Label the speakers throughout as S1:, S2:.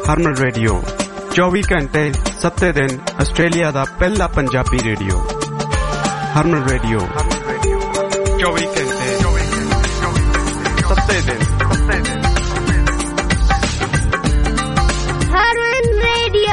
S1: ਹਰਮਨ radio 24 ਘੰਟੇ 7 ਦਿਨ Australia ਦਾ ਪਹਿਲਾ ਪੰਜਾਬੀ ਰੇਡੀਓ। ਹਰਮਨ ਰੇਡੀਓ 24 ਘੰਟੇ 7 ਦਿਨ।
S2: ਹਰਮਨ ਰੇਡੀਓ।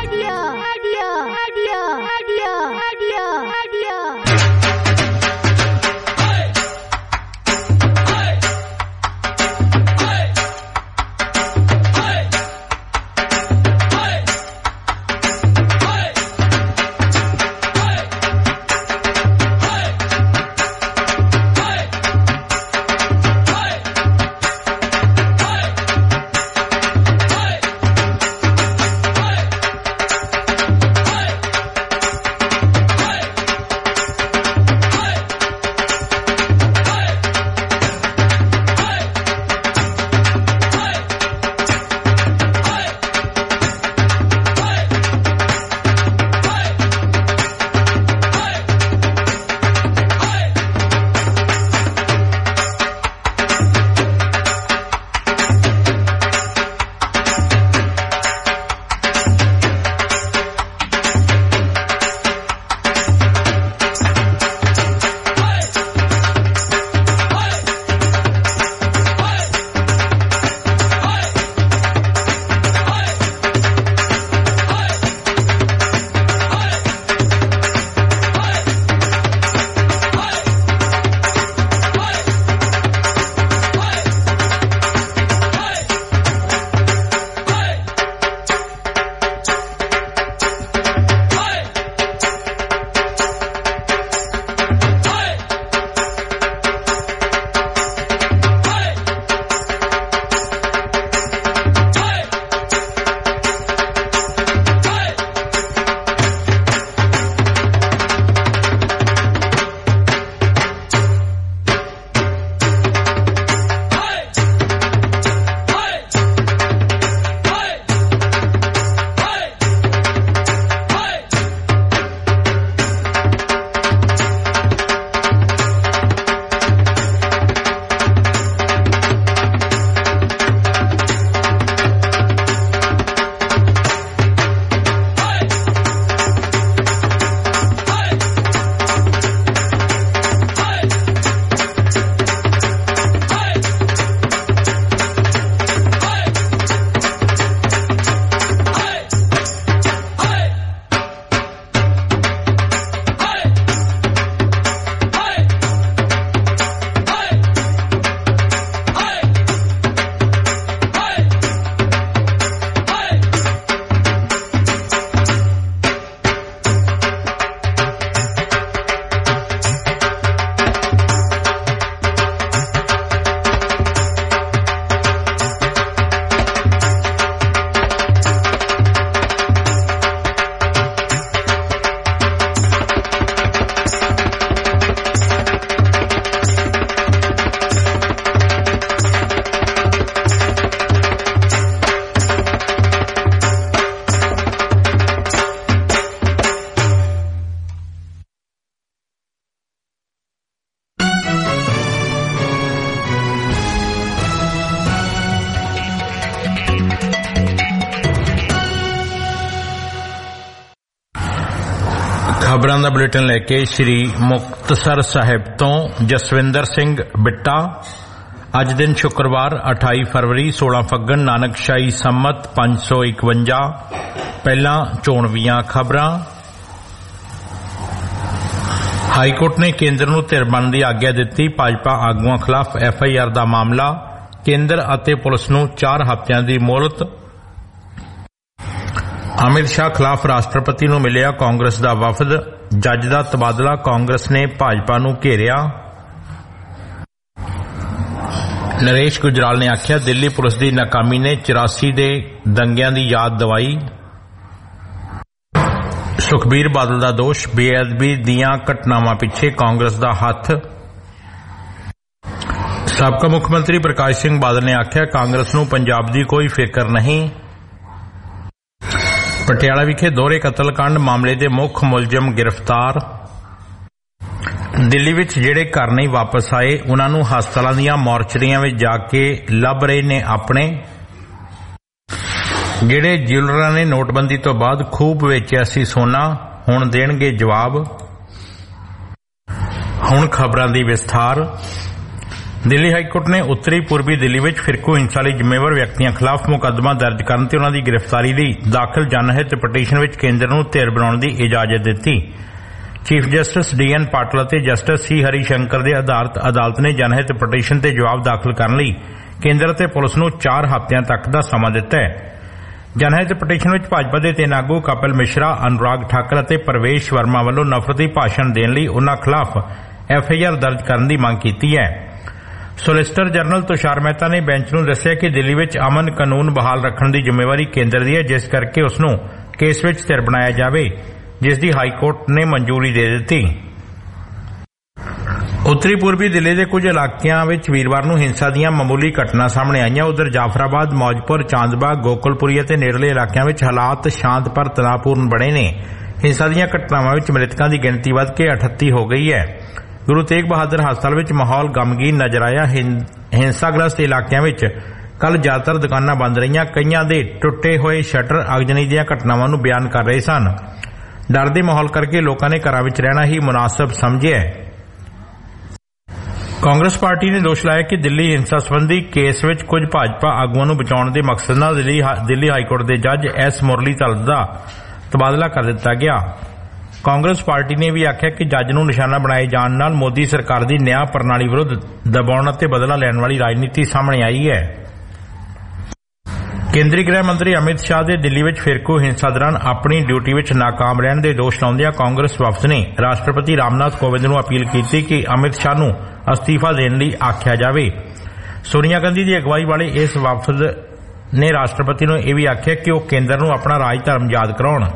S3: ਖਬਰਾਂ ਦਾ ਬੁਲੇਟਿਨ ਲੈ ਕੇ ਸ੍ਰੀ ਮੁਕਤਸਰ ਸਾਹਿਬ ਤੋਂ ਜਸਵਿੰਦਰ ਸਿੰਘ ਬਿੱਟਾ। ਅੱਜ ਦਿਨ ਸ਼ੁੱਕਰਵਾਰ 28 ਫਰਵਰੀ 16 ਫੱਗਣ ਨਾਨਕਸ਼ਾਹੀ ਸੰਮਤ 551। ਪਹਿਲਾਂ ਚੋਣਵੀਆਂ ਖਬਰਾਂ। ਹਾਈਕੋਰਟ ਨੇ ਕੇਂਦਰ ਨੂੰ ਧਿਰ ਬਣਨ ਦੀ ਆਗਿਆ ਦਿੱਤੀ। ਭਾਜਪਾ ਆਗੂਆਂ ਖਿਲਾਫ FIR ਦਾ ਮਾਮਲਾ। ਕੇਂਦਰ ਅਤੇ ਪੁਲਿਸ ਨੂੰ 4 ਹਫ਼ਤਿਆਂ ਦੀ ਮੋਹਲਤ। ਅਮਿਤ ਸ਼ਾਹ ਖਿਲਾਫ ਰਾਸ਼ਟਰਪਤੀ ਨੂੰ ਮਿਲਿਆ ਕਾਂਗਰਸ ਦਾ ਵਫਦ। ਜੱਜ ਦਾ ਤਬਾਦਲਾ। ਕਾਂਗਰਸ ਨੇ ਭਾਜਪਾ ਨੂੰ ਘੇਰਿਆ। ਨਰੇਸ਼ ਗੁਜਰਾਲ ਨੇ ਆਖਿਆ ਦਿੱਲੀ ਪੁਲਿਸ ਦੀ ਨਾਕਾਮੀ ਨੇ 84 ਦੇ ਦੰਗਿਆਂ ਦੀ ਯਾਦ ਦਿਵਾਈ। ਸੁਖਬੀਰ ਬਾਦਲ ਦਾ ਦੋਸ਼ ਬੇਅਦਬੀ ਦੀਆਂ ਘਟਨਾਵਾਂ ਪਿੱਛੇ ਕਾਂਗਰਸ ਦਾ ਹੱਥ। ਸਾਬਕਾ ਮੁੱਖ ਮੰਤਰੀ ਪ੍ਰਕਾਸ਼ ਸਿੰਘ ਬਾਦਲ ਨੇ ਆਖਿਆ ਕਾਂਗਰਸ ਨੂੰ ਪੰਜਾਬ ਦੀ ਕੋਈ ਫਿਕਰ ਨਹੀਂ। ਪਟਿਆਲਾ ਵਿਖੇ ਦੋਹਰੇ ਕਤਲकांड ਮਾਮਲੇ ਦੇ ਮੁੱਖ ਮੁਲਜ਼ਮ ਗ੍ਰਿਫਤਾਰ। ਦਿੱਲੀ ਵਿੱਚ ਜਿਹੜੇ ਘਰ ਨਹੀਂ ਵਾਪਸ ਆਏ ਉਨ੍ਹਾਂ ਨੂੰ ਹਸਪਤਾਲਾਂ ਦੀਆਂ ਮੋਰਚਰੀਆਂ ਵਿੱਚ ਜਾ ਕੇ ਲੱਭ ਰਹੇ ਨੇ ਆਪਣੇ। ਜਿਹੜੇ ਜਿਊਲਰਾਂ ਨੇ ਨੋਟਬੰਦੀ ਤੋਂ ਬਾਅਦ ਖੂਬ ਵੇਚਿਆ ਸੀ ਸੋਨਾ ਹੁਣ ਦੇਣਗੇ ਜਵਾਬ। ਹੁਣ ਖਬਰਾਂ ਦੀ ਵਿਸਥਾਰ। ਦਿੱਲੀ ਹਾਈਕੋਰਟ ਨੇ ਉੱਤਰੀ ਪੂਰਬੀ ਦਿੱਲੀ ਵਿੱਚ ਫਿਰਕੂ ਹਿੰਸਾ ਲਈ ਜ਼ਿੰਮੇਵਾਰ ਵਿਅਕਤੀਆਂ ਖਿਲਾਫ ਮੁਕੱਦਮਾ ਦਰਜ ਕਰਨ ਤੇ ਉਨ੍ਹਾਂ ਦੀ ਗ੍ਰਿਫਤਾਰੀ ਲਈ ਦਾਖਲ ਜਨਹਿਤ ਪਟੀਸ਼ਨ ਵਿੱਚ ਕੇਂਦਰ ਨੂੰ ਧਿਰ ਬਣਾਉਣ ਦੀ ਇਜਾਜ਼ਤ ਦਿੱਤੀ। Chief justice ਡੀ.ਐਨ. ਪਾਟਲ ਅਤੇ ਜਸਟਿਸ ਸੀ. ਹਰੀ ਸ਼ੰਕਰ ਦੇ ਆਧਾਰਿਤ ਅਦਾਲਤ ਨੇ ਜਨਹਿਤ ਪਟੀਸ਼ਨ ਤੇ ਜਵਾਬ ਦਾਖਲ ਕਰਨ ਲਈ ਕੇਂਦਰ ਅਤੇ ਪੁਲਿਸ ਨੂੰ 4 ਹਫ਼ਤਿਆਂ ਤੱਕ ਦਾ ਸਮਾਂ ਦਿੱਤਾ ਹੈ। ਜਨਹਿਤ ਪਟੀਸ਼ਨ ਵਿੱਚ ਭਾਜਪਾ ਦੇ 3 ਆਗੂ ਕਪਿਲ ਮਿਸ਼ਰਾ, ਅਨੁਰਾਗ ਠਾਕਰ ਅਤੇ ਪ੍ਰਵੇਸ਼ ਵਰਮਾ ਵੱਲੋਂ ਨਫ਼ਰਤੀ ਭਾਸ਼ਣ ਦੇਣ ਲਈ ਉਨ੍ਹਾਂ ਖਿਲਾਫ ਐਫਆਈਆਰ ਦਰਜ ਕਰਨ ਦੀ ਮੰਗ ਕੀਤੀ ਹੈ। ਸੋਲਿਸਿਟਰ ਜਨਰਲ ਤੁਸ਼ਾਰ ਮਹਿਤਾ ਨੇ ਬੈਂਚ ਨੂੰ ਦੱਸਿਆ ਕਿ ਦਿੱਲੀ ਵਿੱਚ ਅਮਨ ਕਾਨੂੰਨ ਬਹਾਲ ਰੱਖਣ ਦੀ ਜ਼ਿੰਮੇਵਾਰੀ ਕੇਂਦਰ ਦੀ ਹੈ, ਜਿਸ ਕਰਕੇ ਉਸ ਨੂੰ ਕੇਸ ਵਿੱਚ ਧਿਰ ਬਣਾਇਆ ਜਾਵੇ, ਜਿਸ ਦੀ ਹਾਈਕੋਰਟ ਨੇ ਮਨਜ਼ੂਰੀ ਦੇ ਦਿੱਤੀ। ਉੱਤਰੀ ਪੂਰਬੀ ਦਿੱਲੀ ਦੇ ਕੁਝ ਇਲਾਕਿਆਂ ਵਿੱਚ ਵੀਰਵਾਰ ਨੂੰ ਹਿੰਸਾ ਦੀਆਂ ਮਾਮੂਲੀ ਘਟਨਾ ਸਾਹਮਣੇ ਆਈਆਂ। ਉਧਰ ਜਾਫਰਾਬਾਦ, ਮੌਜਪੁਰ, ਚਾਂਦਬਾਗ, ਗੋਕੁਲਪੁਰੀ ਅਤੇ ਨੇੜਲੇ ਇਲਾਕਿਆਂ ਵਿੱਚ ਹਾਲਾਤ ਸ਼ਾਂਤ ਪਰ ਤਣਾਅਪੂਰਨ ਬਣੇ ਨੇ। ਹਿੰਸਾ ਦੀਆਂ ਘਟਨਾਵਾਂ ਵਿੱਚ ਮ੍ਰਿਤਕਾਂ ਦੀ ਗਿਣਤੀ ਵੱਧ ਕੇ 38 ਹੋ ਗਈ ਹੈ। ਗੁਰੂ ਤੇਗ ਬਹਾਦਰ ਹਸਪਤਾਲ ਵਿੱਚ ਮਾਹੌਲ ਗਮਗੀਨ ਨਜ਼ਰ ਆਇਆ। ਹਿੰਸਾਗ੍ਰਸਤ ਇਲਾਕਿਆਂ ਵਿੱਚ ਕੱਲ੍ਹ ਜ਼ਿਆਦਾਤਰ ਦੁਕਾਨਾਂ ਬੰਦ ਰਹੀਆਂ। ਕਈਆਂ ਦੇ ਟੁੱਟੇ ਹੋਏ ਸ਼ਟਰ ਅਗਜ਼ਨੀ ਦੀਆਂ ਘਟਨਾਵਾਂ ਨੂੰ ਬਿਆਨ ਕਰ ਰਹੇ ਸਨ। ਡਰ ਦੇ ਮਾਹੌਲ ਕਰਕੇ ਲੋਕਾਂ ਨੇ ਘਰਾਂ ਵਿੱਚ ਰਹਿਣਾ ਹੀ ਮੁਨਾਸਬ ਸਮਝਿਆ। ਕਾਂਗਰਸ ਪਾਰਟੀ ਨੇ ਦੋਸ਼ ਲਾਇਆ ਕਿ ਦਿੱਲੀ ਹਿੰਸਾ ਸੰਬੰਧੀ ਕੇਸ ਵਿੱਚ ਕੁਝ ਭਾਜਪਾ ਆਗੂਆਂ ਨੂੰ ਬਚਾਉਣ ਦੇ ਮਕਸਦ ਨਾਲ ਦਿੱਲੀ ਹਾਈਕੋਰਟ ਦੇ ਜੱਜ ਐਸ ਮੁਰਲੀਧਰਨ ਦਾ ਤਬਾਦਲਾ ਕਰ ਦਿੱਤਾ ਗਿਆ। ਕਾਂਗਰਸ ਪਾਰਟੀ ਨੇ ਵੀ ਆਖਿਆ ਕਿ ਜੱਜ ਨੂੰ ਨਿਸ਼ਾਨਾ ਬਣਾਏ ਜਾਣ ਨਾਲ ਮੋਦੀ ਸਰਕਾਰ ਦੀ ਨਿਆਂ ਪ੍ਰਣਾਲੀ ਵਿਰੁੱਧ ਦਬਾਉਣ ਅਤੇ ਬਦਲਾ ਲੈਣ ਵਾਲੀ ਰਾਜਨੀਤੀ ਸਾਹਮਣੇ ਆਈ ਹੈ। ਕੇਂਦਰੀ ਗ੍ਰਹਿ ਮੰਤਰੀ ਅਮਿਤ ਸ਼ਾਹ ਦੇ ਦਿੱਲੀ ਵਿੱਚ ਫਿਰਕੂ ਹਿੰਸਾ ਦੌਰਾਨ ਆਪਣੀ ਡਿਊਟੀ ਵਿੱਚ ਨਾਕਾਮ ਰਹਿਣ ਦੇ ਦੋਸ਼ ਲਾਉਂਦਿਆਂ ਕਾਂਗਰਸ ਵਫਦ ਨੇ ਰਾਸ਼ਟਰਪਤੀ ਰਾਮਨਾਥ ਕੋਵਿੰਦ ਨੂੰ ਅਪੀਲ ਕੀਤੀ ਕਿ ਅਮਿਤ ਸ਼ਾਹ ਨੂੰ ਅਸਤੀਫਾ ਦੇਣ ਲਈ ਆਖਿਆ ਜਾਵੇ। ਸੋਨੀਆ ਗਾਂਧੀ ਦੀ ਅਗਵਾਈ ਵਾਲੇ ਇਸ ਵਫਦ ਨੇ ਰਾਸ਼ਟਰਪਤੀ ਨੂੰ ਇਹ ਵੀ ਆਖਿਆ ਕਿ ਉਹ ਕੇਂਦਰ ਨੂੰ ਆਪਣਾ ਰਾਜ ਧਰਮ ਯਾਦ ਕਰਾਉਣ।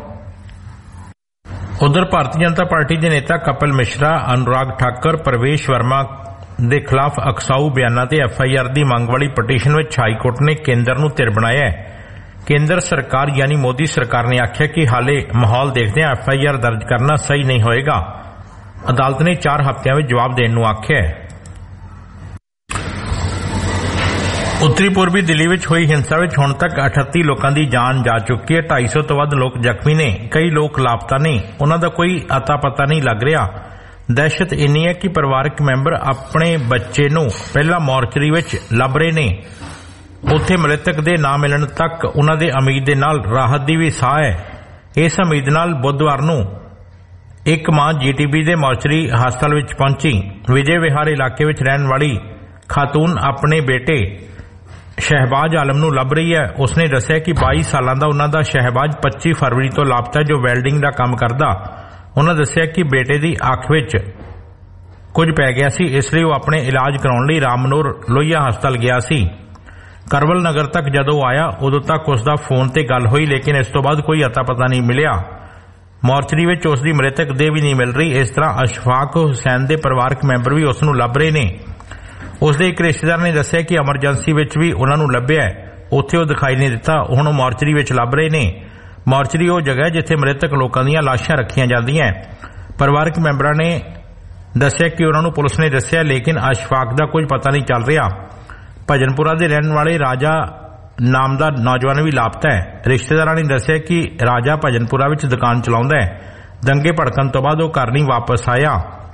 S3: ਉਧਰ ਭਾਰਤੀ ਜਨਤਾ ਪਾਰਟੀ ਦੇ ਨੇਤਾ ਕਪਿਲ ਮਿਸ਼ਰਾ, ਅਨੁਰਾਗ ਠਾਕਰ, ਪ੍ਰਵੇਸ਼ ਵਰਮਾ ਦੇ ਖਿਲਾਫ ਅਕਸਾਊ ਬਿਆਨਾਂ ਤੇ ਐਫਆਈਆਰ ਦੀ ਮੰਗ ਵਾਲੀ ਪਟੀਸ਼ਨ ਵਿੱਚ ਹਾਈਕੋਰਟ ਨੇ ਕੇਂਦਰ ਨੂੰ ਧਿਰ ਬਣਾਇਆ ਹੈ। ਕੇਂਦਰ ਸਰਕਾਰ ਯਾਨੀ ਮੋਦੀ ਸਰਕਾਰ ਨੇ ਆਖਿਆ ਕਿ ਹਾਲੇ ਮਾਹੌਲ ਦੇਖਦਿਆਂ ਐਫਆਈਆਰ ਦਰਜ ਕਰਨਾ ਸਹੀ ਨਹੀਂ ਹੋਏਗਾ। ਅਦਾਲਤ ਨੇ 4 ਹਫ਼ਤਿਆਂ ਵਿੱਚ ਜਵਾਬ ਦੇਣ ਨੂੰ ਆਖਿਆ ਹੈ। ਉੱਤਰੀ ਪੂਰਬੀ ਦਿੱਲੀ ਵਿੱਚ ਹੋਈ ਹਿੰਸਾ ਵਿੱਚ ਹੁਣ ਤੱਕ 38 ਲੋਕਾਂ ਦੀ ਜਾਨ ਜਾ ਚੁੱਕੀ ਹੈ। 250 ਤੋਂ ਵੱਧ ਲੋਕ ਜ਼ਖਮੀ ਨੇ। ਕਈ ਲੋਕ ਲਾਪਤਾ ਨੇ। ਉਨ੍ਹਾਂ ਦਾ ਕੋਈ ਅਤਾ ਪਤਾ ਨਹੀਂ ਲੱਗ ਰਿਹਾ। ਦਹਿਸ਼ਤ ਇੰਨੀ ਹੈ ਕਿ ਪਰਿਵਾਰਕ ਮੈਂਬਰ ਆਪਣੇ ਬੱਚੇ ਨੂੰ ਪਹਿਲਾਂ ਮੋਰਚਰੀ ਵਿੱਚ ਲੱਭ ਰਹੇ ਨੇ। ਉੱਥੇ ਮ੍ਰਿਤਕ ਦੇ ਨਾ ਮਿਲਣ ਤੱਕ ਉਨ੍ਹਾਂ ਦੇ ਉਮੀਦ ਦੇ ਨਾਲ ਰਾਹਤ ਦੀ ਵੀ ਸਾਹ ਹੈ। ਇਸ ਉਮੀਦ ਨਾਲ ਬੁੱਧਵਾਰ ਨੂੰ ਇੱਕ ਮਾਂ ਜੀਟੀਬੀ ਦੇ ਮੋਰਚਰੀ ਹਸਪਤਾਲ ਵਿੱਚ ਪਹੁੰਚੀ। ਵਿਜੇ ਵਿਹਾਰ ਇਲਾਕੇ ਵਿੱਚ ਰਹਿਣ ਵਾਲੀ ਖਾਤੂਨ ਆਪਣੇ ਬੇਟੇ ਸ਼ਹਿਬਾਜ਼ ਆਲਮ ਨੂੰ ਲੱਭ ਰਹੀ ਹੈ। ਉਸਨੇ ਦੱਸਿਆ ਕਿ 22 ਸਾਲਾਂ ਦਾ ਉਹਨਾਂ ਦਾ ਸ਼ਹਿਬਾਜ਼ 25 ਫਰਵਰੀ ਤੋਂ ਲਾਪਤਾ, ਜੋ ਵੈਲਡਿੰਗ ਦਾ ਕੰਮ ਕਰਦਾ। ਉਹਨਾਂ ਦੱਸਿਆ ਕਿ ਬੇਟੇ ਦੀ ਅੱਖ ਵਿੱਚ ਕੁਝ ਪੈ ਗਿਆ ਸੀ, ਇਸ ਲਈ ਉਹ ਆਪਣੇ ਇਲਾਜ ਕਰਾਉਣ ਲਈ ਰਾਮਨੌਰ ਲੋਹੀਆ ਹਸਪਤਾਲ ਗਿਆ ਸੀ। ਕਰਵਲ ਨਗਰ ਤੱਕ ਜਦੋਂ ਆਇਆ ਉਦੋਂ ਤੱਕ ਉਸ ਦਾ ਫੋਨ ਤੇ ਗੱਲ ਹੋਈ, ਲੇਕਿਨ ਇਸ ਤੋਂ ਬਾਅਦ ਕੋਈ ਅਤਾ ਪਤਾ ਨਹੀਂ ਮਿਲਿਆ। ਮੋਰਚਰੀ ਵਿੱਚ ਉਸ ਦੀ ਮ੍ਰਿਤਕ ਦੇਹ ਵੀ ਨਹੀਂ ਮਿਲ ਰਹੀ। ਇਸ ਤਰ੍ਹਾਂ ਅਸ਼ਫਾਕ ਹੁਸੈਨ ਦੇ ਪਰਿਵਾਰਕ ਮੈਂਬਰ ਵੀ ਉਸ ਨੂੰ ਲੱਭ ਰਹੇ ਨੇ। ਉਸ ਦੇ ਇੱਕ ਰਿਸ਼ਤੇਦਾਰ ਨੇ ਦੱਸਿਆ ਕਿ ਐਮਰਜੈਂਸੀ ਵਿੱਚ ਵੀ ਉਹਨਾਂ ਨੂੰ ਲੱਭਿਆ, ਉੱਥੇ ਉਹ ਦਿਖਾਈ ਨਹੀਂ ਦਿੱਤਾ। ਹੁਣ ਉਹ ਮੋਰਚਰੀ ਵਿੱਚ ਲੱਭ ਰਹੇ ਨੇ। ਮੋਰਚਰੀ ਉਹ ਜਗ੍ਹਾ ਹੈ ਜਿੱਥੇ ਮ੍ਰਿਤਕ ਲੋਕਾਂ ਦੀਆਂ ਲਾਸ਼ਾਂ ਰੱਖੀਆਂ ਜਾਂਦੀਆਂ। ਪਰਿਵਾਰਕ ਮੈਂਬਰਾਂ ਨੇ ਦੱਸਿਆ ਕਿ ਉਹਨਾਂ ਨੂੰ ਪੁਲਿਸ ਨੇ ਦੱਸਿਆ, ਲੇਕਿਨ ਅਸ਼ਫਾਕ ਦਾ ਕੁਝ ਪਤਾ ਨਹੀਂ ਚੱਲ ਰਿਹਾ। ਭਜਨਪੁਰਾ ਦੇ ਰਹਿਣ ਵਾਲੇ ਰਾਜਾ ਨਾਮ ਦਾ ਨੌਜਵਾਨ ਵੀ ਲਾਪਤਾ ਹੈ। ਰਿਸ਼ਤੇਦਾਰਾਂ ਨੇ ਦੱਸਿਆ ਕਿ ਰਾਜਾ ਭਜਨਪੁਰਾ ਵਿੱਚ ਦੁਕਾਨ ਚਲਾਉਂਦਾ ਹੈ। ਦੰਗੇ ਭੜਕਣ ਤੋਂ ਬਾਅਦ ਉਹ ਘਰ ਨਹੀਂ ਵਾਪਸ ਆਇਆ।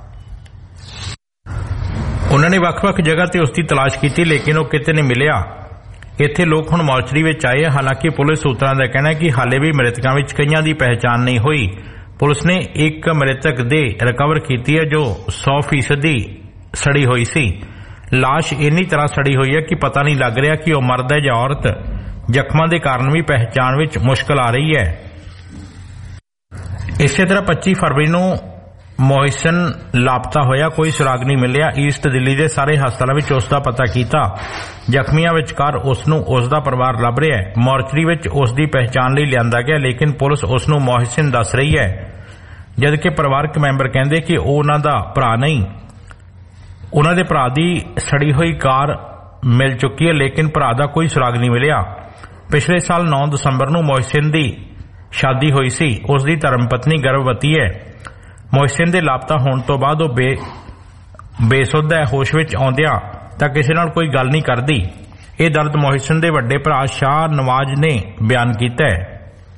S3: ਉਹਨਾਂ ਨੇ ਵੱਖ-ਵੱਖ ਜਗ੍ਹਾ ਤੇ ਉਸ ਦੀ ਤਲਾਸ਼ ਕੀਤੀ, ਲੇਕਿਨ ਉਹ ਕਿਤੇ ਨਹੀਂ ਮਿਲਿਆ। ਇੱਥੇ ਲੋਕ ਹੁਣ ਮੋਰਚਰੀ ਵਿੱਚ ਆਏ। ਹਾਲਾਂਕਿ ਪੁਲਿਸ ਸੂਤਰਾਂ ਦਾ ਕਹਿਣਾ ਹੈ ਕਿ ਹਾਲੇ ਵੀ ਮ੍ਰਿਤਕਾਂ ਵਿੱਚ ਕਈਆਂ ਦੀ ਪਹਿਚਾਣ ਨਹੀਂ ਹੋਈ। ਪੁਲਿਸ ਨੇ ਇੱਕ ਮ੍ਰਿਤਕ ਦੇ ਰਿਕਵਰ ਕੀਤੀ ਹੈ ਜੋ 100% ਸੜੀ ਹੋਈ ਸੀ। ਲਾਸ਼ ਇੰਨੀ ਤਰ੍ਹਾਂ ਸੜੀ ਹੋਈ ਹੈ ਕਿ ਪਤਾ ਨਹੀਂ ਲੱਗ ਰਿਹਾ ਕਿ ਉਹ ਮਰਦ ਹੈ ਜਾਂ ਔਰਤ। ਜ਼ਖਮਾਂ ਦੇ ਕਾਰਨ ਵੀ ਪਹਿਚਾਣ ਵਿੱਚ ਮੁਸ਼ਕਲ ਆ ਰਹੀ ਹੈ। ਇਸੇ ਤਰ੍ਹਾਂ 25 ਫਰਵਰੀ ਨੂੰ ਮੋਹਿਸਨ ਲਾਪਤਾ ਹੋਇਆ, ਕੋਈ ਸੁਰਾਗ ਨਹੀਂ ਮਿਲਿਆ। ਈਸਟ ਦਿੱਲੀ ਦੇ ਸਾਰੇ ਹਸਪਤਾਲਾਂ ਵਿੱਚ ਉਸ ਦਾ ਪਤਾ ਕੀਤਾ। ਜ਼ਖਮੀਆਂ ਵਿਚਕਾਰ ਉਸ ਨੂੰ ਉਸ ਦਾ ਪਰਿਵਾਰ ਲੱਭ ਰਿਹਾ ਹੈ। ਮੋਰਚਰੀ ਵਿੱਚ ਉਸ ਦੀ ਪਹਿਚਾਣ ਲਈ ਲਿਆਂਦਾ ਗਿਆ, ਲੇਕਿਨ ਪੁਲਿਸ ਉਸ ਨੂੰ ਮੋਹਿਸਨ ਦੱਸ ਰਹੀ ਹੈ, ਜਦਕਿ ਪਰਿਵਾਰਕ ਮੈਂਬਰ ਕਹਿੰਦੇ ਕਿ ਉਹ ਉਹਨਾਂ ਦਾ ਭਰਾ ਨਹੀਂ। ਉਹਨਾਂ ਦੇ ਭਰਾ ਦੀ ਸੜੀ ਹੋਈ ਕਾਰ ਮਿਲ ਚੁੱਕੀ ਹੈ, ਲੇਕਿਨ ਭਰਾ ਦਾ ਕੋਈ ਸੁਰਾਗ ਨਹੀਂ ਮਿਲਿਆ। ਪਿਛਲੇ ਸਾਲ 9 ਦਸੰਬਰ ਨੂੰ ਮੋਹਿਸਨ ਦੀ ਸ਼ਾਦੀ ਹੋਈ ਸੀ। ਉਸ ਦੀ ਧਰਮ ਪਤਨੀ ਗਰਭਵਤੀ ਹੈ। ਮੋਹਿਸਨ ਦੇ ਲਾਪਤਾ ਹੋਣ ਤੋਂ ਬਾਅਦ ਉਹ ਬੇਸੁੱਧ ਹੈ। ਹੋਸ਼ ਵਿੱਚ ਆਉਂਦਿਆਂ ਤਾਂ ਕਿਸੇ ਨਾਲ ਕੋਈ ਗੱਲ ਨਹੀਂ ਕਰਦੀ। ਇਹ ਦਰਦ ਮੋਹਿਸਨ ਦੇ ਵੱਡੇ ਭਰਾ ਸ਼ਾਹ ਨਵਾਜ਼ ਨੇ ਬਿਆਨ ਕੀਤਾ ਹੈ।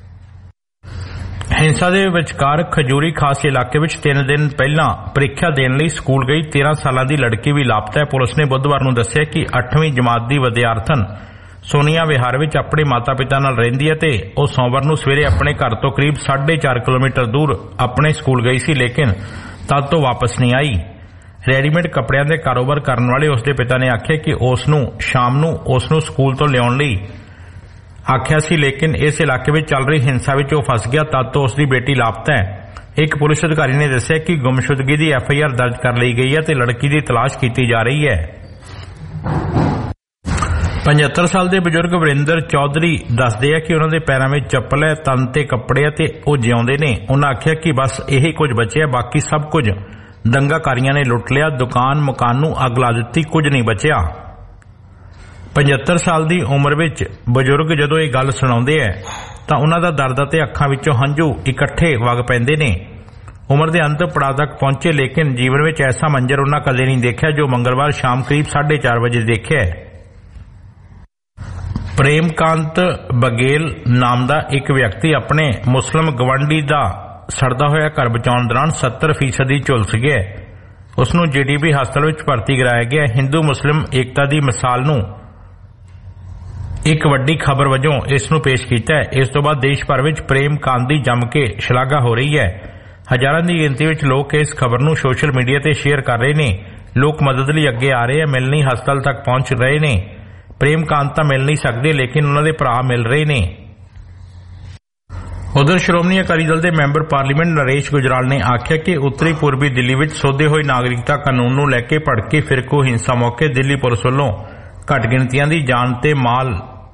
S3: ਹਿੰਸਾ ਦੇ ਵਿਚਕਾਰ ਖਜੂਰੀ ਖਾਸ ਇਲਾਕੇ ਵਿੱਚ 3 ਦਿਨ ਪਹਿਲਾਂ ਪ੍ਰੀਖਿਆ ਦੇਣ ਲਈ ਸਕੂਲ ਗਈ 13 ਸਾਲਾਂ ਦੀ ਲੜਕੀ ਵੀ ਲਾਪਤਾ ਹੈ। ਪੁਲਿਸ ਨੇ ਬੁੱਧਵਾਰ ਨੂੰ ਦੱਸਿਆ ਕਿ 8ਵੀਂ ਜਮਾਤ ਦੀ ਵਿਦਿਆਰਥਣ ਸੋਨੀਆ ਵਿਹਾਰ ਵਿੱਚ ਆਪਣੇ ਮਾਤਾ-ਪਿਤਾ ਨਾਲ ਰਹਿੰਦੀ ਹੈ ਤੇ ਉਹ ਸੋਮਵਾਰ ਨੂੰ ਸਵੇਰੇ ਆਪਣੇ ਘਰ ਤੋਂ ਕਰੀਬ 4.5 ਕਿਲੋਮੀਟਰ ਦੂਰ ਆਪਣੇ ਸਕੂਲ ਗਈ ਸੀ, ਲੇਕਿਨ ਤਦ ਤੋਂ ਵਾਪਸ ਨਹੀਂ ਆਈ। ਰੈਡੀਮੇਡ ਕੱਪੜਿਆਂ ਦੇ ਕਾਰੋਬਾਰ ਕਰਨ ਵਾਲੇ ਉਸਦੇ ਪਿਤਾ ਨੇ ਆਖਿਆ ਕਿ ਉਸ ਨੂੰ ਸ਼ਾਮ ਨੂੰ ਉਸ ਨੂੰ ਸਕੂਲ ਤੋਂ ਲਿਆਉਣ ਲਈ ਆਖਿਆ ਸੀ, ਲੇਕਿਨ ਇਸ ਇਲਾਕੇ ਵਿੱਚ ਚੱਲ ਰਹੀ ਹਿੰਸਾ ਵਿੱਚ ਉਹ ਫਸ ਗਿਆ। ਤਦ ਤੋਂ ਉਸਦੀ ਬੇਟੀ ਲਾਪਤਾ ਹੈ। ਇੱਕ ਪੁਲਿਸ ਅਧਿਕਾਰੀ ਨੇ ਦੱਸਿਆ ਕਿ ਗੁੰਮਸ਼ੁਦਗੀ ਦੀ FIR ਦਰਜ ਕਰ ਲਈ ਗਈ ਹੈ ਤੇ ਲੜਕੀ ਦੀ ਤਲਾਸ਼ ਕੀਤੀ ਜਾ ਰਹੀ ਹੈ। 75 ਸਾਲ ਦੇ ਬਜ਼ੁਰਗ ਵਰਿੰਦਰ ਚੌਧਰੀ ਦੱਸਦੇ ਆ ਕਿ ਉਹਨਾਂ ਦੇ ਪੈਰਾਂ ਵਿੱਚ ਚੱਪਲ ਹੈ, ਤਨ ਤੇ ਕੱਪੜੇ ਆ ਤੇ ਉਹ ਜਿਉਂਦੇ ਨੇ। ਉਹਨਾਂ ਆਖਿਆ ਕਿ ਬਸ ਇਹੀ ਕੁਝ ਬਚਿਆ, ਬਾਕੀ ਸਭ ਕੁਝ ਦੰਗਾਕਾਰੀਆਂ ਨੇ ਲੁੱਟ ਲਿਆ। ਦੁਕਾਨ ਮਕਾਨ ਨੂੰ ਅੱਗ ਲਾ ਦਿੱਤੀ, ਕੁਝ ਨਹੀਂ ਬਚਿਆ। 75 ਸਾਲ ਦੀ ਉਮਰ ਵਿੱਚ ਬਜ਼ੁਰਗ ਜਦੋਂ ਇਹ ਗੱਲ ਸੁਣਾਉਂਦੇ ਆ ਤਾਂ ਉਹਨਾਂ ਦਾ ਦਰਦ ਅਤੇ ਅੱਖਾਂ ਵਿੱਚੋਂ ਹੰਝੂ ਇਕੱਠੇ ਵਗ ਪੈਂਦੇ ਨੇ। ਉਮਰ ਦੇ ਅੰਤ ਪੜਾਅ ਤੱਕ ਪਹੁੰਚੇ, ਲੇਕਿਨ ਜੀਵਨ ਵਿੱਚ ਐਸਾ ਮੰਜ਼ਰ ਉਹਨਾਂ ਕਦੇ ਨਹੀਂ ਦੇਖਿਆ ਜੋ ਮੰਗਲਵਾਰ ਸ਼ਾਮ ਕਰੀਬ 4:30 ਵਜੇ ਦੇਖਿਆ। ਪ੍ਰੇਮਕਾਂਤ ਬਗੇਲ ਨਾਮ ਦਾ ਇੱਕ ਵਿਅਕਤੀ ਆਪਣੇ ਮੁਸਲਿਮ ਗਵਾਂਢੀ ਦਾ ਸੜਦਾ ਹੋਇਆ ਘਰ ਬਚਾਉਣ ਦੌਰਾਨ 70% ਝੁਲਸ ਗਿਆ। ਉਸ ਨੂੰ JDB ਹਸਪਤਾਲ ਵਿੱਚ ਭਰਤੀ ਕਰਾਇਆ ਗਿਆ। ਹਿੰਦੂ ਮੁਸਲਿਮ ਏਕਤਾ ਦੀ ਮਿਸਾਲ ਨੂੰ ਇੱਕ ਵੱਡੀ ਖਬਰ ਵਜੋਂ ਇਸ ਨੂੰ ਪੇਸ਼ ਕੀਤਾ ਹੈ। ਇਸ ਤੋਂ ਬਾਅਦ ਦੇਸ਼ ਭਰ ਵਿੱਚ ਪ੍ਰੇਮਕਾਂਤ ਦੀ ਜੰਮ ਕੇ ਸ਼ਲਾਘਾ ਹੋ ਰਹੀ ਹੈ। ਹਜ਼ਾਰਾਂ ਦੀ ਗਿਣਤੀ ਵਿੱਚ ਲੋਕ ਇਸ ਖਬਰ ਨੂੰ ਸੋਸ਼ਲ ਮੀਡੀਆ ਤੇ ਸ਼ੇਅਰ ਕਰ ਰਹੇ ਨੇ। ਲੋਕ ਮਦਦ ਲਈ ਅੱਗੇ ਆ ਰਹੇ ਆ, ਮਿਲਣੀ ਹਸਪਤਾਲ ਤੱਕ ਪਹੁੰਚ ਰਹੇ ਨੇ। ਪ੍ਰੇਮਕਾਂਤ ਤਾਂ ਮਿਲ ਨਹੀਂ ਸਕਦੇ, ਲੇਕਿਨ ਉਹਨਾਂ ਦੇ ਭਰਾ ਮਿਲ ਰਹੇ ਨੇ। ਉਧਰ ਸ਼੍ਰੋਮਣੀ ਅਕਾਲੀ ਦਲ ਦੇ ਮੈਂਬਰ ਪਾਰਲੀਮੈਂਟ ਨਰੇਸ਼ ਗੁਜਰਾਲ ਨੇ ਆਖਿਆ ਕਿ ਉੱਤਰੀ ਪੂਰਬੀ ਦਿੱਲੀ ਵਿੱਚ ਸੋਧੇ ਹੋਏ ਨਾਗਰਿਕਤਾ ਕਾਨੂੰਨ ਨੂੰ ਲੈ ਕੇ ਭੜਕੀ ਫਿਰਕੂ ਹਿੰਸਾ ਮੌਕੇ ਦਿੱਲੀ ਪੁਲਿਸ ਵੱਲੋਂ ਘੱਟ ਗਿਣਤੀਆਂ ਦੀ ਜਾਨ ਤੇ ਮਾਲ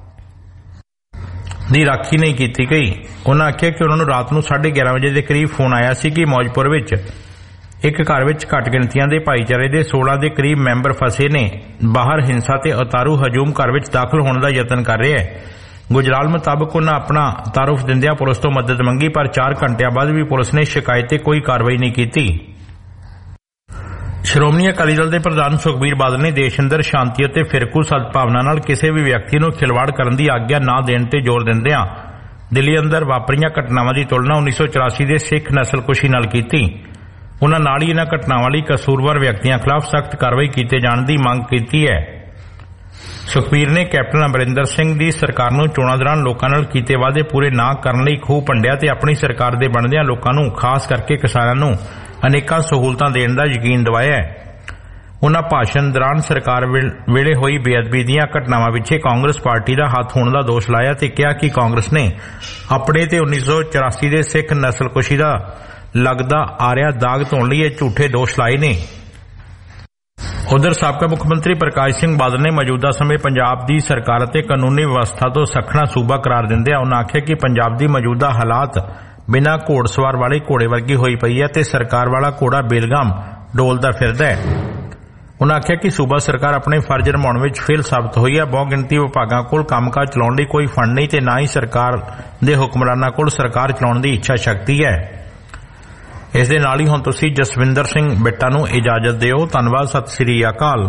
S3: ਦੀ ਰਾਖੀ ਨਹੀਂ ਕੀਤੀ ਗਈ। ਉਹਨਾਂ ਆਖਿਆ ਕਿ ਉਹਨਾਂ ਨੂੰ ਰਾਤ ਨੂੰ 11:30 ਵਜੇ ਦੇ ਕਰੀਬ ਫੋਨ ਆਇਆ ਸੀ ਕਿ ਮੌਜਪੁਰ ਵਿੱਚ ਇੱਕ ਘਰ ਵਿੱਚ ਘੱਟ ਗਿਣਤੀਆਂ ਦੇ ਭਾਈਚਾਰੇ ਦੇ 16 ਦੇ ਕਰੀਬ ਮੈਂਬਰ ਫਸੇ ਨੇ। ਬਾਹਰ ਹਿੰਸਾ ਤੇ ਉਤਾਰੂ ਹਜੂਮ ਘਰ ਵਿੱਚ ਦਾਖਲ ਹੋਣ ਦਾ ਯਤਨ ਕਰ ਰਿਹਾ ਹੈ। ਗੁਜਰਾਲ ਮੁਤਾਬਕ ਉਹਨਾਂ ਆਪਣਾ ਤਾਰੁਫ ਦਿੰਦਿਆਂ ਪੁਲਿਸ ਤੋਂ ਮਦਦ ਮੰਗੀ, ਪਰ 4 ਘੰਟਿਆਂ ਬਾਅਦ ਵੀ ਪੁਲਿਸ ਨੇ ਸ਼ਿਕਾਇਤ ਤੇ ਕੋਈ ਕਾਰਵਾਈ ਨਹੀਂ ਕੀਤੀ। ਸ਼੍ਰੋਮਣੀ ਅਕਾਲੀ ਦਲ ਦੇ ਪ੍ਰਧਾਨ ਸੁਖਬੀਰ ਬਾਦਲ ਨੇ ਦੇਸ਼ ਅੰਦਰ ਸ਼ਾਂਤੀ ਅਤੇ ਫਿਰਕੂ ਸਦਭਾਵਨਾ ਨਾਲ ਕਿਸੇ ਵੀ ਵਿਅਕਤੀ ਨੂੰ ਖਿਲਵਾੜ ਕਰਨ ਦੀ ਆਗਿਆ ਨਾ ਦੇਣ ਤੇ ਜ਼ੋਰ ਦਿੰਦਿਆਂ ਦਿੱਲੀ ਅੰਦਰ ਵਾਪਰੀਆਂ ਘਟਨਾਵਾਂ ਦੀ ਤੁਲਨਾ 1984 ਦੇ ਸਿੱਖ ਨਸਲਕੁਸ਼ੀ ਨਾਲ ਕੀਤੀ। ਉਹਨਾਂ ਨਾਲ ਹੀ ਇਹਨਾਂ ਘਟਨਾਵਾਂ ਲਈ ਕਸੂਰਵਾਰ ਵਿਅਕਤੀਆਂ ਖਿਲਾਫ ਸਖਤ ਕਾਰਵਾਈ ਕੀਤੇ ਜਾਣ ਦੀ ਮੰਗ ਕੀਤੀ ਹੈ। ਸੁਖਬੀਰ ਨੇ ਕੈਪਟਨ ਅਮਰਿੰਦਰ ਸਿੰਘ ਦੀ ਸਰਕਾਰ ਨੂੰ ਚੋਣਾਂ ਦੌਰਾਨ ਲੋਕਾਂ ਨਾਲ ਕੀਤੇ ਵਾਅਦੇ ਪੂਰੇ ਨਾ ਕਰਨ ਲਈ ਖੂਹ ਭੰਡਿਆ ਤੇ ਆਪਣੀ ਸਰਕਾਰ ਦੇ ਬਣਦਿਆਂ ਲੋਕਾਂ ਨੂੰ, ਖਾਸ ਕਰਕੇ ਕਿਸਾਨਾਂ ਨੂੰ ਅਨੇਕਾਂ ਸਹੂਲਤਾਂ ਦੇਣ ਦਾ ਯਕੀਨ ਦਿਵਾਇਆ ਹੈ। ਉਹਨਾਂ ਭਾਸ਼ਣ ਦੌਰਾਨ ਸਰਕਾਰ ਵੇਲੇ ਹੋਈ ਬੇਅਦਬੀ ਦੀਆਂ ਘਟਨਾਵਾਂ ਪਿੱਛੇ ਕਾਂਗਰਸ ਪਾਰਟੀ ਦਾ ਹੱਥ ਹੋਣ ਦਾ ਦੋਸ਼ ਲਾਇਆ ਤੇ ਕਿਹਾ ਕਿ ਕਾਂਗਰਸ ਨੇ ਆਪਣੇ ਤੇ 1984 ਦੇ ਸਿੱਖ ਨਸਲਕੁਸ਼ੀ ਦਾ ਲੱਗਦਾ ਆ ਰਿਹਾ ਦਾਗ ਧੋਣ ਲਈ ਇਹ ਝੂਠੇ ਦੋਸ਼ ਲਾਏ ਨੇ। ਉਧਰ ਸਾਬਕਾ ਮੁੱਖ ਮੰਤਰੀ ਪ੍ਰਕਾਸ਼ ਸਿੰਘ ਬਾਦਲ ਨੇ ਮੌਜੂਦਾ ਸਮੇਂ ਪੰਜਾਬ ਦੀ ਸਰਕਾਰ ਅਤੇ ਕਾਨੂੰਨੀ ਵਿਵਸਥਾ ਤੋਂ ਸਖਣਾ ਸੂਬਾ ਕਰਾਰ ਦਿੰਦਿਆਂ ਉਹਨਾਂ ਆਖਿਆ ਕਿ ਪੰਜਾਬ ਦੀ ਮੌਜੂਦਾ ਹਾਲਾਤ ਬਿਨਾਂ ਘੋੜਸਵਾਰ ਵਾਲੇ ਘੋੜੇ ਵਰਗੀ ਹੋਈ ਪਈ ਹੈ ਤੇ ਸਰਕਾਰ ਵਾਲਾ ਘੋੜਾ ਬੇਲਗਾਮ ਡੋਲਦਾ ਫਿਰਦਾ ਹੈ। ਉਹਨਾਂ ਆਖਿਆ ਕਿ ਸੂਬਾ ਸਰਕਾਰ ਆਪਣੇ ਫਰਜ਼ ਨਿਭਾਉਣ ਵਿੱਚ ਫੇਲ ਸਾਬਤ ਹੋਈ ਹੈ। ਬਹੁ ਗਿਣਤੀ ਵਿਭਾਗਾਂ ਕੋਲ ਕੰਮਕਾਜ ਚਲਾਉਣ ਲਈ ਕੋਈ ਫੰਡ ਨਹੀਂ ਤੇ ਨਾ ਹੀ ਸਰਕਾਰ ਦੇ ਹੁਕਮਰਾਨਾਂ ਕੋਲ ਸਰਕਾਰ ਚਲਾਉਣ ਦੀ ਇੱਛਾ ਸ਼ਕਤੀ ਹੈ। ਇਸ ਦੇ ਨਾਲ ਹੀ ਹੁਣ ਤੁਸੀਂ ਜਸਵਿੰਦਰ ਸਿੰਘ ਬਿੱਟਾ ਨੂੰ ਇਜਾਜ਼ਤ ਦਿਓ। ਧੰਨਵਾਦ। ਸਤਿ ਸ੍ਰੀ ਅਕਾਲ।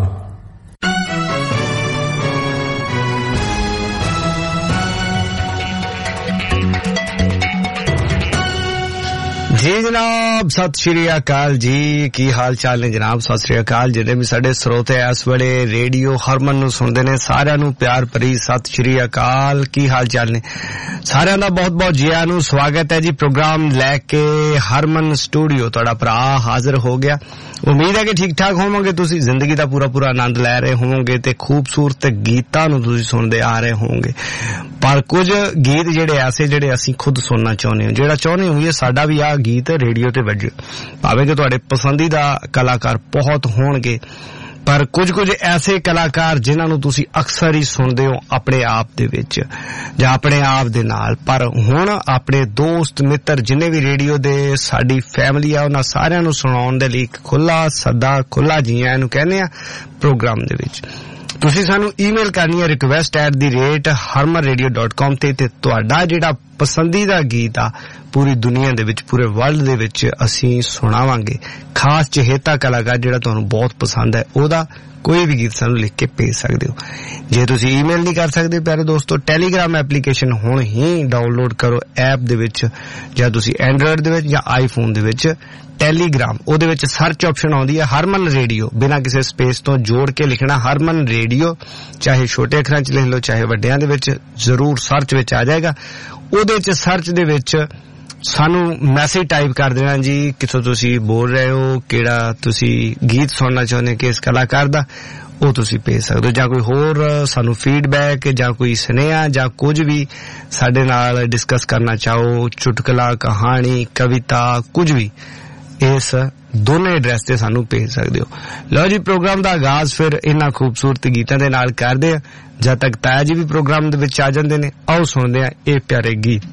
S2: जी जनाब, सत श्री अकाल जी। की हाल चाल ने जनाब? सत श्री अकाल। जिन्हें भी साडे स्रोते इस वेले रेडियो हरमन नूं सुनदे ने सारिआं नूं प्यार भरी सत श्री अकाल। की हाल चाल ने सारिआं दा बहुत बहुत जी आनू स्वागत है जी। प्रोग्राम लैके हरमन स्टूडियो तुहाडा भरा हाजिर हो गया। उम्मीद है कि ठीक ठाक होवोगे, तुसीं जिंदगी दा पूरा पूरा आनंद लै रहे होवोगे ते खूबसूरत गीतां नूं तुसीं सुनदे आ रहे होवोगे। पर कुछ गीत जिहड़े ऐसे जिहड़े असीं खुद सुनना चाहुंदे हो, जिहड़ा चाहुंदे हो साडा भी आ गीत रेडियो ते वजे, भावें कि तुहाडे पसंदीदा कलाकार बहुत होणगे, पर कुछ कुछ ऐसे कलाकार जिन्हां नूं तुसीं अक्सर ही सुनदे हो अपने आप दे विच जां अपने आप दे नाल। पर हुण अपने दोस्त मित्र जिन्ने भी रेडियो दे साडी फैमिली आ उन्हां सारिआं नूं सुणाउण दे लई खुला सदा खुला जी आयां नूं कहने आ प्रोग्राम दे विच। तुसीं सानू ईमेल करनी है request@harmanradio.com ते तुहाडा जिहड़ा पसंदीदा गीत आ पूरी दुनिया दे विच पूरे वर्ल्ड दे विच असीं सुणावांगे। खास चहेता कलाकार जिहड़ा तुहानू बहुत पसंद है ओदा कोई भी गीत सानू लिख के भेज सकदे हो। जे तुसी ईमेल नहीं कर सकदे प्यारे दोस्तो, टेलीग्राम एप्लीकेशन हुण ही डाउनलोड करो ऐप दे विच, ਜਾਂ ਤੁਸੀਂ एंड्रॉयड ਦੇ ਵਿੱਚ ਜਾਂ आईफोन ਦੇ ਵਿੱਚ टेलीग्राम, ਉਹਦੇ ਵਿੱਚ सर्च ऑप्शन ਆਉਂਦੀ ਹੈ हरमन रेडियो, बिना किसी स्पेस ਤੋਂ जोड़ के लिखना हरमन रेडियो, चाहे छोटे अखरां ਚ लिख लो चाहे ਵੱਡਿਆਂ ਦੇ ਵਿੱਚ, ਜ਼ਰੂਰ सर्च ਵਿੱਚ आ जाएगा। ਉਹਦੇ ਵਿੱਚ सर्च ਦੇ ਵਿੱਚ ਸਾਨੂੰ ਮੈਸੇਜ ਟਾਈਪ ਕਰ ਦੇਣਾ ਜੀ, ਕਿਥੋਂ ਤੁਸੀਂ ਬੋਲ ਰਹੇ ਹੋ, ਕਿਹੜਾ ਤੁਸੀਂ ਗੀਤ ਸੁਣਨਾ ਚਾਹੁੰਦੇ ਕਿਸ ਕਲਾਕਾਰ ਦਾ, ਉਹ ਤੁਸੀਂ ਭੇਜ ਸਕਦੇ ਹੋ। ਜਾਂ ਕੋਈ ਹੋਰ ਸਾਨੂੰ ਫੀਡਬੈਕ ਜਾਂ ਕੋਈ ਸੁਨੇਹਾ ਜਾਂ ਕੁਝ ਵੀ ਸਾਡੇ ਨਾਲ ਡਿਸਕਸ ਕਰਨਾ ਚਾਹੋ, ਚੁਟਕਲਾ, ਕਹਾਣੀ, ਕਵਿਤਾ, ਕੁਝ ਵੀ, ਇਸ ਦੋਨੇ ਐਡਰੈਸ ਤੇ ਸਾਨੂੰ ਭੇਜ ਸਕਦੇ ਹੋ। ਲਓ ਜੀ, ਪ੍ਰੋਗਰਾਮ ਦਾ ਆਗਾਜ਼ ਫਿਰ ਇਹਨਾਂ ਖੂਬਸੂਰਤ ਗੀਤਾਂ ਦੇ ਨਾਲ ਕਰਦੇ ਆ। ਜਦ ਤੱਕ ਤਾਇਆ ਜੀ ਵੀ ਪ੍ਰੋਗਰਾਮ ਦੇ ਵਿੱਚ ਆ ਜਾਂਦੇ ਨੇ, ਆਓ ਸੁਣਦੇ ਆ ਇਹ ਪਿਆਰੇ ਗੀਤ।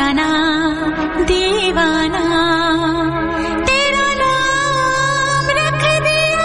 S4: दीवाना दीवाना तेरा नाम रख दिया।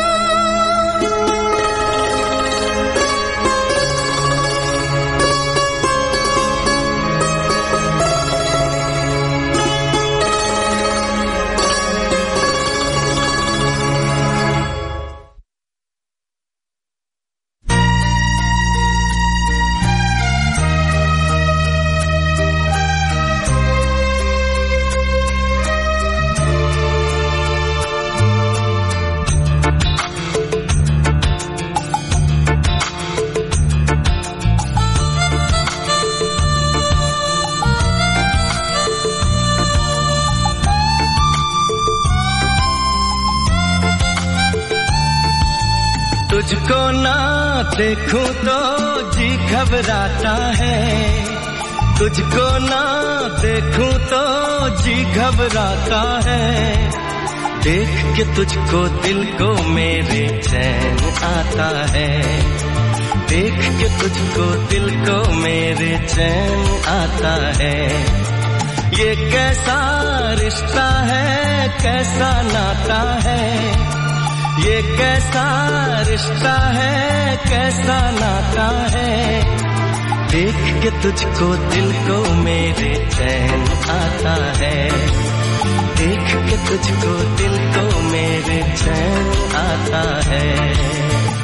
S5: तुझको ना देखूं तो जी घबराता है, तुझको ना देखूं तो जी घबराता है। देख के तुझको दिल को मेरे चैन आता है, देख के तुझको दिल को मेरे चैन आता है। ये कैसा रिश्ता है, कैसा नाता है, ये कैसा रिश्ता है, कैसा नाता है। देख के तुझको दिल को मेरे चैन आता है, देख के तुझको दिल को मेरे चैन आता है।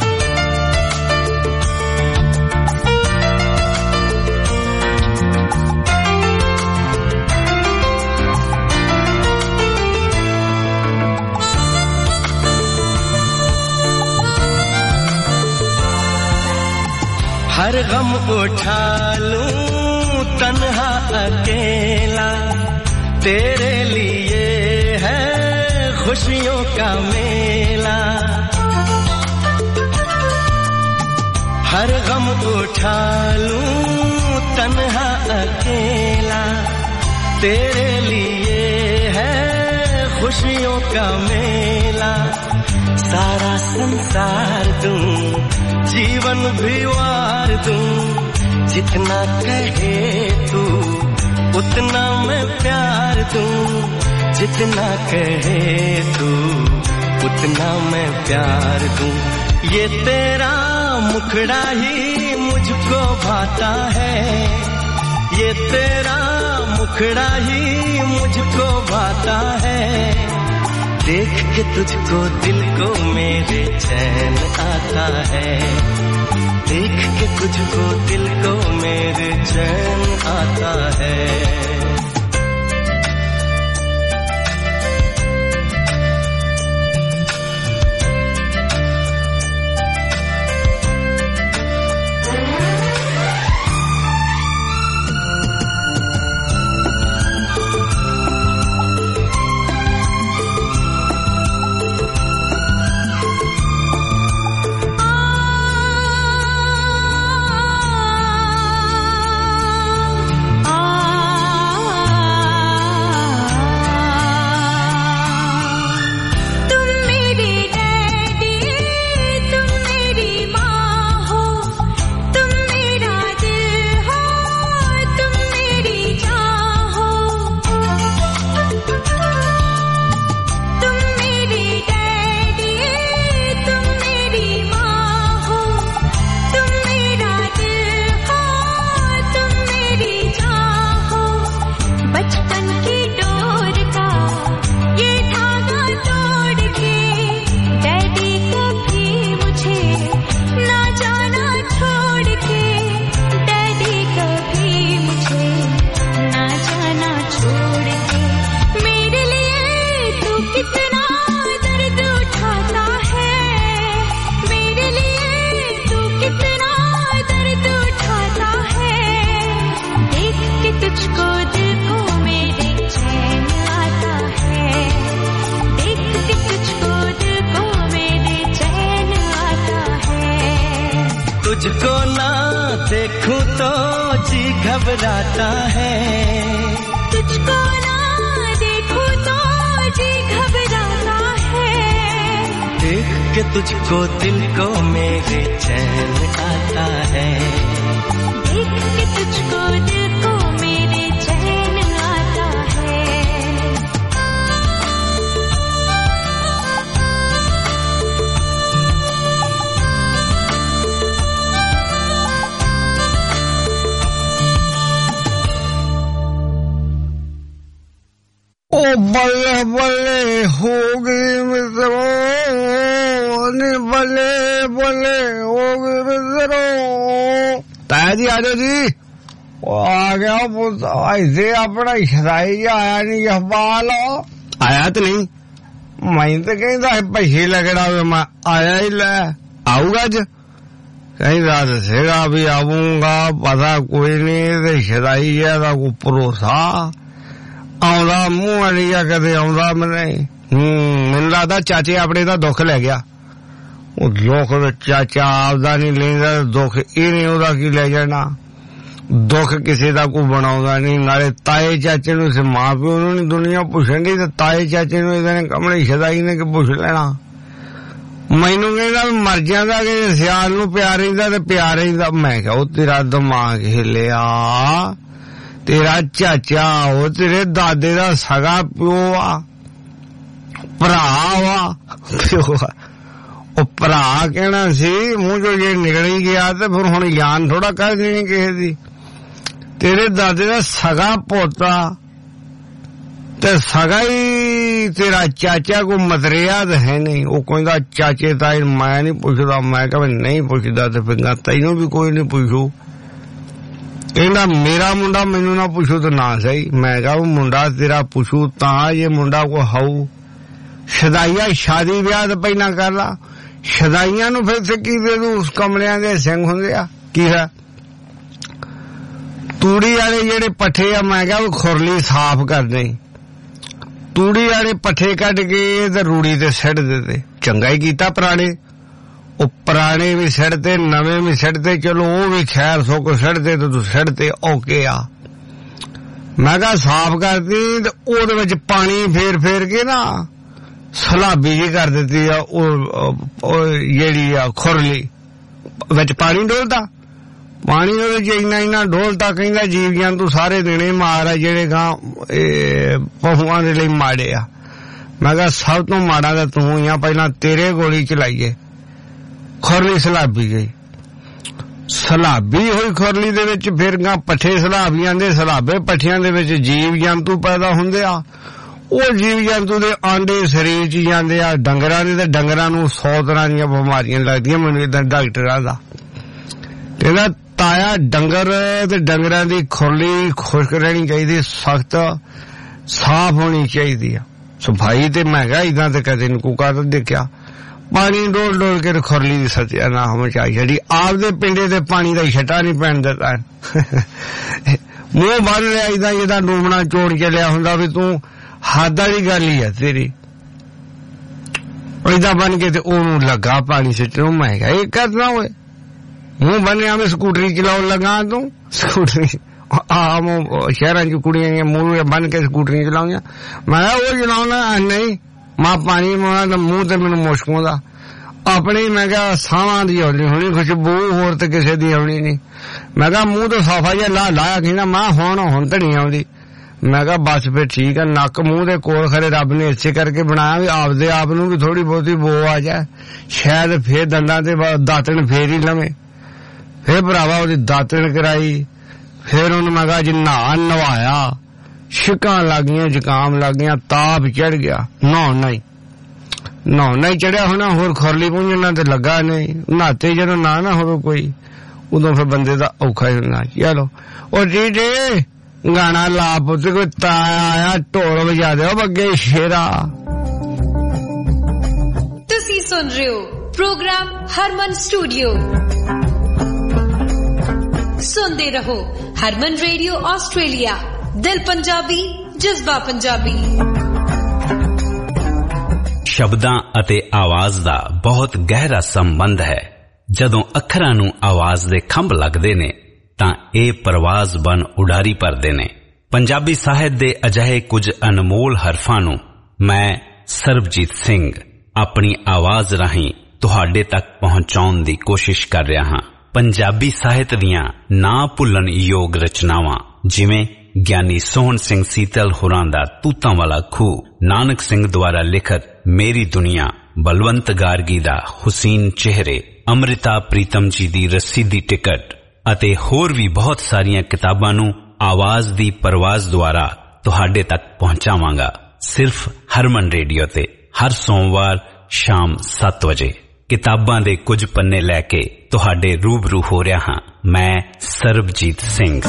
S5: हर गम उठा लूं तन्हा अकेला, तेरे लिए है खुशियों का मेला। हर गम उठा लूं तन्हा अकेला, तेरे लिए है खुशियों का मेला। सारा संसार दूं, जीवन भी वार दूं, जितना कहे तू उतना मैं प्यार दूं, जितना कहे तू उतना मैं प्यार दूं। ये तेरा मुखड़ा ही मुझको भाता है, ये तेरा मुखड़ा ही मुझको भाता है। देख के तुझको दिल को मेरे चैन आता है, देख के तुझको दिल को मेरे चैन आता है। तुझको ना देखूं तो जी घबराता है,
S4: तुझको ना देखूं तो जी घबराता है।
S5: देख के तुझको दिल को मेरे चैन आता है,
S4: देख के तुझको दिल को मेरे चैन
S2: बल्ले बल्ले हो गई मित्रों, बल्ले बल्ले हो गई मित्रों। ताया जी आ जाओ जी। आ गया ऐसे अपना शराई आया नहीं अखबार आया तो नहीं, मैं तो कहता पैसे लगना मैं आया ही लै आऊगा अज कहता दसेगा भी आऊंगा, पता कोई नहीं शराई है कोई भरोसा आउंदा मूंह नहीं कदे आउंदा मैंने। मैनूं लगदा चाचे अपने दा दुख लै गया। वो दुख चाचा आपदा नहीं लेंदा, दुख ये नहीं ओहदा की लै जाना, दुख किसी का कोई बनाउंदा नहीं। नाले ताए चाचे नूं मां प्यो नूं नहीं दुनिया पुछण दी ते ताए चाचे नूं इहदे कमले शदाई ने कि पुछ लेना। मैनूं कहंदा मर जांदा कि सियाल नूं प्यार रहिंदा ते प्यार रहिंदा। मैं कहा ओ तेरा दिमाग हिलिया, तेरा चाचा ओ तेरे दादे दा सगा प्यो आ, भरा वा प्यो आ। ओ भरा कहना सी मूंह चों जे निकल ही गया ते फिर हुण यान थोड़ा कर देनी किसे दी। तेरे दादे दा सगा पोता ते सगा ही तेरा चाचा को मतरिया तो है नहीं। वो कहंदा चाचे ताई मैं नहीं पुछदा। मैं कहा नहीं पुछदा ते फिर तैनूं भी कोई नहीं पुछू। कहंदा मेरा मुंडा मैनू ना पुछू तो ना सही। मैं कहा वो मुंडा तेरा पुछू तां जे मुंडा को हाउ शदाइया शादी ब्याह तो पहला कर ला, शदाइया नूं फिर से की दे दूं उस कमलियां दे सिंह हुंदे आ की है। तूड़ी वाले जेड़े पट्ठे आ मैं कहा खुरली साफ कर दे, तूड़ी वाले पट्ठे कट के ते रूड़ी ते सिट दे। चंगा ही कीता पुराने, ओ पुराने भी सिटते नवे भी सिटते, चलो वो भी खैर सुख सिटते तो तू सिटते ओके आ। मैं कहा साफ करती ते ओहदे विच पानी फेर फेर के ना सलाबी जी कर देती आ जेड़ी आ खुरली विच पानी डोलता, पानी इन्ना इन्ना डोलता कहंदा जीव जंतु सारे देने मार आ जेड़े गां पहुआं दे लई माड़े आ। मैं कहा सब तो माड़ा तो तू ही आ, पहला तेरे गोली चलाईए। खुरली सलाबी गई, सलाबी होई खुरली दे विच, फिर गां पट्ठे सलाबियां दे सलाबे पट्ठियां दे विच जीव जंतु पैदा हुंदे आ। ਉਹ जीव जंतु दे आंडे शरीर च ਜਾਂਦੇ ਆ ਡੰਗਰਾਂ ਦੇ ਤੇ ਡੰਗਰਾਂ ਨੂੰ 100 ਤਰ੍ਹਾਂ ਦੀਆਂ ਬਿਮਾਰੀਆਂ ਲੱਗਦੀਆਂ। ਮੈਨੂੰ ਇਦਾਂ ਡਾਕਟਰਾਂ ਦਾ ਕਹਿੰਦਾ ਤਾਇਆ ਡੰਗਰ ਤੇ ਡੰਗਰਾਂ ਦੀ ਖੁਰਲੀ ਖੁਸ਼ਕ ਰਹਿਣੀ ਚਾਹੀਦੀ, ਸਖਤ ਸਾਫ਼ ਹੋਣੀ ਚਾਹੀਦੀ ਆ, ਸਫਾਈ। ਤੇ ਮੈਂ ਕਿਹਾ ਇਦਾਂ ਤੇ ਕਦੇ ਨੂੰ ਕੋਈ ਕਰ ਦੇਖਿਆ। ਪਾਣੀ ਡੋਲ ਡੋਲ ਕੇ ਖੁਰਲੀ ਦੀ ਸੱਚਿਆ ਨਾ ਹਮਚਾਈ ਜਿਹੜੀ ਆਪਦੇ ਪਿੰਡੇ ਤੇ ਪਾਣੀ ਦਾ ਛਟਾ ਨਹੀਂ ਪੈਣ ਦਿੱਤਾ। ਮੂੰਹ ਬੰਨ ਲਿਆ ਇਦਾਂ ਜਿਹਦਾ ਡੂਬਣਾ ਚੋੜ ਚੱਲਿਆ ਹੁੰਦਾ ਵੀ ਤੂੰ हद वाली गल ही है तेरी। इदा बन के ओनू लगा पानी सिटन। मैं क्या ये करना हुए मुंह बने मैं स्कूटरी चलाओ लगा तू स्कूटरी आम शहर की कुड़ियां मुंह बन के स्कूटरी चलाऊंगा। मैं वो चलाऊना नहीं मां पानी मुंह ते मैनू मुश्क आउंदा अपने ही। मैं क्या सावां दी आउंदी होनी खुशबू होर ते किसे दी आउणी नहीं। मैं क्या मुंह तो साफा जिहा लाया कहंदा मां हुण ते नहीं आउंदी। मैं कहा बस फिर ठीक है, नक मुंह दे कोल खरे रब ने इसे करके बनाया भी आपदे आप नूं भी थोड़ी बहुती बो आ जाए, शायद फिर दंदां ते दातन फेर ही लवे। फिर भरावा ओदी दातन कराई, फिर उन्हें मैं कहा जी नवाया, शिकां लग गईयां, जुकाम लग गया, ताप चढ़ गया। नहाउना ही चढ़िया होना, होर खुरली पुंजना ते लगा नहीं। नहाते जदों ना होवे कोई उदों फिर बंदे दा औखा ही होना। चलो ओ जी गाना ला पुत कोई ताया ढोल बजा दो बग्गे शेरा।
S6: तुसी सुन रहे हो प्रोग्राम हरमन स्टूडियो। सुनते रहो हरमन रेडियो ऑस्ट्रेलिया, दिल पंजाबी जज्बा पंजाबी।
S7: शब्दां अते आवाज दा बहुत गहरा संबंध है। जदों अखरां नूं आवाज दे खंभ लगदे ने ਤਾਂ ਇਹ ਪ੍ਰਵਾਜ਼ ਬਨ ਉਡਾਰੀ ਭਰਦੇ ਨੇ। ਪੰਜਾਬੀ ਸਾਹਿਤ ਦੇ ਅਜਿਹੇ ਕੁਝ ਅਨਮੋਲ ਹਰਫਾਂ ਨੂੰ ਮੈਂ ਸਰਬਜੀਤ ਸਿੰਘ ਆਪਣੀ ਆਵਾਜ਼ ਰਾਹੀਂ ਤੁਹਾਡੇ ਤੱਕ ਪਹੁੰਚਾਉਣ ਦੀ ਕੋਸ਼ਿਸ਼ ਕਰ ਰਿਹਾ ਹਾਂ। ਪੰਜਾਬੀ ਸਾਹਿਤ ਦੀਆਂ ਨਾ ਭੁੱਲਣ ਯੋਗ ਰਚਨਾਵਾਂ ਜਿਵੇਂ ਗਿਆਨੀ ਸੋਹਣ ਸਿੰਘ ਸੀਤਲ ਹੋਰਾਂ ਦਾ ਤੂਤਾਂ ਵਾਲਾ ਖੂਹ, ਨਾਨਕ ਸਿੰਘ ਦੁਆਰਾ ਲਿਖਤ ਮੇਰੀ ਦੁਨੀਆ, ਬਲਵੰਤ ਗਾਰਗੀ ਦਾ ਹੁਸੀਨ ਚਿਹਰੇ, ਅੰਮ੍ਰਿਤਾ ਪ੍ਰੀਤਮ ਜੀ ਦੀ ਰੱਸੀ ਦੀ ਟਿਕਟ ਅਤੇ ਹੋਰ ਵੀ ਬਹੁਤ ਸਾਰੀਆਂ ਕਿਤਾਬਾਂ ਨੂੰ ਆਵਾਜ਼ ਦੀ ਪਰਵਾਜ਼ ਦੁਆਰਾ ਤੁਹਾਡੇ ਤੱਕ ਪਹੁੰਚਾਵਾਂਗਾ। सिर्फ हरमन रेडियो ते हर सोमवार शाम 7 वजे किताबां दे कुछ पन्ने लैके तुहाडे रूबरू हो रहा हां मैं सरबजीत सिंह।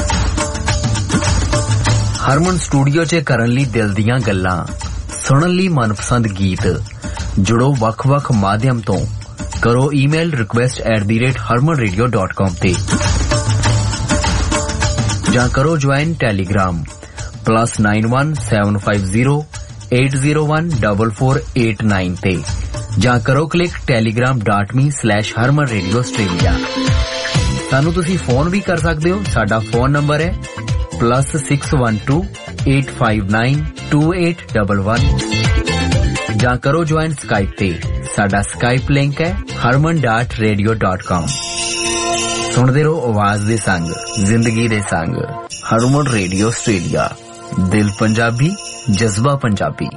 S8: हरमन स्टूडियो च करन लई दिल दियां गल्लां सुनन लई मनपसंद गीत जुड़ो वख-वख माध्यम तो करो ईमेल request@harmanradio.com ते ਜਾਂ करो ज्वाइन टेलीग्राम +91 750 8014489 ते ਜਾਂ करो क्लिक telegram.me/harmanradioaustralia। ਸਾਨੂੰ ਤੁਸੀਂ ਫੋਨ ਵੀ ਕਰ ਸਕਦੇ ਹੋ। ਸਾਡਾ ਫੋਨ ਨੰਬਰ ਹੈ +612 859 2811 ਜਾਂ करो ज्वाइन स्काइप ते ਸਾਡਾ स्काइप लिंक है harman.radio.com। सुनते रहो आवाज दे संग जिंदगी दे संग हरमन रेडियो ऑस्ट्रेलिया दिल पंजाबी जज्बा पंजाबी।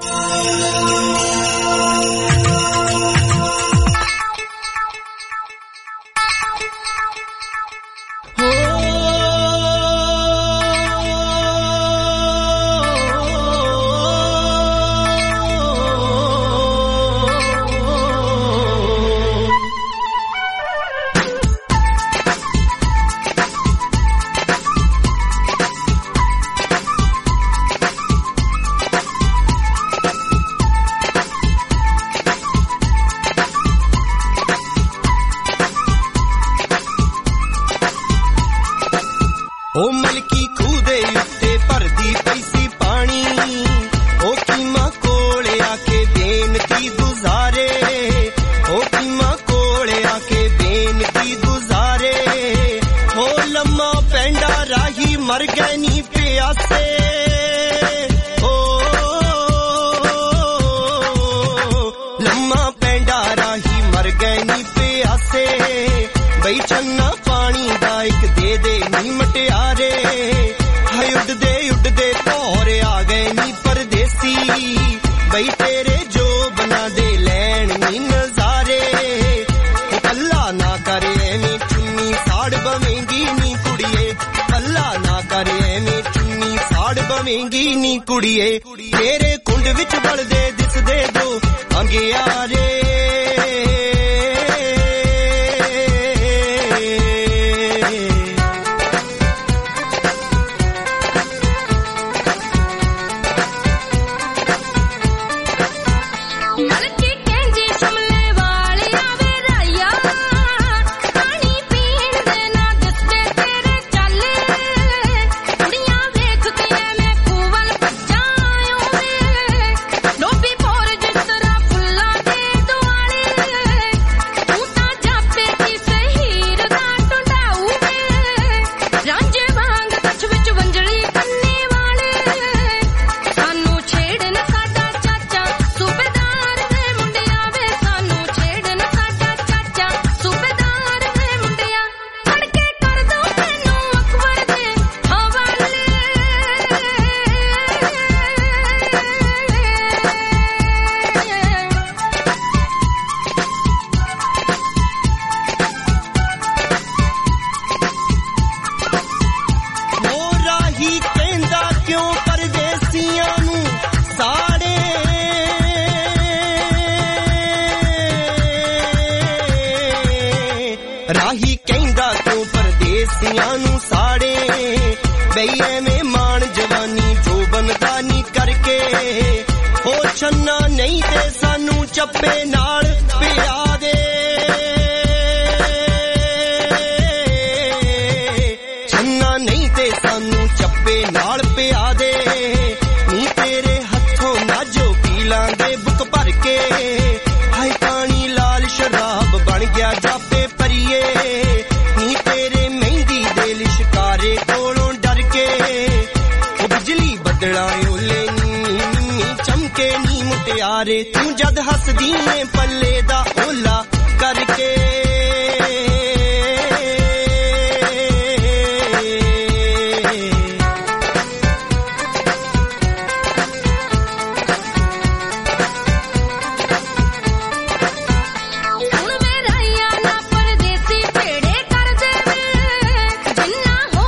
S5: तू जद हसदी है पल्ले दा ओला करके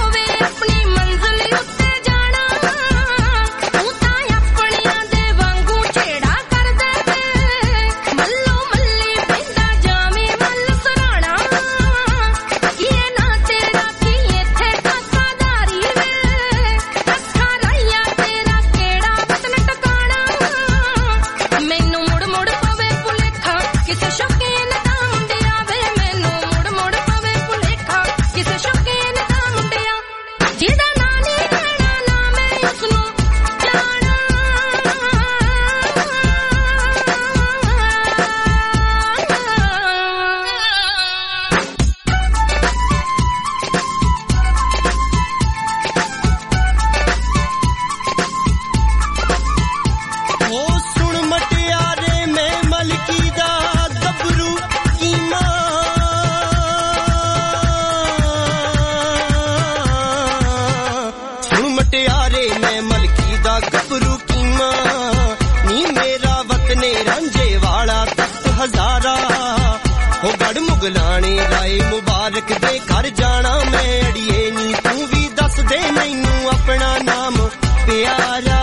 S4: वांगू
S5: मुटियारे मैं मलकी दा गबरू कीमा नी मेरा वतने रांझे वाला तख्त हजारा हो गढ़ मुगलाने राय मुबारक दे घर जाना मैं अड़िए नी तू भी दस दे मैनू अपना नाम प्यारा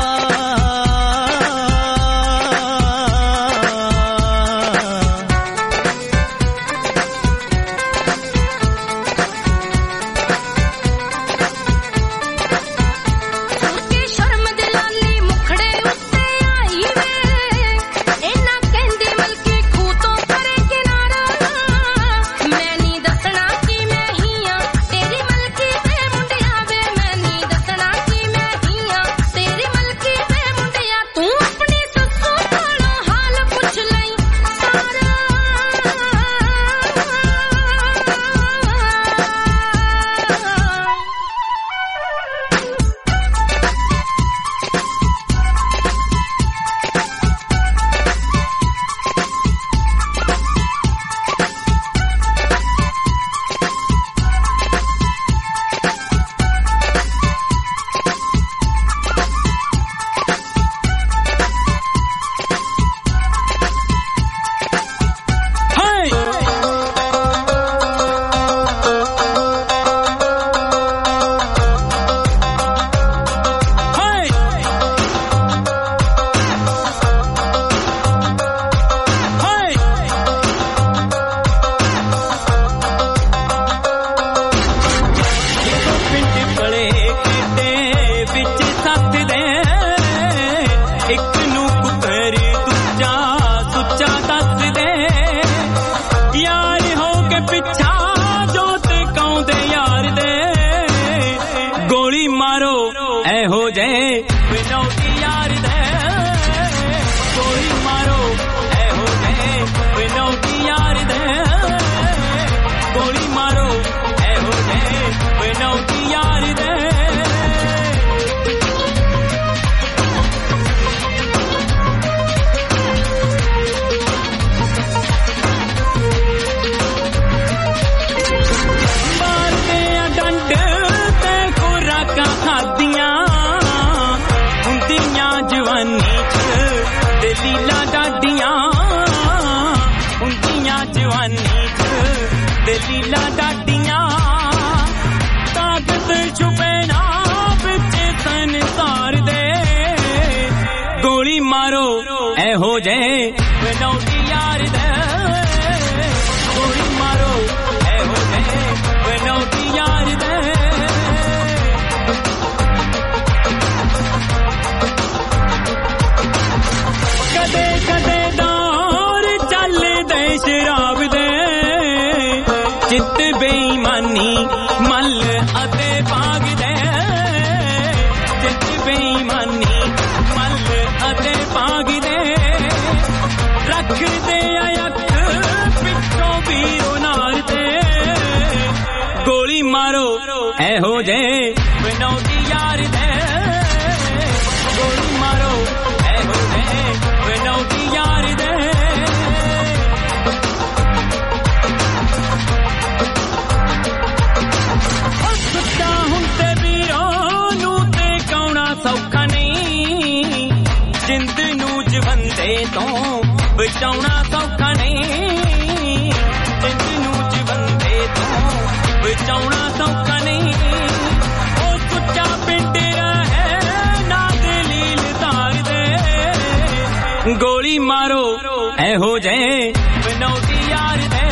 S9: गोली मारो ऐ हो जाए बनौटी यार दे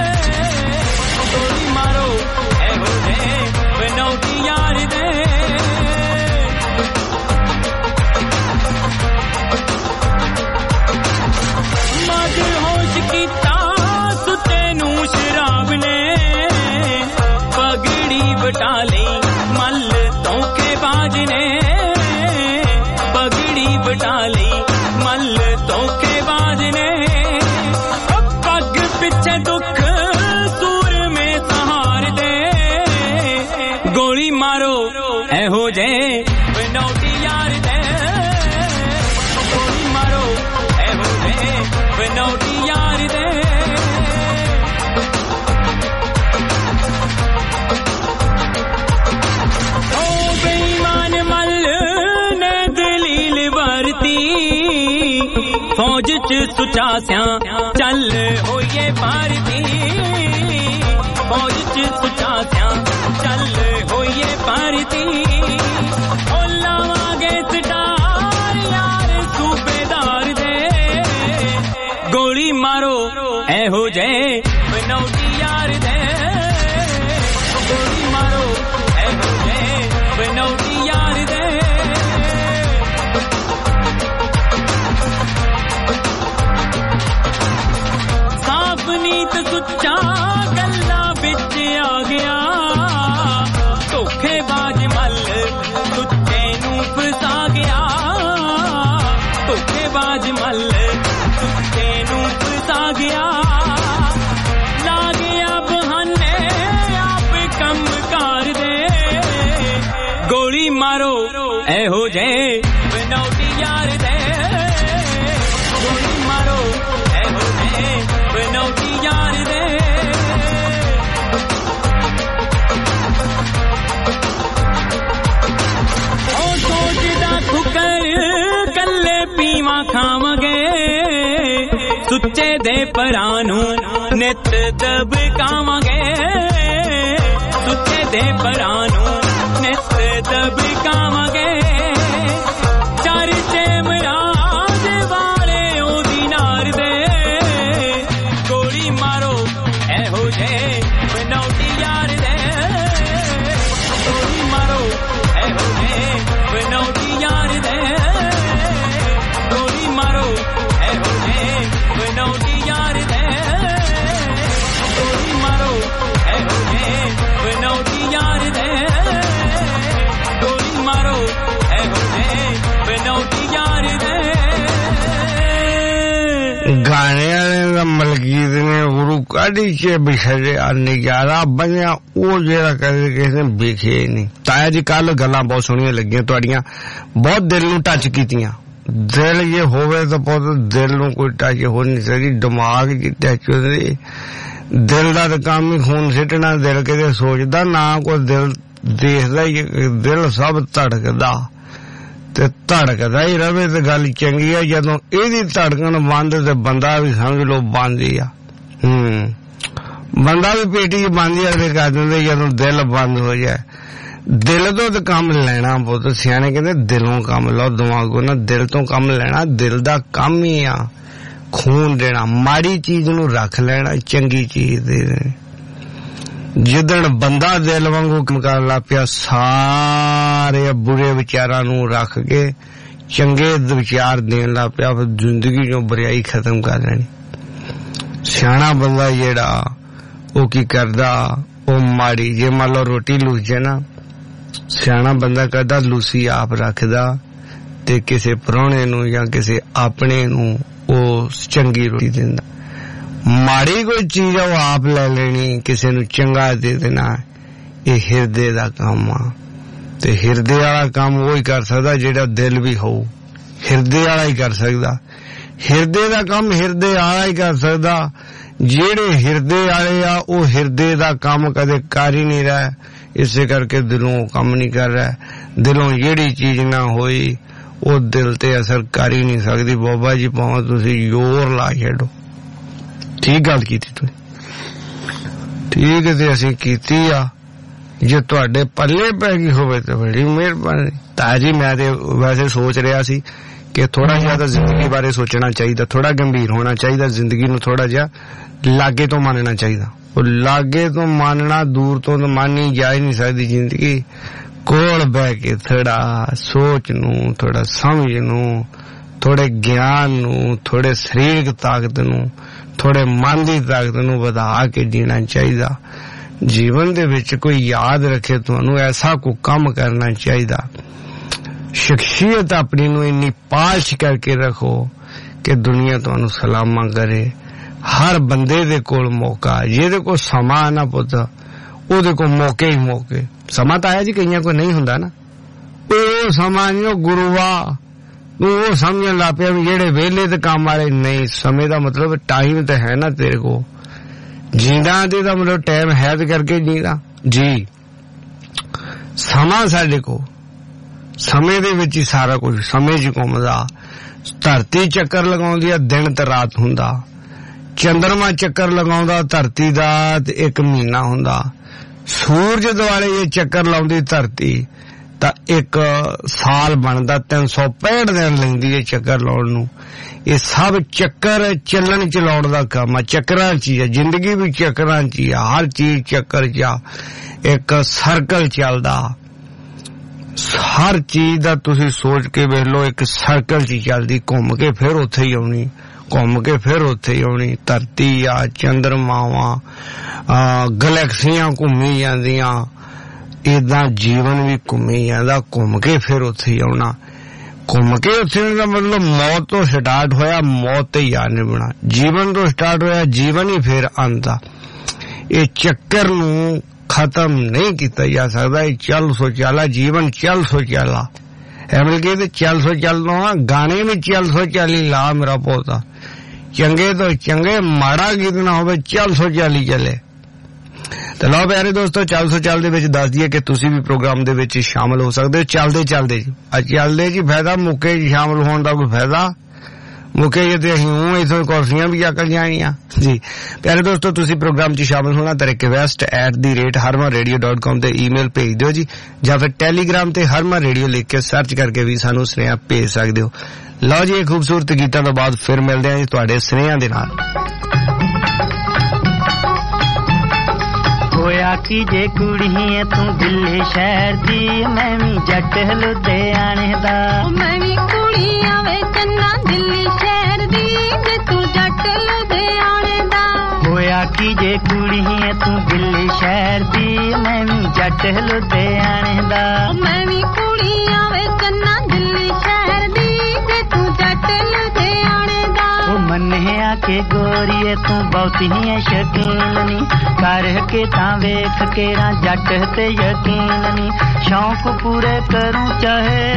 S9: गोली मारो ऐ हो जाए बनौटी यार दे मद होश कीता सुते नू शराब ने पगड़ी बटाली मल धोखेबाज ने पगड़ी बटाली मल धोखेबाज ने पग पीछे दुख सूर में सहार दे गोली मारो ऐ हो जाए बनौटी यार दे गोली मारो ऐ हो जाए बनौटी यार दे ओ बेईमान फौज च सुचा स्या चल होइए भारती फौज च सुचा स्या चल होइए भारती ओ लावांगे स्टार यार सूबेदार दे गोली मारो ऐहो जे बनौटी यार दे गोली मारो ऐहो जे बनौटी यार दे साफ नीत सुच्चा गल्ला बिच आ गया धोखेबाज मल सुच्चे नूं फसा गया धोखेबाज मल सुच्चे नूं फसा गया ला गया बहाने आप कम कार दे गोली मारो ऐहो जे बनौटी यार दे गोली मारो ऐहो जे बनौटी यार दे ओ सोचदा खुकर कल्ले पीवा खावांगे सुच्चे दे परां नूं नित दबकावांगे सुच्चे दे परां नूं नित दबकावांगे चर्चे मराज वाले ओ दीनार दे गोली मारो ऐहो जे बनौटी यार दे गोली मारो ऐहो जे बनौटी यार दे गोली मारो ऐहो जे बनौटी यार दे गोली मारो ऐहो जे बनौटी यार दे गोली मारो ऐहो जे बनौटी यार दे
S2: गाने वाले दा मलकीत ने गुरु काढ़ी च बिछड़िया नजारा बनया ਉਹ ਜਿਹੜਾ ਕਦੇ ਕਿਸੇ ਨੇ ਵੇਖਿਆ ਹੀ ਨਹੀਂ। ਤਾਇਆ ਜੀ ਕੱਲ ਗੱਲਾਂ ਬਹੁਤ ਸੋਹਣੀਆਂ ਲੱਗੀਆਂ ਤੁਹਾਡੀਆਂ, ਬਹੁਤ ਦਿਲ ਨੂੰ ਟੱਚ ਕੀਤੀਆਂ। ਦਿਲ ਜੇ ਹੋਵੇ ਤਾਂ ਬਹੁਤ ਦਿਲ ਨੂੰ ਕੋਈ ਟੱਚ ਹੋ ਨਹੀਂ ਸਕਦੀ, ਦਿਮਾਗ ਦੀ ਟੱਚ ਹੁੰਦੀ। ਦਿਲ ਦਾ ਤਾਂ ਕੰਮ ਹੀ ਖੂਨ ਸਿੱਟਣਾ, ਦਿਲ ਕਿਤੇ ਸੋਚਦਾ ਨਾ ਕੋਈ ਦਿਲ ਦੇਖਦਾ ਹੀ, ਦਿਲ ਸਭ ਧੜਕਦਾ ਤੇ ਧੜਕਦਾ ਹੀ ਰਵੇ ਤੇ ਗੱਲ ਚੰਗੀ ਆ। ਜਦੋਂ ਇਹਦੀ ਧੜਕਣ ਬੰਦ ਤੇ ਬੰਦਾ ਵੀ ਸਮਝ ਲਓ ਬੰਦ ਹੀ ਆ। ਬੰਦਾ ਵੀ ਪੇਟੀ ਚ ਬੰਦ ਹੀ ਅਗਲੇ ਕਰ ਦਿੰਦੇ ਜਦੋਂ ਦਿਲ ਬੰਦ ਹੋ ਜਾਏ। ਦਿਲ ਤੋਂ ਤਾਂ ਕੰਮ ਲੈਣਾ ਬਹੁਤ ਸਿਆਣੇ ਕਹਿੰਦੇ ਦਿਲੋਂ ਕੰਮ ਲਓ, ਦਿਮਾਗੋਂ ਨਾ ਦਿਲ ਤੋਂ ਕੰਮ ਲੈਣਾ। ਦਿਲ ਦਾ ਕੰਮ ਹੀ ਆ ਖੂਨ ਦੇਣਾ, ਮਾੜੀ ਚੀਜ਼ ਨੂੰ ਰੱਖ ਲੈਣਾ, ਚੰਗੀ ਚੀਜ਼ ਦੇ ਦੇਣੀ। ਜਿੱਦਣ ਬੰਦਾ ਦਿਲ ਵਾਂਗੂ ਕੰਮ ਕਰਨ ਲੱਗ ਪਿਆ, ਸਾਰੇ ਬੁਰੇ ਵਿਚਾਰਾਂ ਨੂੰ ਰੱਖ ਕੇ ਚੰਗੇ ਵਿਚਾਰ ਦੇਣ ਲੱਗ ਪਿਆ, ਫਿਰ ਜ਼ਿੰਦਗੀ ਚੋਂ ਬੁਰਾਈ ਖਤਮ ਕਰ ਲੈਣੀ। ਸਿਆਣਾ ਬੰਦਾ ਜਿਹੜਾ ਉਹ ਕੀ ਕਰਦਾ, ਉਹ ਮਾੜੀ ਜੇ ਮੰਨ ਲਓ ਰੋਟੀ ਲੂਸ ਜੇ ਨਾ, ਸਿਆਣਾ ਬੰਦਾ ਕਰਦਾ ਲੂਸੀ ਆਪ ਰੱਖਦਾ ਤੇ ਕਿਸੇ ਪ੍ਰਾਹੁਣੇ ਨੂੰ ਜਾਂ ਕਿਸੇ ਆਪਣੇ ਨੂੰ ਉਹ ਚੰਗੀ ਰੋਟੀ ਦਿੰਦਾ। ਮਾੜੀ ਕੋਈ ਚੀਜ਼ ਉਹ ਆਪ ਲੈ ਲੈਣੀ, ਕਿਸੇ ਨੂੰ ਚੰਗਾ ਦੇ ਦੇਣਾ, ਇਹ ਹਿਰਦੇ ਦਾ ਕੰਮ ਆ। ਤੇ ਹਿਰਦੇ ਵਾਲਾ ਕੰਮ ਉਹ ਹੀ ਕਰ ਸਕਦਾ ਜਿਹੜਾ ਦਿਲ ਵੀ ਹੋਊ, ਹਿਰਦੇ ਵਾਲਾ ਹੀ ਕਰ ਸਕਦਾ। ਹਿਰਦੇ ਦਾ ਕੰਮ ਹਿਰਦੇ ਵਾਲਾ ਹੀ ਕਰ ਸਕਦਾ। ਜਿਹੜੇ ਹਿਰਦੇ ਵਾਲੇ ਆ ਉਹ ਹਿਰਦੇ ਦਾ ਕੰਮ ਕਦੇ ਕਰ ਹੀ ਨਹੀਂ ਰਿਹਾ, ਇਸੇ ਕਰਕੇ ਦਿਲੋਂ ਕੰਮ ਨਹੀਂ ਕਰ ਰਿਹਾ। ਦਿਲੋਂ ਜਿਹੜੀ ਚੀਜ਼ ਨਾ ਹੋਈ ਉਹ ਦਿਲ ਤੇ ਅਸਰ ਕਰ ਹੀ ਨਹੀਂ ਸਕਦੀ। ਬਾਬਾ ਜੀ ਭਾਵੇਂ ਤੁਸੀਂ ਜ਼ੋਰ ਲਾ ਛੱਡੋ। ਠੀਕ ਗੱਲ ਕੀਤੀ ਤੁਸੀਂ, ਠੀਕ ਤੇ ਅਸੀਂ ਕੀਤੀ ਆ। ਜੇ ਤੁਹਾਡੇ ਪੱਲੇ ਪੈ ਗਈ ਹੋਵੇ ਤਾਂ ਬੜੀ ਮਿਹਰਬਾਨੀ। ਤਾਜੀ ਮੈਂ ਤੇ ਵੈਸੇ ਸੋਚ ਰਿਹਾ ਸੀ ਕਿ ਥੋੜਾ ਜਿਹਾ ਤਾਂ ਜ਼ਿੰਦਗੀ ਬਾਰੇ ਸੋਚਣਾ ਚਾਹੀਦਾ, ਥੋੜਾ ਗੰਭੀਰ ਹੋਣਾ ਚਾਹੀਦਾ, ਜ਼ਿੰਦਗੀ ਨੂੰ ਥੋੜਾ ਜਿਹਾ ਲਾਗੇ ਤੋਂ ਮੰਨਣਾ ਚਾਹੀਦਾ। ਉਹ ਲਾਗੇ ਤੋਂ ਮੰਨਣਾ, ਦੂਰ ਤੋਂ ਤਾਂ ਮੰਨੀ ਜਾ ਹੀ ਨਹੀਂ ਸਕਦੀ ਜ਼ਿੰਦਗੀ। ਕੋਲ ਬਹਿ ਕੇ ਥੋੜਾ ਸੋਚ ਨੂੰ, ਥੋੜਾ ਸਮਝ ਨੂੰ, ਥੋੜੇ ਗਿਆਨ ਨੂੰ, ਥੋੜੇ ਸਰੀਰਕ ਤਾਕਤ ਨੂੰ, ਥੋੜੇ ਮਨ ਦੀ ਤਾਕਤ ਨੂੰ ਵਧਾ ਕੇ ਜੀਣਾ ਚਾਹੀਦਾ। ਜੀਵਨ ਦੇ ਵਿੱਚ ਕੋਈ ਯਾਦ ਰੱਖੇ ਤੁਹਾਨੂੰ, ਐਸਾ ਕੋਈ ਕੰਮ ਕਰਨਾ ਚਾਹੀਦਾ। ਸ਼ਖਸੀਅਤ ਆਪਣੀ ਨੂੰ ਇੰਨੀ ਪਾਸ਼ ਕਰਕੇ ਰੱਖੋ ਕਿ ਦੁਨੀਆ ਤੁਹਾਨੂੰ ਸਲਾਮਾਂ ਕਰੇ। ਹਰ ਬੰਦੇ ਦੇ ਕੋਲ ਮੌਕਾ, ਜਿਹਦੇ ਕੋਲ ਸਮਾਂ ਨਾ ਪੁੱਤ ਉਹਦੇ ਕੋਲ ਮੌਕੇ ਹੀ ਮੌਕੇ। ਸਮਾਂ ਤਾਂ ਆਇਆ ਜੀ ਕਈਆਂ ਕੋਲ ਨਹੀਂ ਹੁੰਦਾ ਨਾ, ਉਹ ਸਮਾਂ ਨਹੀਂ, ਉਹ ਗੁਰੂਆ ਉਹ ਸਮਝਣ ਲੱਗ ਪਿਆ ਵੀ ਜਿਹੜੇ ਵਿਹਲੇ ਤੇ ਕੰਮ ਵਾਲੇ ਨਹੀਂ। ਸਮੇਂ ਦਾ ਮਤਲਬ ਟਾਈਮ ਤਾਂ ਹੈ ਨਾ ਤੇਰੇ ਕੋਲ, ਜੀਣਾ ਤੇ ਦਾ ਮਤਲਬ ਟਾਈਮ ਹੈ ਤੇ ਕਰਕੇ ਜੀਣਾ ਜੀ। ਸਮਾਂ ਸਾਡੇ ਕੋਲ, ਸਮੇਂ ਦੇ ਵਿੱਚ ਹੀ ਸਾਰਾ ਕੁਝ ਸਮੇਂ 'ਚ ਘੁੰਮਦਾ। ਧਰਤੀ ਚੱਕਰ ਲਗਾਉਂਦੀ ਆ ਦਿਨ ਤੇ ਰਾਤ ਹੁੰਦਾ, ਚੰਦਰਮਾ ਚੱਕਰ ਲਗਾਉਂਦਾ ਧਰਤੀ ਦਾ ਤੇ 1 ਮਹੀਨਾ ਹੁੰਦਾ, ਸੂਰਜ ਦੁਆਲੇ ਇਹ ਚੱਕਰ ਲਾਉਂਦੀ ਧਰਤੀ ਤਾਂ 1 ਸਾਲ ਬਣਦਾ, 365 ਦਿਨ ਲੈਂਦੀ ਹੈ ਚੱਕਰ ਲਾਉਣ ਨੂੰ। ਇਹ ਸਭ ਚੱਕਰ ਚੱਲਣ ਚਲਾਉਣ ਦਾ ਕੰਮ ਆ, ਚੱਕਰਾਂ 'ਚ ਹੀ ਆ, ਜ਼ਿੰਦਗੀ ਵੀ ਚੱਕਰਾਂ 'ਚ ਹੀ ਆ, ਹਰ ਚੀਜ਼ ਚੱਕਰ 'ਚ ਆ, ਇੱਕ ਸਰਕਲ ਚੱਲਦਾ। ਹਰ ਚੀਜ਼ ਦਾ ਤੁਸੀਂ ਸੋਚ ਕੇ ਵੇਖ ਲਓ, ਇੱਕ ਸਰਕਲ 'ਚ ਹੀ ਚੱਲਦੀ, ਘੁੰਮ ਕੇ ਫਿਰ ਉੱਥੇ ਹੀ ਆਉਣੀ, ਘੁੰਮ ਕੇ ਫਿਰ ਉੱਥੇ ਹੀ ਆਉਣੀ। ਧਰਤੀ ਆ, ਚੰਦਰਮਾਵਾਂ, ਗਲੈਕਸੀਆਂ ਘੁੰਮੀ ਜਾਂਦੀਆਂ, ਏਦਾਂ ਜੀਵਨ ਵੀ ਘੁੰਮੀ ਜਾਂਦਾ, ਘੁੰਮ ਕੇ ਫਿਰ ਉੱਥੇ ਹੀ ਆਉਣਾ। ਘੁੰਮ ਕੇ ਉੱਥੇ ਦਾ ਮਤਲਬ ਮੌਤ ਤੋਂ ਸਟਾਰਟ ਹੋਇਆ, ਮੌਤ ਤੇ ਹੀ ਆ ਨਿਭਣਾ, ਜੀਵਨ ਤੋਂ ਸਟਾਰਟ ਹੋਇਆ, ਜੀਵਨ ਹੀ ਫਿਰ ਆਉਂਦਾ। ਇਹ ਚੱਕਰ ਨੂੰ ਖਤਮ ਨਹੀਂ ਕੀਤਾ ਜਾ ਸਕਦਾ, ਇਹ ਚੱਲ ਸੋ ਚਾਲਾ, ਜੀਵਨ ਚੱਲ ਸੋ ਚਾਲਾ ਹੈ। ਬਲਕਿ ਤੇ ਚੱਲ ਸੋ ਚੱਲਦਾ ਗਾਣੇ ਵੀ ਚੱਲ ਸੋ ਚਾਲੀ ਲਾ ਮੇਰਾ ਪੋਤਾ, ਚੰਗੇ ਤੋਂ ਚੰਗੇ ਮਾੜਾ ਗੀਤ ਨਾ ਹੋਵੇ, ਚੱਲ ਸੋ ਚਾਲੀ ਚੱਲੇ। ਤੇ ਲਓ ਪਿਆਰੇ ਦੋਸਤੋ, ਚੱਲ ਸੋ ਚੱਲ ਦੇ ਵਿੱਚ ਦੱਸ ਦਈਏ ਕਿ ਤੁਸੀਂ ਵੀ ਪ੍ਰੋਗਰਾਮ ਦੇ ਵਿੱਚ ਸ਼ਾਮਲ ਹੋ ਸਕਦੇ ਹੋ। ਚੱਲਦੇ ਚੱਲਦੇ ਜੀ, ਚੱਲਦੇ ਜੀ ਫਾਇਦਾ, ਮੁੱਕੇ ਜੀ ਸ਼ਾਮਲ ਹੋਣ ਦਾ ਕੋਈ ਫਾਇਦਾ, ਮੁੱਕੇ ਜੇ ਤੇ ਅਸੀਂ ਇਥੋਂ ਕੁਰਸੀਆਂ ਵੀ ਆਕਲ ਜਾਣੀਆਂ ਜੀ। ਪਿਆਰੇ ਦੋਸਤੋ, ਤੁਸੀਂ ਪ੍ਰੋਗਰਾਮ 'ਚ ਸ਼ਾਮਲ ਹੋਣਾ ਤਾਂ request@harmanradio.com ਤੇ ਈਮੇਲ ਭੇਜ ਦਿਓ ਜੀ, ਜਾਂ ਫਿਰ ਟੈਲੀਗ੍ਰਾਮ ਤੇ ਹਰਮਨ ਰੇਡੀਓ ਲਿਖ ਕੇ ਸਰਚ ਕਰਕੇ ਵੀ ਸਾਨੂੰ ਸੁਨੇਹਾ ਭੇਜ ਸਕਦੇ ਹੋ। ਲਓ ਜੀ, ਇਹ ਖੂਬਸੂਰਤ ਗੀਤਾਂ ਤੋਂ ਬਾਅਦ ਫਿਰ ਮਿਲਦੇ ਹਾਂ ਜੀ ਤੁਹਾਡੇ ਸੁਨੇਹਿਆਂ ਦੇ ਨਾਲ।
S10: ਹੋਇਆ ਕੀ ਜੇ ਕੁੜੀ ਐ ਤੂੰ ਦਿੱਲੀ ਸ਼ਹਿਰ ਦੀ, ਮੈਂ ਵੀ ਜੱਟ ਲੁਧਿਆਣੇ ਦਾ।
S4: ਮੈਂ ਵੀ ਕੁੜੀ ਆਵੇ ਚੰਨਾ ਦਿੱਲੀ ਸ਼ਹਿਰ ਦੀ, ਜੇ ਤੂੰ ਜੱਟ ਲੁਧਿਆਣੇ ਦਾ।
S10: ਹੋਇਆ ਕੀ ਜੇ ਕੁੜੀ ਐ ਤੂੰ ਦਿੱਲੀ ਸ਼ਹਿਰ ਦੀ, ਮੈਂ ਵੀ ਜੱਟ ਲੁਧਿਆਣੇ ਦਾ।
S4: ਮੈਂ ਵੀ ਕੁੜੀ ਆਵੇ ਚੰਨਾ ਦਿੱਲੀ ਸ਼ਹਿਰ ਦੀ, ਜੇ ਤੂੰ ਜੱਟ ਲੁਧਿਆਣੇ ਦਾ।
S10: ਉਹ ਮੰਨਿਆ ਕਿ ਗੋਰੀਏ ਤੂੰ ਬਹੁਤੀ ਐ ਸ਼ਕੀਨ ਨੀ, ਕਰਕੇ ਤਾਂ ਵੇਖ ਕੇ ਰਾਂ ਜੱਟ ਤੇ ਯਕੀਨ ਨੀ। ਸ਼ੌਂਕ ਪੂਰੇ ਕਰੂੰ ਚਾਹੇ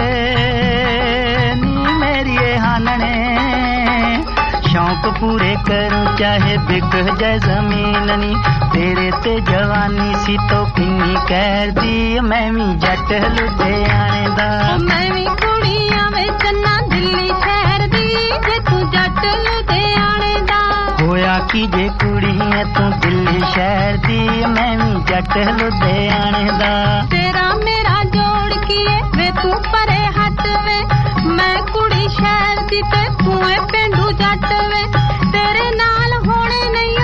S10: ਨੀ ਮੇਰੀਏ ਹਾਨਣੇ, ਸ਼ੌਂਕ ਪੂਰੇ ਕਰੂੰ ਚਾਹੇ ਵਿਕ ਜਾਏ ਜ਼ਮੀਨ ਨੀ। ਤੇਰੇ ਤੇ ਜਵਾਨੀ ਸੀ ਤੋ ਕਿੰਨੀ ਕਹਿਰਦੀ, ਮੈਂ ਵੀ ਜੱਟ ਲੁਧਿਆਣੇ ਦਾ।
S4: ਮੈਂ ਵੀ ਕੁੜੀ ਆਵੇ ਚੰਨਾ ਦਿੱਲੀ ਸ਼ਹਿਰ ਦੀ, ਜੇ ਤੂੰ ਜੱਟ ਲੁਧਿਆਣੇ ਦਾ।
S10: ਹੋਇਆ ਕੀ ਜੇ ਕੁੜੀ ਐ ਤੂੰ ਦਿੱਲੀ ਸ਼ਹਿਰ ਦੀ, ਮੈਂ ਵੀ ਜੱਟ ਲੁਧਿਆਣੇ ਦਾ।
S4: ਤੇਰਾ ਮੇਰਾ ਜੋੜ ਕੀਏ ਵੇ ਤੂੰ ਪਰੇ ਹੱਟ ਵੇ, ਮੈਂ ਕੁੜੀ ਸ਼ਹਿਰ ਦੀ ਤੇ ਤੂੰ ਏ ਪਿੰਡੂ ਜੱਟ ਵੇ। ਤੇਰੇ ਨਾਲ ਹੋਣੇ ਨਹੀਂ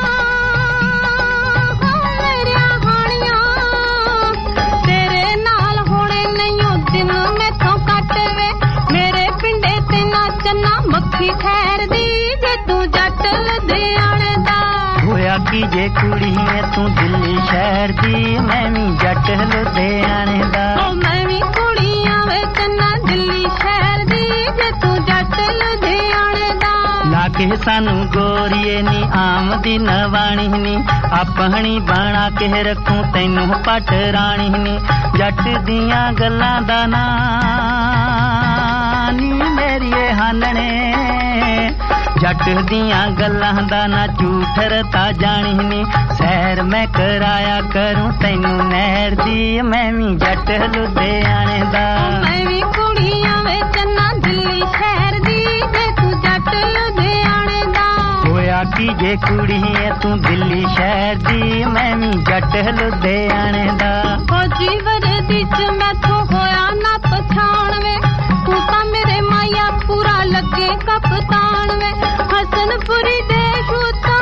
S4: ਮੇਰੀਆਂ ਹਾਣੀਆਂ, ਤੇਰੇ ਨਾਲ ਹੋਣੇ ਨਹੀਂ ਦਿਨ ਮੈਥੋਂ ਕੱਟ ਵੇ। ਮੇਰੇ ਪਿੰਡੇ ਤੇ ਨਾਚਣਾ ਮੱਖੀ ਠਹਿਰਦੀ, ਜੇ ਤੂੰ ਜੱਟ ਲੁਧਿਆਣੇ ਦਾ।
S10: ਹੋਇਆ ਕੀ ਜੇ ਕੁੜੀ ਐ ਤੂੰ ਦਿੱਲੀ ਸ਼ਹਿਰ ਦੀ, ਮੈਂ ਵੀ ਜੱਟ ਲੁਧਿਆਣੇ ਦਾ।
S4: ਮੈਂ ਵੀ ਕੁੜੀ ਆਵੇ ਚੰਨਾ ਦਿੱਲੀ ਸ਼ਹਿਰ ਦੀ, ਜੇ ਤੂੰ ਜੱਟ ਲੁਧਿਆਣੇ ਦਾ।
S10: ਲਾ ਕੇ ਸਾਨੂੰ ਗੋਰੀਏ ਨੀ ਆਮਦੀ ਨਵਾਣੀ ਨੀ, ਆਪਣੀ ਬਾਣਾ ਕੇ ਰੱਖੂੰ ਤੈਨੂੰ ਪਟ ਰਾਣੀ ਨੀ। ਜੱਟ ਦੀਆਂ ਗੱਲਾਂ ਦਾ ਨਾਂ ਨੀ ਮੇਰੀਏ ਹਾਨਣੇ, ਜੱਟ ਦੀਆਂ ਗੱਲਾਂ ਦਾ ਨਾ ਝੂਠ ਰਤਾ ਜਾਣੀ ਨੀ। ਸੈਰ ਮੈਂ ਕਰਾਇਆ ਕਰੂੰ ਤੈਨੂੰ ਨਹਿਰ ਦੀ, ਮੈਂ ਵੀ ਜੱਟ ਲੁਧਿਆਣੇ ਦਾ।
S4: ਮੈਂ ਵੀ ਕੁੜੀ ਆਵੇ ਚੰਨਾ ਦਿੱਲੀ ਸ਼ਹਿਰ ਦੀ, ਜੇ ਤੂੰ ਜੱਟ ਲੁਧਿਆਣੇ ਦਾ।
S10: ਹੋਇਆ ਕੀ ਜੇ ਕੁੜੀ ਐ ਤੂੰ ਦਿੱਲੀ ਸ਼ਹਿਰ ਦੀ, ਮੈਂ ਵੀ ਜੱਟ ਲੁਧਿਆਣੇ ਦਾ।
S4: ਫੌਜੀ ਵਰਦੀ ਚ ਮੈਥੋਂ ਹੋਇਆ ਨਾ ਪਛਾਣ ਵੇ, ਤੂੰ ਤਾਂ ਮੇਰੇ ਮਾਇਆ ਪੂਰਾ ਲੱਗੇ ਕਪਤਾਨ ਵੇ। ਹਸਨਪੁਰੀ ਦੇ ਸ਼ੂਤਾਂ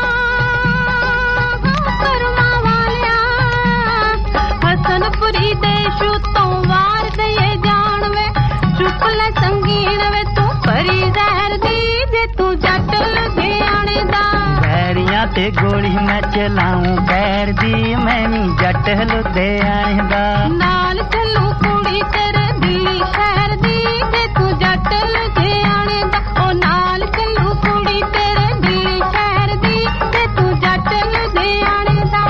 S4: ਕਰਮਾ ਵਾਲਿਆ, ਹਸਨਪੁਰੀ ਦੇ ਸ਼ੂਤੋਂ ਵਾਰ ਦਈਏ ਜਾਣ ਵੇ। ਚੁੱਪ ਲੈ ਸੰਗੀਨ ਵੇ ਤੂੰ ਭਰੀ ਜ਼ਹਿਰ ਦੀ, ਜੇ ਤੂੰ ਜੱਟ ਲੁਧਿਆਣੇ ਦਾ।
S10: ਬੈਰੀਆਂ ਤੇ ਗੋਲੀ ਮੈਂ ਚਲਾਉਂ ਪੈਰ ਦੀ, ਮੈਂ ਵੀ ਜੱਟ ਲੁਧਿਆਣੇ ਦਾ।
S4: ਨਾਲ ਚੱਲੂ ਕੁੜੀ ਤੇਰੇ ਦਿੱਲੀ ਸ਼ਹਿਰ ਦੀ, ਜੇ ਤੂੰ ਜੱਟ ਲੁਧਿਆਣੇ ਦਾ। ਉਹ ਨਾਲ ਚੱਲੂ ਕੁੜੀ ਤੇਰੇ ਦਿੱਲੀ ਸ਼ਹਿਰ ਦੀ, ਜੇ ਤੂੰ ਜੱਟ ਲੁਧਿਆਣੇ ਦਾ।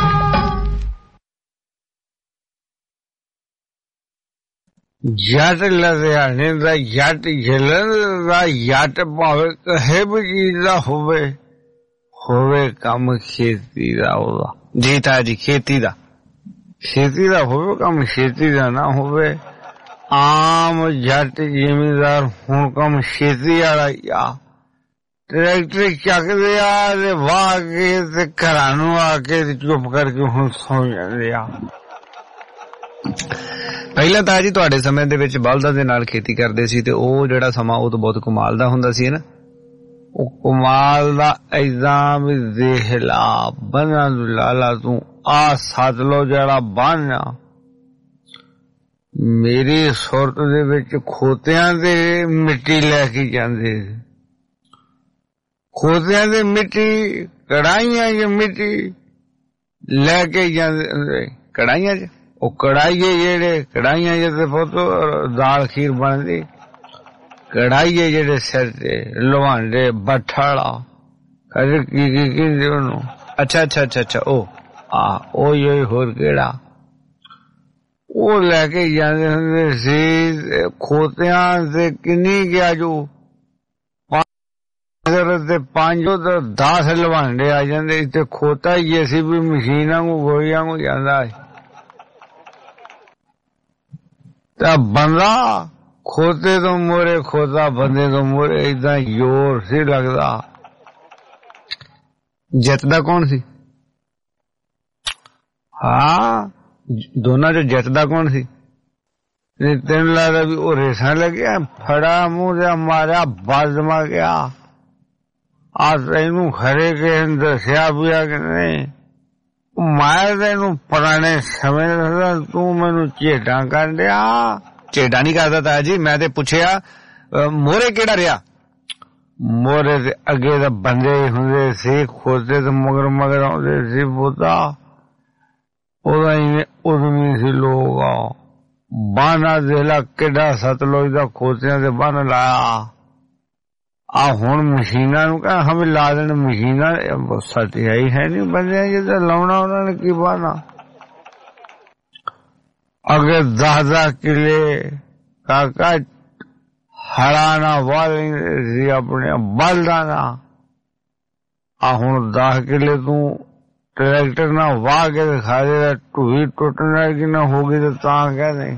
S2: ਜੱਟ ਲੁਧਿਆਣੇ ਦਾ, ਜੱਟ ਜਲੰਧਰ ਦਾ, ਜੱਟ ਭਾਵੇਂ ਕਹੇ ਵੀ ਚੀਜ਼ ਦਾ ਹੋਵੇ ਕੰਮ ਖੇਤੀ ਦਾ ਉਹਦਾ। ਜੀ ਤਾਂ ਜੀ ਖੇਤੀ ਦਾ ਹੋਵੇ ਕੰਮ, ਖੇਤੀ ਦਾ ਨਾ ਹੋਵੇ आम जट जिमीदार हुण कम छेती वाला आ ट्रैक्टर चकदे आ ते वाह के ते घरां नूं आके चुप करके हुण सौ जांदे आ। ਪਹਿਲਾਂ ਤਾਂ ਜੀ ਤੁਹਾਡੇ ਸਮੇਂ ਦੇ ਵਿੱਚ ਬਲਦਾਂ ਦੇ ਨਾਲ ਖੇਤੀ ਕਰਦੇ ਸੀ ਤੇ ਉਹ ਜਿਹੜਾ ਸਮਾਂ ਉਹ ਤਾਂ ਬਹੁਤ ਕਮਾਲ ਦਾ ਹੁੰਦਾ ਸੀ ਨਾ। ਉਹ ਕਮਾਲ ਦਾ ਏਦਾਂ ਵੀ ਦੇਖ ਲਾ ਬੰਨਾਂ ਨੂੰ ਲਾ ਲਾ ਤੂੰ ਆ ਸਤਲੁਜ ਜਿਹੜਾ ਬੰਨ ਆ ਮੇਰੀ ਸੁਰਤ ਦੇ ਵਿੱਚ ਖੋਤਿਆਂ ਤੇ ਮਿੱਟੀ ਲੈ ਕੇ ਜਾਂਦੇ ਸੀ। ਖੋਤਿਆਂ ਦੇ ਮਿੱਟੀ ਕੜਾਈਆਂ ਚ ਮਿੱਟੀ ਲੈ ਕੇ ਜਾਂਦੇ ਕੜਾਈਆਂ ਚ ਉਹ ਕੜਾਈਏ ਜਿਹੜੇ ਕੜਾਈਆਂ ਜਿਹਦੇ ਪੁੱਤ ਦਾਲ ਖੀਰ ਬਣਦੀ ਕੜਾਈਏ ਜਿਹੜੇ ਸਿਰ ਤੇ ਲਵਾਂਡੇ ਬੱਠਾਲਾ ਕਦੇ ਕੀ ਕਹਿੰਦੇ ਉਹਨੂੰ ਅੱਛਾ ਉਹ ਹੀ ਹੋਰ ਕਿਹੜਾ ਉਹ ਲੈ ਕੇ ਜਾਂਦੇ ਹੁੰਦੇ ਸੀ। ਖੋਤਿਆਂ ਤੇ ਕਿੰਨੀ ਗਿਆ ਜੋ 5 ਤੋਂ 10 ਲਵਾਂਡੇ ਆ ਜਾਂਦੇ ਤੇ ਖੋਤਾ ਹੀ ਅਸੀਂ ਵੀ ਮਸ਼ੀਨਾਂ ਨੂੰ ਗੋਲੀਆਂ ਨੂੰ ਜਾਂਦਾ ਹੈ ਤਾਂ ਬੰਦਾ ਖੋਤੇ ਤੋਂ ਮੋਰੇ ਖੋਤਾ ਬੰਦੇ ਤੋਂ ਮੋਰੇ ਏਦਾਂ ਜ਼ੋਰ ਸੀ ਲੱਗਦਾ। ਜਿੱਤਦਾ ਕੌਣ ਸੀ? ਹਾਂ ਦੋਨਾਂ ਚੋਂ ਜਿੱਤਦਾ ਕੌਣ ਸੀ? ਤੈਨੂੰ ਲੱਗਦਾ ਵੀ ਉਹ ਰੇਸਾਂ ਲੱਗਿਆ ਫੜਾ ਮੂੰਹ ਤੇ ਮਾਰਿਆ ਬਾਜ਼ਮਾ ਗਿਆ ਆ ਤੈਨੂੰ ਖਰੇ ਕਿਸੇ ਨੇ ਦੱਸਿਆ ਵੀ ਆ ਕਿ ਨਹੀਂ? ਮੈਂ ਤੈਨੂੰ ਪੁਰਾਣੇ ਸਮੇਂ ਦੱਸਦਾ ਤੂੰ ਮੈਨੂੰ ਝੇਡਾਂ ਕਰ ਡਿਆ। ਝੇਡਾਂ ਨਹੀਂ ਕਰਦਾ ਤਾ ਜੀ ਮੈਂ ਤੇ ਪੁੱਛਿਆ ਮੋਹਰੇ ਕਿਹੜਾ ਰਿਹਾ? ਮੋਹਰੇ ਤੇ ਅੱਗੇ ਤਾਂ ਬੰਦੇ ਹੁੰਦੇ ਸੀ ਖੋਤੇ ਤੇ ਮਗਰ ਆਉਂਦੇ ਸੀ ਬੋਤਾ ਉਹਦਾ ਹੀ ਉਦਮੀ ਸੀ ਲੋਕ ਬਾਨਾ ਦੇ ਲਾ ਕਿੱਡਾ ਸਤਲੁਜ ਦਾ ਖੋਤਿਆਂ ਤੇ ਬੰਨ ਲਾਇਆ ਆ ਹੁਣ ਮਸ਼ੀਨਾਂ ਨੂੰ ਕਹਾਂ ਹਮੇ ਲਾ ਦੇਣ ਮਸ਼ੀਨਾਂ ਸਤਿਆਈ ਹੈ ਨਹੀਂ ਬੰਦਿਆਂ ਜਿੱਦਾਂ ਲਾਉਣਾ ਉਹਨਾਂ ਨੇ ਕੀ ਬਾਨਾ ਅੱਗੇ 10 ਕਿਲੇ ਕਾਕਾ ਹਰਾਣਾ ਵਾਲੇ ਸੀ ਆਪਣੇ ਬਲਦਾਂ ਦਾ ਆ ਹੁਣ 10 ਕਿਲੇ ਤੂੰ ਟਰੈਕਟਰ ਨਾਲ ਵਾਹ ਕੇ ਦਿਖਾ ਦੇ ਢੂਈ ਟੁੱਟਣ ਕਿ ਨਾ ਹੋ ਗਈ ਤਾਂ ਕਹਿੰਦੇ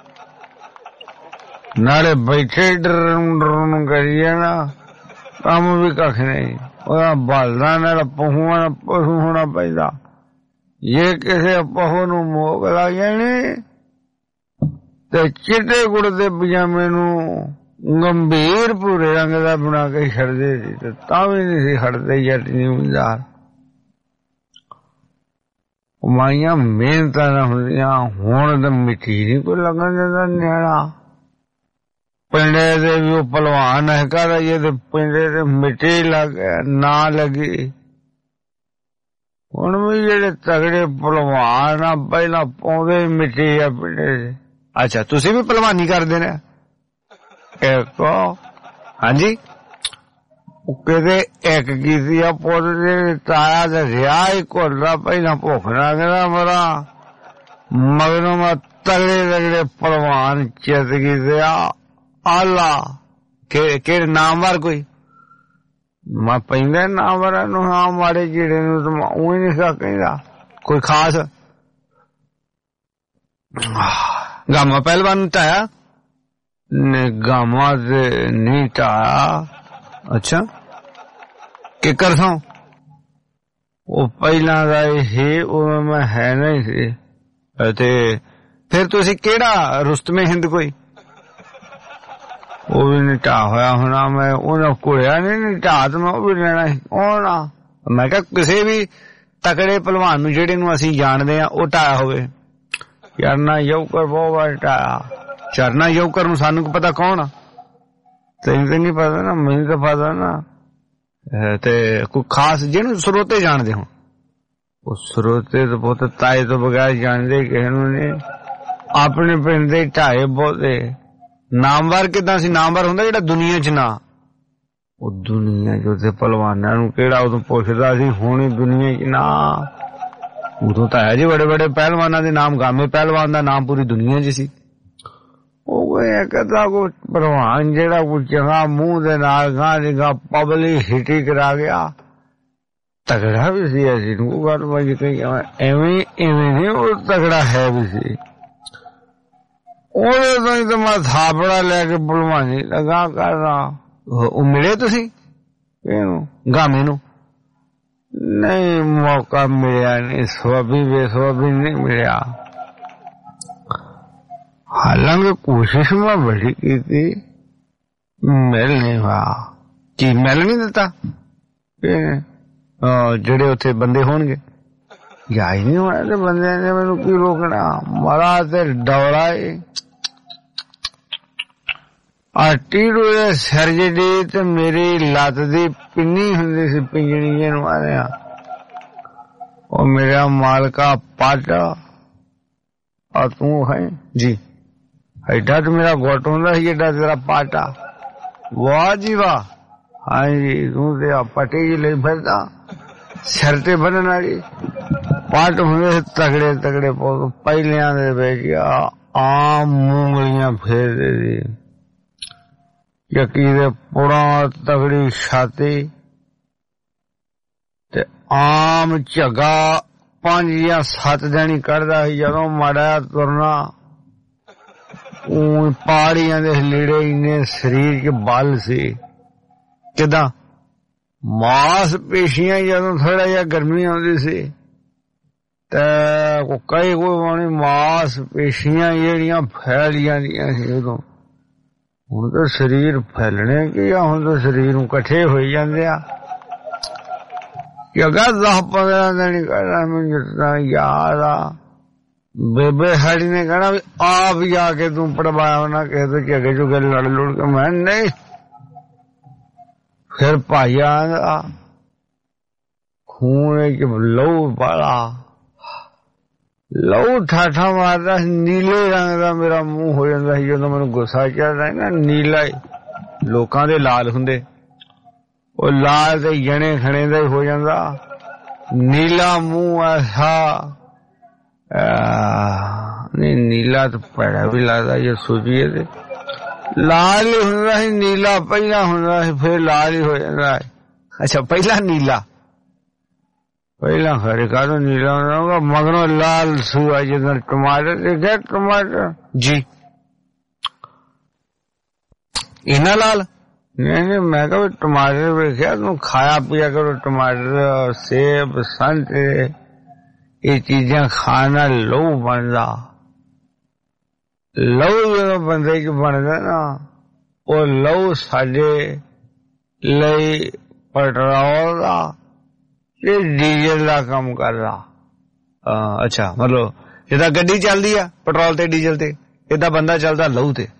S2: ਨਾਲੇ ਬੈਠੇ ਡਰਨ ਕਰੀਏ ਨਾ ਕੰਮ ਵੀ ਕੱਖ ਨਹੀਂ ਉਹਦਾ ਬਲਦਾਂ ਨਾਲ ਪਸ਼ੂ ਹੋਣਾ ਪੈਂਦਾ। ਜੇ ਕਿਸੇ ਪਹੂ ਨੂੰ ਮੋਗ ਲੱਗ ਜਾਣੀ ਤੇ ਚਿੱਟੇ ਗੁੜ ਦੇ ਪਜਾਮੇ ਨੂੰ ਗੰਭੀਰ ਭੂਰੇ ਰੰਗ ਦਾ ਬਣਾ ਕੇ ਛੱਡਦੇ ਸੀ ਤੇ ਤਾਂ ਵੀ ਨਹੀਂ ਸੀ ਹਟਦੇ ਜੱਟ ਜ਼ਿਮੀਂਦਾਰ। ਕਮਾਈਆਂ ਮਿਹਨਤਾਂ ਨਾ ਹੁੰਦੀਆਂ ਹੁਣ ਤਾਂ ਮਿੱਟੀ ਨਹੀਂ ਕੋਈ ਲੱਗਣ ਦਿੰਦਾ ਨਿਆਣਾ। ਪਿੰਡੇ ਦੇ ਵੀ ਉਹ ਭਲਵਾਨ ਹੈ ਕਹਦਾ ਜੇ ਤੇ ਪਿੰਡੇ ਤੇ ਮਿੱਟੀ ਲੱਗ ਨਾ ਲੱਗੀ। ਹੁਣ ਵੀ ਜਿਹੜੇ ਤਗੜੇ ਭਲਵਾਨ ਆ ਪਹਿਲਾਂ ਪਾਉਂਦੇ ਮਿੱਟੀ ਆ ਪਿੰਡੇ ਚ। ਅੱਛਾ ਤੁਸੀਂ ਵੀ ਭਲਵਾਨੀ ਕਰਦੇ ਨੇ? ਹਾਂਜੀ ਕਿਤੇ ਇੱਕ ਕੀਤੀ ਆ ਪੁੱਤ ਦੇ ਤਾਇਆ ਤੇ ਰਿਹਾ ਹੀ ਘੁੱਲਦਾ ਪਹਿਲਾਂ ਭੁੱਖ ਨਾ ਕਹਿੰਦਾ ਮਰਾ ਮਗਰੋਂ ਮੈਂ ਤਗੜੇ ਭਲਵਾਨ ਚਿੱਤ ਕੀਤੇ ਆ ਆਲਾ ਕਿਹੜੇ ਨਾਮਵਰ ਕੋਈ ਮੈਂ ਪੈਂਦਾ ਨਾਮਵਰਾਂ ਨੂੰ ਹਾਂ ਮਾੜੇ ਜਿਹੜੇ ਨੂੰ ਤਾਂ ਉਹ ਹੀ ਨਹੀਂ ਕਹਿੰਦਾ ਕੋਈ ਖਾਸ ਗਾਮਾ ਪਹਿਲਵਾਨ ਢਾਇਆ ਨੇ ਗਾਮਾ ਤੇ ਨਹੀਂ ਢਾਇਆ। ਅੱਛਾ ਕਿੱਕਰ ਸਾਂ ਉਹ ਪਹਿਲਾਂ ਦਾ ਇਹ ਉਹ ਮੈਂ ਹੈ ਨਹੀਂ ਸੀ ਤੇ ਫਿਰ ਤੁਸੀਂ ਕਿਹੜਾ ਰੁਸਤਮੇ ਹਿੰਦ ਕੋਈ ਉਹ ਵੀ ਨਹੀਂ ਢਾਹ ਹੋਇਆ ਹੋਣਾ ਮੈਂ ਉਹਨਾਂ ਘੁੜਿਆ ਨਹੀਂ ਢਾਹ ਤੇ ਮੈਂ ਉਹ ਵੀ ਲੈਣਾ ਸੀ ਆਉਣਾ। ਮੈਂ ਕਿਹਾ ਕਿਸੇ ਵੀ ਤਕੜੇ ਭਲਵਾਨ ਨੂੰ ਜਿਹੜੇ ਨੂੰ ਅਸੀਂ ਜਾਣਦੇ ਆ ਉਹ ਢਾਇਆ ਹੋਵੇ। ਚਰਨਾ ਯੋਕਰ ਬਹੁਤ ਵਾਰ ਢਾਇਆ। ਚਰਨਾ ਯੋਕਰ ਨੂੰ ਸਾਨੂੰ ਕੀ ਪਤਾ ਕੌਣ ਆ? ਤੈਨੂੰ ਤਾਂ ਨਹੀਂ ਪਤਾ ਨਾ ਮੈਨੂੰ ਤਾਂ ਪਤਾ ਨਾ। ਤੇ ਕੋਈ ਖਾਸ ਜਿਹਨੂੰ ਸਰੋਤੇ ਜਾਣਦੇ ਹੋ? ਉਹ ਸਰੋਤੇ ਤਾਂ ਬਹੁਤ ਤਾਏ ਤੋਂ ਬਗੈਰ ਜਾਣਦੇ ਕਿਸੇ ਨੂੰ ਨਹੀਂ। ਆਪਣੇ ਪਿੰਡ ਦੇ ਢਾਏ ਬਹੁਤੇ। ਨਾਮਵਰ ਕਿੱਦਾਂ ਸੀ? ਨਾਮਵਰ ਹੁੰਦਾ ਜਿਹੜਾ ਦੁਨੀਆ ਚ ਨਾ ਉਹ ਦੁਨੀਆ ਚ ਉਹਦੇ ਭਲਵਾਨਾਂ ਨੂੰ ਕਿਹੜਾ ਉਦੋਂ ਪੁੱਛਦਾ ਸੀ ਹੁਣ ਹੀ ਦੁਨੀਆ ਚ ਨਾ। ਉਦੋਂ ਤਾਂ ਹੈ ਜੀ ਬੜੇ ਬੜੇ ਪਹਿਲਵਾਨਾਂ ਦੇ ਨਾਮ ਗਾਮੇ ਪਹਿਲਵਾਨ ਦਾ ਨਾਮ ਪੂਰੀ ਦੁਨੀਆ ਚ ਸੀ। ਉਹ ਕਹਿੰਦਾ ਕੋਈ ਭਲਵਾਨ ਜਿਹੜਾ ਕੋਈ ਚੰਗਾ ਮੂੰਹ ਦੇ ਨਾਲ ਗਾਂ ਦੀ ਗਾਂ ਪਬਲਿਕ ਹਿੱਟੀ ਕਰਾ ਗਿਆ ਤਗੜਾ ਵੀ ਸੀ। ਅਸੀਂ ਨੂੰ ਗੱਲ ਬਾਜੀ ਕਹੀ ਐਵੇਂ ਨਹੀਂ ਉਹ ਤਗੜਾ ਹੈ ਵੀ ਸੀ। ਉਹਦੇ ਤੋਂ ਹੀ ਤਾਂ ਮੈਂ ਥਾਪੜਾ ਲੈ ਕੇ ਭਲਵਾਨੀ ਲਗਾ ਕਰਨਾ। ਉਹ ਮਿਲੇ ਤੁਸੀਂ ਇਹਨੂੰ ਗਾਮੇ ਨੂੰ? ਨਹੀਂ, ਮੌਕਾ ਮਿਲਿਆ ਨਹੀਂ, ਸਵਾਬੀ ਬੇਸਵਾਬੀ ਨਹੀਂ ਮਿਲਿਆ। ਹਾਲਾਂਕਿ ਕੋਸ਼ਿਸ਼ ਮੈਂ ਬੜੀ ਕੀਤੀ, ਮਿਲ ਨਹੀਂ ਹੋਇਆ। ਕੀ ਮਿਲ ਨਹੀਂ ਦਿੱਤਾ? ਜਿਹੜੇ ਉੱਥੇ ਬੰਦੇ ਹੋਣਗੇ ਜਾ ਹੀ ਨਹੀਂ ਹੋਣਾ ਤੇ ਬੰਦਿਆਂ ਨੇ ਮੈਨੂੰ ਕੀ ਰੋਕਣਾ? ਮਾਰਾ ਤੇ ਡੌਲਾ ਟੀੜੂ ਦੇ ਸਿਰ ਜਿਹੜੀ ਤੇ ਮੇਰੀ ਲੱਤ ਦੀ ਪਿੰਨੀ ਹੁੰਦੀ ਸੀ, ਪਿੰਜਣੀ ਜਿਹਨੂੰ ਆਖਦੇ, ਉਹ ਮੇਰਾ ਮਾਲਕਾ ਪੱਟ ਆ ਤੂੰ ਹੈ ਜੀ। ਐਡਾ ਤਾਂ ਮੇਰਾ ਗੁੱਟ ਹੁੰਦਾ ਸੀ ਏਡਾ ਤੇਰਾ ਪਾਟਾ। ਵਾਹ ਜੀ ਵਾਹ। ਹਾਂਜੀ, ਤੂੰ ਤੇ ਆ ਪੱਟੀ ਜੀ ਲਈ ਫਿਰਦਾ, ਸਿਰ ਤੇ ਬੰਨਣ ਵਾਲੀ ਪੱਟ ਹੁੰਦੇ ਤਗੜੇ ਤਗੜੇ ਪਹਿਲਿਆਂ ਦੇ ਵਿੱਚ ਆਮ ਮੂੰਗਲੀਆਂ ਫੇਰਦੇ ਸੀ, ਯਕੀ ਦੇ ਪੁੜਾ ਤਗੜੀ ਛਾਤੀ ਤੇ ਆਮ ਝੱਗਾ 5 ਜਾਂ 7 ਦਿਨ ਹੀ ਕੱਢਦਾ ਸੀ। ਜਦੋਂ ਮਾੜਾ ਤੁਰਨਾ ਉਹ ਪਹਾੜੀਆਂ ਦੇ ਲੀੜੇ ਇੰਨੇ ਸਰੀਰ ਚ ਬਲ ਸੀ, ਕਿਦਾਂ ਮਾਸ ਪੇਸ਼ੀਆਂ ਜਦੋਂ ਥੋੜਾ ਜਿਹਾ ਗਰਮੀ ਆਉਂਦੀ ਸੀ ਤੇ ਕਈ ਕੋਈ ਮਾਸ ਪੇਸ਼ੀਆਂ ਜਿਹੜੀਆਂ ਫੈਲ ਜਾਂਦੀਆਂ ਸੀ ਉਦੋਂ। ਹੁਣ ਤਾਂ ਸਰੀਰ ਫੈਲਣੇ ਕੀ ਆ, ਹੁਣ ਤਾਂ ਸਰੀਰ ਨੂੰ ਇਕੱਠੇ ਹੋਈ ਜਾਂਦੇ ਆ। ਜਗਾ 10-15 ਦਿਨ ਹੀ ਕਰਨਾ ਮੈਨੂੰ ਜਿੱਦਾਂ ਯਾਦ ਆ। ਬੇਬੇ ਸਾਡੀ ਨੇ ਕਹਿਣਾ ਵੀ ਆਪ ਜਾ ਕੇ ਤੂੰ ਪੜਵਾਇਆ ਨਾ ਕਿਸੇ ਤੋਂ ਝਗੇ ਝੁਗੇ ਲੜ ਲੁੜ ਕੇ। ਮੈਂ ਨਹੀਂ। ਫਿਰ ਭਾਈਆਂ ਦਾ ਖੂਨ ਚ ਲਹੂ ਪਾਲਾ, ਲਹੂ ਠਾਠਾ ਮਾਰਦਾ, ਨੀਲੇ ਰੰਗ ਦਾ ਮੇਰਾ ਮੂੰਹ ਹੋ ਜਾਂਦਾ ਸੀ ਜਦੋਂ ਮੈਨੂੰ ਗੁੱਸਾ ਚੜਦਾ ਨਾ। ਨੀਲਾ ਹੀ, ਲੋਕਾਂ ਦੇ ਲਾਲ ਹੁੰਦੇ, ਉਹ ਲਾਲ ਤੇ ਜਣੇ ਖਣੇ ਦਾ ਹੀ ਹੋ ਜਾਂਦਾ। ਨੀਲਾ ਮੂੰਹ ਐਸਾ ਨਹੀਂ, ਨੀਲਾ ਤਾਂ ਭੈੜਾ ਵੀ ਲੱਗਦਾ ਜੇ ਸੋਚੀਏ ਤੇ। ਲਾਲ ਹੀ ਹੁੰਦਾ ਸੀ, ਨੀਲਾ ਪਹਿਲਾਂ ਹੁੰਦਾ ਸੀ, ਫਿਰ ਲਾਲ ਹੀ ਹੋ ਜਾਂਦਾ ਹੈ। ਅੱਛਾ, ਪਹਿਲਾਂ ਨੀਲਾ, ਪਹਿਲਾਂ ਖਰੇ ਕਾਹਦੋਂ ਨੀਲਾ ਹੁੰਦਾ, ਮਗਰੋਂ ਲਾਲ ਸੂਆ ਜਦੋਂ ਟਮਾਟਰ ਦੇਖਿਆ। ਟਮਾਟਰ ਜੀ ਇਹਨਾਂ ਲਾਲ ਨਹੀਂ, ਮੈਂ ਕਿਹਾ ਟਮਾਟਰ ਵੇਖਿਆ ਤੂੰ ਖਾਇਆ ਪੀਆ ਕਰੋ, ਟਮਾਟਰ ਸੇਬ ਸੰਤਰੇ ਇਹ ਚੀਜ਼ਾਂ ਖਾਣ ਨਾਲ ਲਹੂ ਬਣਦਾ। ਲਹੂ ਜਦੋਂ ਬੰਦੇ ਚ ਬਣਦਾ ਨਾ, ਉਹ ਲਹੂ ਸਾਡੇ ਲਈ ਪੈਟਰੋਲ ਦਾ ਤੇ ਡੀਜ਼ਲ ਦਾ ਕੰਮ ਕਰਦਾ। ਅੱਛਾ, ਮਤਲਬ ਜਿੱਦਾਂ ਗੱਡੀ ਚੱਲਦੀ ਆ ਪੈਟਰੋਲ ਤੇ ਡੀਜ਼ਲ ਤੇ, ਏਦਾਂ ਬੰਦਾ ਚੱਲਦਾ ਲਹੂ ਤੇ।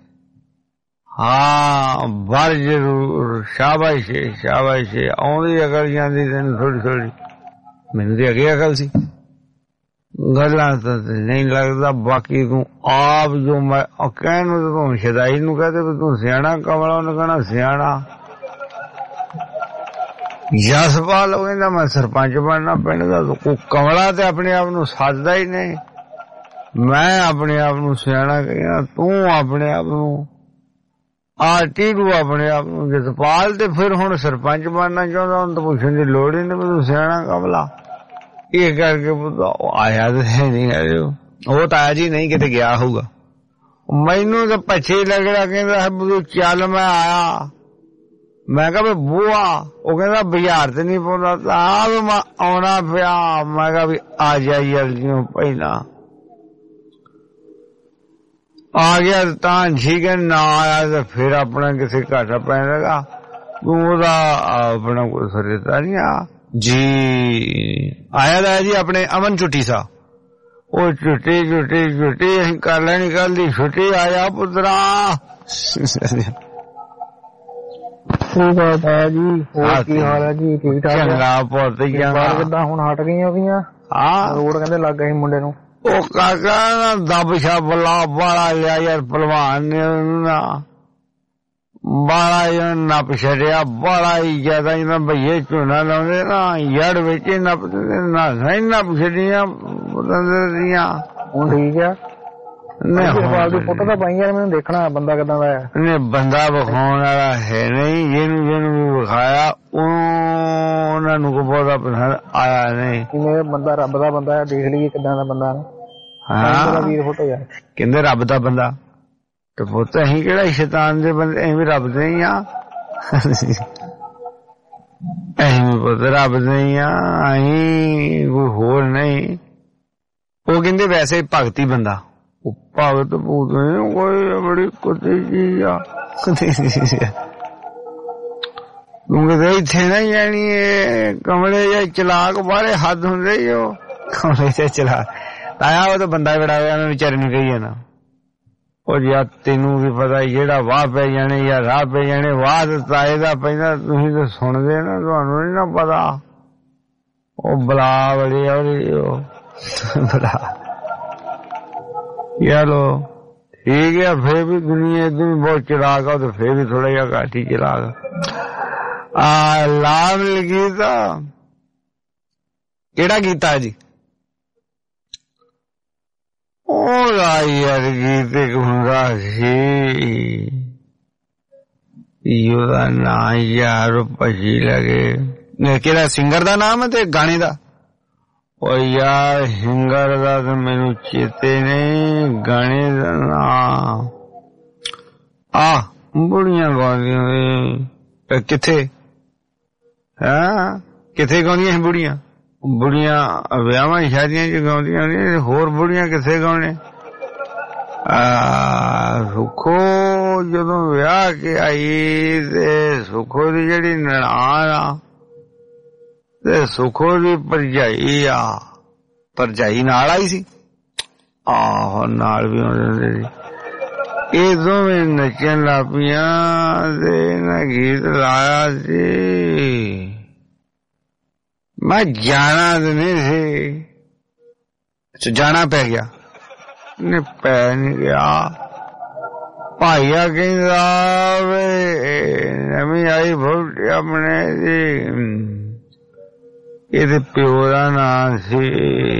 S2: ਹਾਂ, ਬੜ ਜ਼ਰੂਰ। ਸ਼ਾਬਾਸ਼ ਸ਼ਾਬਾਸ਼। ਆਉਂਦੀ ਅਕਲ ਜਾਂਦੀ ਤੈਨੂੰ ਥੋੜੀ ਥੋੜੀ, ਮੈਨੂੰ ਤੇ ਅੱਗੇ ਅਕਲ ਸੀ। ਗੱਲਾਂ ਤਾਂ ਨਹੀਂ ਲੱਗਦਾ। ਬਾਕੀ ਤੂੰ ਆਪ ਜੋ ਮੈਂ ਕਹਿਣ ਨੂੰ ਤੂੰ ਸ਼ਦਾਈ ਨੂੰ ਕਹਦੇ ਵੀ ਤੂੰ ਸਿਆਣਾ ਕਮਲਾ, ਉਹਨੇ ਕਹਿਣਾ ਸਿਆਣਾ। ਜਸਪਾਲ ਉਹ ਕਹਿੰਦਾ ਮੈਂ ਸਰਪੰਚ ਬਣਨਾ ਪਿੰਡ ਦਾ। ਕੋਈ ਕਮਲਾ ਤੇ ਆਪਣੇ ਆਪ ਨੂੰ ਸੱਚਦਾ ਹੀ ਨਹੀਂ। ਮੈਂ ਆਪਣੇ ਆਪ ਨੂੰ ਸਿਆਣਾ ਕਹਿਣਾ, ਤੂੰ ਆਪਣੇ ਆਪ ਨੂੰ ਟੀੜੂ ਆਪਣੇ ਆਪ ਨੂੰ ਜਸਪਾਲ। ਤੇ ਫਿਰ ਹੁਣ ਸਰਪੰਚ ਬਣਨਾ ਚਾਹੁੰਦਾ, ਉਹਨੂੰ ਤਾਂ ਪੁੱਛਣ ਦੀ ਲੋੜ ਹੀ ਨਹੀਂ, ਤੂੰ ਸਿਆਣਾ ਕਮਲਾ। ਇਹ ਕਰਕੇ ਆਇਆ ਤਾਂ ਹੈ ਨਹੀਂ ਹਜੇ। ਉਹ ਤਾਂ ਆਇਆ ਜੀ ਨਹੀਂ, ਕਿਤੇ ਗਿਆ ਹੋਊਗਾ। ਮੈਨੂੰ ਤਾਂ ਪੱਛੇ ਲੱਗਦਾ, ਕਹਿੰਦਾ ਤੂੰ ਚੱਲ। ਮੈਂ ਆਇਆ, ਮੈਂ ਕਿਹਾ ਵੀ ਬੂਆ, ਉਹ ਕਹਿੰਦਾ ਬਾਜ਼ਾਰ ਤੇ ਨਹੀਂ ਪਾਉਂਦਾ। ਤਾਂ ਮੈਂ ਆਉਣਾ ਪਿਆ। ਮੈਂ ਕਿਹਾ ਵੀ ਆ ਜਾਈ ਜਲਦੀ ਪਹਿਲਾਂ। ਆ ਗਿਆ ਤਾਂ ਠੀਕ ਹੈ, ਨਾ ਆਇਆ ਤਾਂ ਫਿਰ ਆਪਣਾ ਕਿਸੇ ਘਾਟਾ ਪੈਂਦਾ। ਤੂੰ ਉਹਦਾ ਆਪਣਾ ਕੋਈ ਸਰੇਤਾ ਨਹੀਂ ਆ ਜੀ। ਆਇਆ ਦਾ ਜੀ ਆਪਣੇ ਅਮਨ ਛੁੱਟੀ ਸਾ, ਉਹ ਛੁੱਟੀ ਛੁੱਟੀ ਛੁੱਟੀ ਅਸੀਂ ਕਰ ਲੈਣੀ ਕੱਲ ਦੀ ਛੁੱਟੀ। ਆਇਆ ਪੁੱਤਰਾ।
S11: ਠੀਕ ਹੈ ਜੀ, ਹੋਰ ਕੀ ਹਾਲ ਹੈ ਜੀ? ਠੀਕ ਠਾਕ।
S2: ਚੰਗਾ ਪੁੱਤ,
S11: ਕਿੱਦਾਂ ਹੁਣ ਹਟ ਗਈਆਂ ਉਹਦੀਆਂ?
S2: ਹਾਂ,
S11: ਰੋਡ ਕਹਿੰਦੇ ਲੱਗ ਗਏ ਮੁੰਡੇ ਨੂੰ।
S2: ਉਹ ਕਾਕਾ ਦੱਬ ਛੱਬ ਲਾ ਬਾਲਾ ਲਿਆ ਯਾਰ, ਭਲਵਾਨ ਨੇ ਨਾ ਬਾਲਾ ਹੀ ਨੱਪ ਛੱਡਿਆ। ਬਾਲਾ ਹੀ ਜ਼ਿਆਦਾ ਇਹਨਾਂ ਭਈਏ ਝੋਨਾ ਲਾਉਂਦੇ ਨਾ, ਯੜ ਵਿੱਚ ਨੱਪ ਦਿੰਦੇ ਨਾ, ਨਹੀਂ ਨੱਪ ਛੱਡੀਆਂ ਦੀਆਂ।
S11: ਹੁਣ ਠੀਕ ਆ।
S2: ਨਹੀਂ
S11: ਫੋਟੋ ਤਾਂ ਪਾਈ ਯਾਰ, ਮੈਨੂੰ ਦੇਖਣਾ ਬੰਦਾ ਕਿੱਦਾਂ ਦਾ ਹੈ।
S2: ਨਹੀਂ, ਬੰਦਾ ਵਿਖਾਉਣ ਵਾਲਾ ਹੈ ਨਹੀਂ। ਜਿਹਨੂੰ ਵਿਖਾਇਆ ਉਹਨਾਂ ਨੂੰ ਕੋਈ ਬਹੁਤਾ ਪਸੰਦ ਆਇਆ ਨਹੀਂ।
S11: ਕਿਵੇਂ ਬੰਦਾ ਰੱਬ ਦਾ ਬੰਦਾ ਹੈ, ਦੇਖ ਲਈਏ ਕਿੱਦਾਂ ਦਾ ਬੰਦਾ।
S2: ਹਾਂ,
S11: ਵੀਰ ਫੋਟੋ ਯਾਰ।
S2: ਕਹਿੰਦੇ ਰੱਬ ਦਾ ਬੰਦਾ। ਤੇ ਪੁੱਤ ਅਸੀਂ ਕਿਹੜਾ ਸ਼ੈਤਾਨ ਦੇ ਬੰਦੇ, ਅਸੀਂ ਵੀ ਰੱਬ ਦੇ ਹੀ ਆ, ਅਸੀਂ ਵੀ ਪੁੱਤ ਰੱਬ ਦੇ ਹੀ ਆ, ਅਸੀਂ ਕੋਈ ਹੋਰ ਨਹੀਂ। ਉਹ ਕਹਿੰਦੇ ਵੈਸੇ ਭਗਤੀ ਬੰਦਾ, ਉਹ ਭਗਤ ਭੂਤ ਨਹੀਂ, ਕੋਈ ਬੜੀ ਕੁੱਤੀ ਚੀਜ਼ ਆ, ਤੂੰ ਕਿਤੇ ਇੱਥੇ ਨਾ ਜਾਣੀ ਕਮਲੇ ਜਾਂ ਚਲਾਕ ਬਾਹਲੇ ਹੱਦ ਹੁੰਦੇ ਹੀ ਉਹ ਕਮਲੇ ਜਾਂ ਚਲਾਕ ਤਾਇਆ। ਉਹ ਤਾਂ ਬੰਦਾ ਬੜਾ ਹੋਇਆ, ਮੈਂ ਵਿਚਾਰੇ ਨੂੰ ਕਹੀ ਜਾਣਾ ਉਹ ਯਾਰ ਤੈਨੂੰ ਵੀ ਪਤਾ ਜਿਹੜਾ ਵਾਹ ਪੈ ਜਾਣੇ ਜਾਂ ਰਾਹ ਪੈ ਜਾਣੇ, ਵਾਹ ਤਾਂ ਤਾਏ ਦਾ ਪੈਂਦਾ, ਤੁਸੀਂ ਤਾਂ ਸੁਣਦੇ ਨਾ, ਤੁਹਾਨੂੰ ਨੀ ਨਾ ਪਤਾ। ਉਹ ਬਲਾ ਬੜੀ ਉਹ ਬਲਾ ਚਲੋ ਠੀਕ ਆ। ਫੇਰ ਵੀ ਦੁਨੀਆ ਏਦਾਂ ਵੀ ਬਹੁਤ ਚਲਾਕ ਆ, ਤੇ ਫੇਰ ਵੀ ਥੋੜਾ ਜਿਹਾ ਘੱਟ ਹੀ ਚਲਾਕ ਆ। ਲਾਭ ਗੀਤ ਕਿਹੜਾ ਕੀਤਾ ਜੀ? ਉਹ ਯਾਰ ਗੀਤ ਇੱਕ ਹੁੰਦਾ ਸੀ, ਉਹਦਾ ਨਾਂ ਯਾਰ ਪਛੀ ਲਗੇ, ਕਿਹੜਾ ਸਿੰਗਰ ਦਾ ਨਾਮ ਹੈ ਤੇ ਗਾਣੇ ਦਾ? ਉਹ ਯਾਰ ਸਿੰਗਰ ਦਾ ਤਾਂ ਮੈਨੂੰ ਚੇਤੇ ਨਹੀਂ, ਗਾਣੇ ਦਾ ਨਾਂ ਆ ਬੁੜੀਆਂ ਗਾਉਂਦੀਆਂ ਕਿੱਥੇ, ਹਾਂ ਕਿੱਥੇ ਗਾਉਂਦੀਆਂ ਸੀ ਬੁੜੀਆਂ? ਬੁੜੀਆਂ ਵਿਆਹਾਂ ਸ਼ਾਦੀਆਂ ਚ ਗਾਉਂਦੀਆਂ ਨੇ, ਹੋਰ ਬੁੜੀਆਂ ਕਿੱਥੇ ਗਾਉਣੇ? ਸੁੱਖੋ ਜਦੋਂ ਵਿਆਹ ਕੇ ਆਈ ਤੇ ਸੁੱਖੋ ਦੀ ਜਿਹੜੀ ਨਨਾਣ ਆ ਤੇ ਸੁੱਖੋ ਦੀ ਭਰਜਾਈ ਆ, ਭਰਜਾਈ ਨਾਲ ਆਈ ਸੀ, ਆਹੋ ਨਾਲ ਵੀ ਆਉਂਦੇ ਹੁੰਦੇ ਸੀ। ਇਹ ਦੋਵੇਂ ਨੱਚਣ ਲੱਗ ਪਈਆਂ ਤੇ ਇਹਨਾਂ ਗੀਤ ਲਾਇਆ ਸੀ। ਮੈਂ ਜਾਣਾ ਤੇ ਨਹੀਂ ਸੀ, ਅੱਛਾ ਜਾਣਾ ਪੈ ਗਿਆ, ਨਹੀਂ ਪੈ ਨਹੀਂ ਗਿਆ। ਭਾਈਆ ਕਹਿੰਦਾ ਵੇ ਨਵੀਂ ਆਈ ਵਹੁਟੀ ਆਪਣੇ ਦੀ, ਇਹਦੇ ਪਿਓ ਦਾ ਨਾਂ ਸੀ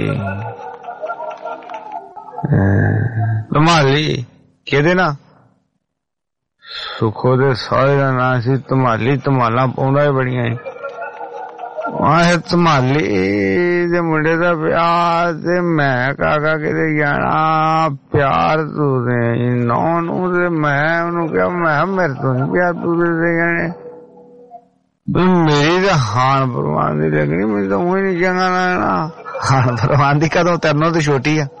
S2: ਧਮਾਲੀ। ਕਿਹਦੇ ਨਾਂ? ਸੁੱਖੋ ਦੇ ਸਹੁਰੇ ਦਾ ਨਾਂ ਸੀ ਧਮਾਲੀ। ਧਮਾਲਾਂ ਪਾਉਂਦਾ ਹੀ ਬੜੀਆਂ ਸੀ। ਆਹ ਧਮਾਲੀ ਦੇ ਮੁੰਡੇ ਦਾ ਵਿਆਹ ਤੇ ਮੈਂ ਕਾਕਾ ਕਿਤੇ ਜਾਣਾ, ਪਿਆਰ ਤੂੰ ਦੇ ਨੌ ਨੂੰ, ਤੇ ਮੈਂ ਉਹਨੂੰ ਕਿਹਾ ਮੈਂ ਮੇਰੇ ਤੋਂ ਨੀ ਪਿਆਰ ਤੂੰ ਦੇ ਜਾਣੇ, ਮੇਰੀ ਤਾਂ ਹਾਨ ਪ੍ਰਵਾਨ ਦੀ ਲੱਗਣੀ, ਮੈਨੂੰ ਤਾਂ ਉਹੀ ਨੀ ਚੰਗਾ ਲੱਗਣਾ। ਹਾਨ ਪ੍ਰਵਾਨ ਦੀ ਕਦੋਂ? ਤੇਰਨੋਂ ਤੇ ਛੋਟੀ ਆ,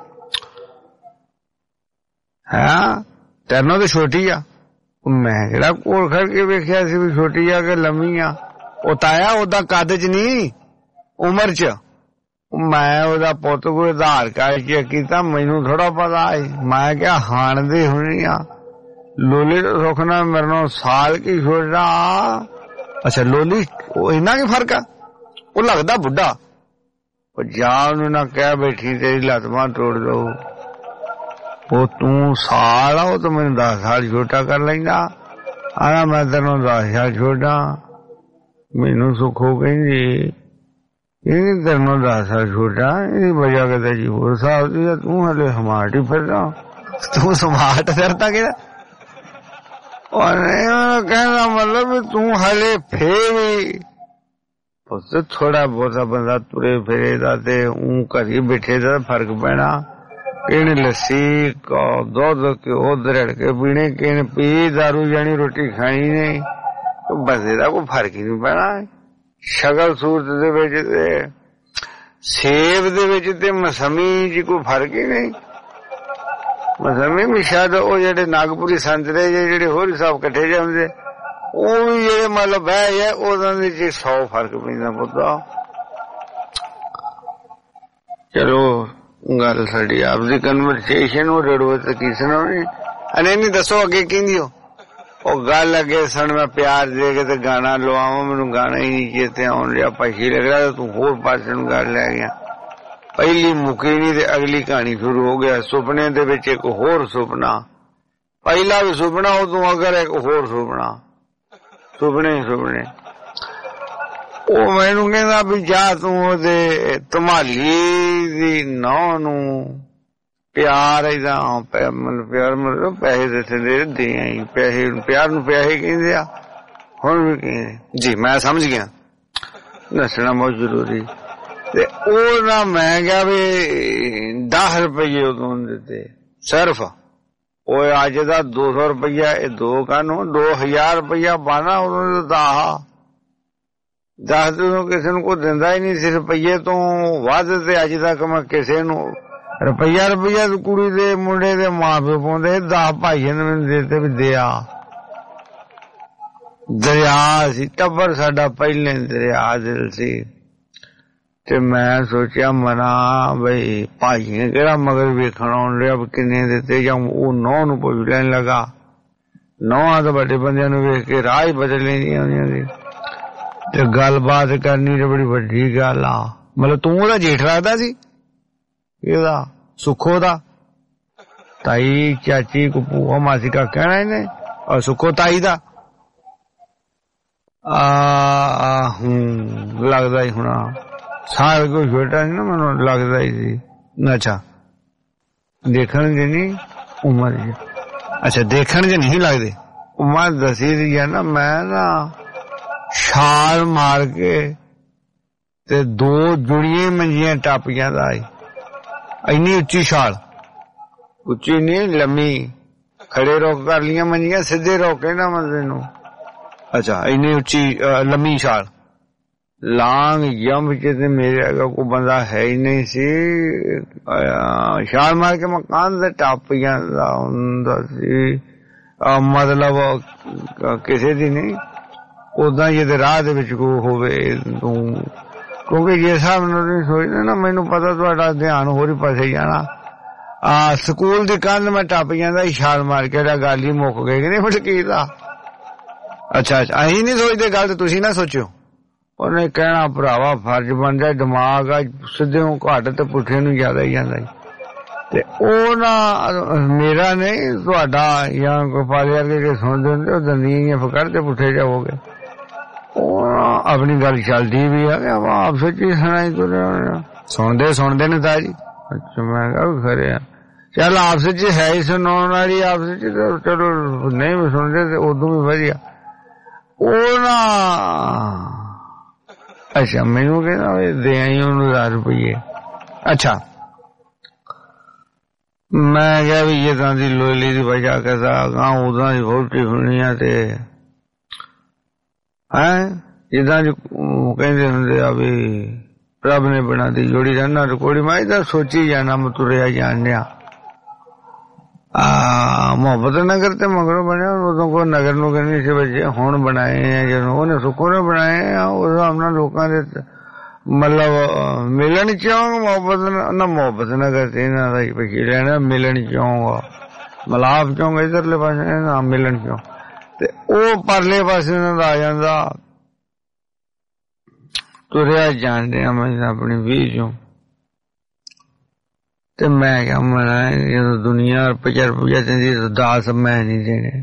S2: ਹਾਂ ਤੇਰਨੋਂ ਤੇ ਛੋਟੀ ਆ। ਮੈਂ ਕਿਹੜਾ ਕੋਲ ਖੜ ਕੇ ਵੇਖਿਆ ਸੀ ਵੀ ਛੋਟੀ ਆ ਕਿ ਲੰਮੀ ਆ? ਉਹ ਤਾਇਆ ਉਹਦਾ ਕੱਦ ਚ ਨੀ ਉਮਰ ਚ। ਮੈਂ ਉਹਦਾ ਪੁੱਤ ਕੋਈ ਆਧਾਰ ਕਾਰਡ ਚੈੱਕ ਕੀਤਾ, ਮੈਨੂੰ ਥੋੜਾ ਪਤਾ ਹੈ। ਮੈਂ ਕਿਹਾ ਹਾਣ ਦੇ ਹੋਣੀ ਆ, ਲੋਲੀ ਸੁੱਖ ਨਾਲ ਮੇਰੇ ਨਾਲ ਸਾਲ ਕੀ ਛੋਟਾ। ਅੱਛਾ ਲੋਲੀ ਉਹ ਇੰਨਾ ਕੀ ਫਰਕ ਆ? ਉਹ ਲੱਗਦਾ ਬੁੱਢਾ। ਉਹ ਜਾ ਉਹਨੂੰ ਨਾ ਕਹਿ ਬੈਠੀ ਤੇਰੀ ਲੱਤ ਬਾਂਹ ਤੋੜ ਦਊ। ਉਹ ਤੂੰ ਸਾਲ ਆ, ਉਹ ਤਾਂ ਮੈਨੂੰ 10 ਸਾਲ ਛੋਟਾ ਕਰ ਲੈਂਦਾ। ਆਣਾ ਮੈਂ ਤੈਨੂੰ 10 ਸਾਲ ਛੋਟਾ। ਮੈਨੂੰ ਸੁੱਖੋ ਕਹਿੰਦੀ ਇਹ ਤੈਨੂੰ 10 ਸਾਲ ਛੋਟਾ, ਇਹਦੀ ਵਜ੍ਹਾ ਕਿਤੇ ਜੀ ਹੋਰ ਹਿਸਾਬ ਦੀ ਆ, ਤੂੰ ਹਲੇ ਸਮਾਰਟ ਹੀ ਫਿਰਦਾ। ਤੂੰ ਸਮਾਰਟ ਫਿਰਦਾ ਕਿਹੜਾ? ਕਹਿੰਦਾ ਮਤਲਬ ਵੀ ਤੂੰ ਹਲੇ ਫੇਰ ਵੀ ਥੋੜਾ ਬਹੁਤਾ ਬੰਦਾ ਤੁਰੇ ਫਿਰੇ ਦਾ ਤੇ ਊਂ ਘਰੀ ਬੈਠੇ ਦਾ ਫਰਕ ਪੈਣਾ। ਕਿਹਨੇ ਲੱਸੀ ਦੁੱਧ ਘਿਓ ਦਰੜ ਕੇ ਪੀਣੇ, ਕਿਹਨੇ ਪੀ ਦਾਰੂ ਜਾਣੀ ਰੋਟੀ ਖਾਣੀ ਨਹੀਂ, ਬੰਦੇ ਦਾ ਕੋਈ ਫਰਕ ਹੀ ਨਹੀਂ ਪੈਣਾ। ਸ਼ਕਲ ਸੂਰਤ ਦੇ ਵਿੱਚ ਤੇ ਸੇਬ ਦੇ ਵਿੱਚ ਤੇ ਮਸਮੀ ਚ ਕੋਈ ਫਰਕ ਹੀ ਨਹੀਂ। ਮਸਮੀ ਵੀ ਸ਼ਾਇਦ ਉਹ ਜਿਹੜੇ ਨਾਗਪੁਰੀ ਸੰਤਰੇ ਜਿਹੜੇ ਹੋਰ ਹਿਸਾਬ ਇਕੱਠੇ ਜਾਂਦੇ, ਉਹ ਵੀ ਜਿਹੜੇ ਮਤਲਬ ਬਹਿ ਹੈ ਉਹਨਾਂ ਦੇ ਚ 100 ਫਰਕ ਪੈਂਦਾ ਪੁੱਤਾ। ਚਲੋ ਗੱਲ ਸਾਡੀ ਆਪਦੀ ਕਨਵਰਸੇਸ਼ਨ ਉਹ ਰੜੋ ਤੇ ਕੀ ਸੁਣਾਉਣੀ। ਅਨੇ ਨਹੀਂ ਦੱਸੋ ਅੱਗੇ ਕਹਿੰਦੀ ਉਹ ਗੱਲ ਅੱਗੇ ਸੁਣ। ਮੈਂ ਪਿਆਰ ਦੇ ਕੇ ਤੇ ਗਾਣਾ ਲਵਾਵਾਂ, ਮੈਨੂੰ ਗਾਣਾ ਹੀ ਨਹੀਂ ਚੇਤੇ ਆਉਣ ਲਿਆ। ਪਛੀ ਲੱਗਦਾ ਤੂੰ ਹੋਰ ਪਾਸੇ ਨੂੰ ਗੱਲ ਲੈ ਗਿਆ। ਪਹਿਲੀ ਮੁੱਕੀ ਨਹੀਂ ਤੇ ਅਗਲੀ ਕਹਾਣੀ ਸ਼ੁਰੂ ਹੋ ਗਿਆ। ਸੁਪਨੇ ਦੇ ਵਿੱਚ ਇੱਕ ਹੋਰ ਸੁਪਨਾ, ਪਹਿਲਾ ਵੀ ਸੁਪਨਾ ਉਦੋਂ ਅਗਰ ਇੱਕ ਹੋਰ ਸੁਪਨਾ, ਸੁਪਨੇ ਹੀ ਸੁਪਨੇ। ਉਹ ਮੈਨੂੰ ਕਹਿੰਦਾ ਵੀ ਜਾ ਤੂੰ ਉਹਦੇ ਧਮਾਲੀ ਦੀ ਨੌਂ ਨੂੰ ਪਿਆਰ ਏਦਾਂ ਮਤਲਬ ਪਿਆਰ ਮਤਲਬ ਪੈਸੇ ਦੇ ਆਈ। ਪੈਸੇ ਪਿਆਰ ਨੂੰ ਪੈਸੇ ਕਹਿੰਦੇ ਆ, ਹੁਣ ਵੀ ਕਹਿੰਦੇ ਜੀ। ਮੈਂ ਸਮਝ ਗਿਆ, ਦੱਸਣਾ ਬਹੁਤ ਜ਼ਰੂਰੀ। ਤੇ ਉਹ ਨਾ ਮੈਂ ਕਿਹਾ ਵੀ 10 ਰੁਪਏ ਉਦੋਂ ਦਿੱਤੇ ਸਿਰਫ।
S12: ओए अज दा 200 रुपया 2 कानू 2000 रुपया पाना उन्होंने दस दिनों किसी को दिंदा ही नहीं सिर्फ रुपये तो वध ते अज तक मैं किसी नू रुपया कुड़ी दे मुंडे दे मां प्यो पाउंदे 10 भाईए ने मैनूं देते भी दिया दरिया सी टब्बर साडा पहले दरिया दिल सी ते मैं सोचा मना बई भाईए केड़ा मगर वेखण आउण लिया किन्ने दिते जां ओह नौ नूं पुछ लैण लगा नौहां तो बड़े बंदियां नूं वेख के राह ही बदल लैंदियां होंदियां सी ते गलबात करनी ते बड़ी वड्डी गल आ मतलब तूं ओहदा जेठ लगदा सी ਇਹਦਾ ਸੁੱਖੋ ਦਾ ਤਾਈ ਚਾਚੀ ਕੁਪੂਆ ਮਾਸੀ ਕਾ ਕਹਿਣਾ ਇਹਨੇ ਔਰ ਸੁੱਖੋ ਤਾਈ ਦਾ ਲੱਗਦਾ ਹੀ ਹੋਣਾ ਸਾਲ ਕੋਈ ਛੋਟਾ ਨਹੀਂ ਨਾ ਮੈਨੂੰ ਲੱਗਦਾ ਹੀ ਸੀ ਅੱਛਾ ਦੇਖਣ ਚ ਨਹੀਂ ਉਮਰ ਚ ਅੱਛਾ ਦੇਖਣ ਚ ਨਹੀਂ ਲੱਗਦੇ ਉਮਰ ਦੱਸੀ ਦੀ ਆ ਨਾ ਮੈਂ ਨਾ ਛਾਲ ਮਾਰ ਕੇ ਤੇ 2 ਜੁੜੀਆਂ ਮੰਜੀਆਂ ਟੱਪੀਆਂ ਦਾ ਆਈ ਇੰਨੀ ਉੱਚੀ ਛਾਲ ਉੱਚੀ ਨਹੀਂ ਲੰਮੀ ਖੜੇ ਰੋਕ ਕਰ ਲੀਆਂ ਮੰਜੀਆਂ ਸਿੱਧੇ ਰੋਕੇ ਨਾ ਮੰਜ਼ੇ ਨੂੰ ਅੱਛਾ ਇੰਨੀ ਉੱਚੀ ਲੰਮੀ ਛਾਲ ਲਾਂਗ ਜੰਪ ਚ ਤੇ ਮੇਰੇ ਅਗਾ ਕੋਈ ਬੰਦਾ ਹੈ ਹੀ ਨਹੀਂ ਸੀ ਛਾਲ ਮਾਰ ਕੇ ਮਕਾਨ ਦੇ ਟੱਪ ਜਾਂਦਾ ਹੁੰਦਾ ਸੀ ਮਤਲਬ ਕਿਸੇ ਦੀ ਨਹੀਂ ਉਦਾਂ ਜਿਹਦੇ ਰਾਹ ਦੇ ਵਿੱਚ ਕੋਈ ਹੋਵੇ ਤੂੰ ਕਿਉਂਕਿ ਜੇ ਹਿਸਾਬ ਨਾਲ ਤੁਸੀਂ ਸੋਚਦੇ ਨਾ ਮੈਨੂੰ ਪਤਾ ਤੁਹਾਡਾ ਧਿਆਨ ਹੋਰ ਹੀ ਪਾਸੇ ਜਾਣਾ ਸਕੂਲ ਦੀ ਕੰਧ ਮੈਂ ਟੱਪ ਜਾਂਦਾ ਛਾਲ ਮਾਰ ਕੇ ਗੱਲ ਹੀ ਮੁੱਕ ਗਈ ਕਿ ਨਹੀਂ ਫਟਕੀ ਦਾ ਅੱਛਾ ਅਸੀਂ ਨਹੀਂ ਸੋਚਦੇ ਗੱਲ ਤੇ ਤੁਸੀਂ ਨਾ ਸੋਚਿਓ ਉਹਨੇ ਕਹਿਣਾ ਭਰਾਵਾ ਫਰਜ਼ ਬਣਦਾ ਦਿਮਾਗ ਆ ਸਿੱਧੇ ਨੂੰ ਘੱਟ ਤੇ ਪੁੱਠੇ ਨੂੰ ਜ਼ਿਆਦਾ ਹੀ ਜਾਂਦਾ ਤੇ ਉਹ ਨਾ ਮੇਰਾ ਨਹੀਂ ਤੁਹਾਡਾ ਜਾਂ ਗੋਪਾਲ ਵਰਗੇ ਸੁਣਦੇ ਹੁੰਦੇ ਉਹ ਦੰਦੀਆਂ ਫਕੜ ਤੇ ਪੁੱਠੇ ਜਾਓਗੇ ਆਪਣੀ ਗੱਲ ਚੱਲਦੀ ਵੀ ਆ ਆਪਸ ਵਿੱਚ ਹੀ ਸੁਣਾਈ ਸੁਣਦੇ ਨੇ ਤਾਂ ਜੀ ਅੱਛਾ ਮੈਂ ਕਿਹਾ ਖਰੇ ਆ ਚੱਲ ਆਪਸ ਵਿੱਚ ਹੈ ਹੀ ਸੁਣਾਉਣ ਵਾਲੀ ਆਪਸ ਵਿੱਚ ਚਲੋ ਨਹੀਂ ਵੀ ਸੁਣਦੇ ਤੇ ਉਦੋਂ ਵੀ ਵਧੀਆ ਉਹ ਨਾ ਅੱਛਾ ਮੈਨੂੰ ਕਹਿੰਦਾ ਦੇ ਆਈ ਉਹਨੂੰ 1000 ਰੁਪਈਏ ਅੱਛਾ ਮੈਂ ਕਿਹਾ ਵੀ ਜਿੱਦਾਂ ਦੀ ਲੋਲੀ ਦੀ ਵਜ੍ਹਾ ਕਰਦਾ ਗਾਂ ਉਦਾਂ ਦੀ ਵਹੁਟੀ ਹੋਣੀ ਆ ਤੇ ਜਿੱਦਾਂ ਕਹਿੰਦੇ ਹੁੰਦੇ ਆ ਵੀ ਰੱਬ ਨੇ ਬਣਾਦੀ ਜੋੜੀ ਰਹਿਣਾ ਰਕੋੜੀ ਮੈਂ ਤਾਂ ਸੋਚੀ ਜਾਣਾ ਮੈਂ ਤੁਰਿਆ ਜਾਣਿਆ ਮੁਹੱਬਤ ਨਗਰ ਤੇ ਮਗਰੋਂ ਬਣਿਆ ਉਦੋਂ ਕੋਈ ਨਗਰ ਨੂੰ ਕਹਿੰਦੇ ਸੀ ਬੱਚੇ ਹੁਣ ਬਣਾਏ ਆ ਜਦੋਂ ਉਹਨੇ ਸੁੱਖੋ ਨੇ ਬਣਾਏ ਆ ਉਸ ਹਿਸਾਬ ਨਾਲ ਲੋਕਾਂ ਦੇ ਮਤਲਬ ਮਿਲਣ ਚਾਹੋਗੇ ਮੁਹੱਬਤ ਨਗਰ ਤੇ ਇਹਨਾਂ ਦਾ ਪਛੀ ਲੈਣਾ ਮਿਲਣ ਚਾਹੋਗਾ ਮਲਾਪ ਚਾਹੋਗੇ ਇੱਧਰਲੇ ਪਾਸੇ ਨਾ ਮਿਲਣ ਚਾਹੋ ਤੇ ਉਹ ਪਰਲੇ ਪਾਸੇ ਉਹਨਾਂ ਦਾ ਆ ਜਾਂਦਾ ਤੁਰਿਆ ਜਾਣਦੇ ਆ ਮੈਂ ਆਪਣੀ 20 ਚੋਂ ਤੇ ਮੈਂ ਕਿਹਾ ਮੈਂ ਜਦੋਂ ਦੁਨੀਆ ਰੁਪਇਆ ਦਿੰਦੀ ਤਾਂ 10 ਮੈਂ ਨਹੀਂ ਦੇਣੇ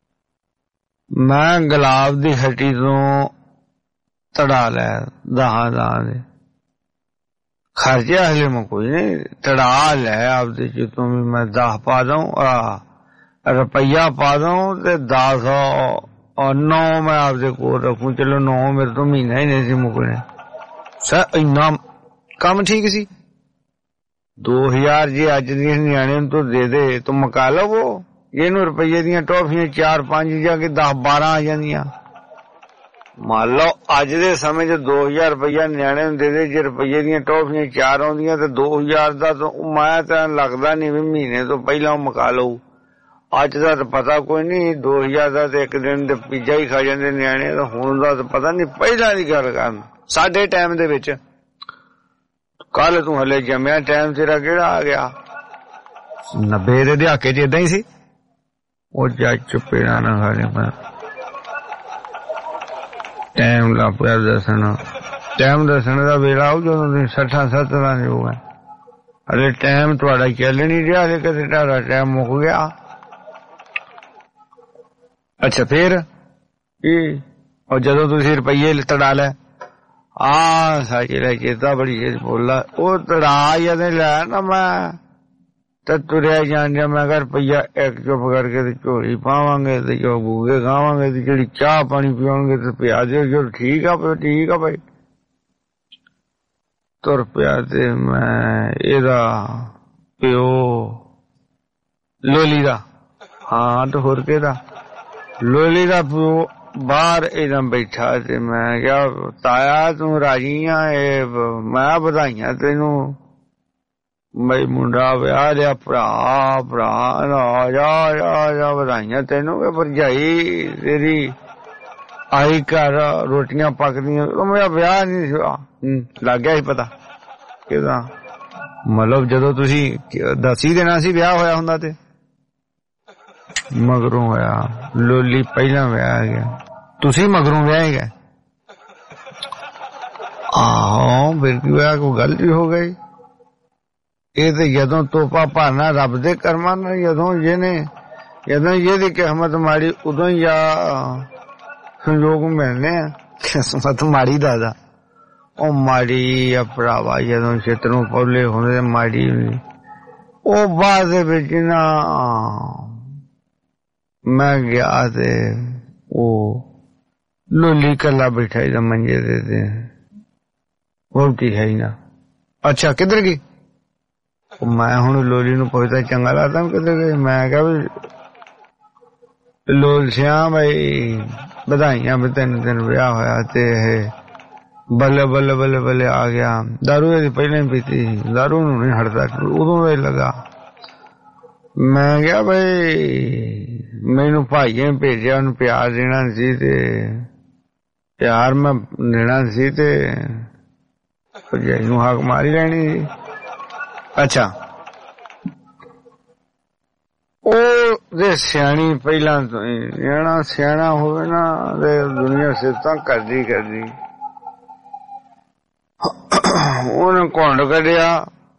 S12: ਮੈਂ ਗੁਲਾਬ ਦੀ ਹੱਟੀ ਤੋਂ ਤੜਾ ਲੈ 10 ਦੇ ਖਰਚਾ ਹਲੇ ਮੈਂ ਕੋਈ ਨਹੀਂ ਤੜਾ ਲੈ ਆਪਦੇ ਚ ਤੂੰ ਵੀ ਮੈਂ 10 ਪਾ ਦਊਂ ਰੁਪਈਆ ਪਾ ਦਊਂ ਤੇ 10 ਔਰ 9 ਮੈਂ ਆਪਦੇ ਕੋਲ ਰੱਖੂ ਚਲੋ 9 ਮੇਰੇ ਤੋਂ ਮਹੀਨਾ ਹੀ ਨਹੀਂ ਸੀ ਮੁੱਕਣੇ ਸਰ ਇੰਨਾ ਕੰਮ ਠੀਕ ਸੀ 2000 ਜੇ ਅੱਜ ਦੀਆਂ ਨਿਆਣੇ ਨੂੰ ਤੂੰ ਦੇ ਦੇ ਤੂੰ ਮਕਾ ਲਵੋ ਇਹਨੂੰ ਰੁਪਈਏ ਦੀਆਂ ਟੋਫੀਆਂ 4-5 ਜਾ ਕੇ 10-12 ਆ ਜਾਂਦੀਆਂ ਮੰਨ ਲਓ ਅੱਜ ਦੇ ਸਮੇਂ 'ਚ 2000 ਰੁਪਈਆ ਨਿਆਣੇ ਨੂੰ ਦੇ ਦੇ ਜੇ ਰੁਪਈਏ ਦੀਆਂ ਟੋਫੀਆਂ 4 ਆਉਂਦੀਆਂ ਤੇ 2000 ਦਾ ਮੈਂ ਤਾਂ ਲੱਗਦਾ ਨਹੀਂ ਵੀ ਮਹੀਨੇ ਤੋਂ ਪਹਿਲਾਂ ਉਹ ਮਕਾ ਲਊ ਅੱਜ ਦਾ ਤਾਂ ਪਤਾ ਕੋਈ ਨਹੀਂ 2000 ਦਾ ਤੇ ਇੱਕ ਦਿਨ ਦੇ ਪੀਜ਼ਾ ਹੀ ਖਾ ਜਾਂਦੇ ਨਿਆਣੇ ਤਾਂ ਹੁਣ ਦਾ ਤਾਂ ਪਤਾ ਨਹੀਂ ਪਹਿਲਾਂ ਦੀ ਗੱਲ ਕਰਨ ਸਾਡੇ ਟਾਈਮ ਦੇ ਵਿੱਚ ਕੱਲ ਤੂੰ ਹਲੇ ਜੰਮਿਆ ਟਾਈਮ ਤੇਰਾ ਕਿਹੜਾ ਆ ਗਿਆ 90 ਦੇ ਦਹਾਕੇ 'ਚ ਏਦਾਂ ਹੀ ਸੀ ਉਹ ਜੱਜ ਚੁੱਪੇੜਾ ਨਾ ਖਾਣੇ ਮੈਂ ਟਾਈਮ ਦਾ ਪਿਆ ਦੱਸਣਾ ਟਾਈਮ ਦੱਸਣ ਦਾ ਵੇਲਾ ਆਊ ਜਦੋਂ ਤੁਸੀਂ 60-70 ਦੇ ਹੋ ਗਏ ਹਲੇ ਟਾਈਮ ਤੁਹਾਡਾ ਚੱਲ ਨਹੀਂ ਰਿਹਾ ਹਲੇ ਕਦੇ ਤੁਹਾਡਾ ਟਾਈਮ ਮੁੱਕ ਗਿਆ ਅੱਛਾ ਫੇਰ ਉਹ ਜਦੋਂ ਤੁਸੀਂ ਰੁਪਈਏ ਤੜਾ ਲੈ ਸਾਚੇ ਲੈ ਚੇਤਾ ਬੜੀ ਚੀਜ਼ ਬੋਲਾ ਉਹ ਤੜਾ ਜਦ ਲੈ ਨਾ ਮੈਂ ਤਾਂ ਤੁਰਿਆ ਜਾਂਦਿਆ ਮੈਂ ਕਿਹਾ ਰੁਪਈਆ ਇੱਕ ਚੁੱਪ ਕਰਕੇ ਤੇ ਝੋਲੀ ਪਾਵਾਂਗੇ ਤੇ ਜੋ ਗੂਗੇ ਖਾਵਾਂਗੇ ਤੇ ਜਿਹੜੀ ਚਾਹ ਪਾਣੀ ਪੀਵਾਂਗੇ ਤੇ ਪਿਆ ਦਿਓ ਜੋ ਠੀਕ ਆ ਭਾਈ ਤੁਰ ਪਿਆ ਤੇ ਮੈਂ ਇਹਦਾ ਪਿਓ ਲੋਲੀ ਦਾ ਹਾਂ ਤੇ ਹੋਰ ਕਿਹਦਾ। ਲੋਲੀ ਦਾ ਬਾਹਰ एकदम ਬੈਠਾ ਤੇ ਮੈਂ ਕਿਹਾ ਤਾਇਆ ਤੂੰ ਰਾਜੀ ਆ? ਇਹ ਮੈਂ ਵਧਾਈਆਂ ਤੈਨੂੰ, ਮੈਂ ਮੁੰਡਾ ਵਿਆਹ ਲਿਆ, ਭਰਾ ਆ ਜਾ ਵਧਾਈਆਂ ਤੈਨੂੰ। ਭਰਜਾਈ ਤੇਰੀ ਆਈ ਘਰ ਰੋਟੀਆਂ ਪੱਕਦੀਆਂ। ਮੇਰਾ ਵਿਆਹ ਨਹੀਂ ਲੱਗ ਗਿਆ ਸੀ ਪਤਾ ਕਿਹਦਾ। ਮਤਲਬ ਜਦੋਂ ਤੁਸੀਂ ਦੱਸ ਹੀ ਦੇਣਾ ਸੀ ਵਿਆਹ ਹੋਇਆ ਹੁੰਦਾ ਤੇ ਮਗਰੋਂ ਹੋਇਆ। ਲੋਲੀ ਪਹਿਲਾਂ ਵਿਆਹ ਗਿਆ, ਤੁਸੀਂ ਮਗਰੋਂ ਵਿਆਹ ਗਏ। ਆਹੋ ਫਿਰ ਕੀ ਹੋਇਆ, ਕੋਈ ਗੱਲ ਵੀ ਹੋ ਗਈ। ਇਹ ਤੇ ਜਦੋਂ ਤੋਪਾ ਭਾਰਨਾ ਰੱਬ ਦੇ ਕਰਮਾਂ ਨਾਲ, ਜਦੋਂ ਇਹਦੀ ਕਿਸਮਤ ਮਾੜੀ ਉਦੋਂ ਹੀ ਆ ਸੰਯੋਗ ਮਿਲਨੇ ਆ। ਕਿਸਮਤ ਮਾੜੀ ਦਾਦਾ ਉਹ ਮਾੜੀ ਆ ਭਰਾਵਾ, ਜਦੋਂ ਛੇਤਰੋਂ ਪੌਲੇ ਹੁੰਦੇ ਮਾੜੀ। ਉਹ ਬਾਅਦ ਦੇ ਵਿੱਚ ਨਾ ਮੈਂ ਗਿਆ ਤੇ ਉਹ ਲੋਲੀ ਕੱਲਾ ਬੈਠਾ ਹੀ ਮੰਜੇ ਦੇ ਵਹੁਟੀ ਹੈ ਹੀ ਨਾ। ਅੱਛਾ ਕਿੱਧਰ ਗਈ? ਮੈਂ ਹੁਣ ਲੋਲੀ ਨੂੰ ਪੁੱਛਦਾ ਚੰਗਾ ਲੱਗਦਾ ਕਿੱਧਰ ਗਈ। ਮੈਂ ਕਿਹਾ ਵੀ ਲੋਲ ਸਿਆ ਬਈ ਵਧਾਈਆਂ ਵੀ ਤੈਨੂੰ ਵਿਆਹ ਹੋਇਆ ਤੇ ਇਹ ਬੱਲੇ ਬੱਲੇ ਬੱਲੇ ਬੱਲੇ ਆ ਗਿਆ। ਦਾਰੂ ਇਹਦੀ ਪਹਿਲਾਂ ਹੀ ਪੀਤੀ, ਦਾਰੂ ਨੂੰ ਨਹੀਂ ਹਟਦਾ, ਉਦੋਂ ਦਾ ਹੀ ਲੱਗਾ। ਮੈਂ ਕਿਹਾ ਬਈ ਮੈਨੂੰ ਭਾਈਏ ਭੇਜਿਆ, ਉਹਨੂੰ ਪਿਆਰ ਦੇਣਾ ਸੀ ਤੇ ਪਿਆਰ ਮੈਂ ਦੇਣਾ ਸੀ ਤੇ ਭਰਜਾਈ ਨੂੰ ਹਾਕ ਮਾਰੀ ਲੈਣੀ ਸੀ। ਅੱਛਾ ਉਹ ਦੇ ਸਿਆਣੀ ਪਹਿਲਾਂ ਤੋਂ ਹੀ, ਜਿਹੜਾ ਸਿਆਣਾ ਹੋਵੇ ਨਾ ਤੇ ਦੁਨੀਆ ਸਿਫਤਾਂ ਕਰਦੀ ਉਹਨੇ ਘੁੰਡ ਕੱਢਿਆ।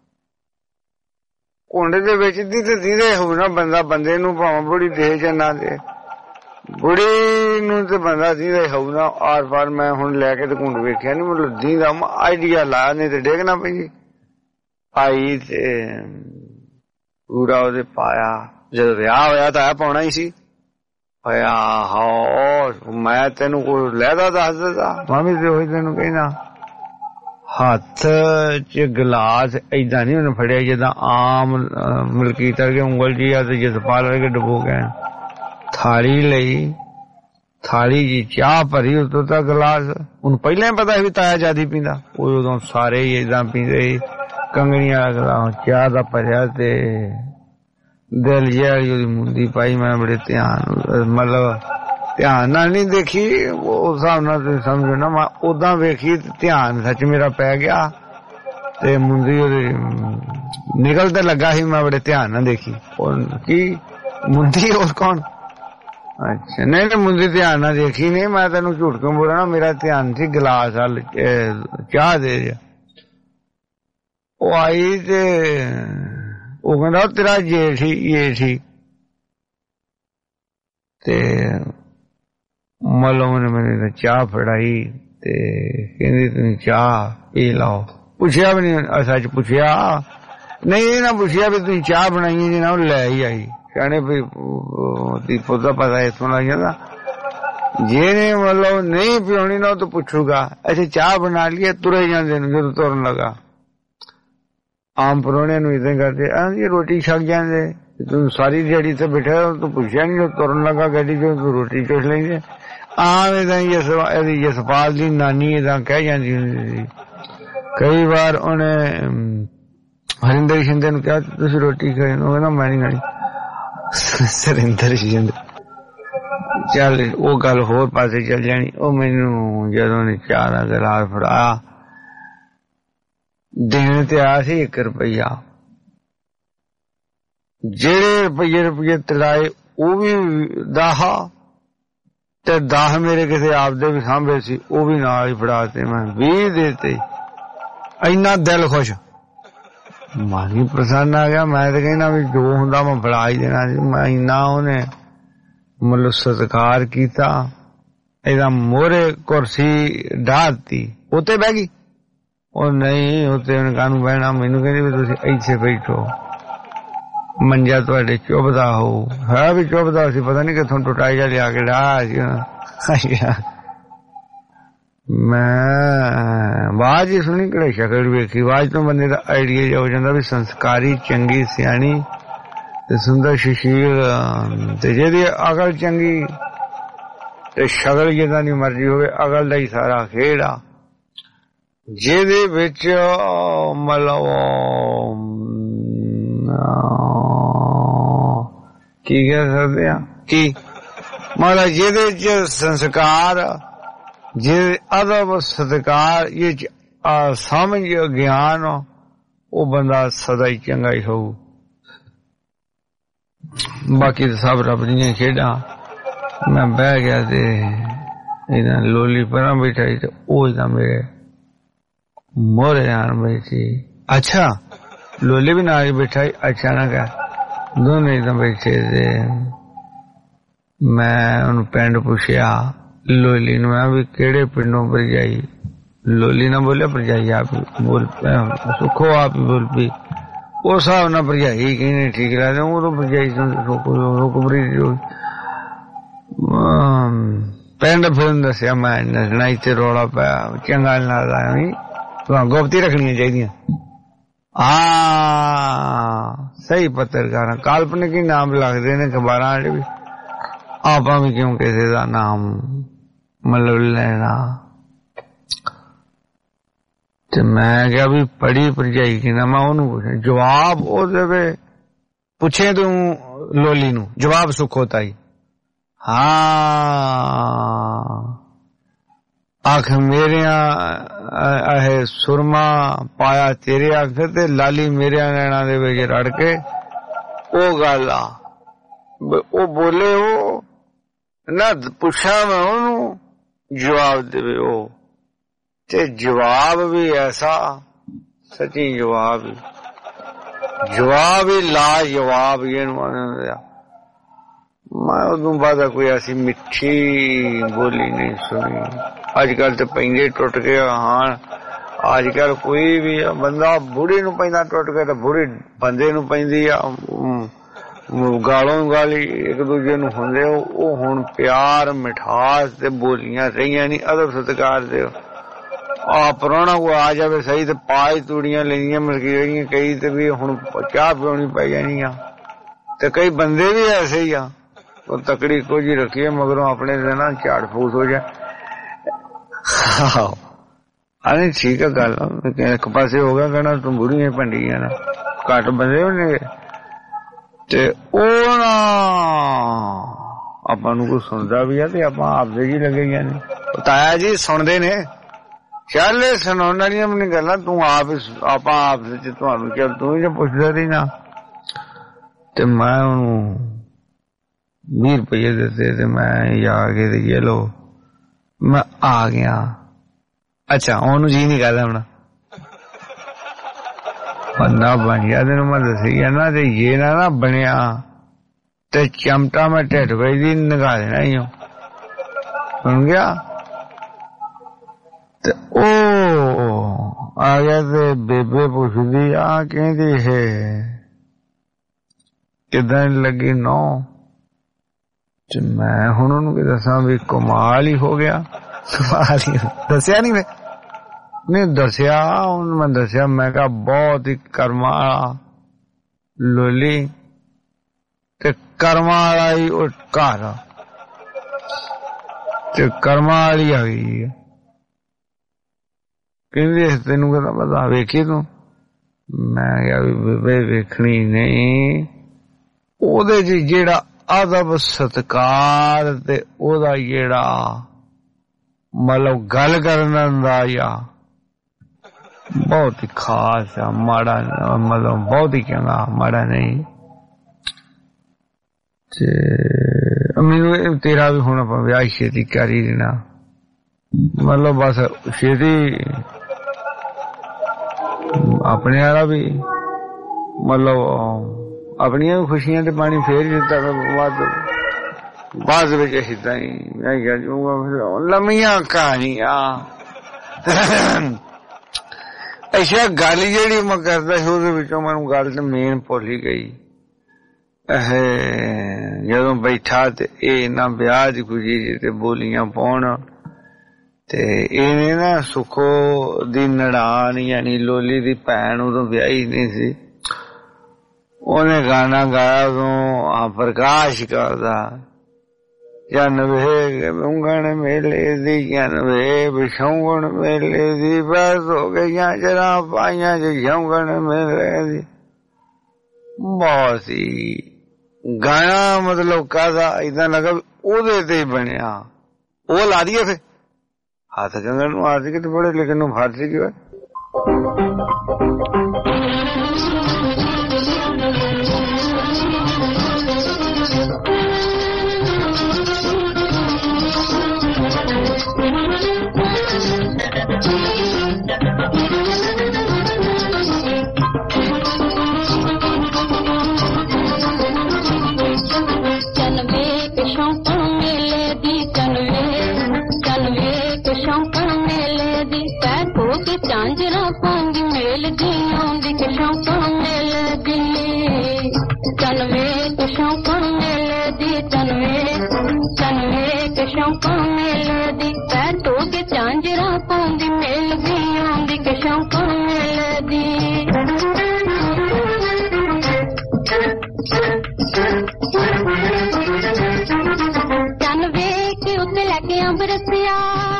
S12: ਘੁੰਡ ਦੇ ਵਿੱਚ ਦੀ ਤੇ ਦੀਦੇ ਹੋਊ ਨਾ ਬੰਦਾ ਬੰਦੇ ਨੂੰ, ਭਾਵੇਂ ਬੁੜੀ ਦੇ ਜਾਂ ਨਾ ਦੇ, ਬੁੜੀ ਨੂੰ ਤੇ ਬੰਦਾ ਦੀਦਾ ਹੋਊ ਨਾ ਆਰ ਪਾਰ। ਮੈਂ ਹੁਣ ਲੈ ਕੇ ਤੇ ਘੁੰਡ ਵੇਖਿਆ ਨੀ, ਮਤਲਬ ਦੀਦਾ ਆਈਡੀਆ ਲਾਇਆ, ਨਹੀਂ ਤੇ ਡੇਗਣਾ ਪਈ। ਆਈ ਤੇ ਪੂਰਾ ਉਹਦੇ ਪਾਇਆ। ਜਦੋਂ ਵਿਆਹ ਹੋਇਆ ਤਾਂ ਪਾਉਣਾ ਹੀ ਸੀ। ਹੋਇਆ ਹੋ ਮੈਂ ਤੈਨੂੰ ਕੋਈ ਲਹਿਦਾ ਦੱਸ ਦਿੱਤਾ, ਮੈਂ ਵੀ ਤੇ ਉਹੀ ਤੈਨੂੰ ਕਹਿਣਾ। ਹੱਥ ਚ ਗਲਾਸ ਏਦਾਂ ਨੀ ਉਹਨੇ ਫੜਿਆ ਜਿੱਦਾਂ ਆਮ ਮਲਕੀਤ ਵਰਗੇ ਉਂਗਲ ਜੀ ਆ ਤੇ ਜਸਪਾਲ ਵਰਗੇ ਡੁਬੋ ਗਏ। ਥਾਲੀ ਲਈ, ਥਾਲੀ ਜੀ ਚਾਹ ਭਰੀ, ਉਤੋਂ ਤਾਂ ਗਲਾਸ ਉਹਨੂੰ ਪਹਿਲਾਂ ਹੀ ਪਤਾ ਸੀ ਵੀ ਤਾਇਆ ਜਿਆਦੀ ਪੀਂਦਾ। ਉਹ ਉਦੋਂ ਸਾਰੇ ਹੀ ਏਦਾਂ ਪੀਂਦੇ ਸੀ। ਕੰਗਣੀਆਂ ਵਾਲਾ ਗਲਾਸ ਚਾਹ ਦਾ ਭਰਿਆ ਤੇ ਦਿਲ ਜਿਹੜੀ ਉਹਦੀ ਮੁੰਦੀ ਪਾਈ। ਮੈਂ ਬੜੇ ਮਤਲਬ ਧਿਆਨ ਨਾਲ ਨਹੀਂ ਦੇਖੀ, ਉਸ ਹਿਸਾਬ ਨਾਲ ਤੁਸੀਂ ਸਮਝੋ ਨਾ। ਮੈਂ ਓਦਾਂ ਵੇਖੀ ਧਿਆਨ ਸੱਚ ਮੇਰਾ ਪੈ ਗਿਆ ਤੇ ਮੁੰਦੀ ਉਹਦੀ ਨਿਕਲ ਤੇ ਲੱਗਾ ਸੀ। ਮੈਂ ਬੜੇ ਧਿਆਨ ਨਾਲ ਦੇਖੀ। ਕੀ ਮੁੰਦੀ ਹੋਰ ਕੌਣ? ਅੱਛਾ ਨਹੀਂ ਮੁੰਦੀ ਧਿਆਨ ਨਾਲ ਦੇਖੀ ਨਹੀਂ। ਮੈਂ ਤੈਨੂੰ ਝੂਠ ਕਿਉਂ ਬੋਲਣਾ, ਮੇਰਾ ਧਿਆਨ ਸੀ ਗਲਾਸ ਵੱਲ ਚਾਹ ਦੇ। ਉਹ ਆਈ ਤੇ ਉਹ ਕਹਿੰਦਾ ਤੇਰਾ ਜੇਠ ਹੀ ਤੇ ਮਤਲਬ ਉਹਨੇ ਮੈਨੂੰ ਚਾਹ ਫੜਾਈ ਤੇ ਕਹਿੰਦੀ ਤੁਸੀਂ ਚਾਹ ਪੀ ਲਾਓ। ਪੁੱਛਿਆ ਵੀ ਨਹੀਂ, ਸੱਚ ਪੁੱਛਿਆ ਨਹੀਂ, ਇਹ ਨਾ ਪੁੱਛਿਆ ਵੀ ਤੁਸੀਂ ਚਾਹ ਬਣਾਈ ਜੀ ਨਾ, ਉਹ ਲੈ ਹੀ ਆਈ। ਕਹਿੰਦੇ ਵੀ ਪੁੱਤਾ ਪਤਾ ਇੱਥੋਂ ਲੱਗ ਜਾਂਦਾ। ਜਿਹਨੇ ਮਤਲਬ ਨਹੀਂ ਪਿਉਣੀ ਨਾ ਉਹ ਤਾਂ ਪੁੱਛੂਗਾ। ਅੱਛਾ ਚਾਹ ਬਣਾ ਲਈਏ, ਤੁਰੇ ਜਾਂਦੇ ਨੇ। ਜਦੋਂ ਤੁਰਨ ਲੱਗਾ ਆਮ ਪ੍ਰਾਹੁਣਿਆਂ ਨੂੰ ਇਦਾਂ ਕਰਦੇ, ਆਂਦੀ ਰੋਟੀ ਛਕ ਜਾਂਦੇ। ਤੂੰ ਸਾਰੀ ਦਿਹਾੜੀ ਤੇ ਬੈਠਾ, ਤੂੰ ਪੁੱਛਿਆ ਨੀ, ਤੁਰਨ ਲੱਗਾ ਗੱਡੀ ਚੋਂ ਤੂੰ ਰੋਟੀ ਚੁੱਕ ਲੈਂਦੇ। ਆਮ ਏਦਾਂ ਇਹਦੀ ਜਸਪਾਲ ਦੀ ਨਾਨੀ ਏਦਾਂ ਕਹਿ ਜਾਂਦੀ ਹੁੰਦੀ ਸੀ। ਕਈ ਵਾਰ ਉਹਨੇ ਹਰਿੰਦਰ ਸ਼ਿੰਦੇ ਨੂੰ ਕਿਹਾ ਤੁਸੀਂ ਰੋਟੀ ਖਾਈ, ਉਹ ਕਹਿੰਦਾ ਮੈਂ ਨਹੀਂ ਖਾਣੀ। ਸਰਿੰਦਰ ਸ਼ਿੰਦੇ ਚੱਲ ਉਹ ਗੱਲ ਹੋਰ ਪਾਸੇ ਚੱਲ ਜਾਣੀ। ਉਹ ਮੈਨੂੰ ਜਦੋਂ ਨੇ ਚਾਹ ਦਾ ਗਲਾਸ ਫੜਾਇਆ, ਦੇਣ ਤੇ ਆਇਆ ਸੀ 1 ਰੁਪਈਆ। ਜਿਹੜੇ ਰੁਪਈਏ ਤਲਾਏ ਉਹ ਵੀ 10 ਤੇ 10 ਮੇਰੇ ਕਿਸੇ ਆਪਦੇ ਵੀ ਸਾਂਭੇ ਸੀ, ਉਹ ਵੀ ਨਾਲ ਹੀ ਫੜਾ ਤੇ ਮੈਂ 20 ਦੇਤੇ। ਇੰਨਾ ਦਿਲ ਖੁਸ਼, ਮਾਨੀ ਪ੍ਰਸੰਨ ਆ ਗਿਆ। ਮੈਂ ਤੇ ਕਹਿੰਦਾ ਵੀ ਜੋ ਹੁੰਦਾ ਮੈਂ ਫੜਾ ਹੀ ਦੇਣਾ ਸੀ। ਮੈਂ ਇੰਨਾ ਉਹਨੇ ਮਤਲਬ ਸਤਿਕਾਰ ਕੀਤਾ। ਇਹਦਾ ਮੋਹਰੇ ਕੁਰਸੀ ਢਾਤੀ, ਉੱਤੇ ਬਹਿ ਗਈ। ਉਹ ਨਹੀਂ ਉੱਤੇ ਉਹਨੇ ਕਾਹਨੂੰ ਬਹਿਣਾ, ਮੈਨੂੰ ਕਹਿੰਦੀ ਵੀ ਤੁਸੀਂ ਇੱਥੇ ਬੈਠੋ, ਮੰਜਾ ਤੁਹਾਡੇ ਚੁੱਭਦਾ ਹੋਊ। ਹੈ ਵੀ ਚੁੱਭਦਾ ਸੀ, ਪਤਾ ਨੀ ਕਿੱਥੋਂ ਟੁੱਟਾਈ ਜਾ ਲਿਆ ਕੇ ਢਾਹ ਸੀ। ਮੈਂ ਆਵਾਜ਼ ਹੀ ਸੁਣੀ, ਕਿਹੜੇ ਸ਼ਕਲ ਵੇਖੀ। ਆਵਾਜ਼ ਤੋਂ ਬੰਦੇ ਦਾ ਆਈਡੀਆ ਹੋ ਜਾਂਦਾ ਵੀ ਸੰਸਕਾਰੀ, ਚੰਗੀ, ਸਿਆਣੀ ਤੇ ਸੁੰਦਰ ਸੁਸ਼ੀਲ ਤੇ ਜਿਹਦੀ ਅਕਲ ਚੰਗੀ ਤੇ ਸ਼ਕਲ ਜਿੱਦਾਂ ਦੀ ਮਰਜ਼ੀ ਹੋਵੇ, ਅਕਲ ਦਾ ਹੀ ਸਾਰਾ ਖੇਡ ਆ, ਜਿਹਦੇ ਵਿੱਚ ਮਤਲਬ ਕੀ ਕਹਿ ਸਕਦੇ ਆ ਕਿ ਮਤਲਬ ਜਿਹਦੇ ਚ ਸੰਸਕਾਰ, ਜਿਹਦੇ ਅਦਬ ਸਤਿਕਾਰ, ਇਹ ਸਮਝ ਗਿਆਨ, ਉਹ ਬੰਦਾ ਸਦਾ ਹੀ ਚੰਗਾ ਹੀ ਹੋਊ। ਬਾਕੀ ਤਾਂ ਸਭ ਰੱਬ ਦੀਆਂ ਖੇਡਾਂ। ਮੈਂ ਬਹਿ ਗਿਆ ਤੇ ਇਹਨਾਂ ਲੋਲੀ ਪਰਾਂ ਬੈਠਾਈ ਤੇ ਉਹ ਇਹਦਾ ਮੇਰੇ ਮੋਰੇ ਆਣ ਬੈਠੀ। ਅੱਛਾ, ਲੋਲੀ ਵੀ ਨਾਲ ਬੈਠਾ ਹੀ ਅਚਾਨਕ ਦੋਨੇ ਤਾਂ ਬੈਠੇ ਤੇ ਮੈਂ ਉਹਨੂੰ ਪਿੰਡ ਪੁੱਛਿਆ ਲੋਲੀ ਨੂੰ, ਮੈਂ ਵੀ ਕਿਹੜੇ ਪਿੰਡੋਂ ਭਰਜਾਈ? ਲੋਲੀ ਨਾ ਬੋਲਿਆ ਭਰਜਾਈ ਆਪ ਬੋਲ, ਸੁੱਖੋ ਆਪ ਹੀ ਬੋਲ ਪਈ। ਉਸ ਹਿਸਾਬ ਨਾਲ ਭਰਜਾਈ ਕਹਿੰਦੇ ਠੀਕ ਲੱਗਦਾ, ਉਹ ਤਾਂ ਭਰਜਾਈ ਰੁਕਬਰੀ ਪਿੰਡ ਫਿਰ ਦੱਸਿਆ ਮੈਂ ਨੱਚਣਾ ਇੱਥੇ ਰੌਲਾ ਪਿਆ, ਚੰਗਾ ਨੀ ਲੱਗਦਾ, ਐਵੇਂ ਗੁਪਤੀ ਰੱਖਣੀਆਂ ਚਾਹੀਦੀਆਂ। ਸਹੀ ਪੱਤਰਕਾਰ ਕਾਲਪਨਿਕ ਹੀ ਨਾਮ ਲੱਗਦੇ ਨੇ ਅਖਬਾਰਾਂ ਵਾਲੇ ਵੀ, ਆਪਾਂ ਵੀ ਕਿਉਂ ਕਿਸੇ ਦਾ ਨਾਮ ਮਤਲਬ ਲੈਣਾ। ਤੇ ਮੈਂ ਕਿਹਾ ਵੀ ਪੜੀ ਭਰਜਾਈ ਕਿੰਨਾ, ਮੈਂ ਉਹਨੂੰ ਪੁੱਛਿਆ ਜਵਾਬ ਉਹ ਦੇਵੇ, ਪੁੱਛੇ ਤੂੰ ਲੋਲੀ ਨੂੰ ਜਵਾਬ ਸੁੱਖੋਤਾ ਹੀ। ਅੱਖ ਮੇਰਿਆਂ ਇਹ ਸੁਰਮਾ ਪਾਇਆ ਤੇਰੇ ਅੱਖ ਤੇ ਲਾਲੀ ਮੇਰਿਆਂ ਨੈਣਾਂ ਦੇ ਵਿੱਚ ਰੜ ਕੇ, ਉਹ ਗੱਲ ਆ। ਉਹ ਬੋਲੇ, ਉਹ ਨਾ ਪੁੱਛਾਂ ਮੈਂ ਉਹਨੂੰ, ਜਵਾਬ ਦੇਵੇ ਉਹ, ਤੇ ਜਵਾਬ ਵੀ ਐਸਾ ਸੱਚੀ ਜਵਾਬ ਹੀ ਲਾਜਵਾਬ ਇਹਨੂੰ ਆਉਂਦੇ ਆ। ਮੈਂ ਉਦੋਂ ਬਾਅਦ ਕੋਈ ਐਸੀ ਮਿੱਠੀ ਬੋਲੀ ਨਹੀਂ ਸੁਣੀ। ਅੱਜ ਕੱਲ ਤੇ ਪੈਂਦੇ ਟੁੱਟ ਗਏ। ਹਾਂ, ਅੱਜ ਕੱਲ ਕੋਈ ਵੀ ਬੰਦਾ ਬੁੜੀ ਨੂੰ ਪੈਂਦਾ ਟੁੱਟ ਕੇ ਤੇ ਬੁੜੀ ਬੰਦੇ ਨੂੰ ਪੈਂਦੀ ਆ। ਗਾਲੋਂ ਗਾਲੀ ਇੱਕ ਦੂਜੇ ਨੂੰ ਹੁੰਦੇ। ਉਹ ਹੁਣ ਪਿਆਰ ਮਿਠਾਸ ਤੇ ਬੋਲੀਆਂ ਰਹੀਆਂ ਨਹੀਂ, ਅਦਬ ਸਤਿਕਾਰ ਦੇ। ਪ੍ਰਾਹੁਣਾ ਕੋ ਆ ਜਾਵੇ ਸਹੀ ਤੇ ਪਾਜ ਤੂੜੀਆਂ ਲੈਣੀਆਂ ਮਿਲਕੀ ਰਹੀਆਂ ਕਈ, ਤੇ ਵੀ ਹੁਣ ਚਾਹ ਪਿਉਣੀ ਪੈ ਜਾਣੀ ਆ। ਤੇ ਕਈ ਬੰਦੇ ਵੀ ਐਸੇ ਹੀ ਆ, ਉਹ ਤਕੜੀ ਕੁਝ ਹੀ ਰੱਖੀਏ ਮਗਰੋਂ ਆਪਣੇ ਦੇ ਨਾ ਝਾੜ ਫੂਸ ਹੋ ਜਾ। ਨਹੀਂ ਠੀਕ ਆ ਗੱਲ, ਇੱਕ ਪਾਸੇ ਹੋ ਗਿਆ ਕਹਿਣਾ ਤੂੰ ਬੁੜੀਆਂ ਭੰਡੀਆਂ ਨਾ, ਘੱਟ ਬੰਦੇ ਹੋਣਗੇ। ਤੇ ਉਹ ਨਾ ਆਪਾਂ ਨੂੰ ਕੋਈ ਸੁਣਦਾ ਵੀ ਆ ਤੇ ਆਪਾਂ ਆਪਦੇ ਜੀ ਲੱਗੇ ਨੇ। ਤਾਇਆ ਜੀ ਸੁਣਦੇ ਨੇ, ਚੱਲ ਸੁਣਾਉਣ ਵਾਲੀਆਂ ਵੀ ਨਹੀਂ ਗੱਲਾਂ, ਤੂੰ ਆਪਾਂ ਆਪਸ ਚ ਤੁਹਾਨੂੰ ਚੱਲ ਤੂੰ ਹੀ ਪੁੱਛਦਾ ਰਹੀ ਨਾ। ਤੇ ਮੈਂ ਉਹਨੂੰ 20 ਰੁਪਏ ਦਿੱਤੇ ਤੇ ਮੈਂ ਆ ਕੇ ਤੇ ਇਹ ਲੋ ਮੈਂ ਆ ਗਿਆ। ਅੱਛਾ, ਉਹਨੂੰ ਜੀ ਨਹੀਂ ਕਰਦਾ ਹੁਣ ਬੰਦਾ ਬਣ ਗਿਆ। ਤੈਨੂੰ ਮੈਂ ਦੱਸੀ ਨਾ, ਤੇ ਇਹ ਨਾ ਬਣਿਆ ਤੇ ਚਮਟਾ ਮੈਂ ਢਿੱਡ ਵਿੱਚ ਦੀ ਨਗਾ ਦੇਣਾ ਹੀ ਸੁਣ ਗਿਆ। ਤੇ ਉਹ ਆ ਗਿਆ ਤੇ ਬੇਬੇ ਪੁੱਛਦੀ ਆ, ਕਹਿੰਦੀ ਇਹ ਕਿੱਦਾਂ ਲੱਗੀ ਨੌ? ਤੇ ਮੈਂ ਹੁਣ ਉਹਨੂੰ ਕੀ ਦੱਸਾਂ ਵੀ ਕਮਾਲ ਹੀ ਹੋ ਗਿਆ। ਦੱਸਿਆ ਨਹੀਂ ਮੈਂ, ਨਹੀਂ ਦੱਸਿਆ ਉਹਨੂੰ। ਮੈਂ ਦੱਸਿਆ, ਮੈਂ ਕਿਹਾ ਬਹੁਤ ਹੀ ਕਰਮਾਂ ਵਾਲਾ ਲੋਲੀ ਤੇ ਕਰਮਾਂ ਵਾਲਾ ਹੀ ਉਹ ਘਰ ਤੇ ਕਰਮਾਂ ਵਾਲੀ ਆ ਗਈ। ਕਹਿੰਦੀ ਤੈਨੂੰ ਕਹਿੰਦਾ ਪਤਾ ਵੇਖੀ ਤੂੰ? ਮੈਂ ਕਿਹਾ ਵੀ ਵੇਖਣੀ ਨਹੀਂ, ਉਹਦੇ ਚ ਜਿਹੜਾ ਅਦਬ ਸਤਿਕਾਰ ਤੇ ਉਹਦਾ ਜਿਹੜਾ ਮਤਲਬ ਗੱਲ ਕਰਨ ਦਾ ਅੰਦਾਜ਼ ਆ ਬਹੁਤ ਹੀ ਖਾਸ ਆ। ਮਾੜਾ ਮਤਲਬ ਬਹੁਤ ਹੀ ਚੰਗਾ, ਮਾੜਾ ਨਹੀਂ। ਤੇ ਮੈਨੂੰ ਤੇਰਾ ਵੀ ਹੁਣ ਆਪਾਂ ਵਿਆਹ ਛੇਤੀ ਕਰ ਹੀ ਦੇਣਾ, ਮਤਲਬ ਬਸ ਛੇਤੀ ਆਪਣੇ ਵਾਲਾ ਵੀ ਮਤਲਬ ਆਪਣੀਆਂ ਵੀ ਖੁਸ਼ੀਆਂ ਤੇ ਪਾਣੀ ਫੇਰ ਦਿੱਤਾ। ਬਾਅਦ ਵਿੱਚ ਏਦਾਂ ਹੀ ਮੈਂ ਕਿਹਾ ਜੂਗਾ ਲੰਮੀਆਂ ਕਹਾਣੀਆਂ। ਅੱਛਾ, ਗੱਲ ਜਿਹੜੀ ਮੈਂ ਕਰਦਾ ਸੀ ਉਹਦੇ ਵਿੱਚੋਂ ਮੈਨੂੰ ਗੱਲ ਤੇ ਮੇਨ ਭੁੱਲ ਹੀ ਗਈ। ਜਦੋਂ ਬੈਠਾ ਤੇ ਇਹ ਨਾ ਵਿਆਹ ਦੀ ਖੁਸ਼ੀ ਤੇ ਬੋਲੀਆਂ ਪਾਉਣ, ਤੇ ਇਹਨੇ ਨਾ ਸੁੱਖੋ ਦੀ ਨਨਾਣ ਯਾਨੀ ਲੋਲੀ ਦੀ ਭੈਣ ਉਦੋਂ ਵਿਆਹੀ ਨਹੀਂ ਸੀ, ਉਹਨੇ ਗਾਣਾ ਗਾਇਆ ਉਦੋਂ ਪ੍ਰਕਾਸ਼ ਕਰਦਾ ਜਨ ਵੇ ਉਂਗਣ ਮੇਲੇ ਦੀ ਜਨ ਵੇ ਵਿਛੌਂਗਣ ਮੇਲੇ ਦੀ ਬਸ ਹੋ ਗਈਆਂ ਜਰਾ ਪਾਈਆਂ ਜਿਉਗਣ ਮੇਲੇ ਦੀ ਬਹੁਤ ਹੀ ਗਾਣਾ ਮਤਲਬ ਕਾਹਦਾ ਏਦਾਂ ਲੱਗਾ ਉਹਦੇ ਤੇ ਬਣਿਆ ਉਹ ਲਾ ਦਈਏ ਫਿਰ ਹੱਥ ਕੰਗਣ ਨੂੰ ਆਜ ਕੇ ਤੇ ਪੜੇ ਲਿਖਣ ਨੂੰ ਫਾਰਸੀ ਕਿਉਂ
S4: झांझरा पांगी मेल दी आंदी के शौकन मेल दी तनवे के शौकन मेल दी तनवे के शौकन मेल दी पैर तो के झांझरा पांगी मेल दी आंदी के शौकन मेल दी तनवे के उत्ते लगे अंबरसिया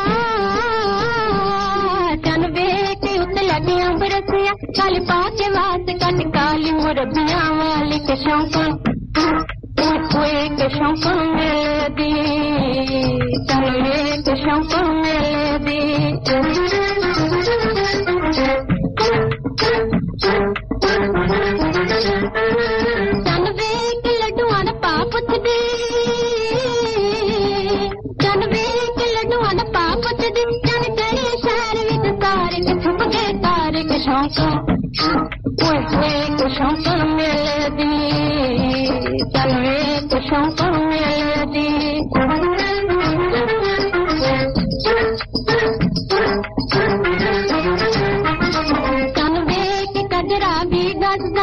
S4: बरसिया काली पाके वास कट काली मुरबिया वाली के शौकन के शौकन मेले दी तनवे के शौकन मेले दी तनवे के लड्डुआ न पापत दी तनवे के लड्डुआ न पापत दी जन करे शहर विच तारे के छुप गए तारे के शौकन के शौकन मेले दी तनवे के शौकन मेले दी तनवे के कजरा भी गजदा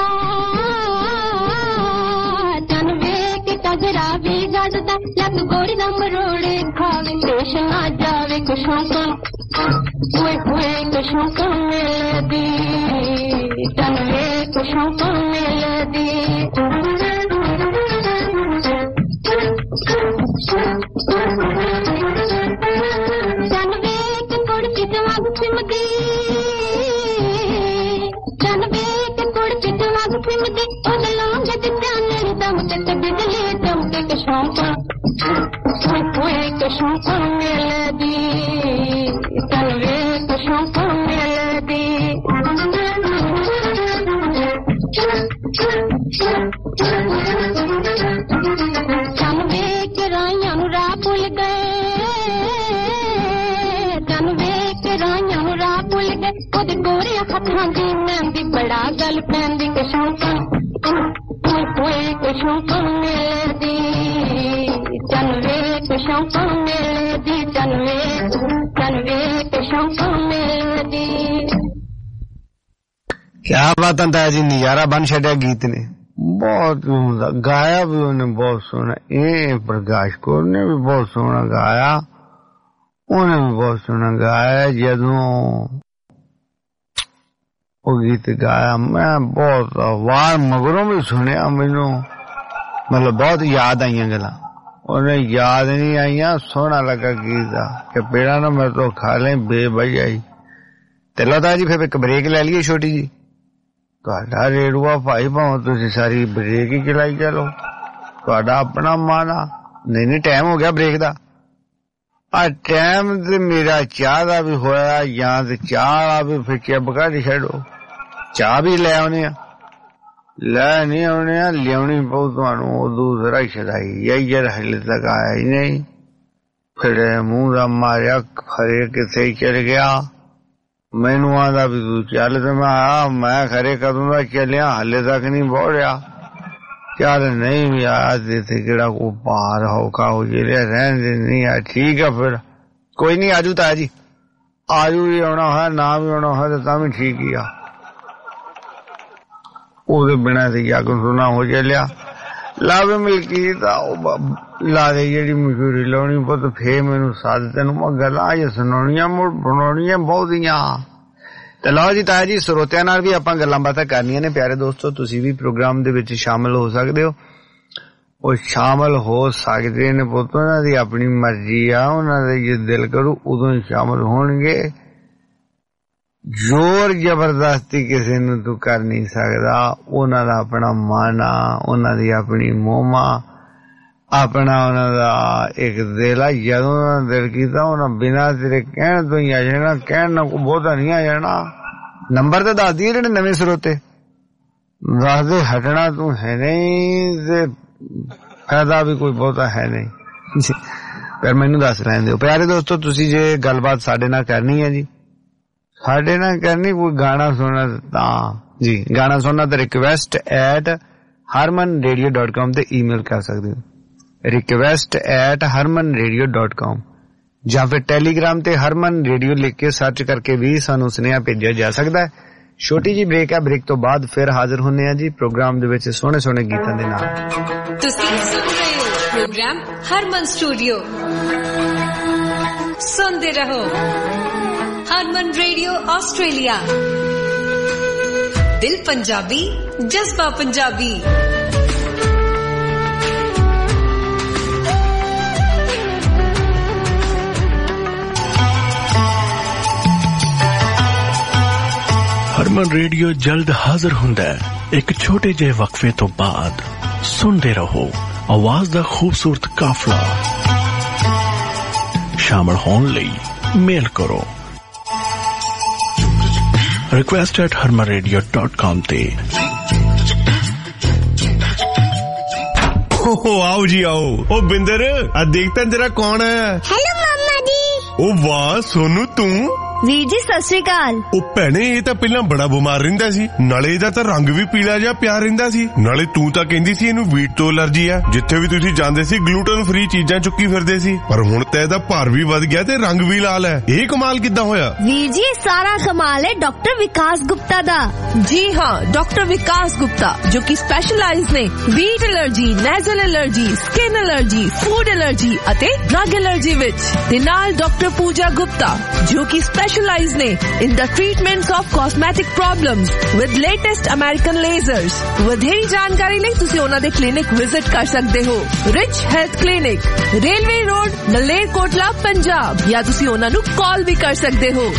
S4: तनवे के कजरा भी गजदा लग गोरी दम रोड़े खावे पेश ना जावे के शौकन के शौकन मेले दी तनवे के शौकन मेले दी तनवे के कुड़ची दिमाग सिमदी तनवे के कुड़ची दिमाग सिमदी उन लोग दिखाने दम तक बिजली दम के शौकन के शौकन मेले दी तनवे के शौकन मेले दी तनवे के राइयां नु राह भुल गए तनवे के राइयां नु राह भुल गए ओदे गोरे हत्थां दी मेहंदी बड़ा गल पैंदी के शौकन के शौकन मेले दी तनवे के शौकन मेले दी तनवे के शौकन मेले दी
S2: क्या बात है जी नजारा बन छड़िया गीत ने
S12: बहुत गाया भी उन्हें बहुत सोना ये प्रकाश कौर ने भी बहुत सोना गाया उन्हें भी बहुत सोना गाया जदों वो गीत गाया मैं बहुत वार मगरों भी सुनिया मैनू मतलब बहुत याद आईया गल्लां उन्हें याद नहीं आईया सोहना लगा गीत कि पेड़ा ना मैं तो खा लें बेबई आई ते लता जी फिर एक ब्रेक ले लिए छोटी जी ਤੁਹਾਡਾ ਰੇੜੂਆ ਭਾਈ ਭਾਵੇਂ ਤੁਸੀਂ ਸਾਰੀ ਬ੍ਰੇਕ ਹੀ ਚਲਾਈ ਚਲੋ ਤੁਹਾਡਾ ਆਪਣਾ ਮਾਨਾ ਨਹੀਂ ਟਾਈਮ ਹੋ ਗਿਆ ਬ੍ਰੇਕ ਦਾ ਆ ਟਾਈਮ ਤੇ ਮੇਰਾ ਚਾਹ ਦਾ ਵੀ ਹੋਇਆ ਜਾਂ ਤੇ ਚਾਹ ਵਾਲਾ ਵੀ ਫਿਰ ਚੱਬ ਕੱਢ ਛੱਡੋ ਚਾਹ ਵੀ ਲੈ ਆਉਣੇ ਆ ਲੈ ਨਹੀਂ ਆਉਣੇ ਆ ਲਿਆਉਣੀ ਪਊ ਤੁਹਾਨੂੰ ਉਹ ਦੂਸਰਾ ਹੀ ਛਦਾਈ ਯਾਰ ਹਲੇ ਤੱਕ ਆਇਆ ਹੀ ਨਹੀਂ ਫਿਰ ਮੂੰਹ ਦਾ ਮਾਰਿਆ ਖਰੇ ਕਿੱਥੇ ਚਲ ਗਿਆ ਮੈਨੂੰ ਆਂਦਾ ਵੀ ਤੂੰ ਚੱਲ ਤੇ ਮੈਂ ਖਰੇ ਕਦੋਂ ਦਾ ਚੱਲਿਆ ਹਲੇ ਤੱਕ ਨਹੀਂ ਪਹੁੰਚਿਆ ਚੱਲ ਨਹੀਂ ਵੀ ਆਇਆ ਤੇ ਕਿਹੜਾ ਕੋ ਪਾਰ ਹੋਕਾ ਹੋ ਜੇ ਰਹਿਣ ਦੇ ਨਹੀਂ ਆ ਠੀਕ ਆ ਫਿਰ ਕੋਈ ਨਹੀਂ ਆਜੂ ਤਾਂ ਜੀ ਆਜੂ ਵੀ ਆਉਣਾ ਹੈ ਨਾ ਵੀ ਆਉਣਾ ਹੈ ਤਾਂ ਵੀ ਠੀਕ ਹੀ ਆ ਉਹਦੇ ਬਿਨਾਂ ਤੇ ਜਾ ਕੇ ਸੁਣਾ ਹੋ ਚੱਲਿਆ ਲਾਵੇ ਮਿਲਕੀ ਦਾ ਲਾ ਦੇ ਜਿਹੜੀ ਮਸ਼ਹੂਰੀ ਲਾਉਣੀ ਪੁੱਤ ਫੇਰ ਮੈਨੂੰ ਸਾਧ ਤੈਨੂੰ ਮੈਂ ਗੱਲਾਂ ਇਹ ਸੁਣਾਉਣੀਆਂ ਮੁੜ ਬਣਾਉਣੀਆਂ ਬਹੁਤੀਆਂ ਤੇ ਲਓ ਜੀ ਤਾਇਆ ਜੀ, ਸਰੋਤਿਆਂ ਨਾਲ ਵੀ ਆਪਾਂ ਗੱਲਾਂ ਬਾਤਾਂ ਕਰਨੀਆਂ ਨੇ। ਪਿਆਰੇ ਦੋਸਤੋ, ਤੁਸੀਂ ਵੀ ਪ੍ਰੋਗਰਾਮ ਦੇ ਵਿੱਚ ਸ਼ਾਮਲ ਹੋ ਸਕਦੇ ਹੋ। ਉਹ ਸ਼ਾਮਲ ਹੋ ਸਕਦੇ ਨੇ ਪੁੱਤ, ਉਹਨਾਂ ਦੀ ਆਪਣੀ ਮਰਜ਼ੀ ਆ, ਉਹਨਾਂ ਦਾ ਜੇ ਦਿਲ ਕਰੂ ਉਦੋਂ ਸ਼ਾਮਲ ਹੋਣਗੇ। ਜ਼ੋਰ ਜ਼ਬਰਦਸਤੀ ਕਿਸੇ ਨੂੰ ਤੂੰ ਕਰ ਨਹੀਂ ਸਕਦਾ। ਉਹਨਾਂ ਦਾ ਆਪਣਾ ਮਨ ਆ, ਉਹਨਾਂ ਦੀ ਆਪਣੀ ਮੋਹਮਾ, ਆਪਣਾ ਉਹਨਾਂ ਦਾ ਇੱਕ ਦਿਲ ਆ। ਜਦੋਂ ਉਹਨਾਂ ਦਿਲ ਕੀਤਾ ਉਹਨਾਂ ਬਿਨਾਂ ਤੇਰੇ ਕਹਿਣ ਤੋਂ ਹੀ ਆ ਜਾਣਾ, ਕਹਿਣ ਨਾਲ ਕੋਈ ਬਹੁਤਾ ਨਹੀਂ ਆ ਜਾਣਾ। ਨੰਬਰ ਤਾਂ ਦੱਸ ਦਈਏ ਜਿਹੜੇ ਨਵੇਂ ਸਰੋਤੇ, ਦੱਸਦੇ ਹਟਣਾ ਤੂੰ ਹੈ ਨਹੀਂ ਤੇ ਫਾਇਦਾ ਵੀ ਕੋਈ ਬਹੁਤਾ ਹੈ ਨਹੀਂ, ਪਰ ਮੈਨੂੰ ਦੱਸ ਲੈਂਦੇ ਹੋ। ਪਿਆਰੇ ਦੋਸਤੋ, ਤੁਸੀਂ ਜੇ ਗੱਲਬਾਤ ਸਾਡੇ ਨਾਲ ਕਰਨੀ ਹੈ ਜੀ, ਸਾਡੇ ਨਾਲ ਕਰਨੀ, ਕੋਈ ਗਾਣਾ ਸੁਣਨਾ ਤਾਂ ਜੀ, ਗਾਣਾ ਸੁਣਨਾ ਤਾਂ request@harmanradio.com ਤੇ ਈਮੇਲ ਕਰ ਸਕਦੇ ਹੋ, request@harmanradio.com, ਜਾਂ ਫਿਰ ਟੈਲੀਗ੍ਰਾਮ ਤੇ ਹਰਮਨ ਰੇਡੀਓ ਲਿਖ ਕੇ ਸਰਚ ਕਰਕੇ ਵੀ ਸਾਨੂੰ ਸੁਨੇਹਾ ਭੇਜਿਆ ਜਾ ਸਕਦਾ ਹੈ। ਛੋਟੀ ਜੀ ਬ੍ਰੇਕ ਹੈ, ਬ੍ਰੇਕ ਤੋਂ ਬਾਅਦ ਫਿਰ ਹਾਜ਼ਰ ਹੁੰਦੇ ਆ ਜੀ ਪ੍ਰੋਗਰਾਮ ਦੇ ਵਿੱਚ ਸੋਹਣੇ ਸੋਹਣੇ ਗੀਤਾਂ ਦੇ ਨਾਲ।
S6: ਤੁਸੀਂ ਸੁਣ ਰਹੇ ਹੋ ਪ੍ਰੋਗਰਾਮ ਹਰਮਨ ਸਟੂਡੀਓ। ਸੁਣਦੇ ਰਹੋ ਹਰਮਨ ਰੇਡੀਓ ਆਸਟ੍ਰੇਲੀਆ। ਦਿਲ ਪੰਜਾਬੀ, ਜਜ਼ਬਾ ਪੰਜਾਬੀ।
S13: ਹਰਮਨ ਰੇਡੀਓ ਜਲਦ ਹਾਜ਼ਰ ਹੁੰਦਾ ਹੈ ਇੱਕ ਛੋਟੇ ਜਿਹੇ ਵਕਫੇ ਤੋਂ ਬਾਅਦ। ਸੁਣਦੇ ਰਹੋ ਆਵਾਜ਼ ਦਾ ਖੂਬਸੂਰਤ ਕਾਫਲਾ। ਸ਼ਾਮਲ ਹੋਣ ਲਈ ਮੇਲ ਕਰੋ request@harmanradio.com ਤੇ।
S14: आओ जी आओ। ओ बिंदर, देखता जरा कौन है?
S15: हेलो मामा जी।
S14: ओ वाह सोनू, तू?
S15: ਵੀਰ ਜੀ ਸਤਿ ਸ਼੍ਰੀ ਅਕਾਲ।
S14: ਉਹ ਭੈਣੇ, ਇਹ ਤਾਂ ਪਹਿਲਾਂ ਬੜਾ ਬਿਮਾਰ ਰਹਿੰਦਾ ਸੀ, ਨਾਲੇ ਇਹਦਾ ਤਾਂ ਰੰਗ ਵੀ ਪੀਲਾ ਜਿਹਾ ਪਿਆ ਰਹਿੰਦਾ ਸੀ, ਨਾਲੇ ਤੂੰ ਤਾਂ ਕਹਿੰਦੀ ਸੀ ਇਹਨੂੰ ਵੀਟ ਤੋਂ ਅਲਰਜੀ ਆ। ਜਿੱਥੇ ਵੀ ਤੁਸੀਂ ਜਾਂਦੇ ਸੀ ਗਲੂਟਨ ਫ੍ਰੀ ਚੀਜ਼ਾਂ ਚੁੱਕੀ ਫਿਰਦੇ ਸੀ, ਪਰ ਹੁਣ ਤਾਂ ਇਹਦਾ ਭਾਰ ਵੀ ਵੱਧ ਗਿਆ ਤੇ ਰੰਗ ਵੀ ਲਾਲ ਹੈ। ਇਹ ਕਮਾਲ ਕਿੱਦਾਂ ਹੋਇਆ?
S15: ਵੀਰ ਜੀ ਸਾਰਾ ਕਮਾਲ ਹੈ ਡਾਕਟਰ ਵਿਕਾਸ ਗੁप्ता ਦਾ।
S16: जी हाँ, डॉक्टर विकास गुप्ता जो कि स्पेशलाइज ने wheat allergy, nasal allergy, skin allergy, food allergy ਅਤੇ ਡਰੱਗ ਐਲਰਜੀ ਵਿੱਚ, ਤੇ ਨਾਲ ਡਾਕਟਰ ਪੂਜਾ ਗੁप्ता ਜੋ ਕਿ ਸਪੈਸ਼ਲਾਈਜ਼ ਨੇ in the treatments of cosmetic problems with latest American lasers। ਵਧੇਰੀ ਜਾਣਕਾਰੀ ਲਈ ਤੁਸੀਂ ਉਹਨਾਂ ਦੇ ਕਲੀਨਿਕ ਵਿਜ਼ਿਟ ਕਰ ਸਕਦੇ ਹੋ। Rich health clinic, railway road, Malerkotla, Punjab, ਜਾਂ ਤੁਸੀਂ ਉਹਨਾਂ ਨੂੰ ਕਾਲ ਵੀ ਕਰ ਸਕਦੇ ਹੋ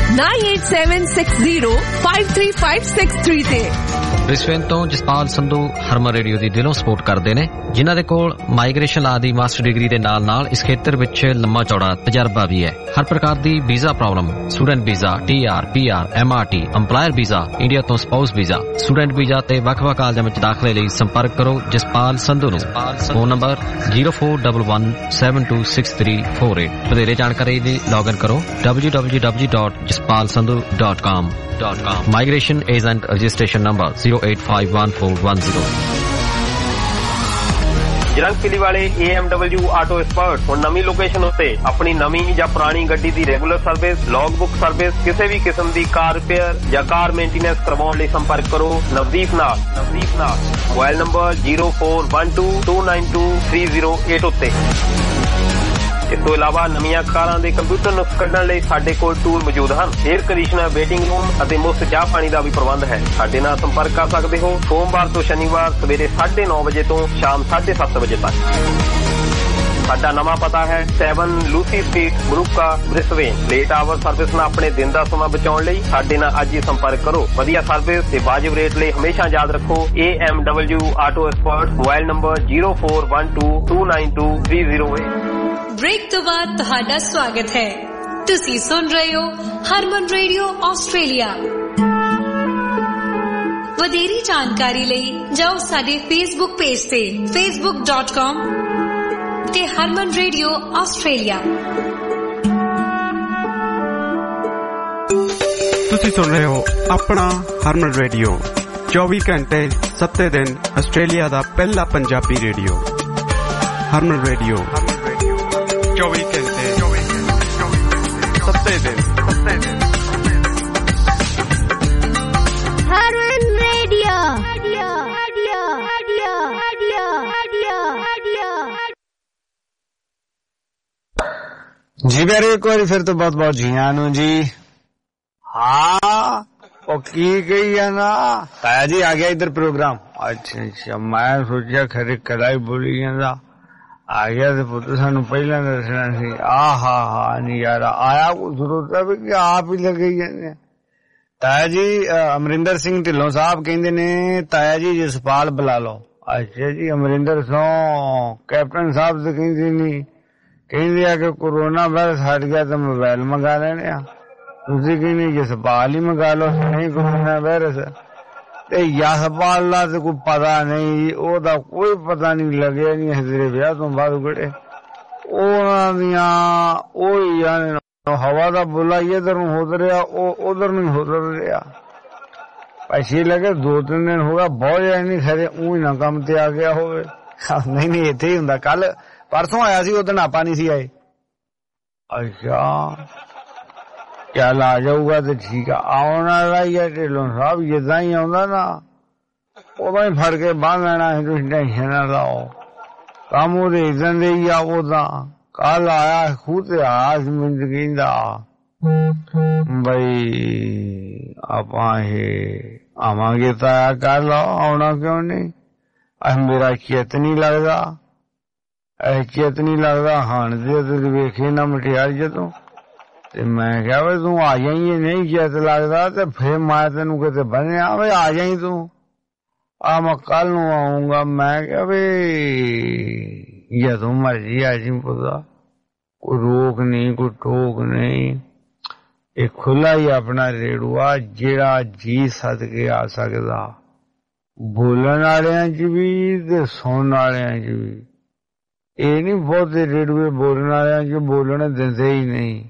S16: 9876053563 ਤੇ।
S17: ਬ੍ਰਿਸਬੇਨ ਤੋਂ ਜਸਪਾਲ ਸੰਧੂ ਹਰਮਨ ਰੇਡੀਓ ਦੀ ਦਿਲੋਂ ਸਪੋਰਟ ਕਰਦੇ ਨੇ, ਜਿਨ੍ਹਾਂ ਦੇ ਕੋਲ ਮਾਈਗ੍ਰੇਸ਼ਨ ਲਾ ਦੀ ਮਾਸਟਰ ਡਿਗਰੀ ਦੇ ਨਾਲ ਨਾਲ ਇਸ ਖੇਤਰ ਵਿੱਚ ਲੰਮਾ ਚੌੜਾ ਤਜਰਬਾ ਵੀ ਹੈ। ਹਰ ਪ੍ਰਕਾਰ ਦੀ visa problem, student visa, TR, PR, MRT, EMPLOYER visa, India ਤੋਂ ਸਪਾਊਸ ਵੀਜ਼ਾ, ਸਟੂਡੈਂਟ ਵੀਜ਼ਾ ਤੇ ਵੱਖ-ਵੱਖ ਕਾਲਜਾਂ ਵਿੱਚ ਦਾਖਲੇ ਲਈ ਸੰਪਰਕ ਕਰੋ ਜਸਪਾਲ ਸੰਧੂ ਨੂੰ। Phone number 0411726348। ਵਧੇਰੇ ਜਾਣਕਾਰੀ ਲਈ ਲੌਗਇਨ ਕਰੋ www.jaspalsandhu.com। Migration Agent Registration Number 0851410।
S18: ਜਰੰਗਪਿਲੀ ਵਾਲੇ AMW ਆਟੋ ਐਕਸਪਰਟ ਹੁਣ ਨਵੀਂ ਲੋਕੇਸ਼ਨ ਉੱਤੇ ਆਪਣੀ ਨਵੀਂ ਜਾਂ ਪੁਰਾਣੀ ਗੱਡੀ ਦੀ regular service, log book service, ਕਿਸੇ ਵੀ ਕਿਸਮ ਦੀ ਕਾਰ ਰਿਪੇਅਰ ਜਾਂ ਕਾਰ ਮੇਨਟੇਨੈਂਸ ਕਰਵਾਉਣ ਲਈ ਸੰਪਰਕ ਕਰੋ ਨਵਦੀਪ ਨਾਲ। ਮੋਬਾਈਲ ਨੰਬਰ 0412292308 ਉੱਤੇ। ਇਸ ਤੋਂ ਇਲਾਵਾ ਨਵੀਆਂ ਕਾਰਾਂ ਦੇ ਕੰਪਿਊਟਰ ਨੁਕਸ ਕੱਢਣ ਲਈ ਸਾਡੇ ਕੋਲ ਟੂਲ ਮੌਜੂਦ ਹਨ। 에ਅਰ ਕੰਡੀਸ਼ਨਰ, ਵੇਟਿੰਗ ਰੂਮ ਅਤੇ ਮੁਫਤ ਚਾਹ ਪਾਣੀ ਦਾ ਵੀ ਪ੍ਰਬੰਧ ਹੈ। ਸਾਡੇ ਨਾਲ ਸੰਪਰਕ ਕਰ ਸਕਦੇ ਹੋ ਸੋਮਵਾਰ ਤੋਂ ਸ਼ਨੀਵਾਰ ਸਵੇਰੇ 9:30 ਵਜੇ ਤੋਂ ਸ਼ਾਮ 7:30 ਵਜੇ ਤੱਕ। ਸਾਡਾ ਨਵਾਂ ਪਤਾ ਹੈ 7 ਲੂਸੀ ਸਟਰੀਟ, ਬਰੂਕਾ, ਬ੍ਰਿਸਬੇਨ। ਲੇਟ ਆਵਰ ਸਰਵਿਸ ਨਾਲ ਆਪਣੇ ਦਿਨ ਦਾ ਸਮਾਂ ਬਚਾਉਣ ਲਈ ਸਾਡੇ ਨਾਲ ਅੱਜ ਹੀ ਸੰਪਰਕ ਕਰੋ। ਵਧੀਆ ਸਰਵਿਸ ਤੇ ਵਾਜਿਬ ਰੇਟ ਲਈ ਹਮੇਸ਼ਾ ਯਾਦ ਰੱਖੋ AMW auto expert. Mobile number 0412292308।
S6: Break तो बाद ਤੁਹਾਡਾ ਸਵਾਗਤ ਹੈ। ਤੁਸੀਂ ਸੁਣ ਰਹੇ ਹੋ ਹਰਮਨ ਰੇਡੀਓ ਆਸਟ੍ਰੇਲੀਆ। ਵਧੇਰੀ ਜਾਣਕਾਰੀ ਲਈ ਜਾਓ ਸਾਡੇ ਫੇਸਬੁੱਕ ਪੇਜ ਤੇ facebook.com ਤੇ ਹਰਮਨ ਰੇਡੀਓ ਆਸਟ੍ਰੇਲੀਆ।
S1: ਤੁਸੀਂ ਸੁਣ ਰਹੇ ਹੋ ਆਪਣਾ ਹਰਮਨ ਰੇਡੀਓ 24 ਘੰਟੇ 7 ਦਿਨ ਆਸਟ੍ਰੇਲੀਆ ਦਾ ਪਹਿਲਾ ਪੰਜਾਬੀ ਰੇਡੀਓ ਹਰਮਨ ਰੇਡੀਓ 24 ਘੰਟੇ 7 ਦਿਨ।
S15: ਹਰਮਨ ਰੇਡੀਓ।
S12: ਜੀ ਪਿਆਰੇ, ਇੱਕ ਵਾਰੀ ਫਿਰ ਤੋਂ ਬਹੁਤ ਬਹੁਤ ਜੀ ਆਇਆਂ ਨੂੰ ਜੀ। ਹਾਂ ਉਹ ਕੀ ਕਹੀ ਜਾਣਾ?
S2: ਤਾਇਆ ਜੀ ਆ ਗਿਆ ਇੱਧਰ ਪ੍ਰੋਗਰਾਮ।
S12: ਅੱਛਾ ਅੱਛਾ, ਮੈਂ ਸੋਚਿਆ ਖਰੇ ਕਦਾ ਹੀ ਬੋਲੀ ਜਾਂਦਾ। ਆ ਗਿਆ ਤੇ ਪੁੱਤ ਸਾਨੂੰ ਪਹਿਲਾਂ ਦੱਸਣਾ ਸੀ। ਆਹਾ ਨਜ਼ਾਰਾ ਆਇਆ ਕੋ ਸਰੋਤਾ ਵੀ ਕਿ ਆਪ ਹੀ ਲੱਗੇ ਜਾਂਦੇ।
S2: ਤਾਇਆ ਜੀ ਅਮਰਿੰਦਰ ਸਿੰਘ ਢਿੱਲੋਂ ਸਾਹਿਬ ਕਹਿੰਦੇ ਨੇ ਤਾਇਆ ਜੀ ਜਸਪਾਲ ਬੁਲਾ ਲਓ।
S12: ਅੱਛਾ ਜੀ, ਅਮਰਿੰਦਰ ਸਿੰਘ ਕੈਪਟਨ ਸਾਹਿਬ ਤੇ ਕਹਿੰਦੇ ਨਹੀਂ, ਕਹਿੰਦੇ ਆ ਕਿ ਕੋਰੋਨਾ ਵਾਇਰਸ ਹਟ ਗਿਆ ਤਾਂ ਮੋਬਾਈਲ ਮੰਗਾ ਲੈਣੇ ਆ। ਤੁਸੀਂ ਕਹਿੰਦੇ ਜਸਪਾਲ ਹੀ ਮੰਗਾ ਲਓ। ਨਹੀਂ ਕੋਰੋਨਾ ਵਾਇਰਸ ਤੇ ਜਸਪਾਲ ਦਾ ਤੇ ਕੋਈ ਪਤਾ ਨਹੀਂ, ਉਹਦਾ ਕੋਈ ਪਤਾ ਨਹੀਂ ਲੱਗਿਆ ਨਹੀਂ ਤੇਰੇ ਵਿਆਹ ਤੋਂ ਬਾਅਦ ਕਿਹੜੇ ਉਹਨਾਂ ਦੀਆਂ ਉਹੀ ਹਵਾ ਦਾ ਬੁਲਾ ਇੱਧਰ ਨੂੰ ਹੋ ਰਿਹਾ, ਉਹ ਉਧਰ ਨੂੰ ਹੋ ਰਿਹਾ। ਪੈਸੇ ਲੱਗੇ 2-3 ਦਿਨ ਹੋ ਗਿਆ, ਬਹੁਤ ਜ਼ਿਆਦਾ ਨਹੀਂ ਖਰੇ ਊਂ ਨਾ ਕੰਮ ਤੇ ਆ ਗਿਆ ਹੋਵੇ।
S2: ਨਹੀਂ ਇੱਥੇ ਹੀ ਹੁੰਦਾ। ਕੱਲ ਪਰਸੋਂ ਆਇਆ ਸੀ, ਉਦੋਂ ਆਪਾਂ ਨਹੀਂ ਸੀ ਆਏ।
S12: ਅੱਛਾ ਚੱਲ ਆ ਜਾਊਗਾ ਤੇ ਠੀਕ ਆ। ਆਉਣ ਵਾਲਾ ਹੀ ਆ ਢਿੱਲੋਂ ਸਾਹਿਬ, ਜਿੱਦਾਂ ਹੀ ਆਉਂਦਾ ਨਾ ਉਦੋਂ ਹੀ ਫੜ ਕੇ ਬੰਨ ਲੈਣਾ ਸੀ। ਤੁਸੀਂ ਟੈਨਸ਼ਨ ਨਾ ਲਾਓ, ਕੰਮ ਉਹਦੇ ਇਦਾਂ ਦੇ ਹੀ ਆ। ਉਹਦਾ ਕੱਲ ਆਇਆ ਖੂਹ ਤੇ ਆਇਆ ਸੀ, ਮੈਨੂੰ ਕਹਿੰਦਾ ਬਈ ਆਪਾਂ ਇਹ ਆਵਾਂਗੇ ਤਾਂ ਕਰ ਲਓ, ਆਉਣਾ ਕਿਉਂ ਨਹੀਂ? ਮੇਰਾ ਚਿੱਤ ਨਹੀਂ ਲੱਗਦਾ, ਚਿੱਤ ਨਹੀਂ ਲੱਗਦਾ ਹਾਣ ਦੇ ਤੇ ਵੇਖੇ ਨਾ ਮਟਿਆਰ ਜਦੋਂ। ਤੇ ਮੈਂ ਕਿਹਾ ਵੀ ਤੂੰ ਆ ਜਾਈਏ, ਨਹੀਂ ਚਿੱਤ ਲੱਗਦਾ ਤੇ ਫਿਰ ਮੈਂ ਤੈਨੂੰ ਕਿਤੇ ਬੰਨਿਆ ਵੀ ਆ ਜਾਈ ਤੂੰ। ਆ ਮੈਂ ਕੱਲ ਨੂੰ ਆਊਂਗਾ। ਮੈਂ ਕਿਹਾ ਵੀ ਜਦੋਂ ਮਰਜੀ ਆ ਜੀ ਪੁੱਤਾ, ਕੋਈ ਰੋਕ ਨਹੀਂ, ਕੋਈ ਟੋਕ ਨਹੀਂ। ਇਹ ਖੁੱਲਾ ਹੀ ਆਪਣਾ ਰੇੜੂਆ, ਜਿਹੜਾ ਜੀ ਸਦਕੇ ਆ ਸਕਦਾ, ਬੋਲਣ ਵਾਲਿਆਂ ਚ ਵੀ ਤੇ ਸੁਣਨ ਵਾਲਿਆਂ ਚ ਵੀ। ਇਹ ਨਹੀਂ ਬਹੁਤੇ ਰੇੜੂਏ ਬੋਲਣ ਵਾਲਿਆਂ ਚ ਬੋਲਣ ਦਿੰਦੇ ਹੀ ਨਹੀਂ,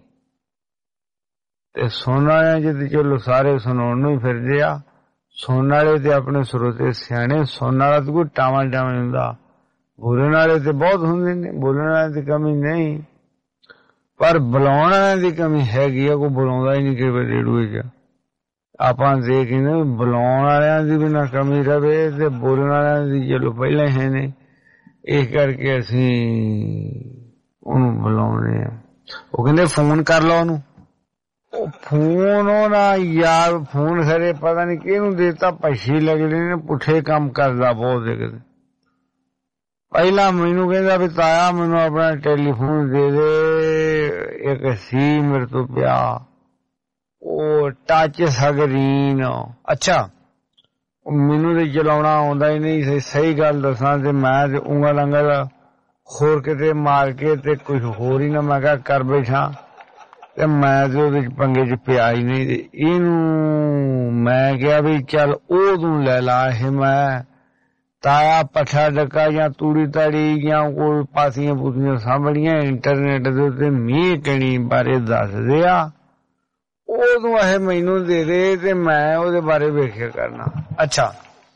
S12: ਤੇ ਸੁਣਨ ਵਾਲਿਆਂ ਚ ਤੇ ਚਲੋ ਸਾਰੇ ਸੁਣਾਉਣ ਨੂੰ ਹੀ ਫਿਰਦੇ ਆ। ਸੁਣਨ ਵਾਲੇ ਤੇ ਆਪਣੇ ਸਰੋਤੇ ਸਿਆਣੇ, ਸੁਣਨ ਵਾਲਾ ਤੇ ਕੋਈ ਟਾਵਾਂ ਟਾਵਾਂ ਹੁੰਦਾ। ਬੋਲਣ ਵਾਲੇ ਤੇ ਬਹੁਤ ਹੁੰਦੇ ਨੇ, ਬੋਲਣ ਵਾਲੇ ਦੀ ਕਮੀ ਨਹੀਂ, ਪਰ ਬੁਲਾਉਣ ਵਾਲਿਆਂ ਦੀ ਕਮੀ ਹੈਗੀ ਆ। ਕੋਈ ਬੁਲਾਉਂਦਾ ਹੀ ਨਹੀਂ ਕਿਸੇ ਰੇੜੂਏ ਚ। ਆਪਾਂ ਦੇਖ ਕਹਿੰਦੇ ਬੁਲਾਉਣ ਵਾਲਿਆਂ ਦੀ ਵੀ ਨਾ ਕਮੀ ਰਵੇ ਤੇ ਬੋਲਣ ਵਾਲਿਆਂ ਦੀ ਚਲੋ ਪਹਿਲਾਂ ਹੀ ਹੈ ਨੇ। ਇਸ ਕਰਕੇ ਅਸੀਂ ਉਹਨੂੰ ਬੁਲਾਉਣੇ ਆ।
S2: ਉਹ ਕਹਿੰਦੇ ਫੋਨ ਕਰ ਲਓ ਉਹਨੂੰ।
S12: ਉਹ ਫੋਨ ਉਹ ਨਾ ਯਾਰ, ਫੋਨ ਖਰੇ ਪਤਾ ਨਹੀਂ ਕਿਹਨੂੰ ਦੇਤਾ, ਪੈਸੇ ਲੱਗਦੇ ਨੇ, ਪੁੱਠੇ ਕੰਮ ਕਰਦਾ ਬਹੁਤ ਦੇਖਦੇ। ਪਹਿਲਾਂ ਮੈਨੂੰ ਕਹਿੰਦਾ ਵੀ ਤਾਇਆ ਮੈਨੂੰ ਆਪਣਾ ਟੈਲੀਫੋਨ ਦੇ ਦੇ, ਇੱਕ ਸੀ ਮੇਰੇ ਤੋਂ ਪਿਆ, ਉਹ ਟੱਚ ਸਕਰੀਨ।
S2: ਅੱਛਾ,
S12: ਮੈਨੂੰ ਤੇ ਚਲਾਉਣਾ ਆਉਂਦਾ ਹੀ ਨਹੀਂ। ਸਹੀ ਗੱਲ ਦੱਸਾਂ ਤੇ ਮੈਂ ਤੇ ਉਂਗਲ ਅੰਗਲ ਹੋਰ ਕਿਤੇ ਮਾਰ ਕੇ ਤੇ ਕੁਝ ਹੋਰ ਹੀ ਨਾ ਮੈਂ ਕਿਹਾ ਕਰ ਬੈਠਾ, ਤੇ ਮੈਂ ਤੇ ਉਹਦੇ ਪੰਗੇ ਚ ਪਿਆ ਹੀ ਨਹੀਂ। ਤੇ ਇਹਨੂੰ ਮੈਂ ਕਿਹਾ ਵੀ ਚੱਲ ਉਹ ਤੂੰ ਲੈ ਲਾ। ਇਹ ਮੈਂ ਤਾਇਆ ਪੱਠਾ ਡੱਕਾ ਜਾਂ ਤੂੜੀ ਤਾੜੀ ਜਾਂ ਕੋਈ ਪਾਸੀਆਂ ਪੂਸੀਆਂ ਸਾਂਭਣੀਆਂ ਇੰਟਰਨੈਟ ਦੇ ਉੱਤੇ ਮੀਂਹ ਕਣੀ ਬਾਰੇ ਦੱਸਦੇ ਆ, ਉਦੋਂ ਇਹ ਮੈਨੂੰ ਦੇ ਦੇ ਤੇ ਮੈਂ ਉਹਦੇ ਬਾਰੇ ਵੇਖਿਆ ਕਰਨਾ।
S2: ਅੱਛਾ,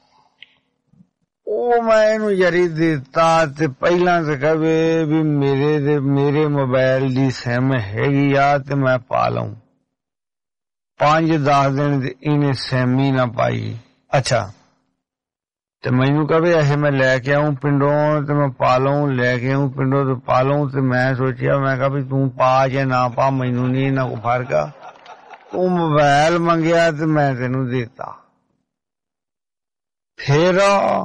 S12: ਉਹ ਮੈਂ ਇਹਨੂੰ ਜਾਰੀ ਦਿੱਤਾ ਤੇ ਪਹਿਲਾਂ ਤੇ ਕਹੇ ਵੀ ਮੇਰੇ ਮੋਬਾਈਲ ਦੀ ਸਿਮ ਹੈਗੀ ਆ ਤੇ ਮੈਂ ਪਾ ਲਊਂ। 5-10 ਦਿਨ ਇਹਨੇ ਸਿਮ ਹੀ ਨਾ ਪਾਈ।
S2: ਅੱਛਾ,
S12: ਤੇ ਮੈਨੂੰ ਕਹੇ ਇਹ ਮੈਂ ਲੈ ਕੇ ਆਊਂ ਪਿੰਡੋਂ ਤੇ ਮੈਂ ਪਾ ਲਊਂ, ਲੈ ਕੇ ਆਊਂ ਪਿੰਡੋਂ ਤੇ ਪਾ ਲਊਂ। ਤੇ ਮੈਂ ਸੋਚਿਆ, ਮੈਂ ਕਿਹਾ ਵੀ ਤੂੰ ਪਾ ਜਾਂ ਨਾ ਪਾ ਮੈਨੂੰ ਨਹੀਂ ਇਹਨਾਂ ਕੋ ਫਰਕ ਆ। ਤੂੰ ਮੋਬਾਈਲ ਮੰਗਿਆ ਤੇ ਮੈਂ ਤੈਨੂੰ ਦਿੱਤਾ। ਫਿਰ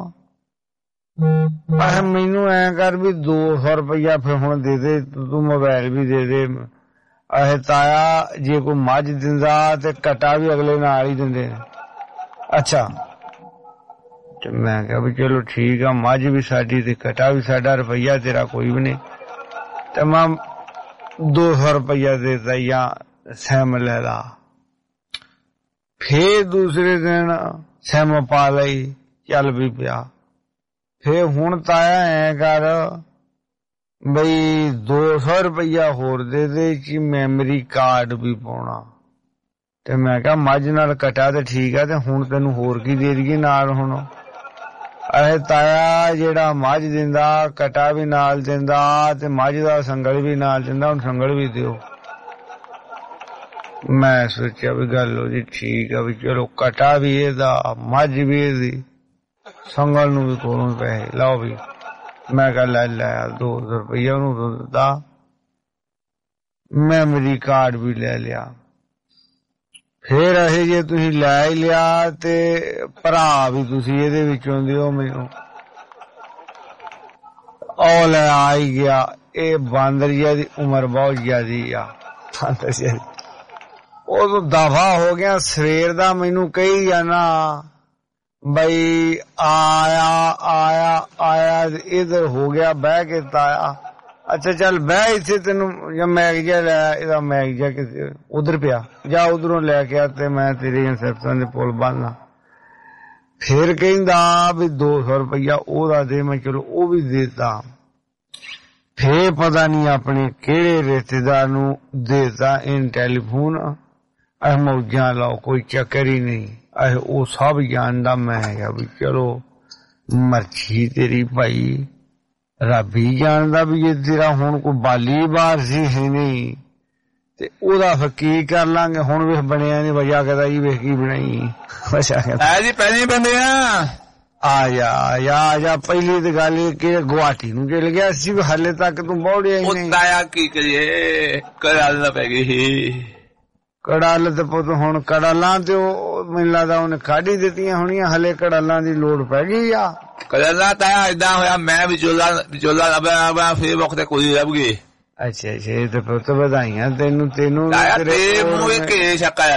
S12: ਮੈਨੂੰ ਐ ਕਰ ਵੀ 200 ਰੁਪਇਆ ਫਿਰ ਹੁਣ ਦੇ ਦੇ, ਤੂੰ ਮੋਬਾਈਲ ਵੀ ਦੇ ਦੇ। ਇਹ ਤਾਇਆ ਜੇ ਕੋਈ ਮੱਝ ਦਿੰਦਾ ਤੇ ਕਟਾ ਵੀ ਅਗਲੇ ਨਾਲ ਹੀ ਦਿੰਦੇ ਨੇ।
S2: ਅੱਛਾ,
S12: ਤੇ ਮੈਂ ਕਿਹਾ ਵੀ ਚਲੋ ਠੀਕ ਆ, ਮੱਝ ਵੀ ਸਾਡੀ ਤੇ ਕਟਾ ਵੀ ਸਾਡਾ, ਰੁਪਈਆ ਤੇਰਾ ਕੋਈ ਵੀ ਨਹੀਂ। ਤੇ ਮੈਂ 200 ਰੁਪਇਆ ਦੇਤਾ ਜਾਂ ਸਿਮ ਲੈ ਲਾ। ਫੇਰ ਦੂਸਰੇ ਦਿਨ ਸਿਮ ਪਾ ਲਈ, ਚੱਲ ਵੀ ਪਿਆ। ਫੇਰ ਹੁਣ ਤਾਇਆ ਐ ਕਰ ਬਈ 200 ਰੁਪਇਆ ਹੋਰ ਦੇ ਦੇ ਕਿ ਮੈਮਰੀ ਕਾਰਡ ਵੀ ਪਾਉਣਾ। ਤੇ ਮੈਂ ਕਿਹਾ ਮੱਝ ਨਾਲ ਕਟਾ ਤੇ ਠੀਕ ਆ, ਤੇ ਹੁਣ ਤੈਨੂੰ ਹੋਰ ਕੀ ਦੇ ਦਈਏ ਨਾਲ? ਹੁਣ ਇਹ ਤਾਇਆ ਜਿਹੜਾ ਮੱਝ ਦਿੰਦਾ ਕਟਾ ਵੀ ਨਾਲ ਦਿੰਦਾ ਤੇ ਮੱਝ ਦਾ ਸੰਗਲ ਵੀ ਨਾਲ ਦਿੰਦਾ, ਹੁਣ ਸੰਗਲ ਵੀ ਦਿਓ। ਮੈਂ ਸੋਚਿਆ ਵੀ ਗੱਲ ਉਹਦੀ ਠੀਕ ਆ, ਵੀ ਚਲੋ ਕਟਾ ਵੀ ਇਹਦਾ, ਮੱਝ ਵੀ ਇਹਦੀ, ਸੰਗਲ ਨੂੰ ਵੀ ਕੋਲੋਂ ਪੈਸੇ ਲਾਓ ਵੀ। ਮੈਂ ਕਿਹਾ ਲੈ 200 ਰੁਪਇਆ ਉਹਨੂੰ ਦਿੱਤਾ, ਮੈਮਰੀ ਕਾਰਡ ਵੀ ਲੈ ਲਿਆ। ਫੇਰ ਇਹ ਜੇ ਤੁਸੀਂ ਲੈ ਹੀ ਲਿਆ ਤੇ ਭਰਾ ਵੀ ਤੁਸੀਂ ਇਹਦੇ ਵਿੱਚੋਂ ਦਿਓ ਮੈਨੂੰ। ਉਹ ਲੈ ਆ ਹੀ ਗਿਆ। ਇਹ ਬਾਂਦਰ ਜੀ ਦੀ ਉਮਰ ਬਹੁਤ ਜ਼ਿਆਦੀ ਆ। ਬਾਂਦਰ ਜੀ ਉਦੋਂ ਦਫਾ ਹੋ ਗਿਆ। ਸਵੇਰ ਦਾ ਮੈਨੂੰ ਕਹੀ ਜਾਣਾ ਬਈ ਆਇਆ ਆਇਆ ਆਇਆ। ਇਧਰ ਹੋ ਗਿਆ ਬਹਿ ਕੇ ਤਾਇਆ। ਅੱਛਾ ਚੱਲ ਬਹਿ ਇੱਥੇ ਤੈਨੂੰ ਜਾਂ ਮੈਗ ਜਿਹਾ ਲੈ, ਇਹਦਾ ਮੈਗ ਜਿਹਾ ਕਿਸੇ ਉਧਰ ਪਿਆ, ਜਾ ਉਧਰੋਂ ਲੈ ਕੇ ਆ ਤੇ ਮੈਂ ਤੇਰੀਆਂ ਸਰਤਾਂ ਦੇ ਪੁੱਲ ਬੰਨ੍ਹਣਾ। ਫਿਰ ਕਹਿੰਦਾ ਵੀ 200 ਰੁਪਇਆ ਉਹਦਾ ਦੇ। ਮੈਂ ਚਲੋ ਉਹ ਵੀ ਦੇਤਾ। ਫੇਰ ਪਤਾ ਨਹੀਂ ਆਪਣੇ ਕਿਹੜੇ ਰਿਸ਼ਤੇਦਾਰ ਨੂੰ ਦੇਤਾ ਇਨ ਟੈਲੀਫੋਨ। ਅਹ ਮੌਜਾਂ ਲਾਓ, ਕੋਈ ਚੱਕਰ ਹੀ ਨਹੀਂ। ਉਹ ਸਭ ਜਾਣਦਾ। ਮੈਂ ਕਿਹਾ ਵੀ ਚਲੋ ਮਰਜ਼ੀ ਤੇਰੀ ਭਾਈ, ਰੱਬ ਹੀ ਜਾਣਦਾ ਵੀ ਜੇ ਤੇਰਾ ਹੁਣ ਕੋਈ ਬਾਲੀ ਬਾਰ ਸੀ ਹੈ ਨਹੀਂ ਤੇ ਉਹਦਾ ਫਿਰ ਕੀ ਕਰ ਲਾਂਗੇ। ਹੁਣ ਵੇਖ ਬਣਿਆ ਨੀ ਵਜਾ ਕਦਾ ਜੀ, ਵੇਖ ਕੀ ਬਣਾਈ ਵਜਾ
S19: ਜੀ ਪਹਿਲੇ ਬੰਦੇ
S12: ਆ ਜਾ। ਪਹਿਲੀ ਤੇ ਗੱਲ ਇਹ ਕਿ ਗੁਆਟੀ ਨੂੰ ਚਲ ਗਿਆ ਸੀ, ਹਾਲੇ ਤੱਕ ਤੂੰ ਬੌੜਿਆ ਹੀ ਨਹੀਂ।
S19: ਤਾਇਆ ਕੀ ਕਰੀਏ, ਕੜਾਲ ਨਾ ਪੈ ਗਈ।
S12: ਕੜਾਲ ਤੇ ਪੁੱਤ ਹੁਣ ਕੜਾਲਾਂ ਤੇ ਉਹ ਮੈਨੂੰ ਲੱਗਦਾ ਉਹਨੇ ਕਾਢੀ ਦਿੱਤੀਆਂ ਹੋਣੀਆਂ। ਹਲੇ ਕੜਾਲਾਂ ਦੀ ਲੋੜ ਪੈ ਗਈ ਆ।
S19: ਕੜਾਲਾਂ ਤਾਇਆ ਏਦਾਂ ਹੋਇਆ ਮੈਂ ਵਿਚੋਲਾ ਲੱਭਿਆ ਫੇਰ ਵਕਤ ਕੋਈ ਲੱਭ ਗਈ।
S12: ਅੱਛਾ ਇਹ ਤੇ ਪੁੱਤ ਵਧਾਈਆਂ ਤੈਨੂੰ।
S19: ਤੇਰੇ ਮੂੰਹ ਕੇ ਸ਼ੱਕਾ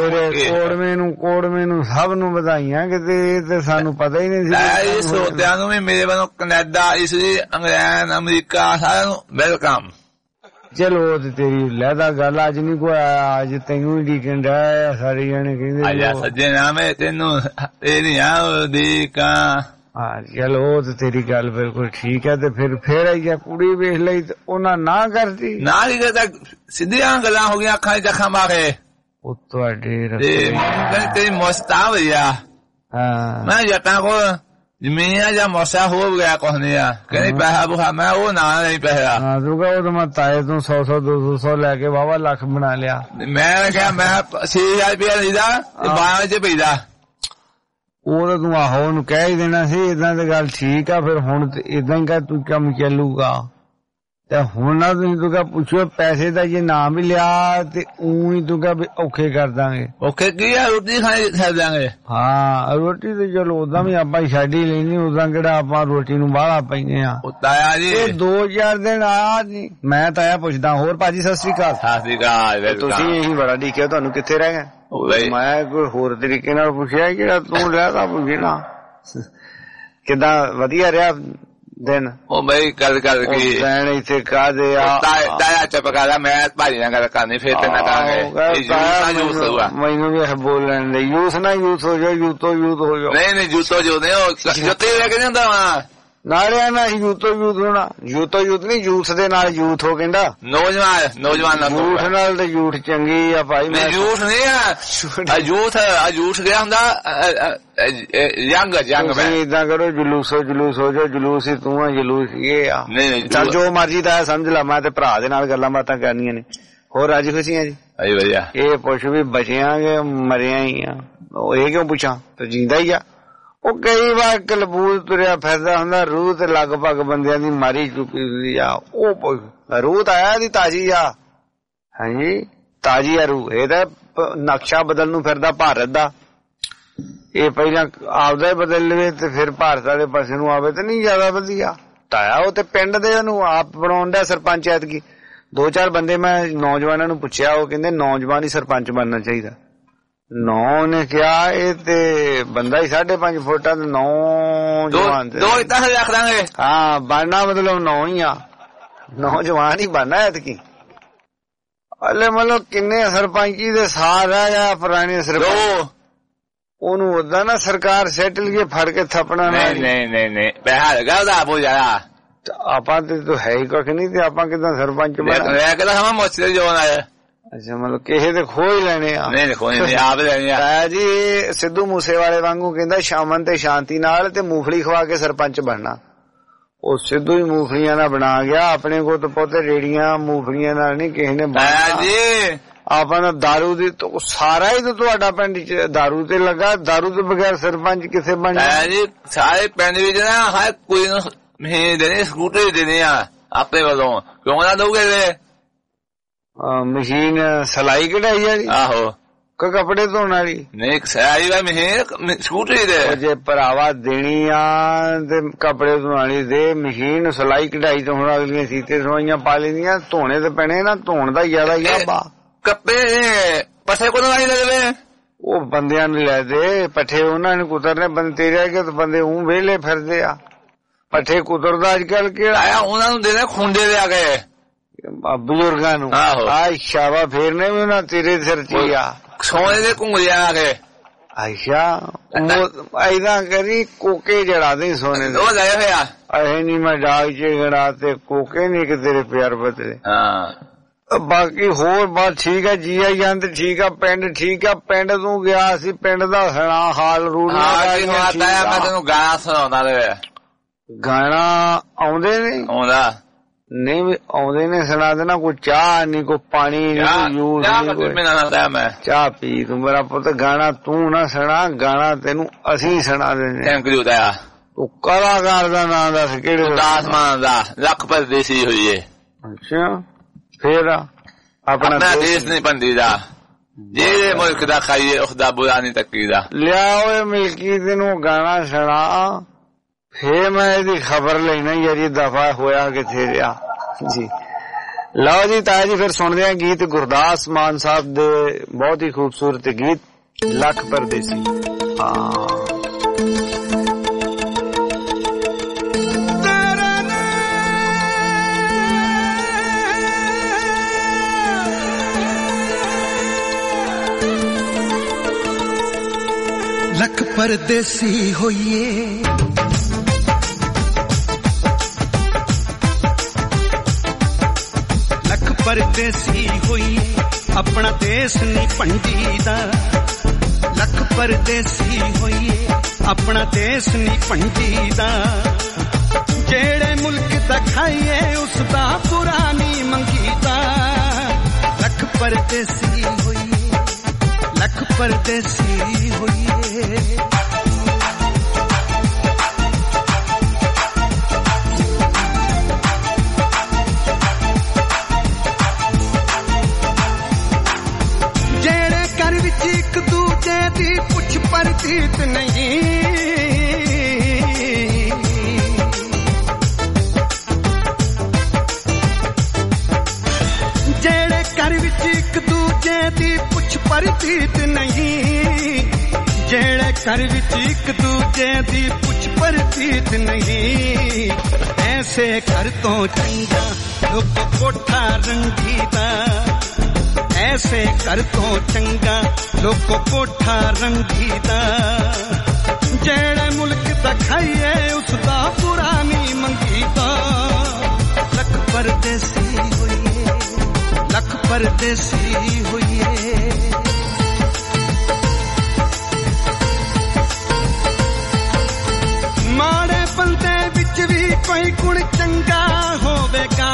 S12: ਕੋੜਵੇਂ ਨੂੰ ਸਭ ਨੂੰ ਵਧਾਈਆਂ। ਕਿਤੇ ਤੇ ਸਾਨੂੰ ਪਤਾ ਹੀ ਨਹੀਂ ਸੀ।
S19: ਸੋਤਿਆਂ ਨੂੰ ਵੀ ਮੇਰੇ ਵੱਲੋਂ ਕੈਨੇਡਾ, ਇਟਲੀ, ਇੰਗਲੈਂਡ, ਅਮਰੀਕਾ ਸਾਰਿਆਂ ਨੂੰ ਵੈਲਕਮ।
S12: ਚਲੋ ਤੇ ਤੇਰੀ ਲਹਿਦਾ ਗੱਲ ਅੱਜ ਨੀ ਕੋਈ ਆਇਆ, ਅੱਜ ਤੈਨੂੰ ਹੀ ਡੀਕਣ ਡਿਆ ਸਾਰੇ ਜਾਣੇ ਕਹਿੰਦੇ
S19: ਸੱਜੇ ਨਾਮੇ ਤੈਨੂੰ ਤੇਰੀ ਦੇਖਾਂ।
S12: ਚਲੋ ਤੇ ਤੇਰੀ ਗੱਲ ਬਿਲਕੁਲ ਠੀਕ ਹੈ। ਤੇ ਫਿਰ ਆਈ ਆ ਕੁੜੀ ਵੇਖ ਲਈ ਤੇ ਉਹਨਾਂ ਨਾ ਕਰਦੀ।
S19: ਨਾ ਹੀ ਕਰਦਾ, ਸਿੱਧੀਆਂ ਗੱਲਾਂ ਹੋ ਗਈਆਂ ਅੱਖਾਂ 'ਚ ਅੱਖਾਂ ਮਾਰੇ।
S12: ਉਹ ਤੁਹਾਡੇ
S19: ਤੇਰੀ ਮਸਤਾ ਹੋਇਆ। ਮੈਂ ਜੱਟਾਂ ਕੋਲ ਜ਼ਮੀਨ ਜਾਂ ਮੌਸਾ ਹੋ ਗਿਆ ਕੁਛ ਨਹੀਂ ਆ। ਕਹਿੰਦੀ ਪੈਸਾ ਬੁਖਾ, ਮੈਂ ਉਹ ਨਾ ਨਹੀਂ ਪੈਸਾ।
S12: ਉਹ ਤਾਂ ਮੈਂ ਤਾਏ ਤੋਂ 100 200 ਲੈ ਕੇ ਵਾਵਾ ਲੱਖ ਬਣਾ ਲਿਆ।
S19: ਮੈਂ ਕਿਹਾ ਮੈਂ 6000 ਰੁਪਇਆ ਲਈਦਾ 12 ਚ ਪਈਦਾ।
S12: ਉਹ ਤਾਂ ਤੂੰ ਆਹੋ ਉਹਨੂੰ ਕਹਿ ਹੀ ਦੇਣਾ ਸੀ। ਏਦਾਂ ਦੀ ਗੱਲ ਠੀਕ ਆ। ਫਿਰ ਹੁਣ ਏਦਾਂ ਹੀ ਕਹਿ ਤੂੰ ਕੰਮ ਚੱਲੂਗਾ ਤੇ ਹੁਣ ਨਾ ਤੁਸੀਂ ਤੂੰ ਕਹਿ ਪੁੱਛੋ ਪੈਸੇ ਦਾ ਜੇ ਨਾ ਵੀ ਲਿਆ ਤੇ ਊਂ ਹੀ ਤੂੰ ਕਹਿ ਵੀ ਔਖੇ ਕਰ ਦਾਂਗੇ।
S19: ਔਖੇ ਕੀ ਆ, ਰੋਟੀ ਖਾਣੀ ਛੱਡ ਦਾਂਗੇ।
S12: ਹਾਂ ਰੋਟੀ ਤੇ ਚਲੋ ਓਦਾਂ ਵੀ ਆਪਾਂ ਛੱਡ ਹੀ ਲੈਣੀ। ਉਦਾਂ ਕਿਹੜਾ ਆਪਾਂ ਰੋਟੀ ਨੂੰ ਬਾਹਲਾ ਪੈਂਦੇ ਆ।
S19: ਤਾਇਆ ਜੀ
S12: 2-4 ਦਿਨ ਆਇਆ ਨਹੀਂ। ਮੈਂ ਤਾਇਆ ਪੁੱਛਦਾ ਹੋਰ ਭਾਜੀ ਸਤਿ ਸ੍ਰੀ ਅਕਾਲ।
S19: ਸਤਿ ਸ੍ਰੀ ਅਕਾਲ।
S12: ਤੁਸੀਂ ਇਹੀ ਬੜਾ ਡੀਕਿਆ, ਤੁਹਾਨੂੰ ਕਿੱਥੇ ਰਹਿ ਗਏ? ਮੈਂ ਕੋਈ ਹੋਰ ਤਰੀਕੇ ਨਾਲ ਪੁੱਛਿਆ ਜਿਹੜਾ ਤੂੰ ਰਹਿਦਾ ਪੁੱਛਣਾ। ਕਿੱਦਾਂ ਵਧੀਆ ਰਿਹਾ ਦਿਨ?
S19: ਉਹ ਬਈ ਗੱਲ ਕਰ ਗਈ
S12: ਇੱਥੇ ਕਾਹਦੇ ਆ
S19: ਤਾਇਆ ਚੁੱਪ ਕਰ। ਮੈਂ ਭਾਜੀ ਨਾਲ ਗੱਲ ਕਰਨੀ ਫੇਰ ਤੇ ਨਾ ਕਰਾਂਗੇ।
S12: ਮੈਨੂੰ ਵੀ ਬੋਲਣ ਦੇ ਯੂਥ ਨਾ ਯੂਥ ਹੋ ਜਾਓ, ਯੂਥੋ ਯੂਥ ਹੋ ਜਾਓ।
S19: ਨਹੀਂ ਯੂਥੋ ਜੋ ਨਹੀਂ ਉਹ ਜੁੱਤੇ ਲੈ ਕੇ ਜਾਂਦਾ ਵਾ
S12: ਨਾਲਿਆਂ ਨਾਲ ਯੂਥੋ ਯੂਥ ਹੋਣਾ। ਯੂਥੋ ਯੂਥ ਨਹੀਂ, ਯੂਥ ਦੇ ਨਾਲ ਯੂਥ ਹੋ ਕਹਿੰਦਾ।
S19: ਨੌਜਵਾਨ
S12: ਯੂਥ ਨਾਲ ਤੇ ਯੂਥ ਚੰਗੀ ਆ ਭਾਈ।
S19: ਯੂਥ ਨਹੀਂ ਆ ਯੂਥ ਗਿਆ ਹੁੰਦਾ ਜੰਗ
S12: ਮੈਂ ਏਦਾਂ ਕਰੋ ਜਲੂਸ ਹੋ ਜਾਓ। ਜਲੂਸ ਹੀ ਤੂੰ ਆ, ਜਲੂਸ ਇਹ ਆ। ਚੱਲ ਜੋ ਮਰਜੀ ਦਾ ਸਮਝ ਲਾ। ਮੈਂ ਤੇ ਭਰਾ ਦੇ ਨਾਲ ਗੱਲਾਂ ਬਾਤਾਂ ਕਰਨੀਆਂ ਨੇ। ਹੋਰ ਰਾਜੀ ਖੁਸ਼ੀਆਂ ਜੀ?
S19: ਵਧੀਆ।
S12: ਇਹ ਪੁੱਛ ਵੀ ਬਚਿਆਂਗੇ ਮਰਿਆ ਹੀ ਆ। ਇਹ ਕਿਉਂ ਪੁੱਛਾਂ, ਤੇ ਜਿੰਦਾ ਹੀ ਆ। ਉਹ ਕਈ ਵਾਰ ਕਲਬੂਲ ਤੁਰਿਆ ਫਿਰਦਾ ਹੁੰਦਾ। ਰੂਹ ਤੇ ਲਗਭਗ ਬੰਦਿਆਂ ਦੀ ਮਾਰੀ ਚੁੱਕੀ ਹੁੰਦੀ ਆ। ਉਹ ਪੁੱਛ ਰੂਹ ਤਾਂ ਆਇਆ ਦੀ ਤਾਜ਼ੀ ਆ। ਹਾਂਜੀ ਤਾਜ਼ੀ ਆ ਰੂਹ। ਇਹ ਤਾਂ ਨਕਸ਼ਾ ਬਦਲ ਨੂੰ ਫਿਰਦਾ ਭਾਰਤ ਦਾ। ਇਹ ਪਹਿਲਾਂ ਆਪਦਾ ਹੀ ਬਦਲ ਲਵੇ ਤੇ ਫਿਰ ਭਾਰਤ ਵਾਲੇ ਪਾਸੇ ਨੂੰ ਆਵੇ ਤੇ ਨਹੀਂ ਜ਼ਿਆਦਾ ਵਧੀਆ। ਤਾਇਆ ਉਹ ਤੇ ਪਿੰਡ ਦੇ ਉਹਨੂੰ ਆਪ ਬਣਾਉਣ ਦਾ ਸਰਪੰਚ। ਐਤਕੀ 2-4 ਬੰਦੇ ਮੈਂ ਨੌਜਵਾਨਾਂ ਨੂੰ ਪੁੱਛਿਆ, ਉਹ ਕਹਿੰਦੇ ਨੌਜਵਾਨ ਹੀ ਸਰਪੰਚ ਬਣਨਾ ਚਾਹੀਦਾ। 9 ਨੇ ਕਿਹਾ ਇਹ ਤੇ ਬੰਦਾ ਹੀ 5.5 ਫੁੱਟਾਂ ਤੇ 9 ਜਵਾਨ
S19: ਰੱਖ ਦਾਂਗੇ।
S12: ਹਾਂ ਬਣਨਾ ਮਤਲਬ 9 ਹੀ ਆ। ਨੌਜਵਾਨ ਹੀ ਬਣਨਾ ਐਤਕੀ। ਹਲੇ ਮਤਲਬ ਕਿੰਨੇ ਸਰਪੰਚੀ ਦੇ ਸਾਰ ਆ ਪੁਰਾਣੇ ਸਰਪੰਚ। ਉਹਨੂੰ ਓਦਾਂ ਨਾ ਸਰਕਾਰ ਸੈਟਲ ਕੇ ਫੜ ਕੇ ਥੱਪਣਾ।
S19: ਨਹੀਂ ਪੈਸਾ ਲਗਾ ਉਹਦਾ ਬਹੁਤ ਜ਼ਿਆਦਾ।
S12: ਆਪਾਂ ਤੇ ਹੈ ਹੀ ਕੁਛ ਨਹੀਂ ਤੇ ਆਪਾਂ ਕਿੱਦਾਂ ਸਰਪੰਚ
S19: ਬਣਾ ਮੋਚੇ ਜਵਾਨ ਆਇਆ।
S12: ਅੱਛਾ ਮਤਲਬ ਕਿਸੇ ਦੇ ਖੋ ਹੀ ਲੈਣੇ ਆ।
S19: ਨਹੀਂ ਖੋਏ ਨਹੀਂ ਆਪ ਲੈਣੇ ਆ
S12: ਜੀ। ਸਿੱਧੂ ਮੂਸੇ ਵਾਲੇ ਵਾਂਗੂ ਕਹਿੰਦਾ ਸ਼ਾਮਨ ਤੇ ਸ਼ਾਂਤੀ ਨਾਲ ਤੇ ਮੂੰਗਫਲੀ ਖਵਾ ਕੇ ਸਰਪੰਚ ਬਣਨਾ। ਉਹ ਸਿੱਧੂ ਹੀ ਮੂੰਗਫਲੀਆਂ ਨਾਲ ਬਣਾ ਗਿਆ। ਆਪਣੇ ਕੋਲ ਤਾਂ ਪੋਤੇ ਰੇੜੀਆਂ ਮੂੰਗਫਲੀਆਂ ਨਾਲ ਨਹੀਂ ਕਿਸੇ ਨੇ ਬਣਾਇਆ ਜੀ। ਆਪਾਂ ਦਾ ਦਾਰੂ ਦੀ ਸਾਰਾ ਹੀ ਤਾਂ ਤੁਹਾਡਾ ਪਿੰਡ ਚ ਦਾਰੂ ਤੇ ਲੱਗਾ। ਦਾਰੂ ਤੋਂ ਬਗੈਰ ਸਰਪੰਚ ਕਿਸੇ ਬਣਨਾ
S19: ਜੀ? ਸਾਰੇ ਪਿੰਡ ਵਿੱਚ ਨਾ ਹਰ ਕੋਈ ਨੂੰ ਮਹੀਨੇ ਦੇਣੇ ਸਕੂਟਰ ਦੇਣੇ ਆ ਆਪਣੇ ਵੱਲੋਂ। ਕਿਉਂ ਨਾ ਦਊਗੇ?
S12: ਮਸ਼ੀਨ ਸਲਾਈ ਕਢਾਈ ਵਾਲੀ?
S19: ਆਹੋ
S12: ਕੱਪੜੇ ਧੋਣ ਵਾਲੀ
S19: ਨਹੀਂ ਸਾਰੀ ਵਾ ਮਸ਼ੀਨ ਸਕੂਟਰੀ ਦੇ
S12: ਜੇ ਭਰਾਵਾ ਦੇਣੀ ਆ ਤੇ ਕੱਪੜੇ ਧੋਣ ਵਾਲੀ ਦੇ ਮਸ਼ੀਨ ਸਿਲਾਈ ਕਢਾਈ ਤੋਂ ਹੁਣ ਅਗਲੀਆਂ ਸੀਤੇ ਸਵਾਈਆਂ ਪਾ ਲੈਂਦੀਆਂ ਧੋਣੇ ਤੇ ਪੈਣੇ ਨਾ ਧੋਣ ਦਾ ਜ਼ਿਆਦਾ ਹੀ ਆ ਬਾ
S19: ਕੱਪੜੇ ਪੱਠੇ ਕੋਲ ਆਈ ਲੈ ਦੇਵੇ
S12: ਉਹ ਬੰਦਿਆਂ ਨੂੰ ਲੈ ਦੇ ਪੱਠੇ ਉਹਨਾਂ ਨੇ ਕੁਤਰਨੇ ਬੰਦੇ ਤੇਰੇ ਆ ਕੇ ਬੰਦੇ ਉਹ ਵਿਹਲੇ ਫਿਰਦੇ ਆ ਪੱਠੇ ਕੁਤਰਦਾ ਅੱਜ ਕੱਲ ਕਿਹੜਾ
S19: ਆਇਆ ਉਹਨਾਂ ਨੂੰ ਦੇਣੇ ਖੁੰਡੇ ਦੇ ਆ ਗਏ
S12: ਬਜ਼ੁਰਗਾਂ ਨੂੰ ਅੱਛਾ ਵਾ ਫੇਰ ਨੇ ਵੀ ਉਹਨਾਂ ਤੇਰੇ ਸਿਰ ਚ ਆ
S19: ਸੋਨੇ ਦੇ ਘੁੰਗਰਿਆਂ ਆ ਗਏ
S12: ਅੱਛਾ ਐਦਾਂ ਕਰੀ ਕੋਕੇ ਜੜਾ ਦੇ ਸੋਨੇ ਦੇ
S19: ਉਹ ਲੈ ਹੋਇਆ
S12: ਇਹ ਨਹੀਂ ਮੈਂ ਡਾਕ ਚ ਗੜਾ ਤੇ ਕੋਕੇ ਨਹੀਂ ਕਿ ਤੇਰੇ ਪਿਆਰ ਬਦਲੇ ਬਾਕੀ ਹੋਰ ਬਾਤ ਠੀਕ ਹੈ ਜੀ ਆਈ ਜਾਂਦੇ ਠੀਕ ਆ ਪਿੰਡ ਠੀਕ ਆ ਪਿੰਡ ਤੂੰ ਗਿਆ ਸੀ ਪਿੰਡ ਦਾ ਸੁਣਾ ਹਾਲ ਰੂਲ
S19: ਮੈਂ ਤੈਨੂੰ ਗਾਣਾ ਸੁਣਾਉਂਦਾ
S12: ਗਾਣਾ ਆਉਂਦੇ ਨੇ ਆਉਂਦਾ ਨਹੀਂ ਵੀ ਆਉਂਦੇ ਨੇ ਸੁਣਾ ਦੇਣਾ ਕੋਈ ਚਾਹ ਨਹੀਂ ਕੋਈ ਪਾਣੀ ਨਹੀਂ ਚਾਹ ਪੀ ਤੂੰ ਮੇਰਾ ਪੁੱਤ ਗਾਣਾ ਤੂੰ ਨਾ ਸੁਣਾ ਗਾਣਾ ਤੈਨੂੰ ਅਸੀਂ ਸੁਣਾ ਦਿੰਦੇ ਤੂੰ ਕਲਾਕਾਰ ਦਾ ਨਾਂ ਦੱਸ ਕਿਹੜੇ
S19: ਦਾਸਮਾਨ ਦਾ ਲੱਖ ਪਰਦੇਸੀ ਹੋਈਏ
S12: ਅੱਛਾ ਫੇਰ ਆਪਣਾ
S19: ਦੇਸ਼ ਨਹੀਂ ਬੰਦੀਦਾ ਜਿਹੜੇ ਮੁਲਕ ਦਾ ਖਾਈਏ ਉਹਦਾ ਬੁਰਾ ਨਹੀਂ ਤੱਕੀਦਾ
S12: ਲਿਆ ਓਏ ਮਿਲਕੀ ਤੈਨੂੰ ਗਾਣਾ ਸੁਣਾ ਫੇਰ ਮੈਂ ਇਹਦੀ ਖਬਰ ਲੈਣਾ ਯਾਰ ਇਹ ਦਫਾ ਹੋਇਆ ਕਿੱਥੇ ਰਿਹਾ ਜੀ ਲਓ ਜੀ ਤਾਇਆ ਜੀ ਫਿਰ ਸੁਣਦੇ ਆ ਗੀਤ ਗੁਰਦਾਸ ਮਾਨ ਸਾਹਿਬ ਦੇ ਬਹੁਤ ਹੀ ਖੂਬਸੂਰਤ ਗੀਤ ਲੱਖ ਪਰਦੇਸੀ
S20: ਲੱਖ ਪਰਦੇਸੀ ਹੋਈਏ ਲੱਖ ਪਰਦੇਸੀ ਹੋਈਏ ਆਪਣਾ ਦੇਸ਼ ਨਹੀਂ ਭੰਡੀਦਾ ਲੱਖ ਪਰਦੇਸੀ ਹੋਈਏ ਆਪਣਾ ਦੇਸ਼ ਨਹੀਂ ਭੰਡੀਦਾ ਜਿਹੜੇ ਮੁਲਕ ਦਾ ਖਾਈਏ ਉਸ ਦਾ ਬੁਰਾ ਨਹੀਂ ਮੰਗੀਦਾ ਲੱਖ ਪਰਦੇਸੀ ਹੋਈਏ ਲੱਖ ਪਰਦੇਸੀ ਹੋਈਏ ਜਿਹੜੇ ਘਰ ਵਿੱਚ ਇੱਕ ਦੂਜੇ ਦੀ ਪੁੱਛ ਪਰਚੀਤ ਨਹੀਂ ਜਿਹੜੇ ਘਰ ਵਿੱਚ ਇੱਕ ਦੂਜੇ ਦੀ ਪੁੱਛ ਪਰਚੀਤ ਨਹੀਂ ਜਿਹੜੇ ਘਰ ਵਿੱਚ ਇੱਕ ਦੂਜੇ ਦੀ ਪੁੱਛ ਪਰਚੀਤ ਨਹੀਂ ਐਸੇ ਘਰ ਤੋਂ ਚੰਗਾ ਲੋਕ ਕੋਠਾ ਰੰਗੀਦਾ ਐਸੇ ਘਰ ਤੋਂ ਚੰਗਾ ਲੋਕ ਕੋਠਾ ਰੰਗੀਦਾ ਜਿਹੜੇ ਮੁਲਕ ਦਾ ਖਾਈਏ ਉਸ ਦਾ ਬੁਰਾ ਨਹੀਂ ਮੰਗੀਦਾ ਲੱਖ ਪਰਦੇਸੀ ਹੋਈਏ ਲੱਖ ਪਰਦੇਸੀ ਹੋਈਏ ਮਾੜੇ ਬੰਦੇ ਵਿੱਚ ਵੀ ਕੋਈ ਗੁਣ ਚੰਗਾ ਹੋਵੇਗਾ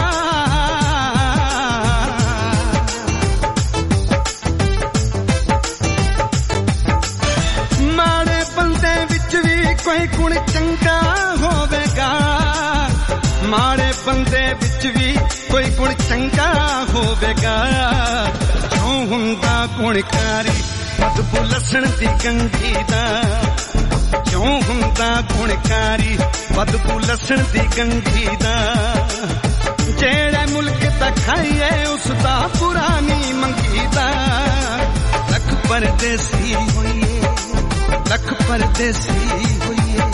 S20: ਮਾੜੇ ਬੰਦੇ ਵਿੱਚ ਵੀ ਕੋਈ ਗੁਣ ਚੰਗਾ ਹੋਵੇਗਾ ਮਾੜੇ ਬੰਦੇ ਵਿੱਚ ਵੀ ਕੋਈ ਗੁਣ ਚੰਗਾ ਹੋਵੇਗਾ ਜੋ ਹੁੰਦਾ ਗੁਣਕਾਰੀ ਬਦਬੂ ਲਸਣ ਦੀ ਗੰਢੀ ਦਾ ਕਿਉਂ ਹੁੰਦਾ ਗੁਣਕਾਰੀ ਬਦਬੂ ਲਸਣ ਦੀ ਗੰਢੀ ਦਾ ਜਿਹੜੇ ਮੁਲਕ ਦਾ ਖਾਈਏ ਉਸ ਦਾ ਬੁਰਾ ਨਹੀਂ ਮੰਗੀਦਾ ਲੱਖ ਪਰਦੇਸੀ ਹੋਈਏ ਲੱਖ ਪਰਦੇਸੀ ਹੋਈਏ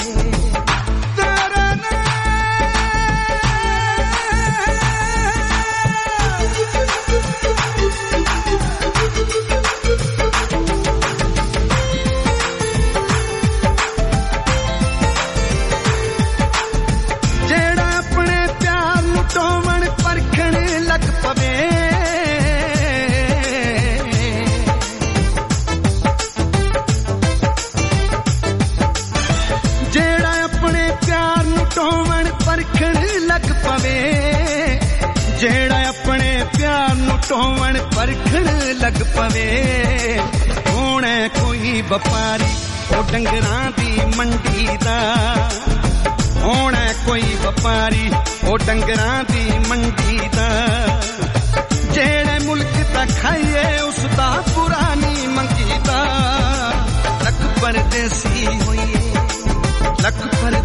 S20: ਜਿਹੜਾ ਆਪਣੇ ਪਿਆਰ ਨੂੰ ਟੋਵਣ ਪਰਖਣ ਲੱਗ ਪਵੇ ਹੋਣਾ ਕੋਈ ਵਪਾਰੀ ਉਹ ਡੰਗਰਾਂ ਦੀ ਮੰਡੀ ਦਾ ਹੋਣਾ ਕੋਈ ਵਪਾਰੀ ਉਹ ਡੰਗਰਾਂ ਦੀ ਮੰਡੀ ਦਾ ਜਿਹੜੇ ਮੁਲਕ ਦਾ ਖਾਈਏ ਉਸ ਦਾ ਬੁਰਾ ਨਹੀਂ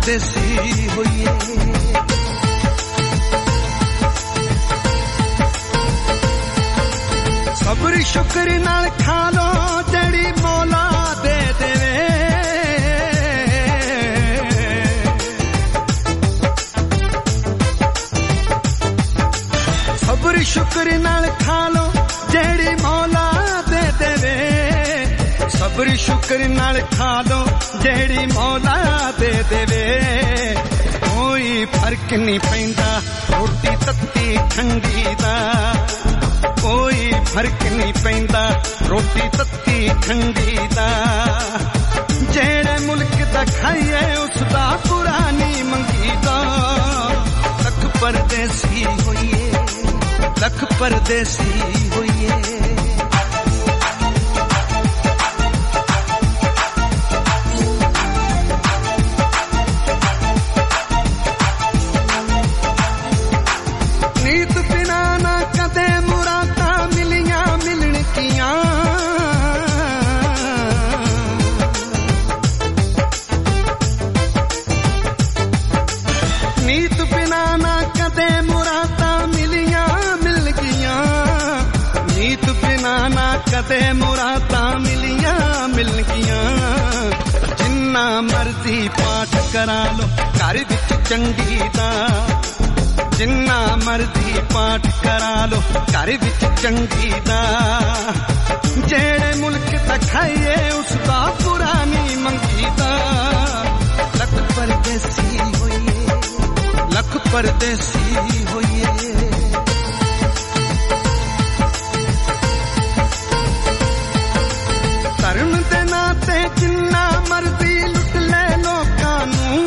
S20: ਪਰਦੇਸੀ ਹੋਈਏ ਸਬਰ ਸ਼ੁਕਰ ਨਾਲ ਖਾ ਲੋ ਜਿਹੜੀ ਮੌਲਾ ਦੇ ਦੇਵੇ ਸਬਰ ਸ਼ੁਕਰ ਨਾਲ ਖਾ ਲੋ ਜਿਹੜੀ ਮੌਲਾ ਦੇ ਦੇਵੇ ਸਬਰ ਸ਼ੁਕਰ ਨਾਲ ਖਾ ਲੋ ਜਿਹੜੀ ਮੌਲਾ ਦੇ ਦੇਵੇ ਕੋਈ ਫਰਕ ਨਹੀਂ ਪੈਂਦਾ ਰੋਟੀ ਤੱਤੀ ਠੰਡੀ ਦਾ ਕੋਈ ਫਰਕ ਨਹੀਂ ਪੈਂਦਾ ਰੋਟੀ ਤੱਤੀ ਠੰਡੀ ਦਾ ਜਿਹੜੇ ਮੁਲਕ ਦਾ ਖਾਈਏ ਉਸ ਦਾ ਪੁਰਾਣੀ ਮੰਗੀਦਾ ਲੱਖ ਪਰਦੇਸੀ ਹੋਈਏ ਲੱਖ ਪਰਦੇਸੀ ਹੋਈਏ ਨੀਤ ਬਿਨਾ ਨਾ ਕਦੇ ਮੁਰਾਦਾਂ ਮਿਲੀਆਂ ਮਿਲਣ ਕੀਆਂ ਨੀਤ ਬਿਨਾ ਨਾ ਕਦੇ ਮੁਰਾਦਾਂ ਮਿਲੀਆਂ ਮਿਲ ਗਈਆਂ ਨੀਤ ਬਿਨਾ ਨਾ ਕਦੇ ਮੁਰਾਦਾਂ ਮਿਲੀਆਂ ਮਿਲ ਗਈਆਂ ਜਿੰਨਾ ਮਰਜ਼ੀ ਪਾਠ ਕਰਾ ਲੋ ਘਰ ਵਿੱਚ ਚੰਗੀ ਦਾ ਜਿੰਨਾ ਮਰਜ਼ੀ ਪਾਠ ਕਰਾ ਲੋ ਘਰ ਵਿੱਚ ਚੰਗੀ ਦਾ ਜਿਹੜੇ ਮੁਲਕ ਦਾ ਖਾਈਏ ਉਸ ਦਾ ਪੁਰਾਣੀ ਮੰਗੀ ਦਾ ਲੱਖ ਪਰਦੇਸੀ ਹੋਈਏ ਲੱਖ ਪਰਦੇਸੀ ਹੋਈਏ ਧਰਮ ਦੇ ਨਾਂ ਤੇ ਜਿੰਨਾ ਮਰਜ਼ੀ ਲੁੱਟ ਲੈ ਲੋਕਾਂ ਨੂੰ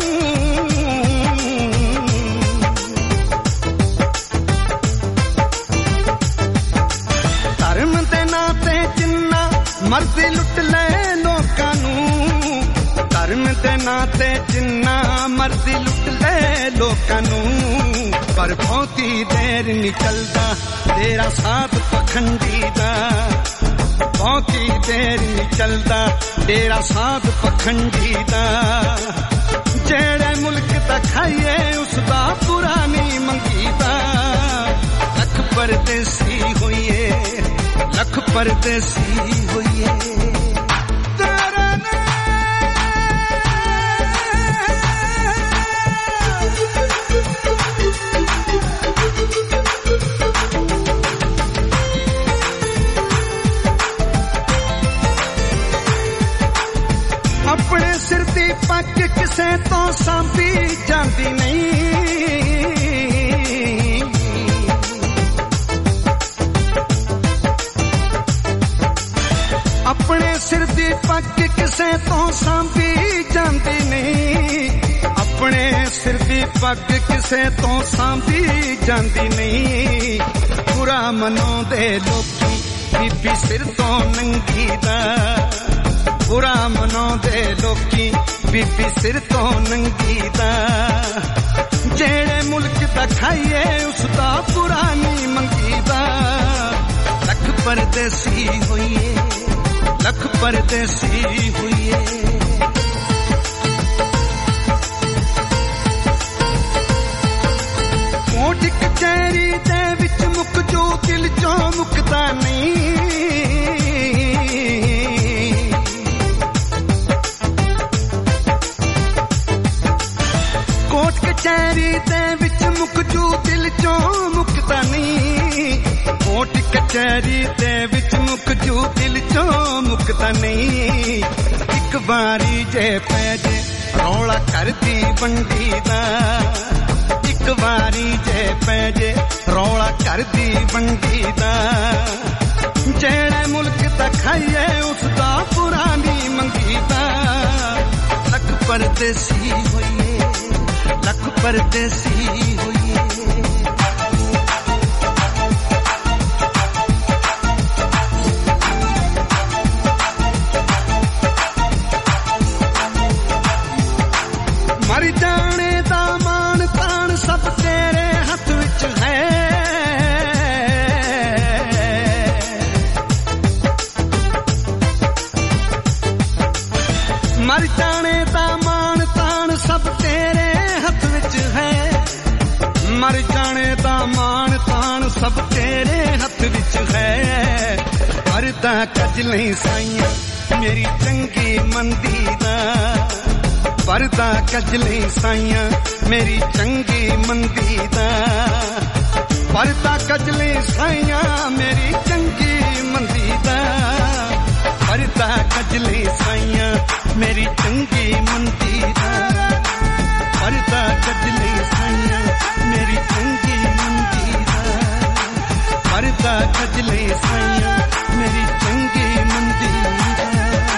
S20: ਧਰਮ ਦੇ ਨਾਂ ਤੇ ਜਿੰਨਾ ਮਰਜ਼ੀ ਲੁੱਟ ਲੈ ਲੋਕਾਂ ਨੂੰ ਧਰਮ ਦੇ ਨਾਂ ਤੇ ਜਿੰਨਾ ਮਰਜ਼ੀ ਲੁੱਟ ਲੈ ਲੋਕਾਂ ਨੂੰ ਪਰ ਬਹੁਤੀ ਦੇਰ ਨਿਕਲਦਾ ਤੇਰਾ ਸਾਥ ਪਖੰਡੀ ਦਾ ਬਹੁਤੀ ਦੇਰ ਨਿਕਲਦਾ ਤੇਰਾ ਸਾਥ ਪਖੰਡੀ ਦਾ ਜਿਹੜੇ ਮੁਲਕ ਦਾ ਖਾਈਏ ਉਸ ਦਾ ਪੁਰਾਣੀ ਮੰਗੀ ਦਾ ਲੱਖ ਪਰਦੇਸੀ ਹੋਈਏ ਲੱਖ ਪਰਦੇਸੀ ਹੋਈਏ ਆਪਣੇ ਸਿਰ ਦੀ ਪੱਗ ਕਿਸੇ ਤੋਂ ਸਾਂਭੀ ਜਾਂਦੀ ਨਹੀਂ ਆਪਣੇ ਸਿਰ ਦੀ ਪੱਗ ਕਿਸੇ ਤੋਂ ਸਾਂਭੀ ਜਾਂਦੀ ਨਹੀਂ ਆਪਣੇ ਸਿਰ ਦੀ ਪੱਗ ਕਿਸੇ ਤੋਂ ਸਾਂਭੀ ਜਾਂਦੀ ਨਹੀਂ ਬੁਰਾ ਮਨਾਉਂਦੇ ਲੋਕੀ ਬੀਬੀ ਸਿਰ ਤੋਂ ਨੰਗੀ ਦਾ ਬੁਰਾ ਮਨਾਉਂਦੇ ਲੋਕੀ ਬੀਬੀ ਸਿਰ ਤੋਂ ਨੰਗੀ ਦਾ ਜਿਹੜੇ ਮੁਲਕ ਦਾ ਖਾਈਏ ਉਸ ਦਾ ਪੁਰਾਣੀ ਮੰਗੀ ਦਾ ਲੱਖ ਪਰਦੇਸੀ ਹੋਈਏ ਲੱਖ ਪਰਦੇਸੀ ਹੋਈਏ ਕੋਟ ਕਚਹਿਰੀ ਦੇ ਵਿੱਚ ਮੁੱਕ ਜੋ ਦਿਲ ਚੋਂ ਮੁੱਕਦਾ ਨਹੀਂ ਕੋਟ ਕਚਹਿਰੀ ਦੇ ਵਿੱਚ ਮੁੱਕ ਜੋ ਦਿਲ ਚੋਂ ਮੁੱਕਦਾ ਨਹੀਂ ਕੋਟ ਕਚਹਿਰੀ ਦੇ ਵਿੱਚ ਮੁੱਕ ਜੋ ਦਿਲ ਚੋਂ ਮੁੱਕਦਾ ਨਹੀਂ ਇੱਕ ਵਾਰੀ ਜੇ ਪੈ ਜੇ ਰੌਲਾ ਕਰਦੀ ਬੰਦੀ ਦਾ ਇੱਕ ਵਾਰੀ ਜੇ ਪੈ ਜੇ ਰੌਲਾ ਕਰਦੀ ਬੰਦੀ ਦਾ ਜਿਹੜੇ ਮੁਲਕ ਦਾ ਖਾਈਏ ਉਸ ਦਾ ਪੁਰਾਣੀ ਮੰਗੀ ਦਾ ਲੱਖ ਪਰਦੇਸੀ ਹੋਈਏ ਲੱਖ ਪਰਦੇਸੀ ਹੋਈਏ ਮਰ ਜਾਣੇ ਦਾ ਮਾਣ ਤਾਣ ਸਭ ਤੇਰੇ ਹੱਥ ਵਿੱਚ ਹੈ ਮਰ ਜਾਣੇ ਦਾ ਮਾਣ ਤਾਣ ਸਭ सब तेरे हथ विच है परदा कज नहीं साइया मेरी चंगी मंदी दा परदा कज नहीं साइया मेरी चंगी मंदी दा परदा कज नहीं साइया मेरी चंगी मंदी दा परदा कज नहीं साइया मेरी चंगी मंदी दा परदा कज नहीं साइया मेरी चंगी मंदी दा परदा कज नहीं साइया मेरी चंगी मंदी दा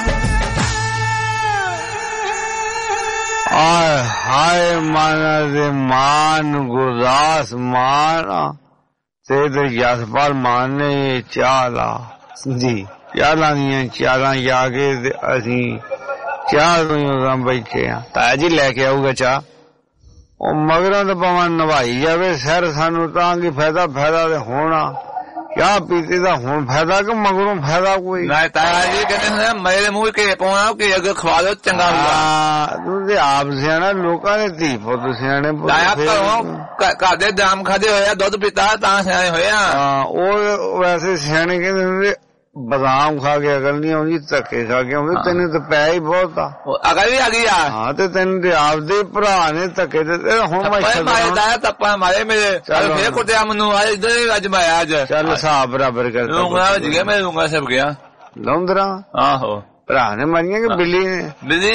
S12: आय हाय माना दे मान गुरदास मान ते जसपाल मान ने ये चाला जी ਚਾਲਾਂ ਦੀਆਂ ਚਾਲਾਂ ਜਾ ਕੇ ਅਸੀਂ ਚਾਹ ਨੂੰ ਬੈਠੇ ਆ ਤਾਇਆ ਜੀ ਲੈ ਕੇ ਆਊਗਾ ਚਾਹ ਉਹ ਮਗਰੋਂ ਤਾਂ ਭਾਵੇਂ ਨਵਾਈ ਜਾਵੇ ਸਿਰ ਸਾਨੂੰ ਤਾਂ ਕੀ ਫਾਇਦਾ ਤੇ ਹੋਣਾ ਚਾਹ ਪੀਤੇ ਦਾ ਹੁਣ ਫਾਇਦਾ ਕਿ ਮਗਰੋਂ ਫਾਇਦਾ ਕੋਈ
S19: ਨਾ ਤਾਇਆ ਜੀ ਕਹਿੰਦੇ ਮੇਰੇ ਮੂੰਹ ਕੇ ਪਾਉਣਾ ਕਿ ਅੱਗੇ ਖਵਾ ਲਓ ਚੰਗਾ ਹੁੰਦਾ
S12: ਤੂੰ ਤੇ ਆਪ ਸਿਆਣਾ ਲੋਕਾਂ ਦੇ ਧੀ ਪੁੱਤ ਸਿਆਣੇ
S19: ਤਾਇਆ ਘਰ ਦੇ ਦਾਮ ਖਾਦੇ ਹੋਇਆ ਦੁੱਧ ਪੀਤਾ ਤਾਂ ਸਿਆਣੇ ਹੋਇਆ
S12: ਉਹ ਵੈਸੇ ਸਿਆਣੇ ਕਹਿੰਦੇ ਹੁੰਦੇ ਬਦਾਮ ਖਾ ਕੇ ਅਕਲ ਨਹੀਂ ਆਉਂਦੀ ਧੱਕੇ ਖਾ ਕੇ ਆਉਂਦੀ ਤੈਨੂੰ ਤਾਂ ਪੈ ਹੀ ਬਹੁਤ ਆ
S19: ਅਕਲ ਵੀ ਆ ਗਈ ਆ
S12: ਹਾਂ ਤੇ ਤੈਨੂੰ ਤੇ ਆਪਦੇ ਭਰਾ ਨੇ ਧੱਕੇ ਦਿੱਤੇ ਹੁਣ ਮੈਂ
S19: ਤੱਪਾ ਮਾਰੇ ਮੇਰੇ ਚੱਲ ਫੇਰ ਕੁੱਟਿਆ ਮੈਨੂੰ ਅੱਜ ਮੈਂ ਅੱਜ
S12: ਚੱਲ ਹਿਸਾਬ ਬਰਾਬਰ ਕਰਤਾ
S19: ਲੂੰਗਾ ਜਿਗੇ ਮੈਂ ਲੂੰਗਾ ਸਭ ਗਿਆ
S12: ਲੌਂਦਰਾ ਆਹੋ ਭਰਾ ਨੇ ਮਾਰੀਆਂ ਕਿ ਬਿੱਲੀ ਨੇ ਬਿੱਲੀ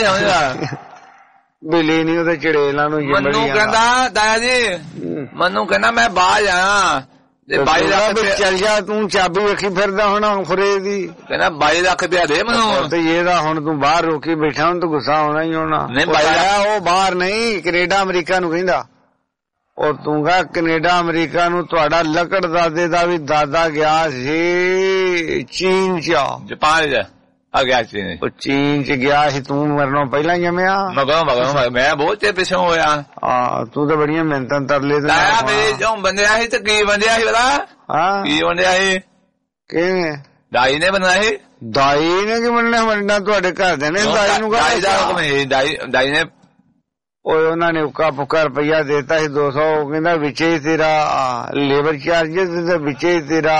S12: ਨਹੀਂ ਉਹਦੇ ਚੜੇਲਾਂ ਨੂੰ
S19: ਮੈਨੂੰ ਕਹਿੰਦਾ ਦਾਇਆ ਜੀ ਮੈਨੂੰ ਕਹਿੰਦਾ ਮੈਂ ਬਾਹਰ ਜਾਣਾ ਬਾਈ ਲੱਖ
S12: ਚੱਲ ਜਾ ਤੂੰ ਚਾਬੀ ਰੱਖੀ ਫਿਰਦਾ ਹੁਣ ਖੁਰੇ ਦੀ
S19: ਕਹਿੰਦਾ 22 ਲੱਖ ਰੁਪਇਆ ਦੇ ਮੈਨੂੰ
S12: ਤੇ ਇਹਦਾ ਹੁਣ ਤੂੰ ਬਾਹਰ ਰੋਕੀ ਬੈਠਾ ਹੁਣ ਤਾਂ ਗੁੱਸਾ ਹੋਣਾ ਹੀ ਹੋਣਾ
S19: ਨਹੀਂ
S12: ਉਹ ਬਾਹਰ ਨਹੀਂ ਕੈਨੇਡਾ ਅਮਰੀਕਾ ਨੂੰ ਕਹਿੰਦਾ ਉਹ ਤੂੰ ਕਹ ਕੈਨੇਡਾ ਅਮਰੀਕਾ ਨੂੰ ਤੁਹਾਡਾ ਲੱਕੜ ਦਾਦੇ ਦਾ ਵੀ ਦਾਦਾ ਗਿਆ ਸੀ ਚੀਨ ਚ
S19: ਜਾਪਾਨ ਚ ਆ ਗਿਆ ਚੀਨ
S12: ਚ ਗਿਆ ਸੀ ਤੂੰ ਮਰਨੋਂ ਪਹਿਲਾਂ ਜੰਮਿਆ
S19: ਮਗਰੋਂ ਮੈਂ ਬਹੁਤ ਚਿਰ ਪਿੱਛੋਂ ਹੋਇਆ
S12: ਤੂੰ ਤਾਂ ਬੜੀਆਂ ਮਿਹਨਤਾਂ ਤਰਲੇ
S19: ਮੇਰੇ ਜੋ ਬੰਦਿਆ ਸੀ ਤੇ ਕੀ ਬੰਦਿਆ ਸੀ ਪਤਾ ਕੀ ਬੰਦਿਆ ਸੀ
S12: ਕਿਵੇਂ
S19: ਦਾਈ ਨੇ ਬਣਾਇਆ ਸੀ
S12: ਦਾਈ ਨੇ ਕੀ ਬਣਨਾ ਤੁਹਾਡੇ ਘਰ ਦੇ ਨੇ ਦਾਈ ਨੂੰ
S19: ਦਾਈ ਨੇ
S12: ਉਹਨਾਂ ਨੇ ਉੱਕਾ ਪੁੱਕਾ ਰੁਪਈਆ ਦੇਤਾ ਸੀ 200 ਕਹਿੰਦਾ ਵਿੱਚੇ ਤੇਰਾ ਲੇਬਰ ਚਾਰਜਸ ਤੇ ਵਿੱਚੇ ਤੇਰਾ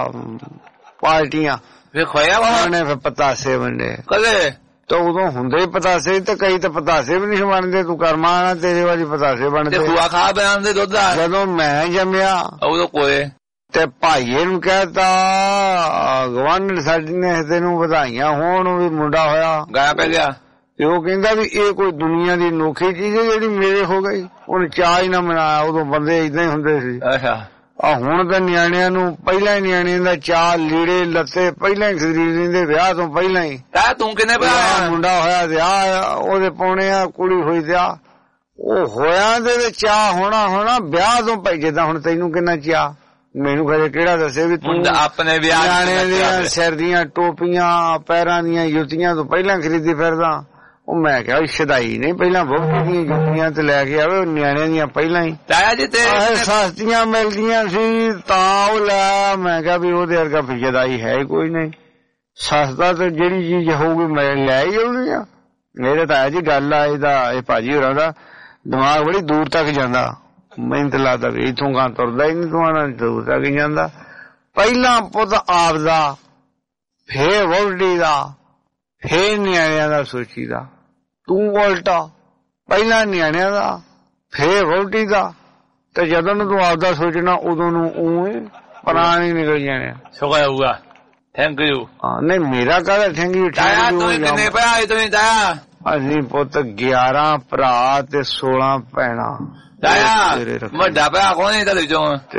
S12: ਪਾਰਟੀਆਂ
S19: ਫਿਰ ਖੋਇਆ
S12: ਉਹਨੇ ਫਿਰ ਪਤਾਸੇ ਵੰਡੇ
S19: ਕਦੇ
S12: ਤਾਂ ਉਦੋਂ ਹੁੰਦੇ ਪਤਾਸੇ ਤੇ ਕਈ ਤਾਂ ਪਤਾਸੇ ਵੀ ਨਹੀਂ ਬਣਦੇ ਤੂੰ ਕਰਮਾ ਨਾ ਤੇਰੇ ਵਾਲੀ ਪਤਾਸੇ ਬਣਦੇ
S19: ਖੂਆ ਖਾ ਬਣਦੇ ਦੁੱਧ ਦਾ
S12: ਜਦੋਂ ਮੈਂ ਜੰਮਿਆ
S19: ਉਦੋਂ ਕੋਏ
S12: ਤੇ ਭਾਈਏ ਨੂੰ ਕਹਿਤਾ ਗਵਾਂਢ ਸਾਡੀ ਨੇ ਤੈਨੂੰ ਵਧਾਈਆਂ ਹੋਣ ਵੀ ਮੁੰਡਾ ਹੋਇਆ
S19: ਗਾਇਆ ਪੈ ਗਿਆ
S12: ਤੇ ਉਹ ਕਹਿੰਦਾ ਵੀ ਇਹ ਕੋਈ ਦੁਨੀਆ ਦੀ ਅਨੋਖੀ ਚੀਜ਼ ਹੈ ਜਿਹੜੀ ਮੇਰੇ ਹੋ ਗਈ ਉਹਨੇ ਚਾਹ ਹੀ ਨਾ ਮਨਾਇਆ ਉਦੋਂ ਬੰਦੇ ਏਦਾਂ ਹੀ ਹੁੰਦੇ ਸੀ
S19: ਅੱਛਾ
S12: ਹੁਣ ਤਾਂ ਨਿਆਣਿਆਂ ਨੂੰ ਪਹਿਲਾਂ ਹੀ ਨਿਆਣਿਆਂ ਦਾ ਚਾਹ ਲੀੜੇ ਲੱਤੇ ਪਹਿਲਾਂ ਹੀ ਖਰੀਦ ਲੈਂਦੇ ਵਿਆਹ ਤੋਂ ਪਹਿਲਾਂ ਹੀ
S19: ਤੂੰ ਕਿੰਨੇ
S12: ਮੁੰਡਾ ਹੋਇਆ ਤੇ ਉਹਦੇ ਪਾਉਣੇ ਆ ਕੁੜੀ ਹੋਈ ਤੇ ਉਹ ਹੋਇਆ ਤੇ ਚਾਹ ਹੋਣਾ ਵਿਆਹ ਤੋਂ ਭਾਈ ਜਿੱਦਾਂ ਹੁਣ ਤੈਨੂੰ ਕਿੰਨਾ ਚਾਹ ਮੈਨੂੰ ਕਦੇ ਕਿਹੜਾ ਦੱਸੇ ਵੀ ਤੂੰ
S19: ਆਪਣੇ ਵਿਆਹ
S12: ਨਿਆਣਿਆਂ ਦੀਆਂ ਸਿਰ ਦੀਆਂ ਟੋਪੀਆਂ ਪੈਰਾਂ ਦੀਆਂ ਜੁੱਤੀਆਂ ਤੋਂ ਪਹਿਲਾਂ ਖਰੀਦੀ ਫਿਰਦਾ ਉਹ ਮੈਂ ਕਿਹਾ ਸ਼ਦਾਈ ਨਹੀਂ ਪਹਿਲਾਂ ਵੋਟੀ ਦੀਆਂ ਜੁੱਤੀਆਂ ਤੇ ਲੈ ਕੇ ਆਵੇ ਨਿਆਣਿਆਂ ਦੀਆਂ ਪਹਿਲਾਂ ਹੀ
S19: ਤਾਇਆ ਜੀ ਤੇ
S12: ਸਸਤੀਆਂ ਮਿਲਦੀਆਂ ਸੀ ਤਾਂ ਉਹ ਲੈ ਮੈਂ ਕਿਹਾ ਵੀ ਉਹਦੇ ਵਰਗਾ ਸ਼ਦਾਈ ਹੈ ਕੋਈ ਨਹੀਂ ਸਸਤਾ ਤੇ ਜਿਹੜੀ ਚੀਜ਼ ਹੋਊਗੀ ਮੈਂ ਲੈ ਹੀ ਆਉਣੀ ਆ ਮੇਰੇ ਤਾਇਆ ਜੀ ਗੱਲ ਆ ਇਹਦਾ ਇਹ ਭਾਜੀ ਹੋਰਾਂ ਦਾ ਦਿਮਾਗ ਬੜੀ ਦੂਰ ਤੱਕ ਜਾਂਦਾ ਮੈਨੂੰ ਤਾਂ ਲੱਗਦਾ ਵੀ ਇੱਥੋਂ ਗਾਂ ਤੁਰਦਾ ਹੀ ਨਹੀਂ ਤੁਹਾਨੂੰ ਦੂਰ ਤੱਕ ਜਾਂਦਾ ਪਹਿਲਾਂ ਪੁੱਤ ਆਪਦਾ ਫੇਰ ਵੋਟੀ ਦਾ ਫੇਰ ਨਿਆਣਿਆਂ ਦਾ ਸੋਚੀਦਾ ਤੂੰ ਉਲਟਾ ਪਹਿਲਾਂ ਨਿਆਣਿਆਂ ਦਾ ਫੇਰ ਵੋਟੀ ਦਾ ਤੇ ਜਦੋਂ ਨੂੰ ਤੂੰ ਆਪਦਾ ਸੋਚਣਾ ਉਦੋਂ ਨੂੰ ਉਵੇਂ ਪੁਰਾਣੇ ਨਿਕਲ ਜਾਣੇ
S19: ਸ਼ੁਕਰ ਹੋਊਗਾ ਥੈਂਕ ਯੂ
S12: ਨਹੀਂ ਮੇਰਾ ਕਾਹਦਾ ਥੈਂਕ ਯੂ
S19: ਕਿੰਨੇ ਭਰਾ ਤੁਸੀਂ ਤਾਇਆ
S12: ਅਸੀਂ ਪੁੱਤ 11 ਭਰਾ ਤੇ 16 ਭੈਣਾਂ
S19: ਤਾਇਆ ਵੱਡਾ ਭਰਾ ਕੌਣ ਹੈ ਤੁਹਾਡੇ ਚੋਂ
S12: ਤੇ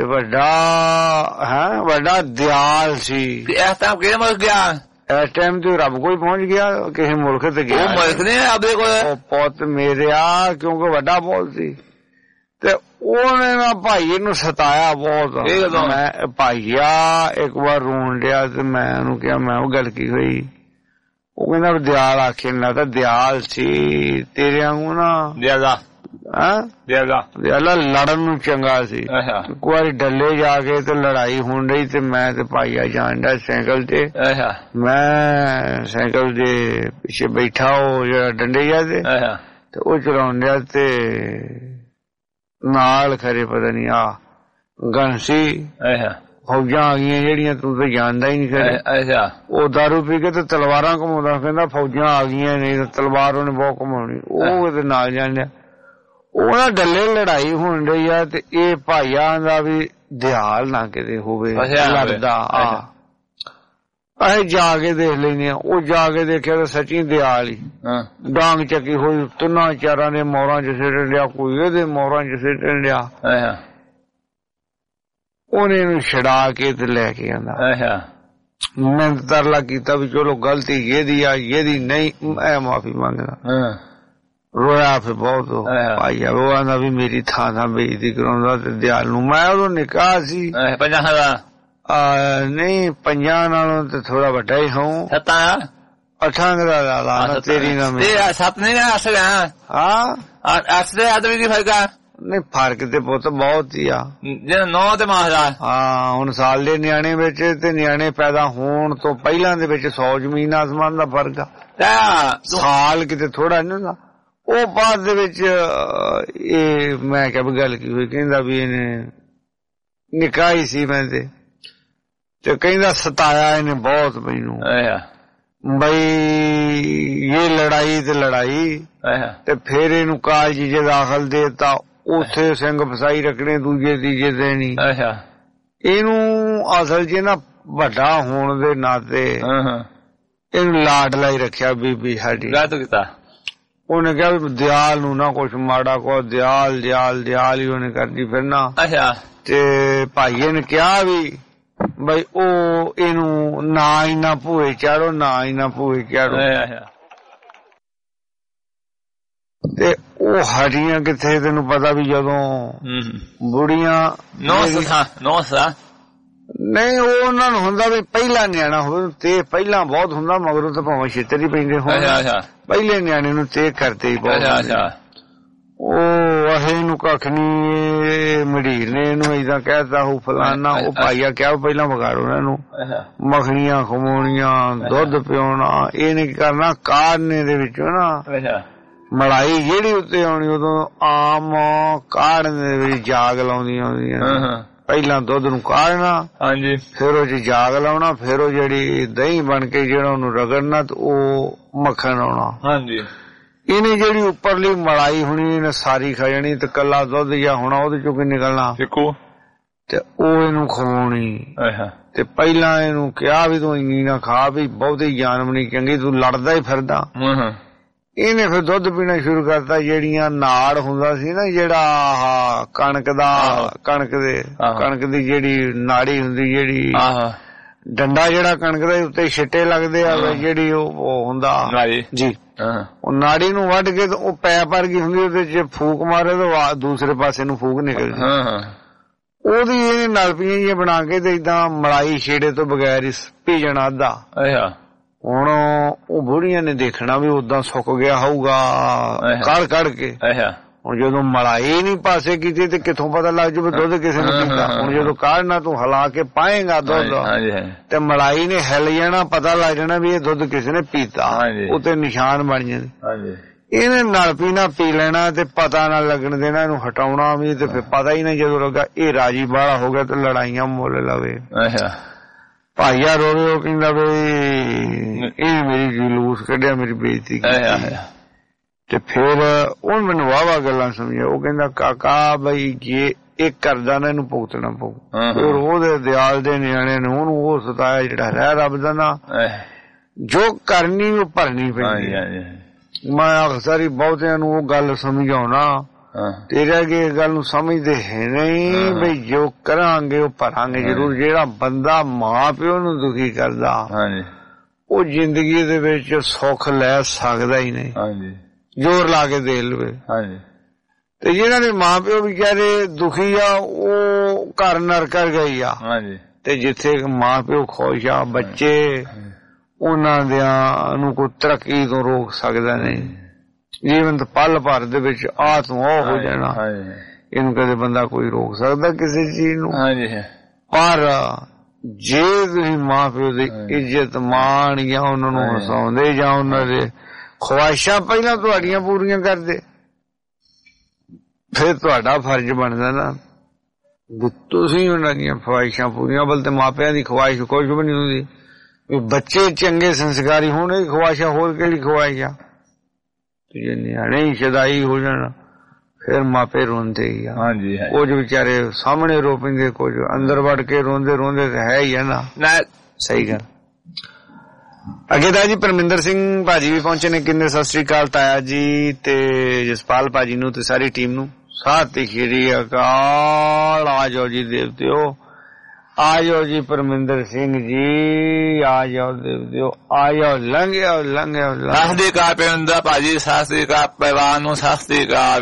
S12: ਵੱਡਾ ਦਿਆਲ ਸੀ
S19: ਇਸ ਟਾਈਮ ਕਿਹੜੇ ਮੁਲਕ ਗਿਆ
S12: ਇਸ ਟਾਈਮ ਤੇ ਰੱਬ ਕੋਈ ਪਹੁੰਚ ਗਿਆ ਕਿਸੇ ਮੁਲਕ ਤੇ ਗਿਆ
S19: ਮੁਲਕ ਨੇ ਆਪਦੇ ਕੋਲ
S12: ਪੁੱਤ ਮੇਰਿਆ ਕਿਉਂਕਿ ਵੱਡਾ ਬਹੁਤ ਸੀ ਤੇ ਉਹਨੇ ਨਾ ਭਾਈ ਨੂੰ ਸਤਾਇਆ ਬਹੁਤ ਮੈਂ ਭਾਈਆ ਇੱਕ ਵਾਰ ਰੋਣ ਡਿਆ ਤੇ ਮੈਂ ਉਹਨੂੰ ਕਿਹਾ ਮੈਂ ਉਹ ਗੱਲ ਕੀ ਹੋਈ ਉਹ ਕਹਿੰਦਾ ਦਿਆਲ ਆਖੇ ਨਾ ਤਾਂ ਦਿਆਲ ਸੀ ਤੇਰੇ ਵਾਂਗੂ ਨਾ ਦਿਆਲਾ ਲੜਨ ਨੂੰ ਚੰਗਾ ਸੀ ਇੱਕ ਵਾਰੀ ਡੱਲੇ ਜਾ ਕੇ ਤੇ ਲੜਾਈ ਹੋਣ ਡਈ ਤੇ ਮੈਂ ਤੇ ਭਾਈਆ ਜਾਣ ਡਿਆ ਸਾਈਕਲ ਤੇ ਮੈਂ ਸਾਈਕਲ ਦੇ ਪਿੱਛੇ ਬੈਠਾ ਉਹ ਜਿਹੜਾ ਡੰਡੇ ਜਾ ਤੇ ਉਹ ਚਲਾਉਣ ਡਿਆ ਤੇ ਨਾਲ ਖਰੇ ਪਤਾ ਨਹੀਂ ਗੰਸੀ ਫੌਜਾਂ ਆ ਗਈਆਂ ਜਿਹੜੀਆਂ ਤੂੰ ਤਾਂ ਜਾਣਦਾ ਹੀ ਨਹੀਂ। ਉਹ ਦਾਰੂ ਪੀ ਕੇ ਤੇ ਤਲਵਾਰਾਂ ਘੁਮਾਉਂਦਾ, ਕਹਿੰਦਾ ਫੌਜਾਂ ਆ ਗਈਆਂ ਨੇ ਤਲਵਾਰ ਉਹਨੇ ਬਹੁਤ ਘੁਮਾਉਣੀ। ਉਹ ਇਹਦੇ ਨਾਲ ਜਾਂਦੇ ਉਹ ਨਾ ਡੱਲੇ ਲੜਾਈ ਹੋਣ ਡਈ ਆ ਤੇ ਇਹ ਭਾਈਆਂ ਦਾ ਵੀ ਦਿਹਾਲ ਨਾ ਕਿਤੇ ਹੋਵੇ ਲੜਦਾ। ਅਸੀਂ ਜਾ ਕੇ ਦੇਖ ਲੈਂਦੇ ਆ। ਉਹ ਜਾ ਕੇ ਦੇਖਿਆ ਤਾਂ ਸੱਚੀ ਦਿਹਾਲ ਹੀ ਡਾਂਗ ਚੱਕੀ ਹੋਈ, ਤਿੰਨਾਂ ਚਾਰਾਂ ਦੇ ਮੋਹਰਾਂ ਚ ਸਿੱਟ ਲਿਆ, ਕੋਈ ਇਹਦੇ ਮੋਹਰਾਂ ਚ ਸਿੱਟ ਲਿਆ। ਉਹਨੇ ਇਹਨੂੰ ਛਡਾ ਕੇ ਤੇ ਲੈ ਕੇ ਆਂਦਾ। ਮੈਂ ਤਰਲਾ ਕੀਤਾ ਵੀ ਚਲੋ ਗਲਤੀ ਇਹਦੀ ਆ, ਇਹਦੀ ਨਹੀਂ, ਮੈਂ ਮਾਫੀ ਮੰਗਦਾ। ਰੋਇਆ ਫਿਰ ਬਹੁਤ ਭਾਈ ਆ। ਉਹ ਆਂਦਾ ਵੀ ਮੇਰੀ ਥਾਂ ਬੇਇੱਜ਼ਤੀ ਕਰਾਉਂਦਾ ਤੇ ਦਿਹਾਲ ਨੂੰ। ਮੈਂ ਉਦੋਂ ਨਿਕਾਹ ਸੀ ਨਹੀਂ 50 ਨਾਲੋਂ ਤੇ ਥੋੜਾ ਵੱਡਾ ਹੀ ਹੂੰ। 8 ਦਾ ਲਾ ਤੇਰੀ ਨਾ ਨਹੀਂ ਫਰਕ ਤੇ ਪੁੱਤ ਬਹੁਤ ਹੀ ਆ।
S19: 9 ਤੇ ਮਾਹਰਾ
S12: ਹਾਂ ਹੁਣ ਸਾਲ ਦੇ ਨਿਆਣੇ ਵਿੱਚ ਤੇ ਨਿਆਣੇ ਪੈਦਾ ਹੋਣ ਤੋਂ ਪਹਿਲਾਂ ਦੇ ਵਿੱਚ 100 ਜ਼ਮੀਨ ਆਸਮਾਨ ਦਾ ਫਰਕ ਆ। ਸਾਲ ਕਿਤੇ ਥੋੜਾ ਨੀ ਹੁੰਦਾ। ਉਹ ਬਾਅਦ ਦੇ ਵਿੱਚ ਇਹ ਮੈਂ ਕਿਹਾ ਗੱਲ ਕੀ ਹੋਈ, ਕਹਿੰਦਾ ਵੀ ਇਹਨੇ ਨਿਕਾਹੀ ਸੀ ਮੈਂ ਤੇ ਕਹਿੰਦਾ ਸਤਾਇਆ ਇਹਨੇ ਬਹੁਤ ਮੈਨੂੰ ਬਈ ਇਹ ਲੜਾਈ ਤੇ ਲੜਾਈ ਤੇ ਫੇਰ ਇਹਨੂੰ ਕਾਲਜ ਚ ਦਾਖਲ ਦੇਤਾ। ਉੱਥੇ ਸਿੰਘ ਫਸਾਈ ਰੱਖਣੇ ਦੂਜੇ ਤੀਜੇ ਦਿਨ ਹੀ। ਇਹਨੂੰ ਅਸਲ ਚ ਨਾ ਵੱਡਾ ਹੋਣ ਦੇ ਨਾਤੇ ਇਹਨੂੰ ਲਾਡਲਾ ਹੀ ਰੱਖਿਆ ਬੀਬੀ ਸਾਡੀ। ਉਹਨੇ ਕਿਹਾ ਵੀ ਦਿਆਲ ਨੂੰ ਨਾ ਕੁਛ ਮਾੜਾ ਕੋ, ਦਿਆਲ ਦਿਆਲ ਦਿਆਲ ਹੀ ਉਹਨੇ ਕਰਦੀ ਫਿਰਨਾ। ਤੇ ਭਾਈਏ ਨੇ ਕਿਹਾ ਵੀ ਬਈ ਉਹ ਇਹਨੂੰ ਨਾ ਹੀ ਨਾ ਭੂਏ ਚਾੜੋ, ਨਾ ਹੀ ਨਾ ਭੂਏ ਚਾੜੋ। ਤੇ ਉਹ ਹਟੀਆਂ ਕਿੱਥੇ, ਤੈਨੂੰ ਪਤਾ ਵੀ ਜਦੋਂ ਬੁੜੀਆਂ ਨਹੀਂ ਉਹ ਉਹਨਾਂ ਨੂੰ ਹੁੰਦਾ ਵੀ ਪਹਿਲਾ ਨਿਆਣਾ ਹੋਵੇ ਤੇ ਪਹਿਲਾਂ ਬਹੁਤ ਹੁੰਦਾ, ਮਗਰੋਂ ਤਾਂ ਭਾਵੇਂ ਛੇਤਰ ਹੀ ਪੈਂਦੇ ਹੋਣ। ਪਹਿਲੇ ਨਿਆਣੇ ਨੂੰ ਤੇ ਕਰਦੇ ਹੀ ਬਹੁਤ। ਉਹ ਅਹੇ ਨੂੰ ਕੱਖ ਨੀ, ਮੜੀਰ ਨੇ ਇਹਨੂੰ ਏਦਾਂ ਕਹਿਤਾ ਹੋ ਫਲਾਨਾ। ਉਹ ਭਾਈਆ ਕਿਹਾ ਪਹਿਲਾਂ ਵਿਗਾੜੋ ਉਹਨਾਂ ਨੂੰ, ਮੱਖਣੀਆਂ ਖਵਾਉਣੀਆਂ, ਦੁੱਧ ਪਿਉਣਾ। ਇਹਨੇ ਕੀ ਕਰਨਾ ਕਾੜਨੇ ਦੇ ਵਿੱਚੋਂ ਨਾ ਮਲਾਈ ਜਿਹੜੀ ਉੱਤੇ ਆਉਣੀ ਉਦੋਂ ਆਮ ਕਾੜਨ ਦੇ ਵਿੱਚ ਜਾਗ ਲਾਉਂਦੀਆਂ ਹੁੰਦੀਆਂ। ਪਹਿਲਾਂ ਦੁੱਧ ਨੂੰ ਕਾੜਨਾ, ਫਿਰ ਉਹ ਚ ਜਾਗ ਲਾਉਣਾ, ਫਿਰ ਉਹ ਜਿਹੜੀ ਦਹੀਂ ਬਣ ਕੇ ਜਿਹੜਾ ਉਹਨੂੰ ਰਗੜਨਾ ਤੇ ਉਹ ਮੱਖਣ ਆਉਣਾ। ਇਹਨੇ ਜਿਹੜੀ ਉੱਪਰਲੀ ਮਲਾਈ ਹੋਣੀ ਇਹਨੇ ਸਾਰੀ ਖਾ ਜਾਣੀ ਤੇ ਕੱਲਾ ਦੁੱਧ ਜਾਂ ਹੋਣਾ ਉਹਦੇ ਚੋਂ ਕੀ ਨਿਕਲਣਾ ਤੇ ਉਹ ਇਹਨੂੰ ਖਵਾਉਣੀ। ਤੇ ਪਹਿਲਾਂ ਇਹਨੂੰ ਕਿਹਾ ਵੀ ਤੂੰ ਇੰਨੀ ਨਾ ਖਾ, ਵੀ ਬਹੁਤੀ ਜਾਨ ਬਣੀ ਚੰਗੀ, ਤੂੰ ਲੜਦਾ ਹੀ ਫਿਰਦਾ। ਇਹਨੇ ਫਿਰ ਦੁੱਧ ਪੀਣਾ ਸ਼ੁਰੂ ਕਰਤਾ। ਜਿਹੜੀਆਂ ਨਾੜ ਹੁੰਦਾ ਸੀ ਨਾ ਜਿਹੜਾ ਕਣਕ ਦੀ ਜਿਹੜੀ ਨਾੜੀ ਹੁੰਦੀ, ਜਿਹੜੀ ਡੰਡਾ ਜਿਹੜਾ ਕਣਕ ਦਾ ਉੱਤੇ ਛਿੱਟੇ ਲੱਗਦੇ ਆ, ਜਿਹੜੀ ਉਹ ਹੁੰਦਾ ਜੀ, ਉਹ ਨਾੜੀ ਨੂੰ ਵੱਢ ਕੇ ਉਹ ਪੈਪ ਵਰਗੀ ਹੁੰਦੀ, ਉਹਦੇ ਚ ਫੂਕ ਮਾਰੇ ਤਾਂ ਦੂਸਰੇ ਪਾਸੇ ਨੂੰ ਫੂਕ ਨਿਕਲਦੀ। ਉਹਦੀ ਇਹ ਨਲਪੀਆਂ ਜਿਹੀਆਂ ਬਣਾ ਕੇ ਤੇ ਏਦਾਂ ਮਲਾਈ ਛੇੜੇ ਤੋਂ ਬਗੈਰ ਹੀ ਪੀ ਜਾਣਾ ਅੱਧਾ। ਹੁਣ ਉਹ ਬੁੜੀਆਂ ਨੇ ਦੇਖਣਾ ਵੀ ਓਦਾਂ ਸੁੱਕ ਗਿਆ ਹੋਊਗਾ ਕੜ ਕੇ। ਹੁਣ ਜਦੋਂ ਮਲਾਈ ਨੀ ਪਾਸੇ ਕੀਤੀ ਤੇ ਕਿੱਥੋਂ ਪਤਾ ਲੱਗ ਜੂ ਦੁੱਧ ਕਿਸੇ ਨੇ ਪੀਤਾ। ਹੁਣ ਜਦੋਂ ਕਾੜਨਾ ਤੂੰ ਹਿਲਾ ਕੇ ਪਾਏਗਾ ਦੁੱਧ ਤੇ ਮਲਾਈ ਨੇ ਹਿੱਲ ਜਾਣਾ, ਪਤਾ ਲੱਗ ਜਾਣਾ ਵੀ ਇਹ ਦੁੱਧ ਕਿਸੇ ਨੇ ਪੀਤਾ, ਉੱਤੇ ਨਿਸ਼ਾਨ ਬਣ ਜਾਂਦੇ। ਇਹਨੇ ਨਾਲ ਪੀਣਾ ਪੀ ਲੈਣਾ ਤੇ ਪਤਾ ਨਾ ਲੱਗਣ ਦੇਣਾ, ਇਹਨੂੰ ਹਟਾਉਣਾ ਵੀ ਤੇ ਫਿਰ ਪਤਾ ਹੀ ਨਹੀਂ। ਜਦੋਂ ਲੱਗਾ ਇਹ ਰਾਜੀ ਬਾਹਲਾ ਹੋ ਗਿਆ ਤੇ ਲੜਾਈਆਂ ਮੁੱਲ ਲਵੇ। ਭਾਈਆ ਰੋਵੇ, ਉਹ ਕਹਿੰਦਾ ਵੀ ਇਹ ਮੇਰੀ ਜਲੂਸ ਕੱਢਿਆ, ਮੇਰੀ ਬੇਇੱਜ਼ਤੀ ਕੀਤੀ। ਤੇ ਫਿਰ ਉਹ ਮੈਨੂੰ ਵਾਹ ਗੱਲਾਂ ਸਮਝਿਆ। ਉਹ ਕਹਿੰਦਾ ਕਾਕਾ ਬਈ ਜੇ ਇਹ ਕਰਦਾ ਨਾ ਇਹਨੂੰ ਭੁਗਤਣਾ ਪਊ। ਫਿਰ ਉਹਦੇ ਦਿਆਲ ਦੇ ਨਿਆਣੇ ਨੇ ਉਹਨੂੰ ਉਹ ਸਤਾਇਆ ਜਿਹੜਾ ਰਹਿ ਰੱਬ ਦਾ ਨਾ, ਜੋ ਕਰਨੀ ਉਹ ਭਰਨੀ ਪੈਂਦੀ। ਮੈਂ ਅਕਸਰ ਹੀ ਬਹੁਤਿਆਂ ਨੂੰ ਉਹ ਗੱਲ ਸਮਝਾਉਣਾ, ਤੇਰੇ ਅੱਗੇ ਇਹ ਗੱਲ ਨੂੰ ਸਮਝਦੇ ਹੈ ਨਹੀਂ ਬਈ ਜੋ ਕਰਾਂਗੇ ਉਹ ਭਰਾਂਗੇ ਜ਼ਰੂਰ। ਜਿਹੜਾ ਬੰਦਾ ਮਾਂ ਪਿਓ ਨੂੰ ਦੁਖੀ ਕਰਦਾ ਉਹ ਜ਼ਿੰਦਗੀ ਦੇ ਵਿੱਚ ਸੁੱਖ ਲੈ ਸਕਦਾ ਹੀ ਨਹੀਂ, ਜ਼ੋਰ ਲਾ ਕੇ ਦੇਖ ਲਵੇ। ਤੇ ਜਿਹਨਾਂ ਦੇ ਮਾਂ ਪਿਓ ਵਿਚਾਰੇ ਦੁਖੀ ਆ ਉਹ ਘਰ ਨਰਕ ਗਈ ਆ। ਤੇ ਜਿੱਥੇ ਮਾਂ ਪਿਓ ਖੁਸ਼ ਆ, ਬੱਚੇ ਉਹਨਾਂ ਦਿਆਂ ਨੂੰ ਕੋਈ ਤਰੱਕੀ ਤੋਂ ਰੋਕ ਸਕਦਾ ਨਹੀਂ। ਜੀਵਨ ਪਲ ਭਰ ਦੇ ਵਿੱਚ ਆਹ ਤੋਂ ਉਹ ਹੋ ਜਾਣਾ, ਇਹਨੂੰ ਕਦੇ ਬੰਦਾ ਕੋਈ ਰੋਕ ਸਕਦਾ ਕਿਸੇ ਚੀਜ਼ ਨੂੰ। ਪਰ ਜੇ ਤੁਸੀਂ ਮਾਂ ਪਿਓ ਦੀ ਇੱਜ਼ਤ ਮਾਣ ਜਾਂ ਉਹਨਾਂ ਨੂੰ ਹਸਾਉਂਦੇ ਜਾਂ ਉਹਨਾਂ ਦੇ ਖਵਾਇਸ਼ਾਂ ਪਹਿਲਾਂ ਤੁਹਾਡੀਆਂ ਪੂਰੀਆਂ ਕਰਦੇ, ਫਿਰ ਤੁਹਾਡਾ ਫਰਜ਼ ਬਣਦਾ ਨਾ ਵੀ ਤੁਸੀਂ ਉਹਨਾਂ ਦੀਆਂ ਖਵਾਇਸ਼ਾਂ ਪੂਰੀਆਂ, ਬਲ ਤੇ ਮਾਪਿਆਂ ਦੀ ਖਵਾਇਸ਼ ਕੁਝ ਵੀ ਨਹੀਂ ਹੁੰਦੀ ਵੀ ਬੱਚੇ ਚੰਗੇ ਸੰਸਕਾਰੀ ਹੋਣ, ਇਹ ਖਵਾਇਸ਼ਾਂ ਹੋਰ ਕਿਹੜੀ ਖਵਾਇਸ਼ ਆ। ਜੇ ਨਿਆਣੇ ਹੀ ਸ਼ਦਾਈ ਹੋ ਜਾਣ ਫਿਰ ਮਾਪੇ ਰੋਂਦੇ ਹੀ ਆ।
S19: ਹਾਂਜੀ
S12: ਕੁਝ ਵਿਚਾਰੇ ਸਾਹਮਣੇ ਰੋ ਪੈਂਦੇ, ਕੁਝ ਅੰਦਰ ਵੜ ਕੇ ਰੋਂਦੇ ਰੋਂਦੇ ਤਾਂ ਹੈ ਹੀ ਆ ਨਾ। ਸਹੀ ਗੱਲ। ਅੱਗੇ ਤਾਂ ਜੀ ਪਰਮਿੰਦਰ ਸਿੰਘ ਭਾਜੀ ਵੀ ਪਹੁੰਚੇ ਨੇ, ਕਹਿੰਦੇ ਸਤਿ ਸ੍ਰੀ ਅਕਾਲ ਤਾਇਆ ਜੀ ਤੇ ਜਸਪਾਲ ਭਾਜੀ ਨੂੰ ਤੇ ਸਾਰੀ ਟੀਮ ਨੂੰ ਸਤਿ ਸ੍ਰੀ ਅਕਾਲ। ਆ ਜਾਓ ਜੀ ਦੇਵਤਿਓ, ਆ ਜਾਓ ਜੀ ਪਰਮਿੰਦਰ ਸਿੰਘ ਜੀ, ਆ ਜਾਓ ਦੇਵਤਿਓ, ਆ ਜਾਓ, ਲੰਘਿਓ ਲੰਘਿਓ।
S19: ਸਤਿ ਸ੍ਰੀ ਅਕਾਲ ਪਿੰਦਾ ਭਾਜੀ, ਸਤਿ ਸ੍ਰੀ ਅਕਾਲ ਪਰਿਵਾਰ ਨੂੰ, ਸਤਿ ਸ੍ਰੀ ਅਕਾਲ,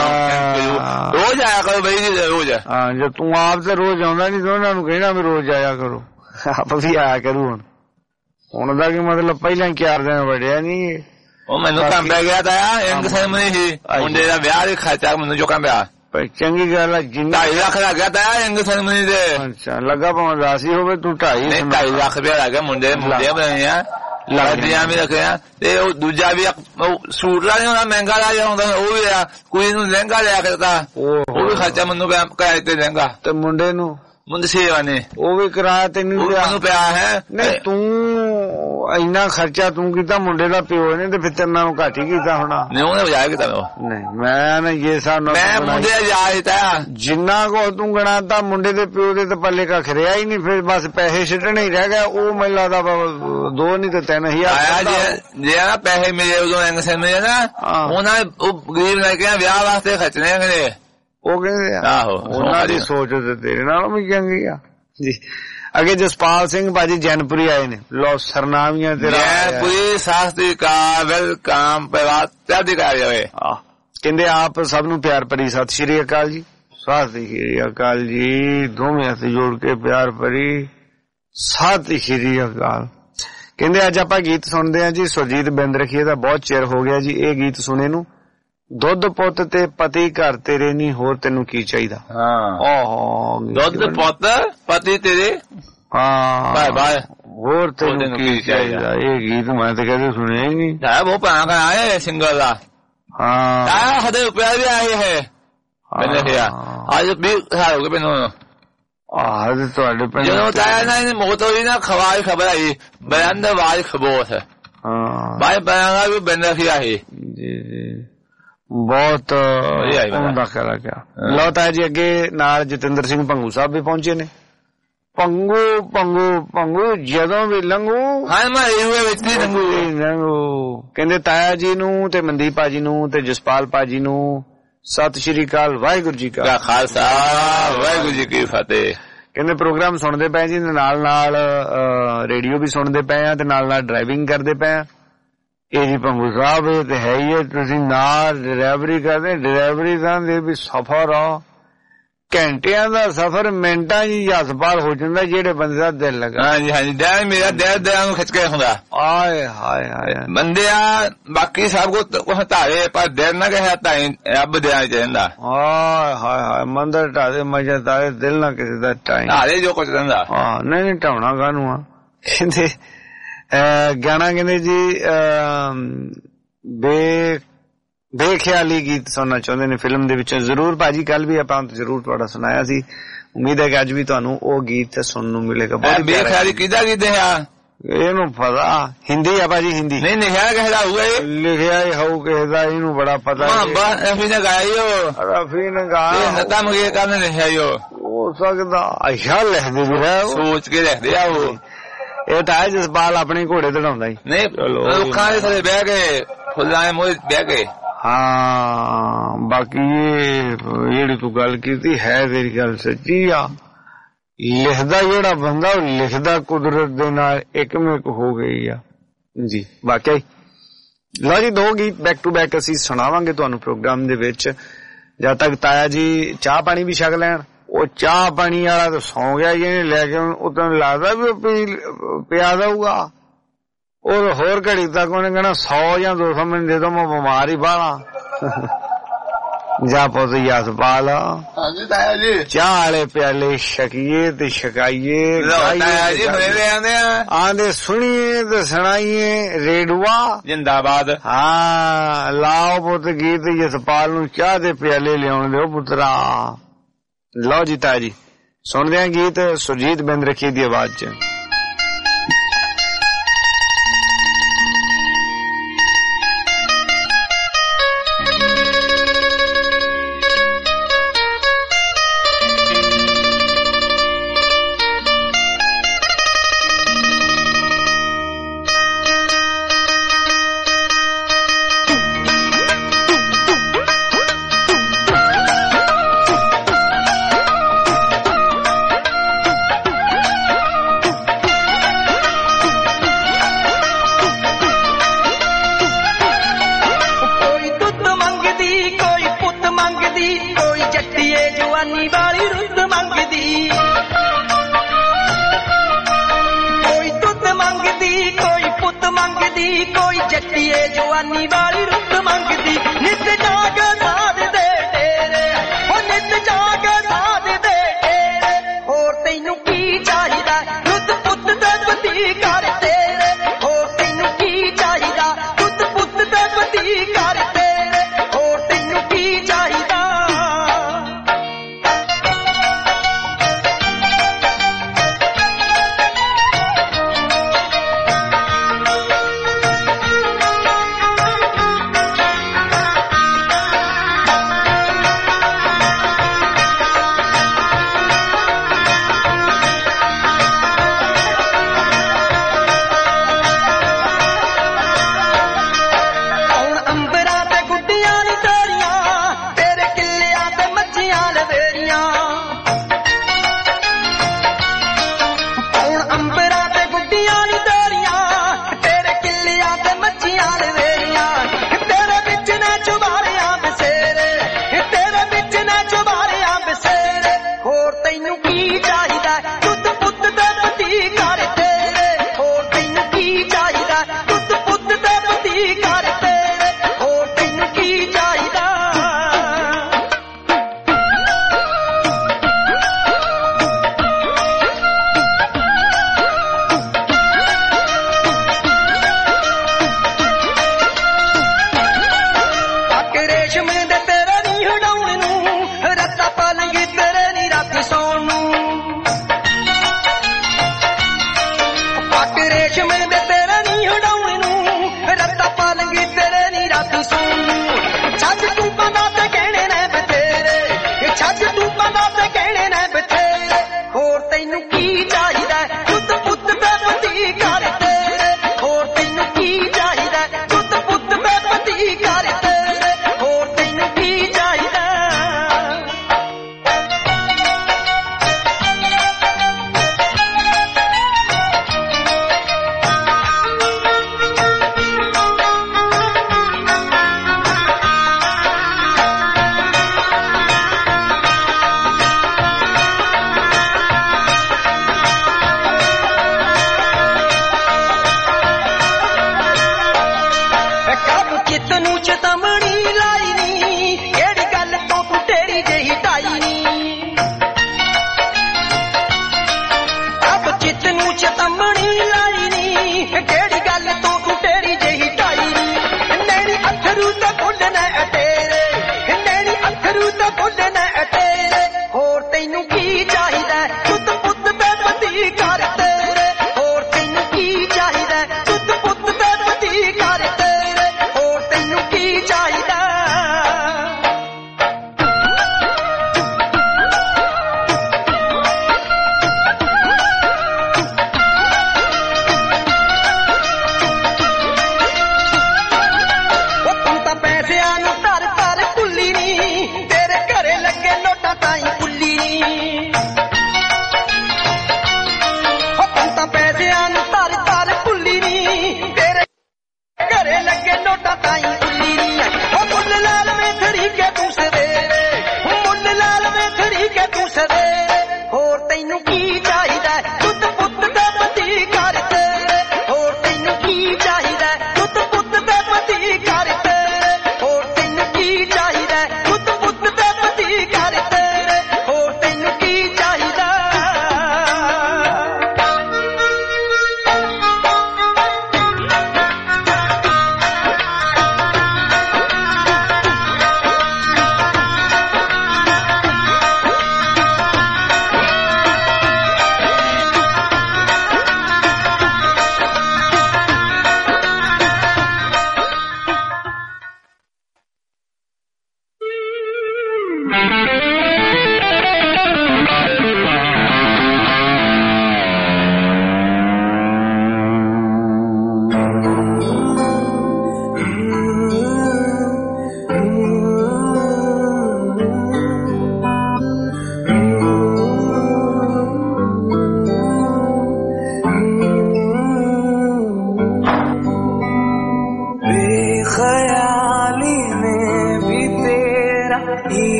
S19: ਵੈਲਕਮ। ਰੋਜ਼ ਆਇਆ ਕਰੋ ਬਈ ਜੀ, ਰੋਜ਼।
S12: ਹਾਂ, ਜੇ ਤੂੰ ਆਪ ਤੇ ਰੋਜ਼ ਆਉਂਦਾ ਨੀ ਤਾਂ ਉਹਨਾਂ ਨੂੰ ਕਹਿਣਾ ਵੀ ਰੋਜ਼ ਆਇਆ ਕਰੋ, ਆਪ ਵੀ ਆਇਆ ਕਰੂ। ਹੁਣ ਦਾ ਕੀ ਮਤਲਬ, ਪਹਿਲਾਂ 4 ਦਿਨ ਵੜਿਆ ਨੀ।
S19: ਉਹ ਮੈਨੂੰ ਕੰਮ ਪੈ ਗਿਆ ਤਾਂ ਇੰਗ ਸੈਮਨੀ ਸੀ, ਮੁੰਡੇ ਦਾ ਵਿਆਹ ਦੇ ਖਰਚਾ ਮੈਨੂੰ ਜੋ ਕੰਮ ਪਿਆ।
S12: ਚੰਗੀ ਗੱਲ ਆ, ਜਿੰਨਾ
S19: 2.5 ਲੱਖ ਲੱਗ ਗਿਆ ਤਾਂ ਇੰਗ ਸੈਮਨੀ ਦੇ।
S12: ਅੱਛਾ, ਲੱਗਾ ਭਾਵੇਂ 10 ਹੀ ਹੋਵੇ, ਤੂੰ
S19: 2.5 ਲੱਖ ਰੁਪਇਆ ਲੱਗ ਗਿਆ। ਮੁੰਡੇ ਬਣਾਏ ਆ, ਲੱਗਦੀਆਂ ਵੀ ਰੱਖਿਆ, ਤੇ ਉਹ ਦੂਜਾ ਵੀ ਸੂਟ ਲਾ ਨਹੀਂ ਹੋਣਾ, ਮਹਿੰਗਾ ਲਾ ਜਾਂਦਾ ਉਹ ਵੀ ਆ। ਕੁੜੀ ਨੂੰ ਲਹਿੰਗਾ ਲਿਆ ਕੇ ਦਿੱਤਾ, ਉਹ ਵੀ ਖਰਚਾ ਮੈਨੂੰ ਪਿਆ ਕਿਰਾਏ ਤੇ ਲਹਿੰਗਾ।
S12: ਤੇ ਮੁੰਡੇ ਨੂੰ
S19: ਮੁੰਡੇ ਸੇਵਾ ਨੇ
S12: ਉਹ ਵੀ ਕਿਰਾਇਆ ਤੈਨੂੰ
S19: ਪਿਆ ਹੈ।
S12: ਨਹੀਂ ਤੂੰ ਇੰਨਾ ਖਰਚਾ ਤੂੰ ਕੀਤਾ, ਮੁੰਡੇ ਦਾ ਪਿਓ ਨੇ ਤੇ ਫਿਰ ਤੇਨਾਂ ਨੂੰ ਘੱਟ ਹੀ ਕੀਤਾ ਹੋਣਾ।
S19: ਨਹੀਂ ਉਹਨੇ ਵਜਾਇਆ ਕੀਤਾ।
S12: ਨਹੀਂ ਮੈਂ ਨਾ ਇਹ ਹਿਸਾਬ ਨਾਲ
S19: ਮੈਂ ਮੁੰਡੇ ਜਾ ਦਿੱਤਾ,
S12: ਜਿੰਨਾ ਕੋ ਤੂੰ ਗਣਾਤਾ ਮੁੰਡੇ ਦੇ ਪਿਓ ਦੇ ਤੇ ਪੱਲੇ ਕੱਖ ਰਿਹਾ ਹੀ ਨਹੀਂ। ਫਿਰ ਬਸ ਪੈਸੇ ਛੱਡਣੇ ਹੀ ਰਹਿ ਗਏ। ਉਹ ਮੈਨੂੰ ਲੱਗਦਾ 2 ਨਹੀਂ ਤੇ 3,000
S19: ਜੇ ਨਾ ਪੈਸੇ ਮਿਲੇ ਉਦੋਂ ਇੰਗ ਸਮਝੇ ਨਾ, ਉਹਨਾਂ ਉਹ ਗਰੀਬ ਲੈ ਕੇ ਵਿਆਹ ਵਾਸਤੇ ਖਰਚਣੇ ਕਹਿੰਦੇ।
S12: ਉਹ ਕਹਿੰਦੇ ਆਹੋ, ਉਹਨਾਂ ਦੀ ਸੋਚ ਤੇ ਤੇਰੇ ਨਾਲ ਵੀ ਚੰਗੀ ਆ ਜੀ। ਅੱਗੇ ਜਸਪਾਲ ਸਿੰਘ ਭਾਜੀ ਜੈਨਪੁਰੀ ਆਏ ਨੇ, ਲੋ ਸਰਨਾਮੀਆਂ ਤੇਰਾ
S19: ਜੈਨਪੁਰੀ। ਸਤਿ ਸ੍ਰੀ ਅਕਾਲ, ਵੈਲਕਮ ਪਰਿਵਾਰ, ਚੜ੍ਹਦੀ ਕਲਾ ਜਾਵੇ।
S12: ਕਹਿੰਦੇ ਆਪ ਸਭ ਨੂੰ ਪਿਆਰ ਭਰੀ ਸਤਿ ਸ਼੍ਰੀ ਅਕਾਲ ਜੀ। ਸਤਿ ਸ਼੍ਰੀ ਅਕਾਲ ਜੀ, ਦੋਵੇਂ ਹੱਥ ਜੋੜ ਕੇ ਪਿਆਰ ਭਰੀ ਸਤਿ ਸ਼੍ਰੀ ਅਕਾਲ। ਕਹਿੰਦੇ ਅੱਜ ਆਪਾਂ ਗੀਤ ਸੁਣਦੇ ਹਾਂ ਜੀ, ਸੁਰਜੀਤ ਬਿੰਦਰਖੀਏ ਦਾ। ਬਹੁਤ ਚਿਰ ਹੋ ਗਿਆ ਜੀ ਇਹ ਗੀਤ ਸੁਣੇ ਨੂੰ। ਦੁੱਧ ਪੁੱਤ ਤੇ ਪਤੀ ਘਰ ਤੇਰੇ ਨੀ, ਹੋਰ ਤੈਨੂੰ ਕੀ ਚਾਹੀਦਾ।
S19: ਹਾਂ, ਦੁੱਧ ਪੁੱਤ ਪਤੀ ਤੇਰੇ, ਹਾਂ ਬਾਏ ਬਾਏ, ਹੋਰ ਤੈਨੂੰ ਕੀ ਚਾਹੀਦਾ।
S12: ਇਹ ਗੀਤ ਮੈਂ ਤਾਂ ਕਦੇ ਸੁਣਿਆ ਹੀ ਨਹੀਂ।
S19: ਬਹੁਤ ਪੁਰਾਣਾ ਆਇਆ ਸਿੰਗਰ ਦਾ। ਹਾਂ, ਹਦੇ ਰੁਪਇਆ ਵੀ ਆਏ ਹੈ ਮੈਨੇ ਕਿਹਾ ਅੱਜ 20 ਸਾਲ ਹੋ ਗਏ ਮੈਨੂੰ।
S12: ਆਹ ਤੁਹਾਡੇ ਪਿੰਡ
S19: ਜਦੋਂ ਤਾਇਆ ਨਾ ਇਹਨੇ ਮੌਤ ਹੋਈ ਨਾ, ਖਵਾਜ ਖਬਰ ਆਈ ਬਿਆਨ ਦਾ ਆਵਾਜ਼ ਖਬੋਸ ਹੈ। ਬਾਈ ਬਿਆਨਾ ਵੀ ਬੰਦਾ ਕਿਹਾ ਹੈ ਜੀ ਜੀ,
S12: ਬਹੁਤ ਹੁੰਦਾ ਕਰਾ ਗਿਆ। ਲਓ ਤਾਂ ਜੀ ਅੱਗੇ ਨਾਲ ਜਤਿੰਦਰ ਸਿੰਘ ਭੰਗੂ ਸਾਹਿਬ ਵੀ ਪਹੁੰਚੇ ਨੇ। ਭੰਗੂ ਭੰਗੂ ਭੰਗੂ ਜਦੋਂ ਵੀ ਲੰਘੂ,
S19: ਹਾਂ ਮੈਂ ਇਹ ਵਿੱਚ ਨਹੀਂ
S12: ਲੰਘੂ। ਕਹਿੰਦੇ ਤਾਇਆ ਜੀ ਨੂੰ ਤੇ ਮਨਦੀਪ ਭਾਜੀ ਨੂੰ ਤੇ ਜਸਪਾਲ ਭਾਜੀ ਨੂੰ ਸਤਿ ਸ਼੍ਰੀ ਅਕਾਲ, ਵਾਹਿਗੁਰੂ ਜੀ ਕਾ
S19: ਖਾਲਸਾ, ਵਾਹਿਗੁਰੂ ਜੀ ਕੀ ਫਤਿਹ।
S12: ਕਹਿੰਦੇ ਪ੍ਰੋਗਰਾਮ ਸੁਣਦੇ ਪਏ ਜੀ, ਨਾਲ ਨਾਲ ਰੇਡੀਓ ਵੀ ਸੁਣਦੇ ਪਏ ਆ ਤੇ ਨਾਲ ਨਾਲ ਡਰਾਈਵਿੰਗ ਕਰਦੇ ਪਏ ਆ। ਇਹ ਜੀ ਭੰਗੂ ਸਾਹਿਬ ਇਹ ਤੇ ਹੈ ਹੀ ਹੈ, ਤੁਸੀਂ ਨਾਲ ਡਰਾਈਵਰੀ ਕਰਦੇ। ਡਰਾਈਵਰੀ ਦਾ ਵੀ ਸਫ਼ਰ ਆ, ਘੰਟਿਆਂ ਦਾ ਸਫ਼ਰ ਮਿੰਟਾਂ ਜੀ ਹਸਪਤਾਲ ਹੋ ਜਾਂਦਾ ਜਿਹੜੇ ਬੰਦੇ ਦਾ ਦਿਲ ਲੱਗਾ।
S19: ਹਾਂਜੀ ਹਾਂਜੀ, ਦਿਲ ਮੇਰਾ ਦਿਲ ਨੂੰ ਖਿੱਚ ਕੇ ਹੁੰਦਾ। ਆਏ ਹਾਏ ਹਾਏ ਬੰਦੇ ਆ, ਬਾਕੀ ਸਭ ਕੁਝ ਹਟਾਏ ਪਰ ਦਿਲ ਨਾ ਕਹੇ ਹਟਾਏ, ਰੱਬ ਦੇਣਾ ਚਾਹੀਦਾ। ਹਾਏ ਹਾਏ ਹਾਏ, ਮੰਦਰ ਢਾਦੇ ਮਜਾ ਤਾਰੇ, ਦਿਲ ਨਾ ਕਿਸੇ ਦਾ ਟਾਈਮ ਹਾਰੇ ਜੋ ਕੁਝ ਰਹਿੰਦਾ। ਹਾਂ
S12: ਨਹੀਂ ਨਹੀਂ, ਢਾਉਣਾ ਕਾਹਨੂੰ ਆ। ਕਹਿੰਦੇ ਗਾਣਾ ਕਹਿੰਦੇ ਜੀ ਬੇਖਿਆਲੀ ਗੀਤ ਸੁਣਨਾ ਚਾਹੁੰਦੇ ਨੇ ਫਿਲਮ ਦੇ ਵਿੱਚੋਂ। ਜ਼ਰੂਰ ਭਾਜੀ, ਕੱਲ ਵੀ ਆਪਾਂ ਜ਼ਰੂਰ ਤੁਹਾਡਾ ਸੁਣਾਇਆ ਸੀ, ਉਮੀਦ ਹੈ ਕਿ ਅੱਜ ਵੀ ਤੁਹਾਨੂੰ ਉਹ ਗੀਤ ਸੁਣਨ ਨੂੰ ਮਿਲੇਗਾ।
S19: ਬੇਖਿਆਲੀ ਕਿਹਦਾ ਗੀਤ ਹੈ?
S12: ਇਹਨੂੰ ਪਤਾ, ਹਿੰਦੀ ਆ ਭਾਜੀ, ਹਿੰਦੀ
S19: ਨਹੀਂ ਲਿਖਿਆ ਕਿਸੇ ਦਾ ਹੋਊਗਾ,
S12: ਲਿਖਿਆ ਹੀ ਹੋਊ ਕਿਸੇ ਦਾ, ਇਹਨੂੰ ਬੜਾ ਪਤਾ।
S19: ਰਫੀ ਨੇ ਗਾਇਆ,
S12: ਰਫੀ ਨੇ ਗਾਇਆ,
S19: ਨਤਾ ਮੰਗੇਸ਼ਕਰ ਨੇ ਲਿਖਿਆ।
S12: ਹੋ ਸਕਦਾ ਅੱਛਾ ਲਿਖਦੇ ਵੀ ਹੈ,
S19: ਸੋਚ ਕੇ ਲਿਖਦੇ ਆ ਉਹ।
S12: ਇਹ ਤਾਂ ਹੈ ਜਸਪਾਲ ਆਪਣੇ ਘੋੜੇ ਚੜਾਉਂਦਾ ਹੀ
S19: ਨਹੀਂ, ਰੁੱਖਾਂ ਦੇ ਥੱਲੇ ਬਹਿ ਕੇ, ਫੁੱਲਾਂ ਦੇ ਮੂਹਰੇ ਬਹਿ ਕੇ।
S12: ਹਾਂ, ਬਾਕੀ ਇਹ ਜਿਹੜੀ ਤੂੰ ਗੱਲ ਕੀਤੀ ਹੈ ਤੇਰੀ ਗੱਲ ਸੱਚੀ ਆ। ਲਿਖਦਾ ਜਿਹੜਾ ਬੰਦਾ ਉਹ ਲਿਖਦਾ ਕੁਦਰਤ ਦੇ ਨਾਲ ਇੱਕਮਿਕ ਹੋ ਗਈ ਆ ਜੀ, ਵਾਕਿਆ। ਲਓ ਜੀ, 2 ਗੀਤ ਬੈਕ ਟੂ ਬੈਕ ਅਸੀਂ ਸੁਣਾਵਾਂਗੇ ਤੁਹਾਨੂੰ ਪ੍ਰੋਗਰਾਮ ਦੇ ਵਿੱਚ। ਜਦ ਤੱਕ ਤਾਇਆ ਜੀ ਚਾਹ ਪਾਣੀ ਵੀ ਛਕ ਲੈਣ। ਉਹ ਚਾਹ ਪਾਣੀ ਵਾਲਾ ਤਾਂ ਸੌਂ ਗਿਆ ਜੀ, ਇਹਨੇ ਲੈ ਕੇ ਉਹ ਤੈਨੂੰ ਲੱਗਦਾ ਵੀ ਪਿਆ ਦਊਗਾ। ਉਹ ਹੋਰ ਘੜੀ ਤੱਕ ਉਹਨੇ ਕਹਿਣਾ 100 ਜਾਂ 200 ਮਿੰਟ ਦੇ ਦੋ, ਮੈਂ ਬਿਮਾਰ ਹੀ ਬਾਹਲਾ। ਜਾ ਪੁੱਤ ਹਸਪਤਾਲ ਚਾਹ ਵਾਲੇ ਪਿਆਲੇ ਛਕੀਏ ਤੇ ਛਕਾਈਏ, ਆਂਦੇ ਸੁਣੀਏ ਤੇ ਸੁਣਾਈਏ, ਰੇਡੂਆ ਜਿੰਦਾਬਾਦ। ਹਾਂ, ਲਾਓ ਪੁੱਤ ਗੀਤ, ਜਸਪਾਲ ਨੂੰ ਚਾਹ ਦੇ ਪਿਆਲੇ ਲਿਆਉਣ ਦਿਓ ਪੁੱਤਰਾ। ਲਓ ਜੀ ਤਾਇਆ ਜੀ ਸੁਣਦੇ ਆਂ ਗੀਤ ਸੁਰਜੀਤ ਬਿੰਦਰਖੀ ਦੀ ਆਵਾਜ਼ 'ਚ।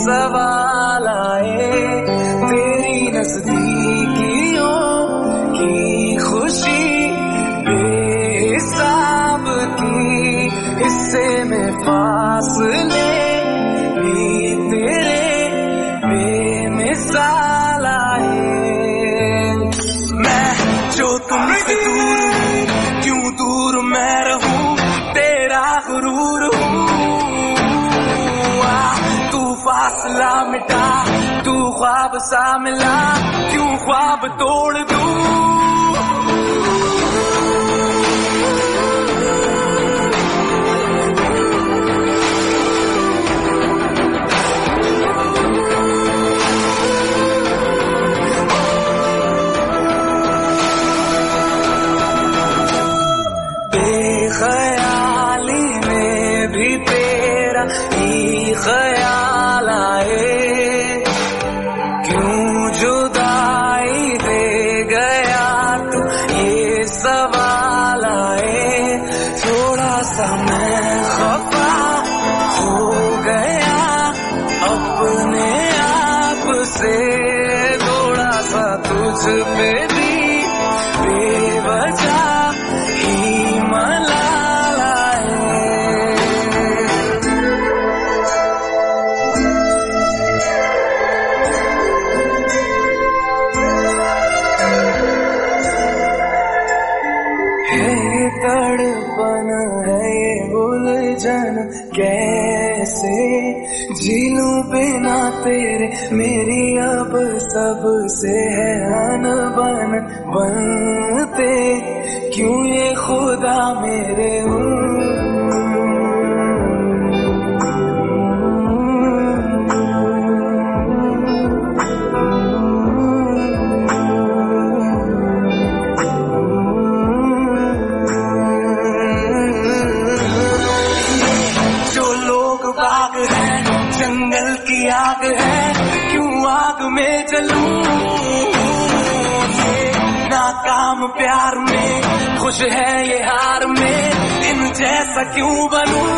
S21: सवाल आए तेरी नजदीकियों की खुशी बेहिसाब की हिस्से में फासले भी तेरे बेमिसाल आए मैं जो तुमसे दूर हूँ क्यों दूर मैं रहूं तेरा गुरूर हूँ तू फासला मिटा तू ख्वाब सा मिला क्यों ख्वाब तोड़ दूं बेख्याली में भी तेरा ही ख्याल आए क्यों जुदाई दे गया तू ये सवाल आए थोड़ा सा मैं खफा हो गया अपने आप से थोड़ा सा तुझ पे भी बेवजह ही मलाल आए तड़पन है ये उलझन कैसे झीलूं बिना तेरे मेरी अब सबसे है अनबन बनते क्यों ये खुदा मेरे जंगल की आग है क्यों आग में जलूं नाकाम प्यार में खुश है ये हार में इन जैसा क्यों बनूं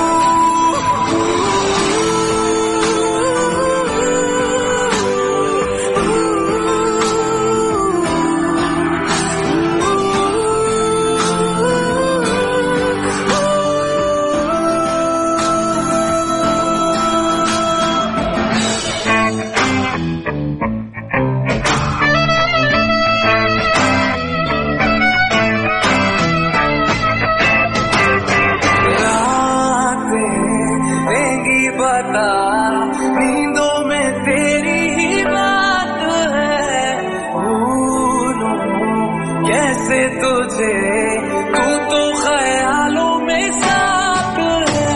S21: नींदों में तेरी ही बात है भूलूं कैसे तुझे तू तो ख्यालों में साथ है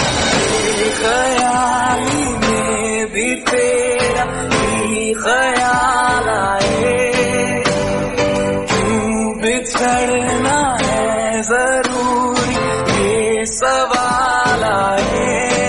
S21: ख्याली में भी तेरा ही ख्याल आए क्यों बिछड़ना है जरूरी ये सवाल आए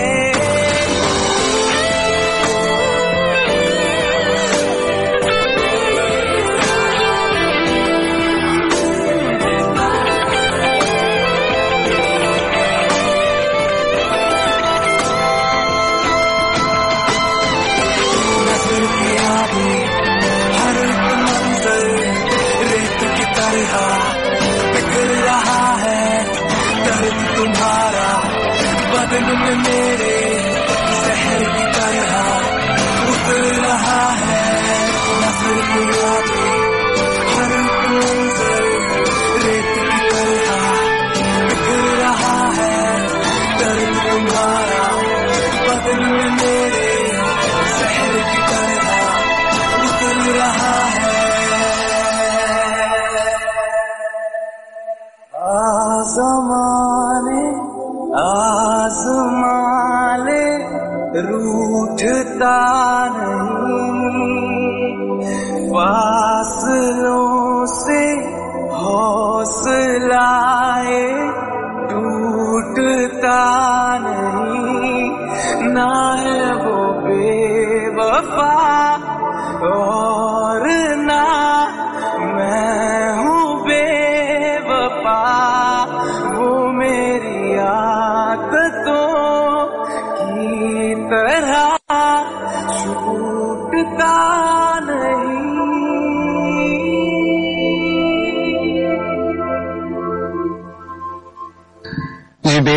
S21: बिखर रहा है दर्द तुम्हारा बदन में मेरे शहर की तरह उतर रहा है नजर की आगे हर मंजर रेत की तरह बिखर रहा है दर्द तुम्हारा बदन में मेरे शहर की तरह उतर रहा है आज़माले रूठता नहीं फासलों से हौसलाए टूटता नहीं ना है वो बेवफा और ना मैं हूँ बेवफा वो मेरी आदतों की तरह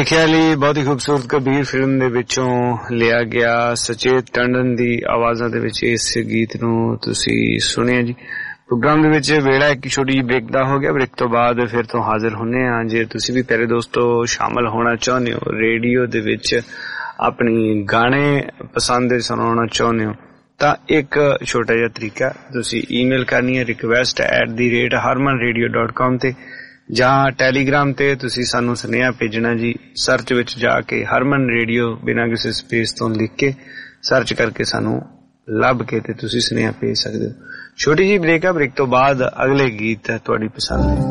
S12: ਮੇਰੇ ਖਿਆਲ ਹੀ ਬਹੁਤ ਹੀ ਖੂਬਸੂਰਤ ਕਬੀਰ ਫਿਲਮ ਦੇ ਵਿੱਚੋਂ ਲਿਆ ਗਿਆ ਸੁਚੇਤ ਟੰਡਨ ਦੀ ਆਵਾਜ਼ਾਂ ਦੇ ਵਿੱਚ ਇਸ ਗੀਤ ਨੂੰ ਤੁਸੀਂ ਸੁਣਿਆ ਜੀ। ਪ੍ਰੋਗਰਾਮ ਦੇ ਵਿੱਚ ਵੇਲਾ ਇੱਕ ਛੋਟੀ ਜਿਹੀ ਬ੍ਰੇਕ ਦਾ ਹੋ ਗਿਆ। ਬ੍ਰੇਕ ਤੋਂ ਬਾਅਦ ਫਿਰ ਤੋਂ ਹਾਜ਼ਰ ਹੁੰਨੇ ਆ। ਜੇ ਤੁਸੀਂ ਵੀ ਪਿਆਰੇ ਦੋਸਤੋ ਸ਼ਾਮਲ ਹੋਣਾ ਚਾਹੁੰਦੇ ਹੋ ਰੇਡੀਓ ਦੇ ਵਿੱਚ, ਆਪਣੀ ਗਾਣੇ ਪਸੰਦ ਦੇ ਸੁਣਾਉਣਾ ਚਾਹੁੰਦੇ ਹੋ ਤਾਂ ਇੱਕ ਛੋਟਾ ਜਿਹਾ ਤਰੀਕਾ, ਤੁਸੀਂ ਈਮੇਲ ਕਰਨੀ ਹੈ request@harmanradio.com ਤੇ, ਜਾਂ ਟੈਲੀਗ੍ਰਾਮ ਤੇ ਤੁਸੀਂ ਸਾਨੂੰ ਸੁਨੇਹਾ ਭੇਜਣਾ ਜੀ। ਸਰਚ ਵਿੱਚ ਜਾ ਕੇ ਹਰਮਨ ਰੇਡੀਓ ਬਿਨਾਂ ਕਿਸੇ ਸਪੇਸ ਤੋਂ ਲਿਖ ਕੇ ਸਰਚ ਕਰਕੇ ਸਾਨੂੰ ਲੱਭ ਕੇ ਤੇ ਤੁਸੀਂ ਸੁਨੇਹਾ ਭੇਜ ਸਕਦੇ ਹੋ। ਛੋਟੀ ਜਿਹੀ ਬ੍ਰੇਕ ਆ। ਬ੍ਰੇਕ ਤੋਂ ਬਾਅਦ ਅਗਲੇ ਗੀਤ ਤੁਹਾਡੀ ਪਸੰਦ ਦੇ।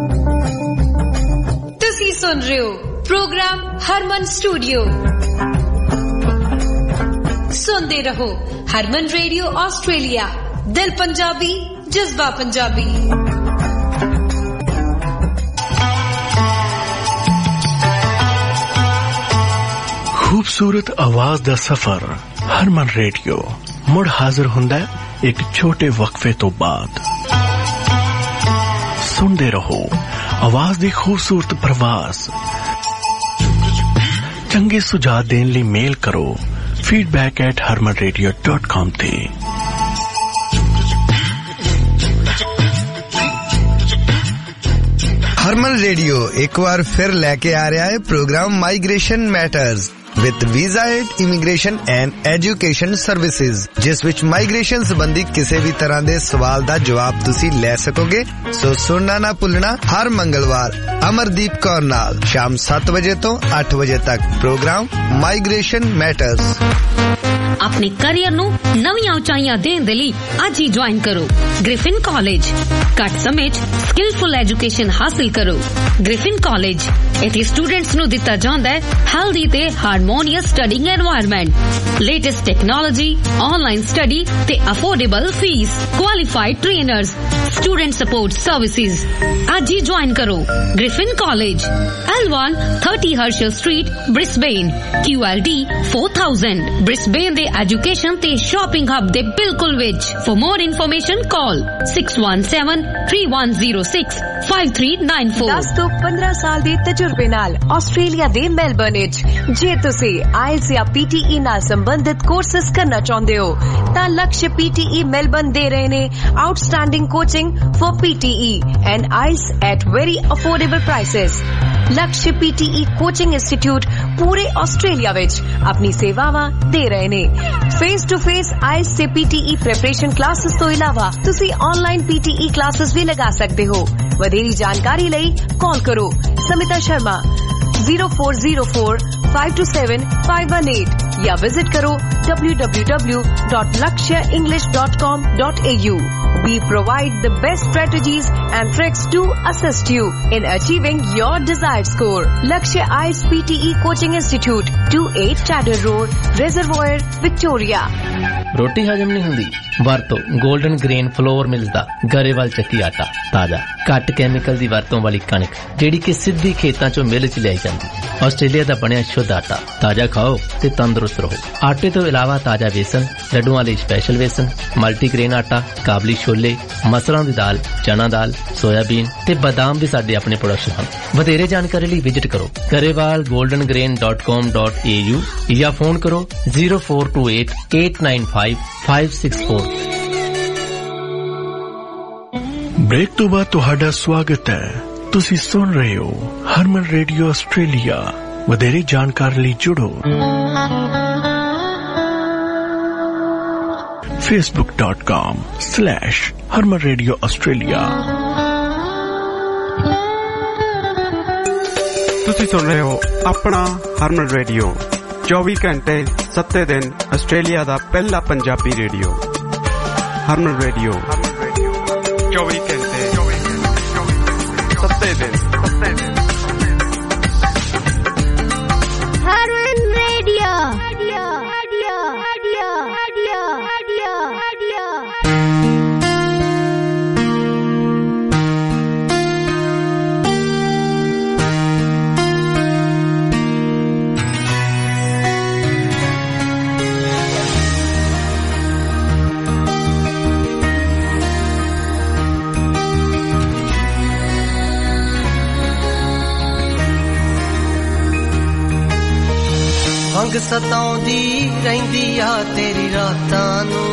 S6: ਤੁਸੀਂ ਸੁਣ ਰਹੇ ਹੋ ਪ੍ਰੋਗਰਾਮ ਹਰਮਨ ਸਟੂਡੀਓ। ਸੁਣਦੇ ਰਹੋ ਹਰਮਨ ਰੇਡੀਓ ਆਸਟ੍ਰੇਲੀਆ, ਦਿਲ ਪੰਜਾਬੀ, ਜਜ਼ਬਾ ਪੰਜਾਬੀ।
S13: खूबसूरत आवाज दा सफर हरमन रेडियो मुड़ हाजिर हुंदा एक छोटे वक्फे तो बाद। सुनते रहो आवाज दी खूबसूरत प्रवास। चंगे सुझाव देने लिए मेल करो feedback@harmanradio.com ते।
S2: हरमन रेडियो एक बार फिर लेके आ रहा है program migration matters with visa aid immigration and education services, जिस विच माइग्रेशन संबंधी किसी भी तरह के सवाल का जवाब तुसी ले सकोगे। सो सुनना ना भुलना हर मंगलवार अमरदीप कौर नाल शाम 7 बजे तो 8 बजे तक प्रोग्राम माइग्रेशन मैटर्स।
S3: अपने करियर नू नवीं उचाइयां देने दे लई आज ही ज्वाइन करो ग्रिफिन कॉलेज। घट समय स्किलफुल एजुकेशन हासिल करो। ग्रिफिन कॉलेज इत्थे स्टूडेंट्स नू दिता जांदा है हेल्दी ते harmonious studying environment, latest technology, online study ते affordable fees, qualified trainers, student support services. आज ही ज्वाइन करो Griffin college, L1 30 Herschel Street, Brisbane, QLD 4000। Brisbane दे एजुकेशन ते शॉपिंग हब दे बिल्कुल विच। For more information call 6173-106-5394।
S16: 10 ਤੋਂ 15 ਸਾਲ ਦੇ ਤਜਰਬੇ ਨਾਲ ਆਸਟ੍ਰੇਲੀਆ ਦੇ ਮੈਲਬਰਨ ਵਿੱਚ ਜੇ ਤੁਸੀਂ ਆਇਲਸ ਜਾਂ PTE ਨਾਲ ਸੰਬੰਧਿਤ ਕੋਰਸਸ ਕਰਨਾ ਚਾਹੁੰਦੇ ਹੋ ਤਾਂ ਲਕਸ਼ PTE ਮੈਲਬਰਨ ਦੇ ਰਹੇ ਨੇ outstanding coaching for PTE and IELTS at very affordable prices. Lakshya PTE coaching institute पूरे ऑस्ट्रेलिया विच अपनी सेवावां दे रहे ने। फेस टू फेस आइल्स से PTE प्रिपरेशन क्लासेस तो इलावा तुसी ऑनलाइन PTE क्लासेस भी लगा सकते हो। वधेरी जानकारी लई कॉल करो समिता शर्मा 0404-527-518 या विजिट करो www.lakshaenglish.com.au। We provide the best strategies and tricks to assist you in achieving your desired score. Lakshya IELTS PTE Coaching Institute, 28 Chadder Road, Reservoir, Victoria।
S22: रोटी हजम नहीं हुंदी वरतो गोल्डन ग्रेन फ्लोर मिल्स दा गरेवाल ਚੱਕੀ ਆਟਾ ਤਾਜ਼ਾ ਘੱਟ ਕੈਮੀਕਲ ਦੀ ਵਰਤੋਂ ਵਾਲੀ ਕਣਕ ਜਿਹੜੀ ਕਿ ਸਿੱਧੀ ਖੇਤਾਂ ਚੋਂ ਮਿਲ ਚ ਲਿਆਈ ਜਾਂਦੀ। ਆਸਟ੍ਰੇਲੀਆ ਦਾ ਬਣਿਆ ਸ਼ੁੱਧ ਆਟਾ ਤਾਜ਼ਾ ਖਾਓ ਤੇ ਤੰਦਰੁਸਤ ਰਹੋ। ਆਟੇ ਤੋਂ ਇਲਾਵਾ ਤਾਜ਼ਾ ਵੇਸਣ, ਲੱਡੂਆਂ ਲਈ ਸਪੈਸ਼ਲ ਵੇਸਣ, ਮਲਟੀਗ੍ਰੇਨ ਆਟਾ, ਕਾਬਲੀ ਛੋਲੇ, ਮਸਰਾਂ ਦੀ ਦਾਲ, ਚਨਾ ਦਾਲ, ਸੋਇਆਬੀਨ ਤੇ ਬਾਦਾਮ ਵੀ ਸਾਡੇ ਆਪਣੇ ਪ੍ਰੋਡਕਸ਼ਨ ਹਨ। ਵਧੇਰੇ ਜਾਣਕਾਰੀ ਲਈ ਵਿਜ਼ਿਟ ਕਰੋ garewalgoldengrain.com.au ਜਾਂ ਫੋਨ ਕਰੋ 0428-895-564।
S13: ब्रेक तो बाद तुहाडा स्वागत है। तुसी सुन रहे हो हरमन रेडियो ऑस्ट्रेलिया। वधेरी जानकारी ਲਈ जुड़ो facebook.com/Harman Radio Australia।
S1: ਤੁਸੀਂ ਸੁਣ ਰਹੇ ਹੋ ਆਪਣਾ ਹਰਮਨ ਰੇਡੀਓ 24 ਘੰਟੇ 7 ਦਿਨ ਆਸਟ੍ਰੇਲੀਆ ਦਾ ਪਹਿਲਾ ਪੰਜਾਬੀ ਰੇਡੀਓ। ਹਰਮਨ ਰੇਡੀਓ 24 ਘੰਟੇ 7 ਦਿਨ।
S15: हरमन रेडियो।
S5: ਵੰਗ ਸਤਾਉਂਦੀ ਰਹਿੰਦੀ ਆ ਤੇਰੀ ਰਾਤਾਂ ਨੂੰ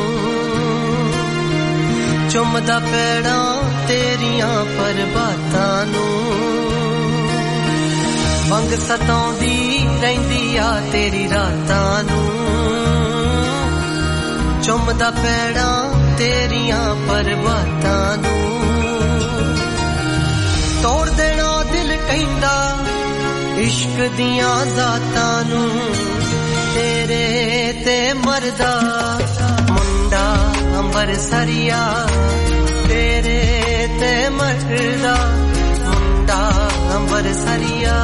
S5: ਚੁੰਮਦਾ ਪੈੜਾਂ ਤੇਰੀਆਂ ਪਰਬਾਤਾਂ ਨੂੰ ਵੰਗ ਸਤਾਉਂਦੀ ਰਹਿੰਦੀ ਆ ਤੇਰੀ ਰਾਤਾਂ ਨੂੰ ਚੁੰਮਦਾ ਪੈੜਾਂ ਤੇਰੀਆਂ ਪਰਬਾਤਾਂ ਨੂੰ ਤੋੜ ਦੇਣਾ ਦਿਲ ਕਹਿੰਦਾ ਇਸ਼ਕ ਦੀਆਂ ਜ਼ਾਤਾਂ ਨੂੰ ਤੇਰੇ ਤੇ ਮਰਦਾ ਮੁੰਡਾ ਅੰਬਰਸਰੀਆ ਤੇਰੇ ਤੇ ਮਰਦਾ ਮੁੰਡਾ ਅੰਬਰਸਰੀਆ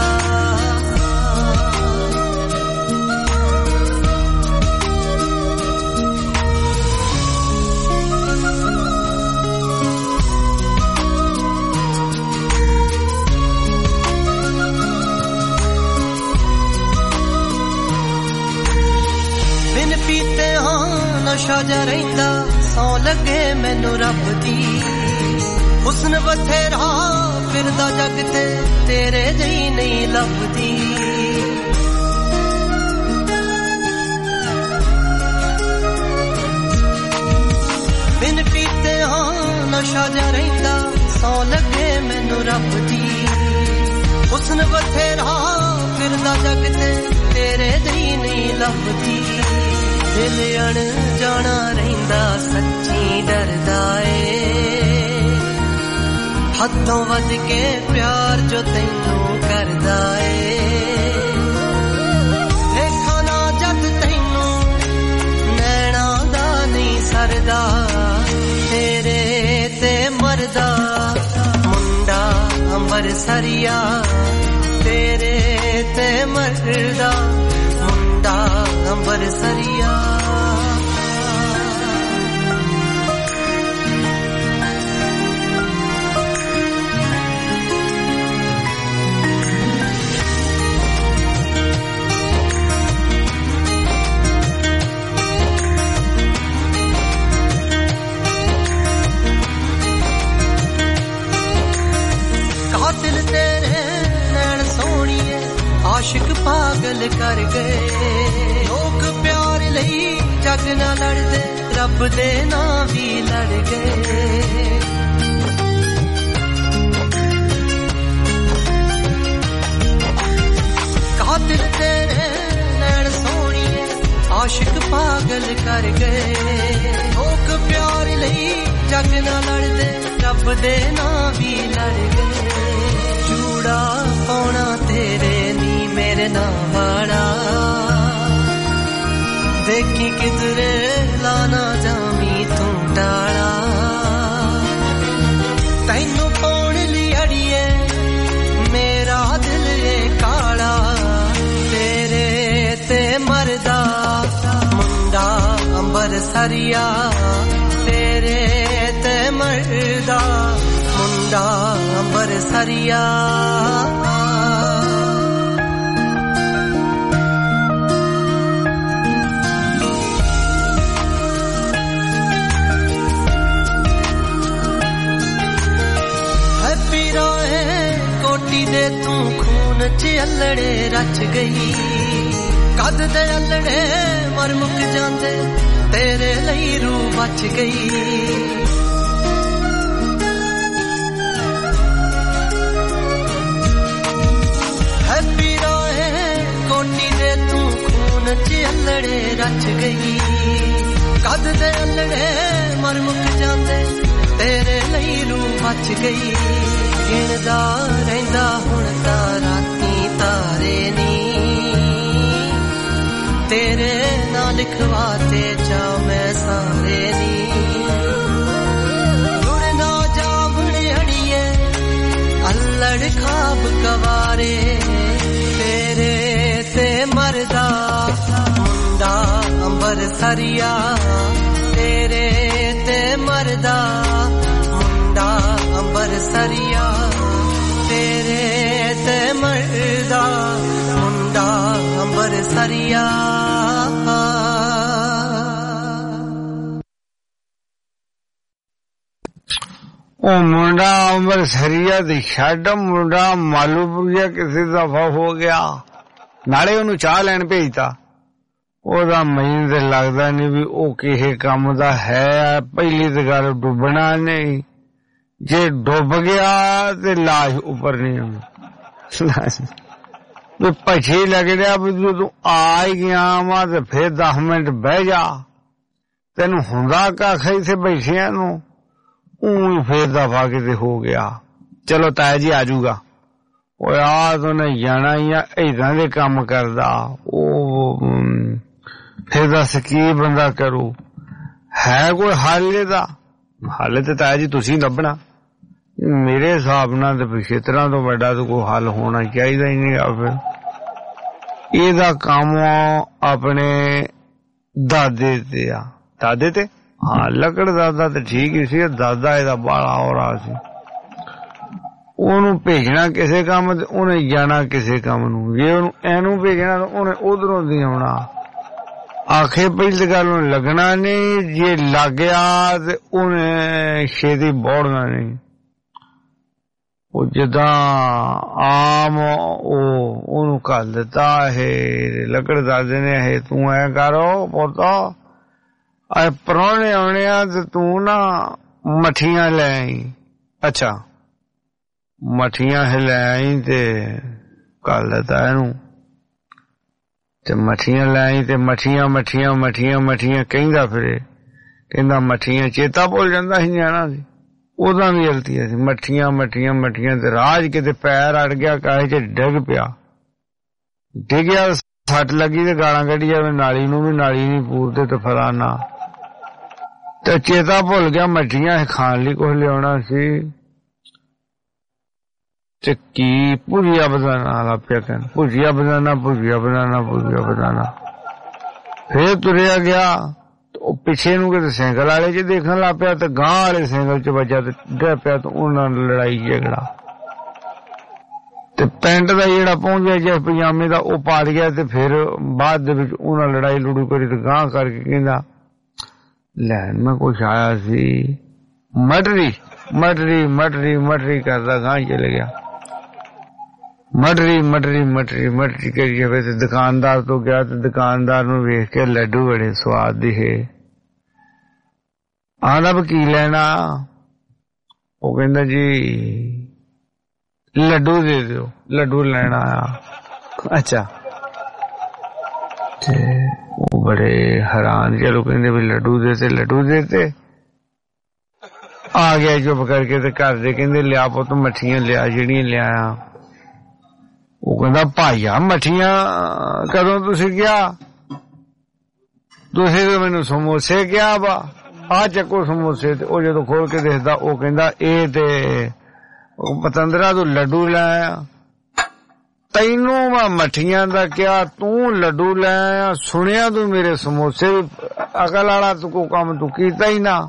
S5: ਪੀਤੇ ਹਾਂ ਨਸ਼ਾ ਜਾ ਰਹਿੰਦਾ ਸੌ ਲੱਗੇ ਮੈਨੂੰ ਰੱਬ ਦੀ ਹੁਸਨ ਬਥੇਰਾ ਫਿਰਦਾ ਜੱਗ ਤੇ ਤੇਰੇ ਜਿਹੀ ਨਹੀਂ ਲੱਭਦੀ ਬਿਨ ਪੀਤੇ ਹਾਂ ਨਸ਼ਾ ਜਾ ਰਹਿੰਦਾ ਸੌ ਲੱਗੇ ਮੈਨੂੰ ਰੱਬ ਦੀ ਹੁਸਨ ਬਥੇਰਾ ਫਿਰਦਾ ਜੱਗ ਤੇ ਤੇਰੇ ਜਿਹੀ ਨਹੀਂ ਲੱਭਦੀ ਦਿਲ ਅਣਜਾਣਾ ਰਹਿੰਦਾ ਸੱਚੀ ਡਰਦਾ ਏ ਹੱਥੋਂ ਵੱਧ ਕੇ ਪਿਆਰ ਜੋ ਤੈਨੂੰ ਕਰਦਾ ਏ ਦੇਖਾ ਨਾ ਜਦ ਤੈਨੂੰ ਨੈਣਾ ਦਾ ਨਹੀਂ ਸਰਦਾ ਤੇਰੇ ਤੇ ਮਰਦਾ ਮੁੰਡਾ ਅੰਬਰਸਰੀਆ ਤੇਰੇ ਤੇ ਮਰਦਾ ਮੁੰਡਾ ਅੰਬਰਸਰੀਆ ਕਾਤਿਲ ਤੇਰੇ ਨੈਣ ਸੋਹਣੀਏ ਆਸ਼ਿਕ ਪਾਗਲ ਕਰ ਗਏ ਲੋਕ ਪਿਆਰ ਲਈ ਜੱਗ ਨਾਲ ਲੜਦੇ ਰੱਬ ਦੇ ਨਾਂ ਵੀ ਲੜ ਗਏ ਕਾਤਿਲ ਤੇਰੇ ਨੈਣ ਸੋਹਣੀਏ ਆਸ਼ਿਕ ਪਾਗਲ ਕਰ ਗਏ ਲੋਕ ਪਿਆਰ ਲਈ ਜੱਗ ਨਾਲ ਲੜਦੇ ਰੱਬ ਦੇ ਨਾਂ ਵੀ ਲੜ ਗਏ ਚੂੜਾ ਪਾਉਣਾ ਤੇਰੇ ਨੀ ਮੇਰੇ ਨਾਂ ਵਾਲਾ ਦੇਖੀ ਕਿਧਰੇ ਲਾਣਾ ਜਾਮੀ ਤੂੰ ਟਾਲਾ ਤੈਨੂੰ ਪਾਉਣ ਲਈ ਅੜੀਏ ਮੇਰਾ ਦਿਲ ਏ ਕਾਲਾ ਤੇਰੇ ਤੇ ਮਰਦਾ ਮੁੰਡਾ ਅੰਬਰਸਰੀਆ ਤੇਰੇ ਤੇ ਮਰਦਾ ਮੁੰਡਾ ਅੰਬਰਸਰੀਆ ਕੋਟੀ ਦੇ ਤੂੰ ਖੂਨ ਚ ਅਲੜੇ ਰਚ ਗਈ ਕਦ ਦੇ ਅਲੜੇ ਮਰ ਮੁੱਕ ਜਾਂਦੇ ਤੇਰੇ ਲਈ ਰੂਹ ਬਚ ਗਈ ਹੈਪੀ ਰੋਏ ਕੋਟੀ ਦੇ ਤੂੰ ਖੂਨ ਚ ਅਲੜੇ ਰਚ ਗਈ ਕਦ ਦੇ ਅਲੜੇ ਮਰ ਮੁੱਕ ਜਾਂਦੇ ਤੇਰੇ ਲਈ ਰੂਹ ਬਚ ਗਈ ਗਿਣਦਾ ਰਹਿੰਦਾ ਹੁਣ ਤਾਂ ਰਾਤੀ ਤਾਰੇ ਨੀ ਤੇਰੇ ਨਾਲ ਲਿਖਵਾਤੇ ਚਾ ਮੈਂ ਸਾਰੇ ਨੀ ਜੁੜ ਨਾ ਜਾਵਣ ਅੜੀਏ ਅਲੜ ਖਾਬ ਕਵਾਰੇ ਤੇਰੇ ਤੇ ਮਰਦਾ ਮੁੰਡਾ ਅੰਬਰਸਰੀਆ ਤੇਰੇ ਤੇ ਮਰਦਾ ਮੁੰਡਾ ਅੰਬਰਸਰੀਆ ਤੇਰੇ ਤੇ ਮਰਦਾ ਮੁੰਡਾ ਅੰਬਰਸਰੀਆ
S12: ਉਹ ਮੁੰਡਾ ਅੰਬਰਸਰੀਆ ਦੀ ਛੱਡ ਮੁੰਡਾ ਮਾਲੂਪੁਰੀਆ ਕਿਸੇ ਦਫਾ ਹੋ ਗਿਆ ਨਾਲੇ ਉਹਨੂੰ ਚਾਹ ਲੈਣ ਭੇਜਤਾ ਉਹਦਾ ਮੈਨੂੰ ਤੇ ਲੱਗਦਾ ਨਹੀਂ ਵੀ ਉਹ ਕਿਸੇ ਕੰਮ ਦਾ ਹੈ। ਪਹਿਲੀ ਤਾਂ ਗੱਲ ਡੁੱਬਣਾ ਨਹੀਂ, ਜੇ ਡੁੱਬ ਗਿਆ ਤੇ ਲਾਸ਼ ਉੱਪਰ ਨਹੀਂ ਆਉਂਦੀ। ਵੀ ਪਛੀ ਲੱਗ ਰਿਹਾ ਵੀ ਤੂੰ ਆ ਹੀ ਗਿਆ ਵਾ ਤੇ ਫਿਰ 10 ਮਿੰਟ ਬਹਿ ਜਾ, ਤੈਨੂੰ ਹੁੰਦਾ ਕੱਖ ਇੱਥੇ ਬੈਠਿਆਂ ਨੂੰ, ਊਂ ਫੇਰ ਦਫਾ ਕਿਤੇ ਹੋ ਗਿਆ। ਚਲੋ ਤਾਇਆ ਜੀ ਆਜੂਗਾ। ਉਹ ਆ ਤੂੰ ਜਾਣਾ ਹੀ ਆ, ਏਦਾਂ ਦੇ ਕੰਮ ਕਰਦਾ ਉਹ, ਫਿਰ ਦੱਸ ਕੀ ਬੰਦਾ ਕਰੂ? ਹੈ ਕੋਈ ਹੱਲ ਇਹਦਾ? ਹੱਲ ਤੇ ਤਾਇਆ ਜੀ ਤੁਸੀਂ ਲੱਭਣਾ। ਮੇਰੇ ਹਿਸਾਬ ਨਾਲ ਤੇ ਪਿਛੇ ਤਰ੍ਹਾਂ ਤੋਂ ਵੱਡਾ ਤਾਂ ਕੋਈ ਹੱਲ ਹੋਣਾ ਚਾਹੀਦਾ ਹੀ ਨਹੀਂ। ਫਿਰ ਇਹਦਾ ਕੰਮ ਆਪਣੇ ਦਾਦੇ ਤੇ ਆ। ਦਾਦੇ ਤੇ? ਹਾਂ, ਲੱਕੜ ਦਾਦਾ ਤੇ ਠੀਕ ਹੀ ਸੀ, ਦਾਦਾ ਇਹਦਾ ਬਾਲਾ ਹੋ ਰਿਹਾ ਸੀ। ਉਹਨੂੰ ਭੇਜਣਾ ਕਿਸੇ ਕੰਮ ਤੇ ਉਹਨੇ ਜਾਣਾ ਕਿਸੇ ਕੰਮ ਨੂੰ। ਜੇ ਉਹਨੂੰ ਇਹਨੂੰ ਭੇਜਣਾ ਤਾਂ ਉਹਨੇ ਉਧਰੋਂ ਦੀ ਆਉਣਾ। ਆਖੇ ਪਹਿਲੀ ਗੱਲ ਨੂੰ ਲੱਗਣਾ ਨਹੀਂ, ਜੇ ਲੱਗ ਗਿਆ ਤੇ ਉਹਨੇ ਛੇਤੀ ਬੋੜਨਾ ਨਹੀਂ। ਉਹ ਜਿੱਦਾਂ ਆਮ ਉਹਨੂੰ ਘੱਲ ਦਿੱਤਾ ਇਹ ਲੱਕੜ ਦਾਦੇ ਨੇ, ਇਹ ਤੂੰ ਐ ਕਰੋ ਪੁੱਤਾ, ਆ ਪ੍ਰਾਹੁਣੇ ਆਉਣੇ ਆ ਤੇ ਤੂੰ ਨਾ ਮੱਠੀਆਂ ਲੈ ਆਈ। ਅੱਛਾ, ਮੱਠੀਆਂ ਲੈ ਆਈ ਤੇ ਘੱਲ ਦਿੱਤਾ ਇਹਨੂੰ, ਤੇ ਮੱਠੀਆਂ ਲੈ ਆਈ ਤੇ ਮੱਠੀਆਂ ਮੱਠੀਆਂ ਮੱਠੀਆਂ ਮੱਠੀਆਂ ਕਹਿੰਦਾ ਫਿਰੇ। ਕਹਿੰਦਾ ਮੱਠੀਆਂ, ਚੇਤਾ ਭੁੱਲ ਜਾਂਦਾ ਸੀ ਨਿਆਣਾ ਸੀ, ਉਹਦਾ ਵੀ ਗਲਤੀ ਸੀ। ਮੱਠੀਆਂ ਮੱਠੀਆਂ ਮੱਠੀਆਂ ਤੇ ਰਾਜ ਕਿਤੇ ਪੈਰ ਅੜ ਗਿਆ, ਕਾਹੇ ਚ ਡਿੱਗ ਪਿਆ। ਡਿੱਗਿਆ, ਸੱਟ ਲੱਗੀ ਤੇ ਗਾਲਾਂ ਕੱਢੀ ਜਾਵੇ ਨਾਲੀ ਨੂੰ ਵੀ, ਨਾਲੀ ਨਹੀਂ ਪੂਰਦੇ ਤੇ ਫਲਾਨਾ। ਤੇ ਚੇਤਾ ਭੁੱਲ ਗਿਆ ਮੱਠੀਆਂ ਖਾਣ ਲਈ ਕੁਛ ਲਿਆਉਣਾ ਸੀ, ਤੇ ਕੀ ਭੁਜੀਆ ਬਦਾਨਾ ਲਾ ਪਿਆ ਕਹਿਣ, ਭੁਜੀਆ ਬਦਾਨਾ ਭੁਜੀਆ ਬਦਾਨਾ ਭੁਜੀਆ ਬਦਾਨਾ। ਫੇਰ ਤੁਰਿਆ ਗਿਆ, ਉਹ ਪਿੱਛੇ ਨੂੰ ਕਿਤੇ ਸਾਈਕਲ ਵਾਲੇ ਚ ਦੇਖਣ ਲੱਗ ਪਿਆ ਤੇ ਗਾਂ ਵਾਲੇ ਸਾਈਕਲ ਚ ਵੱਜਾ ਤੇ ਡਿੱਗ ਪਿਆ ਤੇ ਉਹਨਾਂ ਨਾਲ ਲੜਾਈ ਝਗੜਾ। ਤੇ ਪੈਂਟ ਦਾ ਜਿਹੜਾ ਪਹੁੰਚਿਆ ਜਿਸ ਪਜਾਮੇ ਦਾ ਉਹ ਪਾੜ ਗਿਆ। ਤੇ ਫਿਰ ਬਾਅਦ ਦੇ ਵਿੱਚ ਉਹਨਾਂ ਲੜਾਈ ਲੜੂ ਕਰੀ ਤੇ ਗਾਂ ਕਰਕੇ ਕਹਿੰਦਾ ਲੈ ਮੈਂ ਕੁਛ ਆਇਆ ਸੀ, ਮਟਰੀ ਮਟਰੀ ਮਟਰੀ ਮਟਰੀ ਕਰਦਾ ਗਾਂ ਚਲੇ ਗਿਆ। ਮਟਰੀ ਮਟਰੀ ਮਟਰੀ ਮਟਰੀ ਕਰੀ ਜਾਵੇ ਤੇ ਦੁਕਾਨਦਾਰ ਤੋਂ ਗਿਆ ਤੇ ਦੁਕਾਨਦਾਰ ਨੂੰ ਵੇਖ ਕੇ ਲੱਡੂ ਬੜੇ ਸਵਾਦ ਦਿਖੇ। ਆਂਦਾ ਵੀ ਕੀ ਲੈਣਾ? ਉਹ ਕਹਿੰਦਾ ਜੀ ਲੱਡੂ ਦੇ ਦਿਓ, ਲੱਡੂ ਲੈਣਾ ਆ। ਅੱਛਾ, ਤੇ ਉਹ ਬੜੇ ਹੈਰਾਨ, ਚਲੋ ਕਹਿੰਦੇ ਵੀ ਲੱਡੂ ਦੇ ਤੇ ਲੱਡੂ ਦੇ ਤੇ ਆ ਗਿਆ ਚੁੱਪ ਕਰਕੇ। ਤੇ ਘਰ ਦੇ ਕਹਿੰਦੇ ਲਿਆ ਪੁੱਤ ਮੱਠੀਆਂ ਲਿਆ ਜਿਹੜੀਆਂ ਲਿਆਇਆ। ਉਹ ਕਹਿੰਦਾ ਭਾਈਆ ਮੱਠੀਆਂ ਕਦੋਂ ਤੁਸੀਂ ਕਿਹਾ? ਤੁਸੀਂ ਤਾਂ ਮੈਨੂੰ ਸਮੋਸੇ ਕਿਹਾ ਵਾ, ਆ ਚੱਕੋ ਸਮੋਸੇ। ਤੇ ਉਹ ਜਦੋਂ ਖੋਲ ਕੇ ਦੇਖਦਾ ਉਹ ਕਹਿੰਦਾ ਇਹ ਤੇ ਪਤੰਦਰਾ ਤੂੰ ਲੱਡੂ ਲੈ ਆਇਆ। ਤੈਨੂੰ ਮੈਂ ਮੱਠੀਆਂ ਦਾ ਕਿਹਾ, ਤੂੰ ਲੱਡੂ ਲੈ ਆਇਆ। ਸੁਣਿਆ ਤੂੰ ਮੇਰੇ ਸਮੋਸੇ ਵੀ, ਅਕਲ ਵਾਲਾ ਤੂੰ ਕੋ ਕੰਮ ਤੂੰ ਕੀਤਾ ਹੀ ਨਾ।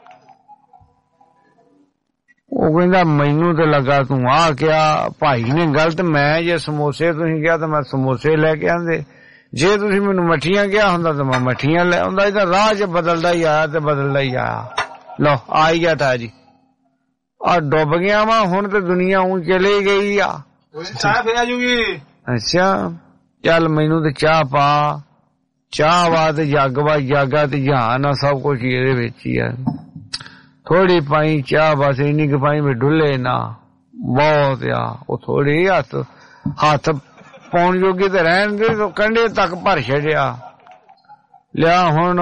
S12: ਉਹ ਕਹਿੰਦਾ ਮੈਨੂੰ ਤੇ ਲੱਗਾ ਤੂੰ ਆ ਕਿਹਾ, ਭਾਈ ਨੇ ਗਲਤ, ਮੈਂ ਜੇ ਸਮੋਸੇ ਤੁਸੀਂ ਕਿਹਾ ਤਾਂ ਮੈਂ ਸਮੋਸੇ ਲੈ ਕੇ ਆਂਦੇ, ਜੇ ਤੁਸੀਂ ਮੈਨੂੰ ਮੱਠੀਆਂ ਕਿਹਾ ਹੁੰਦਾ ਤਾਂ ਮੈਂ ਮੱਠੀਆਂ ਲੈ ਆਉਂਦਾ। ਇਹਦਾ ਰਾਹ ਚ ਬਦਲਦਾ ਹੀ ਆਇਆ ਤੇ ਬਦਲਦਾ ਹੀ ਆਇਆ। ਲਓ ਆ ਹੀ ਗਿਆ ਤਾਂ ਜੀ, ਆ ਡੁੱਬ ਗਿਆ ਵਾ ਹੁਣ ਤੇ ਦੁਨੀਆ ਉਂ ਚਲੇ ਗਈ ਆ।
S7: ਚਾਹ ਫੇਰ ਆ ਜੂਗੀ।
S12: ਅੱਛਾ ਚੱਲ ਮੈਨੂੰ ਤੇ ਚਾਹ ਪਾ, ਚਾਹ ਵਾ ਤੇ ਜੱਗ ਵਾ, ਜਾਗਾ ਤੇ ਜਹਾਨ ਆ, ਸਭ ਕੁਛ ਇਹਦੇ ਵਿੱਚ ਹੀ ਆ। ਥੋੜੀ ਪਾਈ ਚਾਹ, ਬਸ ਇੰਨੀ ਕੁ ਪਾਈ ਵੀ ਡੁੱਲੇ ਨਾ, ਬਹੁਤ ਆ। ਉਹ ਥੋੜੀ ਹੱਥ ਪਾਉਣ ਜੋਗੀ ਤੇ ਰਹਿਣ ਦੇ, ਕੰਢੇ ਤੱਕ ਭਰ ਛੱਡਿਆ। ਲਿਆ ਹੁਣ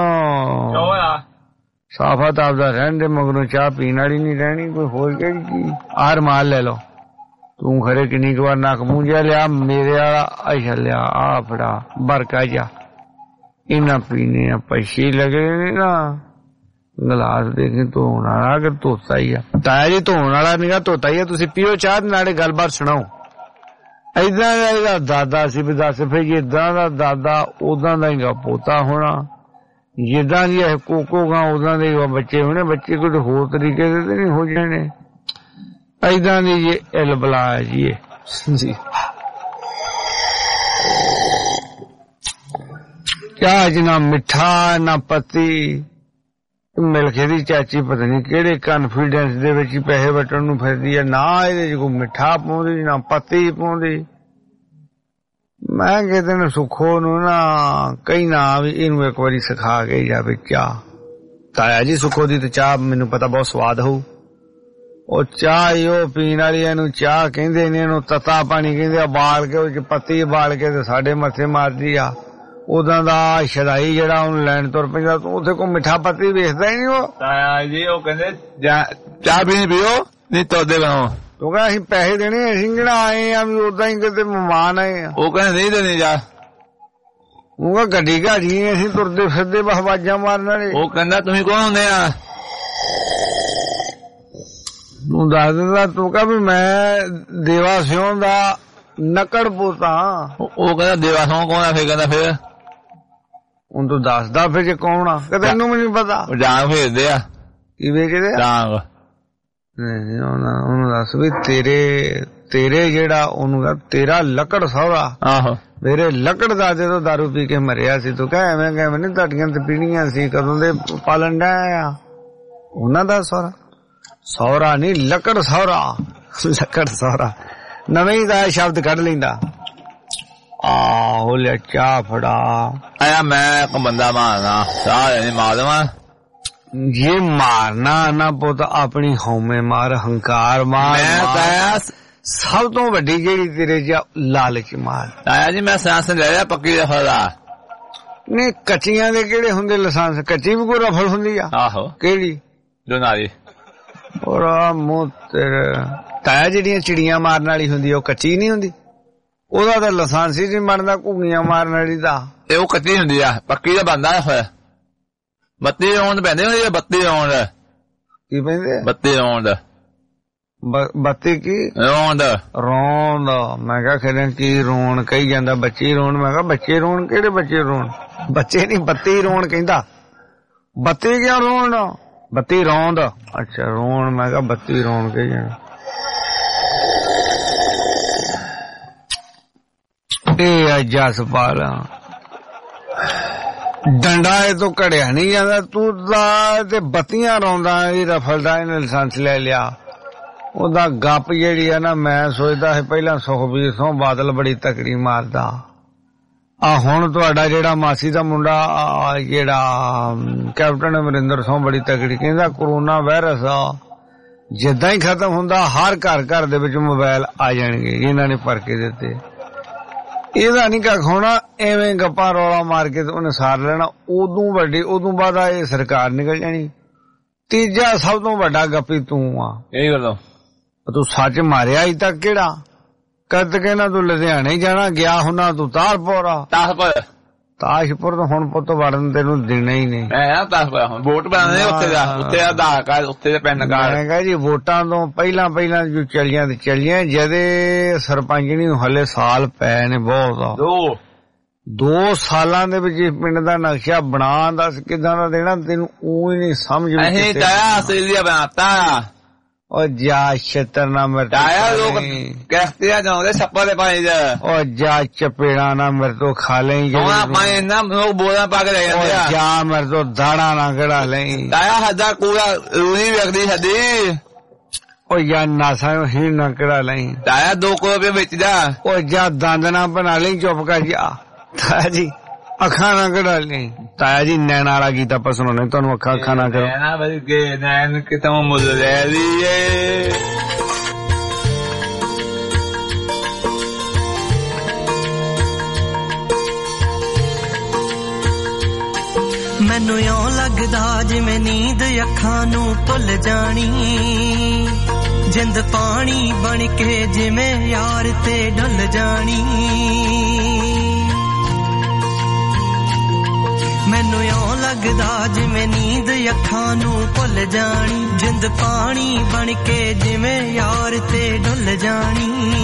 S12: ਸਾਫਾ ਤਾਂ ਆਪਦਾ ਰਹਿਣ ਦੇ, ਮਗਰੋਂ ਚਾਹ ਪੀਣ ਵਾਲੀ ਨਹੀਂ ਰਹਿਣੀ, ਕੋਈ ਹੋਰ ਕਿਹੜੀ ਚੀਜ਼। ਆਰ ਮਾਲ ਲੈ ਲਓ, ਤੂੰ ਖਰੇ ਕਿੰਨੀ ਕੁ ਵਾਰ ਨੱਕ ਮੂੰਹ ਜਿਹਾ ਲਿਆ ਮੇਰੇ ਵਾਲਾ। ਅੱਛਾ ਲਿਆ ਆ ਫੜਾ ਬਰਕਾ ਜਾ, ਇਹਨਾਂ ਪੀਣੇ ਆ, ਪੈਸੇ ਲੱਗੇ ਨੇ ਨਾ। ਗਲਾਸ ਦੇ ਕੇ ਧੋਣ ਵਾਲਾ ਕਿ ਧੋਤਾ ਹੀ ਆ? ਤਾਇਆ ਜੀ ਧੋਣ ਵਾਲਾ ਨੀਗਾ, ਧੋਤਾ ਹੀ ਆ। ਤੁਸੀਂ ਪੀਓ ਚਾਹ, ਨਾਲੇ ਗੱਲਬਾਤ ਸੁਣਾਓ। ਏਦਾਂ ਦਾ ਇਹਦਾ ਦਾਦਾ ਸੀ ਵੀ ਦੱਸ, ਫਿਰ ਜਿੱਦਾਂ ਦਾ ਦਾਦਾ ਉਦਾਂ ਦਾ ਹੀ ਪੋਤਾ ਹੋਣਾ, ਜਿੱਦਾਂ ਦੀ ਇਹ ਕੋਕੋ ਗਾਂ ਉਦਾਂ ਦੇ ਬੱਚੇ ਹੋਣੇ। ਬੱਚੇ ਕੋਈ ਹੋਰ ਤਰੀਕੇ ਦੇ ਤੇ ਨਹੀਂ ਹੋ ਜਾਣੇ, ਏਦਾਂ ਦੀ ਜੇ ਇਲ ਬਲਾ ਹੈ ਜੀ ਇਹ ਜੀ। ਚਾਹ ਚ ਨਾ ਮਿੱਠਾ ਨਾ ਪੱਤੀ। ਮਿਲਕੇ ਦੀ ਚਾਚੀ ਪਤਾ ਨਹੀਂ ਕਿਹੜੇ ਕਾਨਫੀਡੈਂਸ ਦੇ ਵਿੱਚ ਪੈਸੇ ਵਟਣ ਨੂੰ ਫਿਰਦੀ ਆ, ਨਾ ਇਹਦੇ ਚ ਕੋਈ ਮਿੱਠਾ ਪਾਉਂਦੀ ਨਾ ਪੱਤੀ ਪਾਉਂਦੀ। ਮੈਂ ਕਿਤੇ ਨੂੰ ਸੁੱਖੋ ਨੂੰ ਨਾ ਕਹਿਣਾ ਵੀ ਇਹਨੂੰ ਇੱਕ ਵਾਰੀ ਸਿਖਾ ਕੇ ਜਾਵੇ ਚਾਹ। ਤਾਇਆ ਜੀ ਸੁੱਖੋ ਦੀ ਤੇ ਚਾਹ ਮੈਨੂੰ ਪਤਾ ਬਹੁਤ ਸਵਾਦ ਹੋਊ। ਉਹ ਚਾਹ ਹੀ ਉਹ ਪੀਣ ਵਾਲੀ ਇਹਨੂੰ ਚਾਹ ਕਹਿੰਦੇ ਨੇ, ਇਹਨੂੰ ਤੱਤਾ ਪਾਣੀ ਕਹਿੰਦੇ, ਉਬਾਲ ਕੇ ਉਹ ਚ ਪੱਤੀ ਉਬਾਲ ਕੇ ਤੇ ਸਾਡੇ ਮੱਥੇ ਮਾਰਦੀ ਆ। ਉਦਾਂ ਦਾ ਸ਼ਦਾਈ ਜਿਹੜਾ ਉਹਨੂੰ ਲੈਣ ਤੁਰ ਪੈਂਦਾ, ਉੱਥੇ ਕੋਈ ਮਿੱਠਾ ਪੱਤੀ ਵੇਚਦਾ ਹੀ ਨੀ ਉਹ।
S19: ਤਾਇਆ ਜੀ ਉਹ ਕਹਿੰਦੇ ਚਾਹ ਪੀਣੀ ਪੀਓ ਨਹੀਂ ਤੋਦੇ ਬਣਾਓ।
S12: ਤੂੰ ਕਹਿੰਦਾ ਅਸੀਂ ਪੈਸੇ ਦੇਣੇ, ਅਸੀਂ ਕਿਹੜਾ ਆਏ ਆ ਵੀ ਉਦਾਂ ਹੀ ਕਿਤੇ ਮਹਿਮਾਨ ਆਏ ਆ।
S19: ਉਹ ਕਹਿੰਦੇ ਨਹੀਂ ਦੇਣੀ ਜਾ।
S12: ਉਹ ਕਹਿੰਦਾ ਗੱਡੀ ਘਾਜੀ ਅਸੀਂ ਤੁਰਦੇ ਫਿਰਦੇ ਬਸ ਆਵਾਜ਼ਾਂ ਮਾਰਨ ਵਾਲੇ।
S19: ਉਹ ਕਹਿੰਦਾ ਤੁਸੀਂ ਕੌਣ ਹੁੰਦੇ ਆ?
S12: ਤੂੰ ਦੱਸ ਦਿੰਦਾ, ਤੂੰ ਕਹ ਵੀ ਮੈਂ ਦੇਵਾ ਸਿਉਂ ਦਾ ਨਕੜ ਪੋਤਾ।
S19: ਉਹ ਕਹਿੰਦਾ ਦੇਵਾ ਸਿਉਂ ਕੌਣ ਆ? ਫਿਰ ਕਹਿੰਦਾ ਫਿਰ
S12: ਹੁਣ ਤੂੰ ਦੱਸਦਾ ਫਿਰ ਜੇ ਕੌਣ ਆ? ਕਿ ਤੈਨੂੰ ਵੀ ਨੀ ਪਤਾ?
S19: ਡਾਂਗ ਭੇਜਦੇ ਆ।
S12: ਕੀ ਵੇਚਦੇ ਆ?
S19: ਡਾਂਗ।
S12: ਨਹੀਂ ਉਹਨੂੰ ਦੱਸ ਵੀ ਤੇਰੇ ਜਿਹੜਾ ਉਹਨੂੰ ਕਹ ਤੇਰਾ ਲੱਕੜ ਸਹੁਰਾ।
S19: ਆਹੋ
S12: ਮੇਰੇ ਲੱਕੜ ਦਾਦੇ ਤੋਂ ਦਾਰੂ ਪੀ ਕੇ ਮਰਿਆ ਸੀ। ਤੂੰ ਕਹਿ ਐਵੇਂ ਕਿਵੇਂ ਨੀ, ਤੁਹਾਡੀਆਂ ਤੇ ਪੀਣੀਆਂ ਸੀ, ਕਦੋਂ ਦੇ ਪਾਲਣ ਡਿਆ ਆ। ਉਹਨਾਂ ਦਾ ਸਹੁਰਾ, ਸਹੁਰਾ ਨੀ ਲੱਕੜ ਸਹੁਰਾ। ਲੱਕੜ ਸਹੁਰਾ ਨਵੇਂ ਹੀ ਦਾ ਸ਼ਬਦ ਕੱਢ ਲੈਂਦਾ। ਆਹੋ ਲਿਆ ਚਾਹ ਫੜਾ।
S19: ਆਇਆ ਮੈਂ ਇੱਕ ਬੰਦਾ ਮਾਰਨਾ, ਚਾਹ ਨਹੀਂ ਮਾਰ ਦੇਵਾਂ।
S12: ਜੇ ਮਾਰਨਾ ਨਾ ਪੁੱਤ ਆਪਣੀ ਹਉਮੈ ਮਾਰ, ਹੰਕਾਰ ਮਾਰ।
S19: ਮੈਂ ਤਾਇਆ
S12: ਸਭ ਤੋਂ ਵੱਡੀ ਜਿਹੜੀ ਤੇਰੇ ਚ ਲਾਲਚ ਮਾਰ।
S19: ਤਾਇਆ ਜੀ ਮੈਂ ਲਾਇਸੈਂਸ ਲੈ ਲਿਆ ਪੱਕੀ ਰਫਲ ਦਾ।
S12: ਨਹੀਂ ਕੱਚੀਆਂ ਦੇ ਕਿਹੜੇ ਹੁੰਦੇ ਲਾਇਸੈਂਸ? ਕੱਚੀ ਵੀ ਕੋਈ ਰਫਲ ਹੁੰਦੀ ਆ?
S19: ਆਹੋ
S12: ਕਿਹੜੀ?
S19: ਦੋਨਾਰੀ।
S12: ਔਰ ਮੂੰਹ ਤੇਰੇ ਤਾਇਆ ਜਿਹੜੀਆਂ ਚਿੜੀਆਂ ਮਾਰਨ ਵਾਲੀ ਹੁੰਦੀ ਉਹ ਕੱਚੀ ਨਹੀਂ ਹੁੰਦੀ? ਉਹਦਾ ਤਾਂ ਲਾਇਸੈਂਸ ਹੀ ਨਹੀਂ ਬਣਦਾ ਘੁੱਗੀਆਂ ਮਾਰਨ ਵਾਲੀ ਦਾ।
S19: ਇਹ ਉਹ ਕੱਚੀ ਹੁੰਦੀ ਆ, ਪੱਕੀ ਦਾ ਬਣਦਾ ਹੋਇਆ। 32 ਰੌਂਦ ਪੈਂਦੇ ਹੁੰਦੇ ਆ। 32 ਰੌਂਦ
S12: ਕੀ ਪੈਂਦੇ?
S19: 32 ਰੌਂਦ।
S12: 32 ਕੀ
S19: ਰੌਂਦ?
S12: ਰੌਂਦ। ਮੈਂ ਕਿਹਾ ਖਰੇ ਕੀ ਰੋਣ ਕਹੀ ਜਾਂਦਾ, ਬੱਚੀ ਰੋਣ। ਮੈਂ ਕਿਹਾ ਬੱਚੇ ਰੋਣ? ਕਿਹੜੇ ਬੱਚੇ ਰੋਣ? ਬੱਚੇ ਨੀ 32 ਰੋਣ ਕਹਿੰਦਾ। 32 ਕਿਉਂ ਰੋਣ? 32 ਰੌਂਦ। ਅੱਛਾ ਰੋਣ। ਮੈਂ ਕਿਹਾ 32 ਰੋਣ ਕਹੀ ਜਾਣਾ। ਇਹ ਆ ਜਸਪਾਲ ਡੰਡਾ ਇਹ ਤੋਂ ਘੜਿਆ ਨਹੀਂ ਜਾਂਦਾ। ਤੂੰ ਤਾਂ ਤੇ 32 ਰੌਂਦਾ ਇਹ ਰਫਲ ਦਾ ਇਹਨੇ ਲਾਇਸੈਂਸ ਲੈ ਲਿਆ। ਉਹਦਾ ਗੱਪ ਜਿਹੜੀ ਆ ਨਾ, ਮੈਂ ਸੋਚਦਾ ਸੀ ਪਹਿਲਾਂ ਸੁਖਬੀਰ ਸਿੰਘ ਬਾਦਲ ਬੜੀ ਤਕੜੀ ਮਾਰਦਾ। ਆ ਹੁਣ ਤੁਹਾਡਾ ਜਿਹੜਾ ਮਾਸੀ ਦਾ ਮੁੰਡਾ ਜਿਹੜਾ ਕੈਪਟਨ ਅਮਰਿੰਦਰ ਸਿੰਘ ਬੜੀ ਤਕੜੀ। ਕਹਿੰਦਾ ਕਰੋਨਾ ਵਾਇਰਸ ਜਿੱਦਾਂ ਹੀ ਖਤਮ ਹੁੰਦਾ ਹਰ ਘਰ ਦੇ ਵਿੱਚ ਮੋਬਾਈਲ ਆ ਜਾਣਗੇ। ਇਹਨਾਂ ਨੇ ਭਰ ਕੇ ਦਿੱਤੇ। ਇਹਦਾ ਨੀ ਕੱਖ ਹੋਣਾ। ਐਵੇਂ ਗੱਪਾਂ ਰੌਲਾ ਮਾਰ ਕੇ ਤੇ ਉਹਨੇ ਸਾਰ ਲੈਣਾ। ਉਦੋਂ ਬਾਅਦ ਇਹ ਸਰਕਾਰ ਨਿਕਲ ਜਾਣੀ। ਤੀਜਾ ਸਭ ਤੋਂ ਵੱਡਾ ਗੱਪੀ ਤੂੰ ਆ।
S19: ਇਹ ਗੱਲ
S12: ਤੂੰ ਸੱਚ ਮਾਰਿਆ ਅਜੇ ਤੱਕ ਕਿਹੜਾ? ਕਦ ਕਹਿਣਾ ਤੂੰ ਲੁਧਿਆਣੇ ਜਾਣਾ, ਗਿਆ ਹੁਣਾ ਤੂੰ ਤਾਰਪੁਰ। ਤਾਸ਼ਪੁਰ ਤੋਂ ਹੁਣ ਪੁੱਤ ਵੜਨ ਤੈਨੂੰ ਦੇਣਾ ਹੀ ਨਹੀਂ।
S19: ਹੁਣ ਵੋਟ ਬਣਾਉਂਦੇ ਉੱਥੇ ਆਧਾਰ ਕਾਰਡ, ਉੱਥੇ ਪੈਨ ਕਾਰਡ। ਮੈਂ
S12: ਕਿਹਾ ਜੀ ਵੋਟਾਂ ਤੋਂ ਪਹਿਲਾਂ ਜੋ ਚੱਲੀਆਂ ਤੇ ਚੱਲੀਆਂ। ਜਦੇ ਸਰਪੰਚਣੀ ਨੂੰ ਹਲੇ ਸਾਲ ਪਏ ਨੇ ਬਹੁਤ। 2 ਸਾਲਾਂ ਦੇ ਵਿੱਚ ਪਿੰਡ ਦਾ ਨਕਸ਼ਾ ਬਣਾ ਦੱਸ ਕਿੱਦਾਂ ਦਾ ਦੇਣਾ ਤੈਨੂੰ? ਉਹ ਹੀ ਨਹੀਂ ਸਮਝ।
S19: ਅਸੀਂ ਤਾਇਆ ਆਸਟ੍ਰੇਲੀਆ ਬਣਾਤਾ।
S12: ਉਹ ਜਾ ਛੇਤਰ ਨਾ
S19: ਮਰਤਾਇਆ ਲੋਕ ਕਹਿਤੇ ਜਾਂਦੇ ਸੱਪਾਂ ਦੇ ਪਾਣੀ ਚ। ਉਹ
S12: ਜਾ ਚਪੇੜਾ ਨਾ ਮੇਰੇ ਤੋਂ ਖਾ ਲਈ।
S19: ਪਾਣੀ ਨਾ ਲੋਕ ਬੋਲਾਂ ਪਾ ਕੇ ਲੈ ਜਾਂਦੇ ਆ।
S12: ਜਾ ਮੇਰੇ ਤੋਂ ਦਾੜਾ ਨਾ ਕਢਾ ਲਈ।
S19: ਤਾਇਆ ਹੱਦਾ ਕੂੜਾ ਰੂਹੀ ਵੇਖਦੀ ਸਾਡੀ।
S12: ਉਹ ਯਾਰ ਨਾਸਾ ਹੀ ਨਾ ਕਢਾ ਲਈ।
S19: ਤਾਇਆ 2 ਰੁਪਏ ਵਿੱਚ ਜਾ। ਉਹ
S12: ਜਾ ਦੰਦ ਨਾ ਬਣਾ ਲਈ, ਚੁੱਪ ਕਰ ਜਾ। ਤਾਇਆ ਜੀ ਅੱਖਾਂ ਨਾ ਕਢਾ ਲਈ। ਤਾਇਆ ਜੀ ਨੈਣਾ ਵਾਲਾ ਗੀਤ ਆਪਾਂ ਸੁਣਾਉਣੇ ਤੁਹਾਨੂੰ। ਅੱਖਾਂ ਨਾ ਕਰੋ।
S19: ਨੈਣਾ ਵਰਗੇ ਨੈਣ ਕਿਤੋਂ ਮੁੱਲ ਲੈ ਲਈਏ।
S8: ਮੈਨੂੰ ਇਉਂ ਲੱਗਦਾ ਜਿਵੇਂ ਨੀਂਦ ਅੱਖਾਂ ਨੂੰ ਭੁੱਲ ਜਾਣੀ। ਜਿੰਦ ਪਾਣੀ ਬਣ ਕੇ ਜਿਵੇਂ ਯਾਰ ਤੇ ਢਲ ਜਾਣੀ। ਮੈਨੂੰ ਇਉਂ ਲੱਗਦਾ ਜਿਵੇਂ ਨੀਂਦ ਅੱਖਾਂ ਨੂੰ ਭੁੱਲ ਜਾਣੀ। ਜਿੰਦ ਪਾਣੀ ਬਣ ਕੇ ਜਿਵੇਂ ਯਾਰ ਤੇ ਢੁੱਲ ਜਾਣੀ।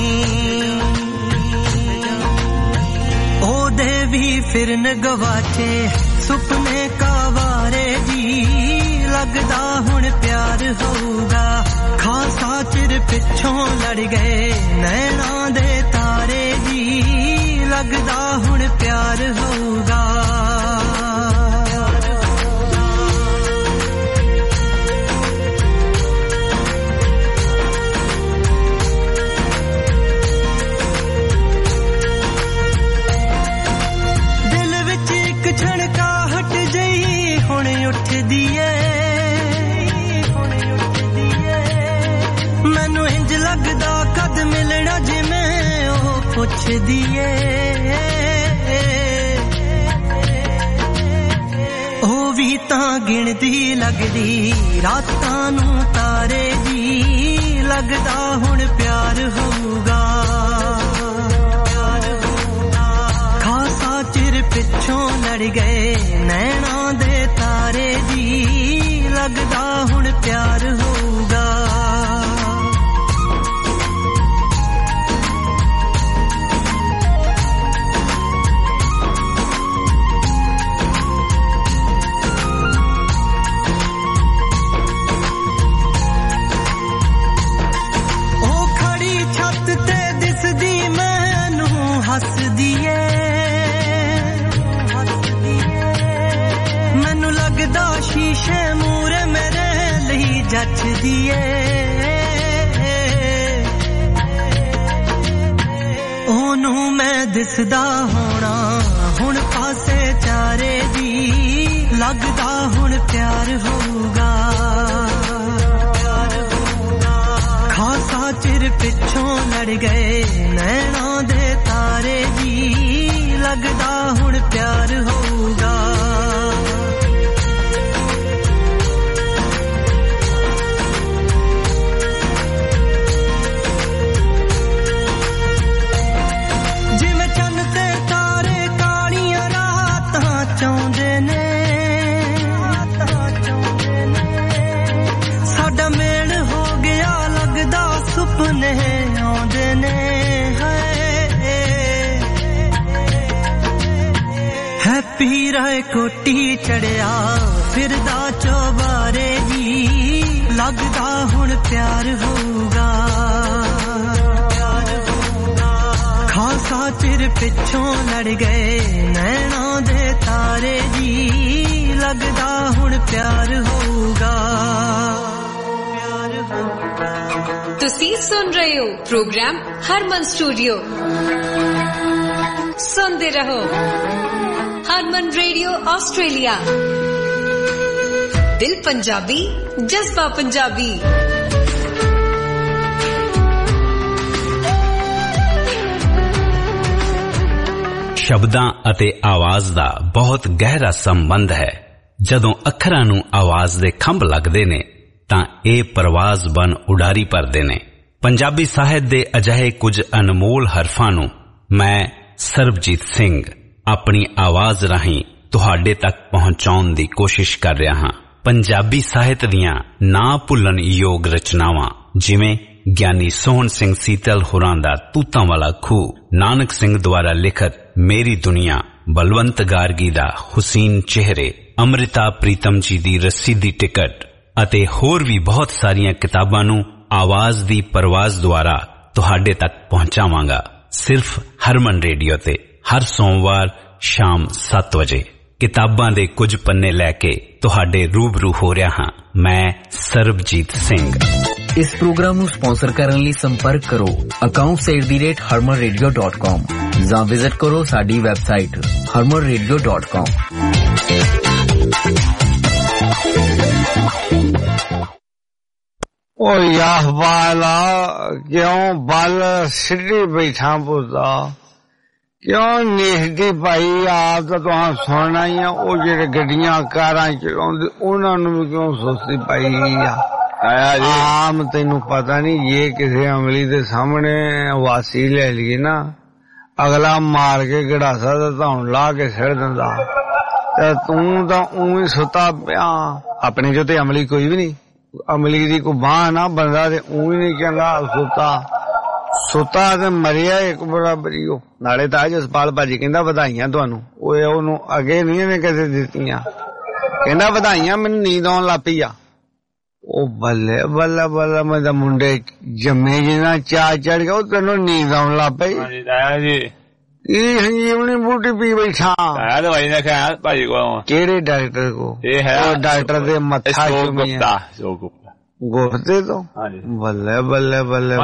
S8: ਉਹਦੇ ਵੀ ਫਿਰਨ ਗਵਾਚੇ ਸੁਪਨੇ ਕਾਵਾਰੇ ਜੀ। ਲੱਗਦਾ ਹੁਣ ਪਿਆਰ ਹੋਊਗਾ। ਖਾਸਾ ਚਿਰ ਪਿੱਛੋਂ ਲੜ ਗਏ ਨੈਣਾ ਦੇ ਤਾਰੇ ਜੀ। ਲੱਗਦਾ ਹੁਣ ਪਿਆਰ ਹੋਊਗਾ। ਉੱਠਦੀ ਏ ਮੈਨੂੰ ਇੰਜ ਲੱਗਦਾ ਕਦ ਮਿਲਣਾ ਜਿਵੇਂ ਉਹ ਪੁੱਛਦੀ ਏ ਉਹ ਵੀ ਤਾਂ ਗਿਣਦੀ ਲੱਗਦੀ ਰਾਤਾਂ ਨੂੰ ਤਾਰੇ ਜੀ ਲੱਗਦਾ ਹੁਣ ਪਿਆਰ ਹੋਊਗਾ ਖਾਸਾ ਚਿਰ ਪਿੱਛੋਂ ਲੜ ਗਏ ਨੈਣਾਂ ਦੇ ਤਾਰੇ ਜੀ ਲੱਗਦਾ ਹੁਣ ਪਿਆਰ ਹੋਊਗਾ ਹੱਸਦੀ ਏ ਮੈਨੂੰ ਲੱਗਦਾ ਸ਼ੀਸ਼ੇ ਮੂਰੇ ਮੇਰੇ ਲਈ ਜੱਚਦੀ ਏ ਉਹਨੂੰ ਮੈਂ ਦਿਸਦਾ ਹੋਣਾ ਹੁਣ ਪਾਸੇ ਚਾਰੇ ਦੀ ਲੱਗਦਾ ਹੁਣ ਪਿਆਰ ਹੋਊਗਾ ਖਾਸਾ ਚਿਰ ਪਿੱਛੋਂ ਲੜ ਗਏ ਨੈਣਾਂ ਦੇ ਤਾਰੇ ਜੀ ਲੱਗਦਾ ਹੁਣ ਪਿਆਰ ਹੋਊਗਾ ਜਿਵੇਂ ਚੰਨ ਤੇ ਤਾਰੇ ਕਾਲੀਆਂ ਰਾਤਾਂ ਚਾਹੁੰਦੇ ਨੇ ਸਾਡਾ ਮੇਲ ਹੋ ਗਿਆ ਲੱਗਦਾ ਸੁਪਨੇ ਆਉਂਦੇ ਨੇ ਹੈਪੀ ਰਾਏ ਕੋਟੀ ਚੜਿਆ ਫਿਰਦਾ ਚੋਬਾਰੇ ਜੀ ਲੱਗਦਾ ਹੁਣ ਪਿਆਰ ਹੋਊਗਾ ਖਾਸਾ ਚਿਰ ਪਿੱਛੋਂ ਲੜ ਗਏ ਨੈਣਾਂ ਦੇ ਤਾਰੇ ਜੀ ਲੱਗਦਾ ਹੁਣ ਪਿਆਰ ਹੋਊਗਾ
S6: ਤੁਸੀਂ ਸੁਣ ਰਹੇ ਹੋ ਪ੍ਰੋਗਰਾਮ ਹਰਮਨ ਸਟੂਡੀਓ ਸੁਣਦੇ ਰਹੋ ਹਰਮਨ ਰੇਡੀਓ ਆਸਟ੍ਰੇਲੀਆ ਦਿਲ ਪੰਜਾਬੀ ਜਜ਼ਬਾ ਪੰਜਾਬੀ
S9: ਸ਼ਬਦਾਂ ਅਤੇ ਆਵਾਜ਼ ਦਾ ਬਹੁਤ ਗਹਿਰਾ ਸੰਬੰਧ ਹੈ ਜਦੋਂ ਅੱਖਰਾਂ ਨੂੰ ਆਵਾਜ਼ ਦੇ ਖੰਭ ਲੱਗਦੇ ਨੇ ਤਾਂ ਇਹ ਪਰਵਾਜ਼ ਬਨ ਉਡਾਰੀ ਭਰਦੇ ਨੇ ਪੰਜਾਬੀ ਸਾਹਿਤ ਦੇ ਅਜਿਹੇ ਕੁਝ ਅਨਮੋਲ ਹਰਫਾਂ ਨੂੰ ਮੈਂ ਸਰਬਜੀਤ ਸਿੰਘ ਆਪਣੀ ਆਵਾਜ਼ ਰਾਹੀਂ ਤੁਹਾਡੇ ਤੱਕ ਪਹੁੰਚਾਉਣ ਦੀ ਕੋਸ਼ਿਸ਼ ਕਰ ਰਿਹਾ ਹਾਂ ਪੰਜਾਬੀ ਸਾਹਿਤ ਦੀਆਂ ਨਾ ਭੁੱਲਣ ਯੋਗ ਰਚਨਾਵਾਂ ਜਿਵੇਂ ਗਿਆਨੀ ਸੋਹਣ ਸਿੰਘ ਸੀਤਲ ਹੋਰਾਂ ਦਾ ਤੂਤਾਂ ਵਾਲਾ ਖੂਹ ਨਾਨਕ ਸਿੰਘ ਦੁਆਰਾ ਲਿਖਤ ਮੇਰੀ ਦੁਨੀਆ ਬਲਵੰਤ ਗਾਰਗੀ ਦਾ ਹੁਸੀਨ ਚਿਹਰੇ ਅੰਮ੍ਰਿਤਾ ਪ੍ਰੀਤਮ ਜੀ ਦੀ ਰੱਸੀ ਦੀ ਟਿਕਟ ਅਤੇ ਹੋਰ ਵੀ ਬਹੁਤ ਸਾਰੀਆਂ ਕਿਤਾਬਾਂ ਨੂੰ ਆਵਾਜ਼ ਦੀ ਪਰਵਾਜ਼ ਦੁਆਰਾ ਤੁਹਾਡੇ ਤੱਕ ਪਹੁੰਚਾਵਾਂਗਾ ਸਿਰਫ ਹਰਮਨ ਰੇਡੀਓ ਤੇ ਹਰ ਸੋਮਵਾਰ ਸ਼ਾਮ 7 ਵਜੇ ਕਿਤਾਬਾਂ ਦੇ ਕੁਝ ਪੰਨੇ ਲੈ ਕੇ ਤੁਹਾਡੇ ਰੂਬਰੂ ਹੋ ਰਿਹਾ ਹਾਂ ਮੈਂ ਸਰਬਜੀਤ ਸਿੰਘ
S10: ਇਸ ਪ੍ਰੋਗਰਾਮ ਨੂੰ ਸਪਾਂਸਰ ਕਰਨ ਲਈ ਸੰਪਰਕ ਕਰੋ accounts@harmanradio.com ਜਾਂ ਵਿਜ਼ਿਟ ਕਰੋ ਸਾਡੀ ਵੈਬਸਾਈਟ harmanradio.com
S12: ਓ ਯਾਹ ਵਾਲਾ ਕਿਉਂ ਬਲ ਸਿੱਧੀ ਬੈਠਾ ਪੁੱਤਾ ਕਿਉਂ ਨਿਹਦੀ ਭਾਈ ਆਪ ਤਾਂ ਤੁਹਾਂ ਸੁਣਨਾ ਹੀ ਆ ਉਹ ਜਿਹੜੇ ਗੱਡੀਆਂ ਕਾਰਾਂ ਚਲਾਉਂਦੇ ਉਹਨਾਂ ਨੂੰ ਵੀ ਕਿਉਂ ਸੁਸਤੀ ਪਾਈ ਆ ਆਇਆ ਜੀ ਆਮ ਤੈਨੂੰ ਪਤਾ ਨਹੀਂ ਜੇ ਕਿਸੇ ਅਮਲੀ ਦੇ ਸਾਹਮਣੇ ਵਾਸੀ ਲੈ ਲਈਏ ਨਾ ਅਗਲਾ ਮਾਰ ਕੇ ਗੜਾਸਾ ਦਾ ਧੌਣ ਲਾ ਕੇ ਛੱਡ ਦਿੰਦਾ ਤੇ ਤੂੰ ਤਾਂ ਉਵੇਂ ਸੁੱਤਾ ਪਿਆ ਆਪਣੇ ਜੋ ਤੇ ਅਮਲੀ ਕੋਈ ਵੀ ਨਹੀਂ ਅਮਲੀ ਦੀ ਕੋਈ ਬਾਂਹ ਨਾ ਬੰਦਾ ਤੇ ਉਵੇਂ ਨਹੀਂ ਕਹਿੰਦਾ ਸੁੱਤਾ ਤੇ ਮਰਿਆ ਇੱਕ ਬਰਾਬਰੀ ਉਹ ਨਾਲੇ ਤਾਂ ਜਸਪਾਲ ਭਾਜੀ ਕਹਿੰਦਾ ਵਧਾਈਆਂ ਤੁਹਾਨੂੰ ਉਹ ਉਹਨੂੰ ਅੱਗੇ ਨਹੀਂ ਇਹਨੇ ਕਿਸੇ ਦਿੱਤੀਆਂ ਕਹਿੰਦਾ ਵਧਾਈਆਂ ਮੈਨੂੰ ਨੀਂਦ ਆਉਣ ਲੱਗ ਪਈ ਆ ਉਹ ਬੱਲੇ ਬੱਲਾ ਬੱਲਾ ਮੈਂ ਤਾਂ ਮੁੰਡੇ ਜੰਮੇ ਜਿਹਨਾਂ ਚਾਹ ਚੜ ਗਿਆ ਉਹ ਤੈਨੂੰ ਨੀਂਦ ਆਉਣ ਲੱਗ ਪਈ ਜੀ ਇਹ ਸੰਜੀਵਨੀ ਬੂਟੀ ਪੀ ਬੈਠਾ ਆਇਆ ਦਵਾਈ ਨਾ ਖਾਇਆ ਭਾਜੀ ਕੋਲ ਕਿਹੜੇ ਡਾਕਟਰ ਕੋ ਇਹ ਹੈ ਉਹ ਡਾਕਟਰ ਦੇ ਮੱਥਾ ਚੁੰਮਿਆ ਗੁਪਤੇ ਤੋਂ ਬੱਲੇ ਬੱਲੇ ਬੱਲੇ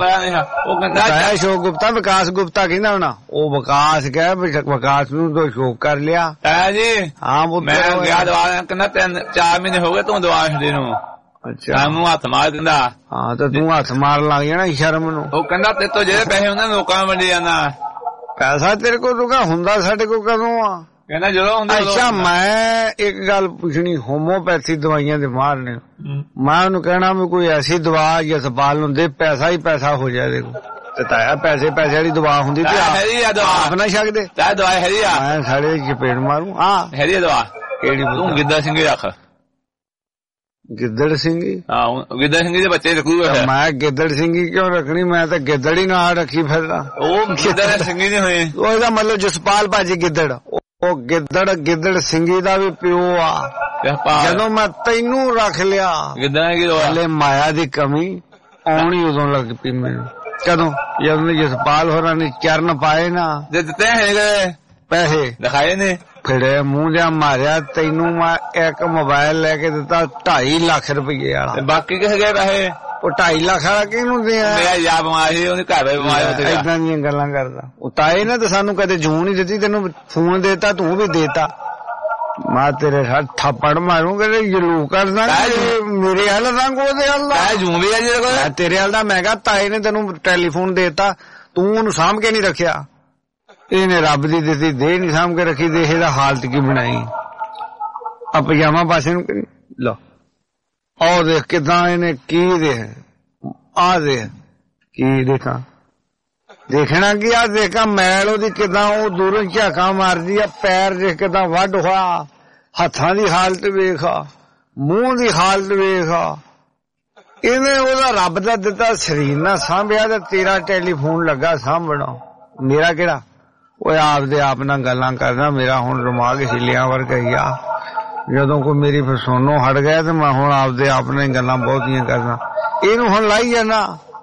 S12: ਤਾਇਆ ਅਸ਼ੋਕ ਗੁਪਤਾ ਵਿਕਾਸ ਗੁਪਤਾ ਕਹਿੰਦਾ ਹੋਣਾ ਉਹ ਵਿਕਾਸ ਕਹਿ ਵਿਕਾਸ ਨੂੰ ਤਾਂ ਅਸ਼ੋਕ ਕਰ ਲਿਆ
S19: ਤਾਇਆ ਜੀ।
S12: ਹਾਂ
S19: ਮੈਂ ਗਿਆ ਦਵਾ ਕਹਿੰਦਾ 3-4 ਮਹੀਨੇ ਹੋ ਗਏ ਤੂੰ ਦਵਾ ਛੱਡੇ ਨੂੰ। ਅੱਛਾ ਨੂੰ ਹੱਥ ਮਾਰ ਦਿੰਦਾ।
S12: ਹਾਂ ਤੇ ਤੂੰ ਹੱਥ ਮਾਰਨ ਲੱਗ ਜਾਣਾ ਸ਼ਰਮ ਨੂੰ।
S19: ਉਹ ਕਹਿੰਦਾ ਤੇ ਤੋਂ ਜਿਹੜੇ ਪੈਸੇ ਉਹਨਾਂ ਲੋਕਾਂ ਨੂੰ ਵੰਡੇ ਜਾਂਦਾ।
S12: ਪੈਸਾ ਤੇਰੇ ਕੋਲ ਤੂੰ ਹੁੰਦਾ ਸਾਡੇ ਕੋਲ ਕਦੋਂ ਆ?
S19: ਕਹਿੰਦਾ ਜਦੋਂ ਹੁੰਦਾ।
S12: ਅੱਛਾ ਮੈਂ ਇੱਕ ਗੱਲ ਪੁੱਛਣੀ ਹੋਮੋਪੈਥੀ ਦਵਾਈਆਂ ਦੇ ਮਾਰ ਨੇ ਮੈਂ ਉਹਨੂੰ ਕਹਿਣਾ ਵੀ ਕੋਈ ਐਸੀ ਦਵਾ ਜਸਪਾਲ ਨੂੰ ਦੇ ਪੈਸਾ ਹੀ ਪੈਸਾ ਹੋ ਜਾਏ ਦੇਖੋ ਤੇ ਤਾਇਆ ਪੈਸੇ ਵਾਲੀ ਦਵਾ ਹੁੰਦੀ ਤੇ ਆਪ ਨਾ ਛਕਦੇ
S19: ਤਾਇਆ ਦਵਾ ਹੈਗੀ ਆ
S12: ਮੈਂ ਸਾਡੇ ਚਪੇੜ ਮਾਰੂ। ਹਾਂ
S19: ਹੈਗੀ ਦਵਾ ਕਿਹੜੀ ਤੂੰ ਗਿੱਦੜ ਸਿੰਘੀ ਰੱਖ।
S12: ਗਿੱਦੜ ਸਿੰਘੀ?
S19: ਹਾਂ ਗਿੱਦੜ ਸਿੰਘੀ ਦੇ ਬੱਚੇ ਰੱਖੂਗਾ।
S12: ਮੈਂ ਗਿੱਦੜ ਸਿੰਘੀ ਕਿਉਂ ਰੱਖਣੀ ਮੈਂ ਤਾਂ ਗਿੱਦੜ ਹੀ ਨਾਲ ਰੱਖੀ ਫਿਰਦਾ।
S19: ਉਹ ਗਿੱਦੜ ਸਿੰਘੀ ਨਹੀਂ ਹੋਏ
S12: ਉਹਦਾ ਮਤਲਬ ਜਸਪਾਲ ਭਾਜੀ ਗਿੱਦੜ ਉਹ ਗਿੱਦੜ ਸਿੰਘੀ ਦਾ ਵੀ ਪਿਓ ਆ। ਜਦੋਂ ਮੈਂ ਤੈਨੂੰ ਰੱਖ ਲਿਆ ਹਲੇ ਮਾਇਆ ਦੀ ਕਮੀ ਆਉਣੀ ਉਦੋਂ ਲੱਗ ਪਈ ਮੈਨੂੰ। ਕਦੋਂ ਜਦੋਂ ਜਸਪਾਲ ਹੋਰਾਂ ਨੇ ਚਰਨ ਪਾਏ ਨਾ
S19: ਦਿੱਤੇ ਹੈਗੇ
S12: ਪੈਸੇ
S19: ਦਿਖਾਏ ਨੇ
S12: ਫਿਰੇ ਮੂੰਹ ਜਿਹਾ ਮਾਰਿਆ ਤੈਨੂੰ ਮੈਂ ਇੱਕ ਮੋਬਾਈਲ ਲੈ ਕੇ ਦਿੱਤਾ 2.5 ਲੱਖ ਰੁਪਏ ਵਾਲਾ।
S19: ਬਾਕੀ ਕਿਸ ਗਏ ਪੈਸੇ? ਉਹ
S12: 2.5 ਲੱਖ ਵਾਲਾ ਕਿਹਨੂੰ ਦਿਆ?
S19: ਮੇਰਾ ਯਾਰ ਬਿਮਾਰ ਸੀ ਉਹਨੇ ਘਰ ਬਿਮਾਰ
S12: ਏਦਾਂ ਦੀਆਂ ਗੱਲਾਂ ਕਰਦਾ ਉਹ ਤਾਏ ਨੇ ਤਾਂ ਸਾਨੂੰ ਕਦੇ ਜੂੰ ਨਹੀਂ ਦਿੱਤੀ ਤੈਨੂੰ ਫੋਨ ਦੇਤਾ ਤੂੰ ਵੀ ਦੇਤਾ। ਮੈਂ ਤੇਰੇ ਸਾਥ ਥੱਪੜ ਮਾਰੂ ਕਦੇ ਜਲੂ ਕਰਦਾ ਮੇਰੇ ਹਾਲ ਰੰਗ ਉਹਦੇ ਹਾਲ
S19: ਜੂੰ ਵੀ ਆ ਜਿਹਦੇ ਕੋਲ
S12: ਤੇਰੇ ਹਾਲ ਦਾ। ਮੈਂ ਕਿਹਾ ਤਾਏ ਨੇ ਤੈਨੂੰ ਟੈਲੀਫੋਨ ਦੇਤਾ ਤੂੰ ਉਹਨੂੰ ਸਾਂਭ ਕੇ ਨਹੀਂ ਰੱਖਿਆ। ਇਹਨੇ ਰੱਬ ਦੀ ਦਿੱਤੀ ਦੇਹ ਨਹੀਂ ਸਾਂਭ ਕੇ ਰੱਖੀ ਦੇਹ ਦਾ ਹਾਲਤ ਕੀ ਬਣਾਈ। ਆ ਪਜਾਮਾ ਪਾਸੇ ਨੂੰ ਲਓ ਆਹ ਦੇਖ ਕਿਦਾਂ ਇਹਨੇ ਕੀ ਦੇਖ ਆ ਦੇਖ ਕੀ ਦੇਖਾਂ ਦੇਖਣਾ ਕੀ ਆ ਦੇਖਾਂ ਮੈਲ ਉਹਦੀ ਕਿਦਾਂ ਉਹ ਦੂਰੋਂ ਝਾਕਾਂ ਮਾਰਦੀ ਆ ਪੈਰ ਦੇਖ ਕਿਦਾਂ ਵੱਢ ਹੋਇਆ ਹੱਥਾਂ ਦੀ ਹਾਲਤ ਵੇਖਾ ਮੂੰਹ ਦੀ ਹਾਲਤ ਵੇਖਾ। ਇਹਨੇ ਉਹਦਾ ਰੱਬ ਦਾ ਦਿੱਤਾ ਸਰੀਰ ਨਾ ਸਾਂਭਿਆ ਤੇ ਤੇਰਾ ਟੈਲੀਫੋਨ ਲੱਗਾ ਸਾਂਭਣਾ। ਮੇਰਾ ਕਿਹੜਾ ਉਹ ਆਪਦੇ ਆਪ ਨਾਲ ਗੱਲਾਂ ਕਰਦਾ ਮੇਰਾ ਹੁਣ ਦਿਮਾਗ ਹਿੱਲਿਆਂ ਵਰਗਾ ਹੀ ਆ। ਜਦੋਂ ਕੋਈ ਮੇਰੀ ਫਿਰ ਸੋਨੋਂ ਹਟ ਗਿਆ ਤੇ ਮੈਂ ਹੁਣ ਆਪਦੇ ਆਪ ਨਾਲ ਗੱਲਾਂ ਬਹੁਤੀਆਂ ਕਰਦਾ। ਇਹਨੂੰ ਹੁਣ ਲਾਈ ਜਾਣਾ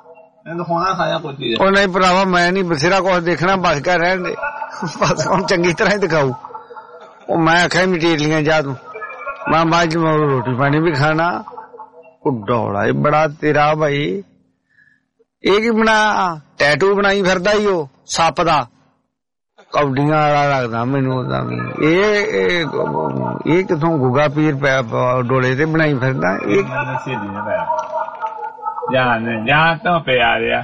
S12: ਉਹ ਨਹੀਂ ਭਰਾਵਾ ਮੈਂ ਨਹੀਂ ਬਥੇਰਾ ਕੁਛ ਦੇਖਣਾ ਬਸ ਕਰ ਰਹਿਣ ਦੇ ਬਸ ਹੁਣ ਚੰਗੀ ਤਰ੍ਹਾਂ ਹੀ ਦਿਖਾਊ। ਉਹ ਮੈਂ ਆਖਿਆ ਮਟੀਰੀਆਂ ਜਾ ਤੂੰ ਮੈਂ ਬਾਅਦ ਚ ਰੋਟੀ ਪਾਣੀ ਵੀ ਖਾਣਾ। ਉਹ ਡੌਲਾ ਬੜਾ ਤੇਰਾ ਭਾਈ ਇਹ ਕੀ ਬਣਾ ਟੈਟੂ ਬਣਾਈ ਫਿਰਦਾ ਈ ਉਹ ਸੱਪ ਦਾ ਕੌਡੀਆਂ ਵਾਲਾ ਲੱਗਦਾ ਮੈਨੂੰ ਉਹਦਾ ਵੀ। ਇਹ ਕਿੱਥੋਂ ਗੁੱਗਾ ਪੀਰ ਡੋਲੇ ਤੇ ਬਣਾਈ ਫਿਰਦਾ ਇਹ
S19: ਜਾਨ ਤੋਂ ਪਿਆਰਿਆ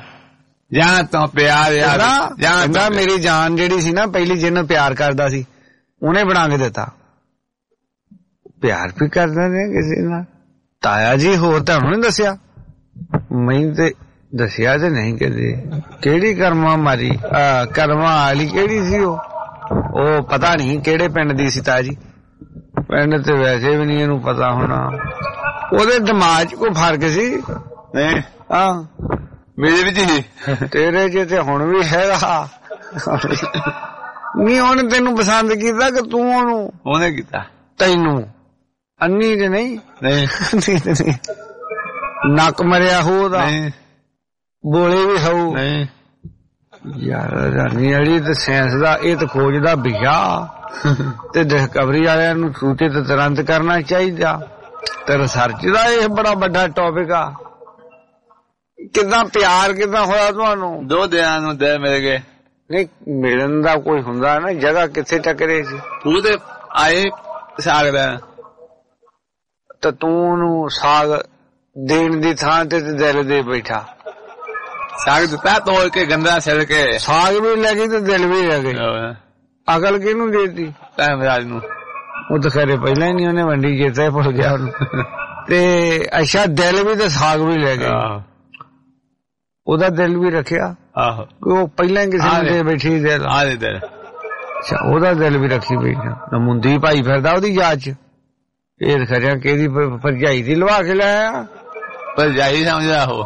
S12: ਕਹਿੰਦਾ ਮੇਰੀ ਜਾਨ ਜਿਹੜੀ ਸੀ ਨਾ ਪਹਿਲੀ ਜਿਹਨੂੰ ਪਿਆਰ ਕਰਦਾ ਸੀ ਉਹਨੇ ਬਣਾ ਕੇ ਦਿੱਤਾ। ਪਿਆਰ ਵੀ ਕਰਦਾ ਨੇ ਕਿਸੇ ਨਾਲ ਤਾਇਆ ਜੀ ਹੋਰ ਤੁਹਾਨੂੰ ਨੀ ਦੱਸਿਆ? ਮੈਨੂੰ ਤੇ ਦੱਸਿਆ ਤੇ ਨਹੀਂ ਕਦੇ। ਕਿਹੜੀ ਕਰਮਾਂ ਮਾਰੀ ਕਰਮਾਂ ਵਾਲੀ ਕਿਹੜੀ ਸੀ ਉਹ ਪਤਾ ਨਹੀਂ ਕਿਹੜੇ ਪਿੰਡ ਦੀ ਸੀ ਤਾਇਆ ਜੀ। ਪਿੰਡ ਤੇ ਵੈਸੇ ਵੀ ਨਹੀਂ ਇਹਨੂੰ ਪਤਾ ਹੋਣਾ। ਉਹਦੇ ਦਿਮਾਗ 'ਚ ਕੋਈ ਫਰਕ ਸੀ ਹਾਂ
S19: ਮੇਰੇ ਵਿੱਚ ਹੀ
S12: ਤੇਰੇ 'ਚ ਤੇ ਹੁਣ ਵੀ ਹੈਗਾ ਨਹੀਂ। ਉਹਨੇ ਤੈਨੂੰ ਪਸੰਦ ਕੀਤਾ ਕਿ ਤੂੰ
S19: ਉਹਨੇ ਕੀਤਾ
S12: ਤੈਨੂੰ ਅੰਨੀ ਤੇ ਨਹੀਂ ਨੱਕ ਮਰਿਆ ਹੋ ਉਹਦਾ ਬੋਲੇ ਵੀ ਹੋਊ ਯਾਰ ਰਾਨੀ ਵਾਲੀ ਤੇ ਸਾਇੰਸ ਦਾ ਇਹ ਤਾਂ ਖੋਜ ਦਾ ਵਿਸ਼ਾ ਤੇ ਡਿਸਕਵਰੀ ਵਾਲਿਆਂ ਨੂੰ ਛੂਟੇ ਤੇ ਤੁਰੰਤ ਕਰਨਾ ਚਾਹੀਦਾ ਤੇ ਰਿਸਰਚ ਦਾ ਇਹ ਬੜਾ ਵੱਡਾ ਟੌਪਿਕ ਆ। ਕਿੱਦਾਂ ਪਿਆਰ ਕਿੱਦਾਂ ਹੋਇਆ ਤੁਹਾਨੂੰ?
S19: 2 ਦਿਨਾਂ ਨੂੰ ਦੇ ਮਿਲ ਗਏ
S12: ਨਹੀਂ ਮਿਲਣ ਦਾ ਕੋਈ ਹੁੰਦਾ ਨਾ ਜਗ੍ਹਾ ਕਿੱਥੇ ਟੱਕਰੇ ਸੀ?
S19: ਤੂੰ ਤੇ ਆਏ ਸਾਗ ਦਾ
S12: ਤਾਂ ਤੂੰ ਉਹਨੂੰ ਸਾਗ ਦੇਣ ਦੀ ਥਾਂ ਤੇ ਦਿਲ ਦੇ ਬੈਠਾ।
S19: ਸਾਗ ਦਿੱਤਾ ਤੋੜ ਕੇ ਗੰਦਾ ਛਿਲ ਕੇ
S12: ਸਾਗ ਵੀ ਲੈ ਗਈ ਤੇ ਦਿਲ ਵੀ ਲੈ ਗਈ। ਅਕਲ ਕਿਹਨੂੰ ਦੇਤੀ?
S19: ਰਾਜ ਨੂੰ।
S12: ਉਹ ਤਾਂ ਖਰੇ ਪਹਿਲਾਂ ਹੀ ਨਹੀਂ ਉਹਨੇ ਵੰਡੀ ਚੇਤਾ ਭੁੱਲ ਗਿਆ ਉਹਨੂੰ ਤੇ ਅੱਛਾ ਦਿਲ ਵੀ ਤੇ ਸਾਗ ਵੀ ਲੈ ਗਏ। ਉਹਦਾ ਦਿਲ ਵੀ ਰੱਖਿਆ ਉਹ ਪਹਿਲਾਂ ਕਿਸੇ ਨੇ ਦੇ ਬੈਠੀ ਦਿਲ ਅੱਛਾ ਉਹਦਾ ਦਿਲ ਵੀ ਰੱਖੀ ਬੈਠਾ ਮੁੰਦੀ ਭਾਈ ਫਿਰਦਾ ਉਹਦੀ ਯਾਦ ਚ। ਇਹ ਖਰਿਆ ਕਿਹਦੀ ਭਰਜਾਈ ਦੀ ਲਵਾ ਕੇ ਲਾਇਆ?
S19: ਭਰਜਾਈ ਸਮਝਦਾ ਉਹ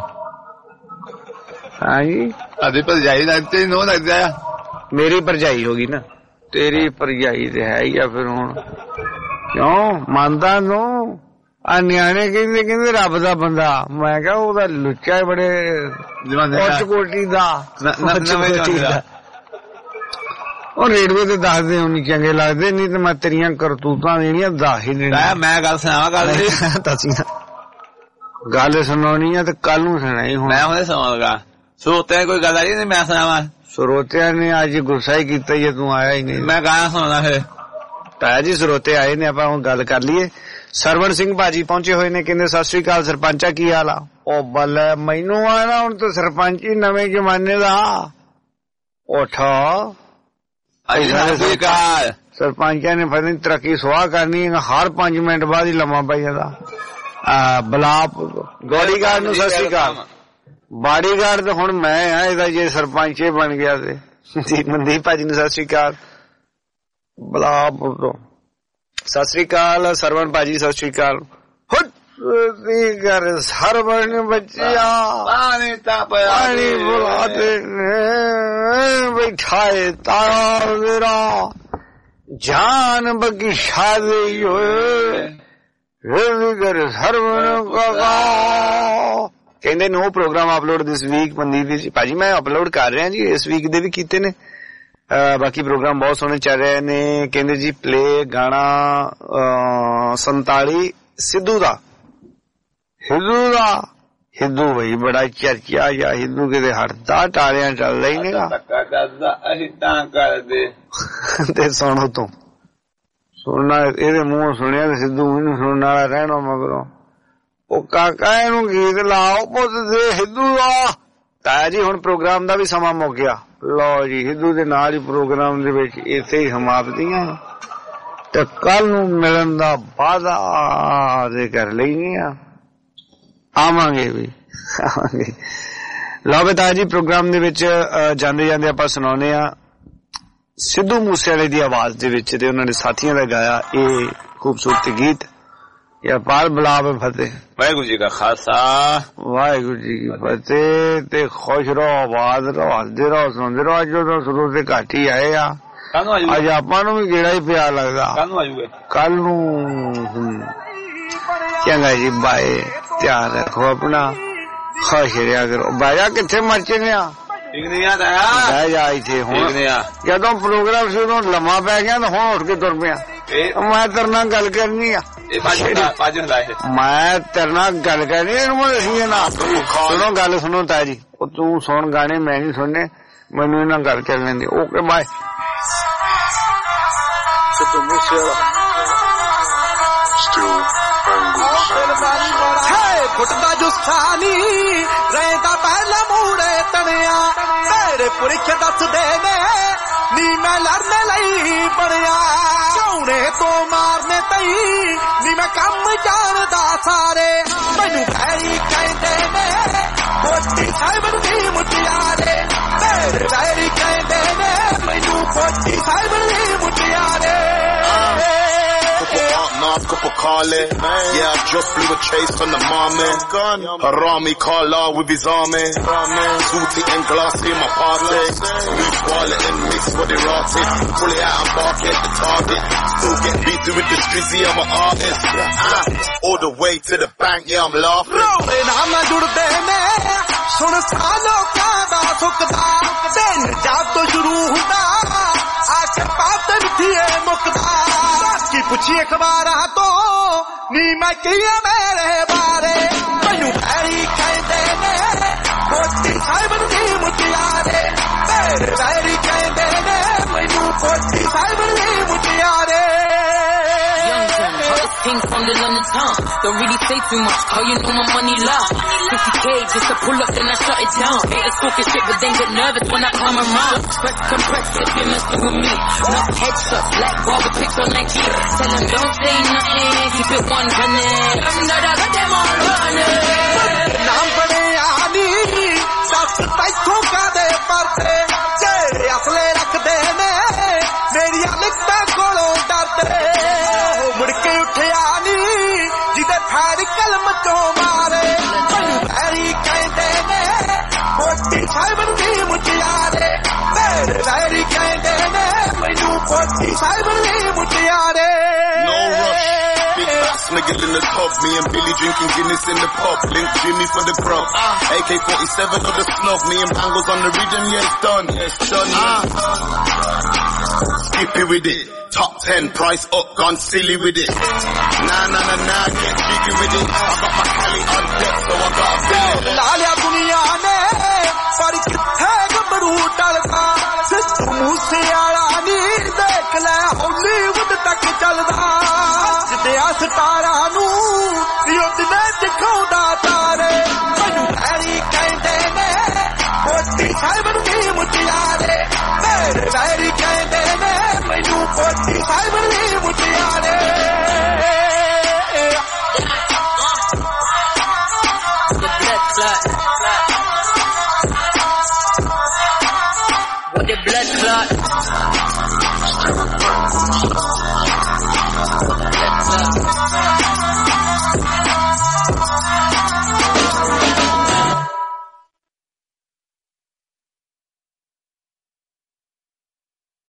S12: ਹਾਂਜੀ
S19: ਅਦੇ ਭਰਜਾਈ ਲੱਗਦੇ ਨੋ ਲੱਗਦਾ
S12: ਮੇਰੀ ਭਰਜਾਈ ਹੋ ਗਈ ਨਾ ਤੇਰੀ ਭਰਜਾਈ ਤੇ ਹੈ ਹੀ ਆ। ਫਿਰ ਹੁਣ ਕਿਉਂ ਮੰਨਦਾ ਨੂੰ ਆ ਨਿਆਣੇ ਕਹਿੰਦੇ ਰੱਬ ਦਾ ਬੰਦਾ। ਮੈਂ ਕਿਹਾ ਉਹਦਾ ਲੁੱਚਾ ਬੜੇ ਉੱਚ ਕੋਟੀ ਦਾ ਉਹ ਰੇਡਵੇ ਤੇ ਦੱਸਦੇ ਹੁਣ ਚੰਗੇ ਲੱਗਦੇ ਨਹੀਂ ਤੇ ਮੈਂ ਤੇਰੀਆਂ ਕਰਤੂਤਾਂ ਜਿਹੜੀਆਂ ਦੱਸ ਹੀ ਦੇਣੀਆਂ।
S19: ਮੈਂ ਗੱਲ ਸੁਣਾਵਾਂ ਗੱਲ
S12: ਗੱਲ ਸੁਣਾਉਣੀ ਆ ਤੇ ਕੱਲ ਨੂੰ ਸੁਣਾਈ। ਹੁਣ
S19: ਮੈਂ ਹੁਣੇ ਸੁਣਾਉਣ ਲੱਗਾ। ਸਰੋਤਿਆਂ ਕੋਈ ਗੱਲ ਆਈ ਨਹੀਂ, ਮੈਂ ਸੁਣਾਵਾਂ। ਸਰੋਤਿਆਂ ਨੇ ਅੱਜ ਗੁੱਸਾ ਹੀ ਕੀਤਾ ਹੀ, ਤੂੰ ਆਇਆ ਹੀ ਨਹੀਂ। ਮੈਂ ਗਾਣਾ ਸੁਣਾਉਣਾ ਫਿਰ।
S12: ਤਾਇਆ ਜੀ ਸਰੋਤੇ ਆਏ ਨੇ, ਆਪਾਂ ਹੁਣ ਗੱਲ ਕਰ ਲਈਏ। ਸਰਵਣ ਸਿੰਘ ਭਾਜੀ ਪਹੁੰਚੇ ਹੋਏ ਨੇ, ਕਹਿੰਦੇ ਸਤਿ ਸ੍ਰੀ ਅਕਾਲ ਸਰਪੰਚਾ, ਕੀ ਹਾਲ ਆ? ਉਹ ਬੱਲੇ ਮੈਨੂੰ ਆ ਨਾ, ਹੁਣ ਤਾਂ ਸਰਪੰਚ ਹੀ ਨਵੇਂ ਜ਼ਮਾਨੇ ਦਾ। ਉੱਠ ਸਰਪੰਚਾਂ ਨੇ ਪਤਾ ਨੀ ਤਰੱਕੀ ਸੁਆਹ ਕਰਨੀ, ਹਰ 5 ਮਿੰਟ ਬਾਅਦ ਹੀ ਲੰਮਾ ਪੈ ਜਾਂਦਾ। ਬਲਾਪ ਬੋਡੀਗਾਰਡ ਨੂੰ ਸਤਿ ਸ੍ਰੀ ਅਕਾਲ। ਬਾਡੀਗਾਰਡ ਤਾਂ ਹੁਣ ਮੈਂ ਆ ਇਹਦਾ, ਜੇ ਸਰਪੰਚ ਹੀ ਬਣ ਗਿਆ ਤੇ। ਮਨਦੀਪ ਭਾਜੀ ਨੂੰ ਸਤਿ ਸ੍ਰੀ ਅਕਾਲ। ਬਲਾਪੁਰ ਤੋਂ ਸਤਿ ਸ੍ਰੀ ਅਕਾਲ। ਸਰਵਣ ਭਾਜੀ ਸਤਿ ਸ੍ਰੀ ਅਕਾਲ। ਕਰ ਸਰਵਣ ਬੱਚਿਆ ਪਾਣੀ ਬੁਲਾਦੇ ਬੈਠਾਏ ਤਾਰਾ ਮੇਰਾ ਜਾਨ ਬਗੀਸ਼ਾ ਦੇ ਹੋਏ ਕਰ ਸਰਵਣ ਕਾਕਾ। ਕਹਿੰਦੇ no program upload this week. Mandeep ji ਭਾਜੀ ਮੈਂ ਅਪਲੋਡ ਕਰ ਰਿਹਾ ਜੀ, ਇਸ ਵੀਕ ਦੇ ਵੀ ਕੀਤੇ ਨੇ। ਬਾਕੀ ਪ੍ਰੋਗਰਾਮ ਬਹੁਤ ਸੋਹਣੇ ਚੱਲ ਰਹੇ ਨੇ। ਕਹਿੰਦੇ ਜੀ ਪਲੇ ਗਾਣਾ 47 ਸਿੱਧੂ ਦਾ। ਹਿੱਦੂ ਬਈ ਬੜਾ ਚਰਚਾ ਜਾਂ ਹਿੱਦੂ ਕਿਤੇ ਹਟਦਾ, ਟਾਲਿਆਂ ਚੱਲਦਾ ਹੀ ਨਹੀਂਗਾ ਤੇ ਸੁਣੋ ਤੂੰ ਸੁਣਨਾ ਇਹਦੇ ਮੂੰਹ ਸੁਣਿਆ ਤੇ ਸਿੱਧੂ ਮੈਨੂੰ ਸੁਣਨ ਵਾਲਾ ਰਹਿਣਾ ਮਗਰੋਂ। ਉਹ ਕਾਕਾ ਇਹਨੂੰ ਗੀਤ ਲਾਓ ਪੁੱਤ ਦੇ ਹਿੱਦੂ ਦਾ। ਤਾਇਆ ਜੀ ਹੁਣ ਪ੍ਰੋਗਰਾਮ ਦਾ ਵੀ ਸਮਾਂ ਮੁੱਕ ਗਿਆ। ਲਓ ਜੀ ਹਿੱਦੂ ਦੇ ਨਾਲ ਹੀ ਪ੍ਰੋਗਰਾਮ ਦੇ ਵਿੱਚ ਇੱਥੇ ਹੀ ਸਮਾਪਤੀਆਂ ਤੇ ਕੱਲ ਨੂੰ ਮਿਲਣ ਦਾ ਵਾਅਦਾ ਦੇ ਕਰ ਲੈਣੀ ਆ। ਆਵਾਂਗੇ ਵੀ ਆਵਾਂਗੇ। ਲਓ ਬਤਾ ਜੀ ਪ੍ਰੋਗਰਾਮ ਦੇ ਵਿੱਚ ਜਾਂਦੇ ਜਾਂਦੇ ਆਪਾਂ ਸੁਣਾਉਂਦੇ ਆ ਸਿੱਧੂ ਮੂਸੇਵਾਲੇ ਦੀ ਆਵਾਜ਼ ਦੇ ਵਿੱਚ ਤੇ ਉਹਨਾਂ ਦੇ ਸਾਥੀਆਂ ਦਾ ਗਾਇਆ ਇਹ ਖੂਬਸੂਰਤ ਗੀਤ। ਯਾ ਪਾਲ ਬਲਾਵੇ ਫਤਿਹ।
S19: ਵਾਹਿਗੁਰੂ ਜੀ ਕਾ ਖਾਲਸਾ
S12: ਵਾਹਿਗੁਰੂ ਜੀ ਕੀ ਫਤਿਹ। ਤੇ ਖੁਸ਼ ਰਹੋ, ਆਬਾਦ ਰਹੋ, ਹੱਸਦੇ ਰਹੋ, ਸੁਣਦੇ ਰਹੋ। ਅੱਜ ਉਦੋਂ ਸਰੋਤੇ ਘੱਟ ਹੀ ਆਏ ਆ, ਅੱਜ ਆਪਾਂ ਨੂੰ ਵੀ ਗੇੜਾ ਹੀ ਪਿਆ ਲੱਗਦਾ। ਕੱਲ ਨੂੰ ਚੰਗਾ ਜੀ ਬਾਏ। ਧਿਆਨ ਰੱਖੋ ਆਪਣਾ, ਖੁਸ਼ ਰਿਹਾ ਕਰੋ। ਬਾਜਾ ਕਿੱਥੇ ਮਰਚੇ ਨੇ ਆ ਬਹਿ ਜਾ ਇੱਥੇ। ਹੁਣ ਜਦੋਂ ਪ੍ਰੋਗਰਾਮ ਸੀ ਉਦੋਂ ਲੰਮਾ ਪੈ ਗਿਆ ਤਾਂ ਹੁਣ ਉੱਠ ਕੇ ਤੁਰ ਪਿਆ। ਮੈਂ ਤੇਰੇ ਨਾਲ ਗੱਲ ਕਰਨੀ ਆ, ਮੈਂ ਤੇਰੇ ਨਾਲ ਗੱਲ ਕਰਨੀ। ਇਹਨੂੰ ਅਸੀਂ ਨਾ ਸੁਣੋ, ਗੱਲ ਸੁਣੋ ਤਾਇਆ ਜੀ। ਉਹ ਤੂੰ ਸੁਣ ਗਾਣੇ, ਮੈਂ ਨਹੀਂ ਸੁਣਨੇ, ਮੈਨੂੰ ਇਹਨਾਂ ਗੱਲ ਕਰ ਲੈਂਦੇ। Okay bye.
S21: ਫੁੱਟਦਾ ਜੁਸਾਨੀ ਰਹਿੰਦਾ ਪਹਿਲਾ ਮੂੜੇ ਤਣਿਆ ਮੇਰੇ ਪੁਰਖ ਦੱਸਦੇ ਨੇ ਨੀ ਮੈਂ ਲੜਨ ਲਈ ਬਣਿਆ ਝੌਣੇ ਤੋਂ ਮਾਰਨੇ ਤਈ ਨੀ ਮੈਂ ਕੰਮ ਜਾਣਦਾ ਸਾਰੇ ਮੈਨੂੰ ਭੈਰੀ ਕਹਿੰਦੇ ਨੇ ਕੋਟੀ ਸਾਹਿਬ ਦੀ ਮੁਟਿਆਰੇ ਮੇਰੇ ਭੈਰੀ ਕਹਿੰਦੇ ਨੇ ਮੈਨੂੰ ਕੋਟੀ ਸਾਹਿਬ ਦੀ ਮੁਟਿਆਰੇ
S4: Cup of Carly, yeah, I just blew a chase from the Marmon. Harami Carla with his army. Zooty and glassy in my party. Loose wallet and mix with the rotted. Pull it out and bark at the target. Still get busy with the strizzy, I'm an artist. All the way to the bank, yeah, I'm laughing.
S21: I'm not doing that. Sun salo kada sukda. Then jab to shuru hunda. Aake paatan thiye mukda. की पूछी अखबार तो नी मैं किया मेरे बारे मैनू भैरी कहते ने कोटी साहिब दी मुटियारे मेरे भैरी कहते ने मैनू कोटी साहिब दी मुटियारे
S11: King from the London town. Don't really say too much, cause you know my money loud. 50K just to pull up, then I shut it down. Haters talking shit, but then get nervous when I come around. Spread compressed if you're messing with me. Enough headshots, like barber pics on IG. Tell them don't say nothing, keep it 100. Under the them all running.
S21: नाम बड़े आनी, दस पैसों का दे परते. जेरे असले रख दे ने, मेरी लिखता कोलों डरते. मुड़के उठिया नी जिदे फैरी कलम चो मारे मैनू भैरी कहते ने कोटी साहिब दी मुटियारे मेरे भैरी कहते ने मैनू कोटी साहिब दी मुटियारे
S4: No rush, big bass nigga in the top. Me and Billy drinking Guinness in the pub. Link Jimmy for the grub. AK-47 on the snog. Me and Bangles on the rhythm, yeah it's done. Yeah it's done. skippy with it. Top 10 price up, gone silly with it. Nah, get jiggy with it. I got my Cali on deck, so I got a bill.
S21: Lalia duniya ne, pari kithe gabru dalda. System muse aala nahi dekh le, Hollywood tak chalda. Jidya sitara nu, yo dine dikhaunda tare. Manu bhari kehde ne, moti saibar ni mutiyare. Mere bhari kehde ne, manu moti saibar ni mutiyare.
S11: With the blood clot.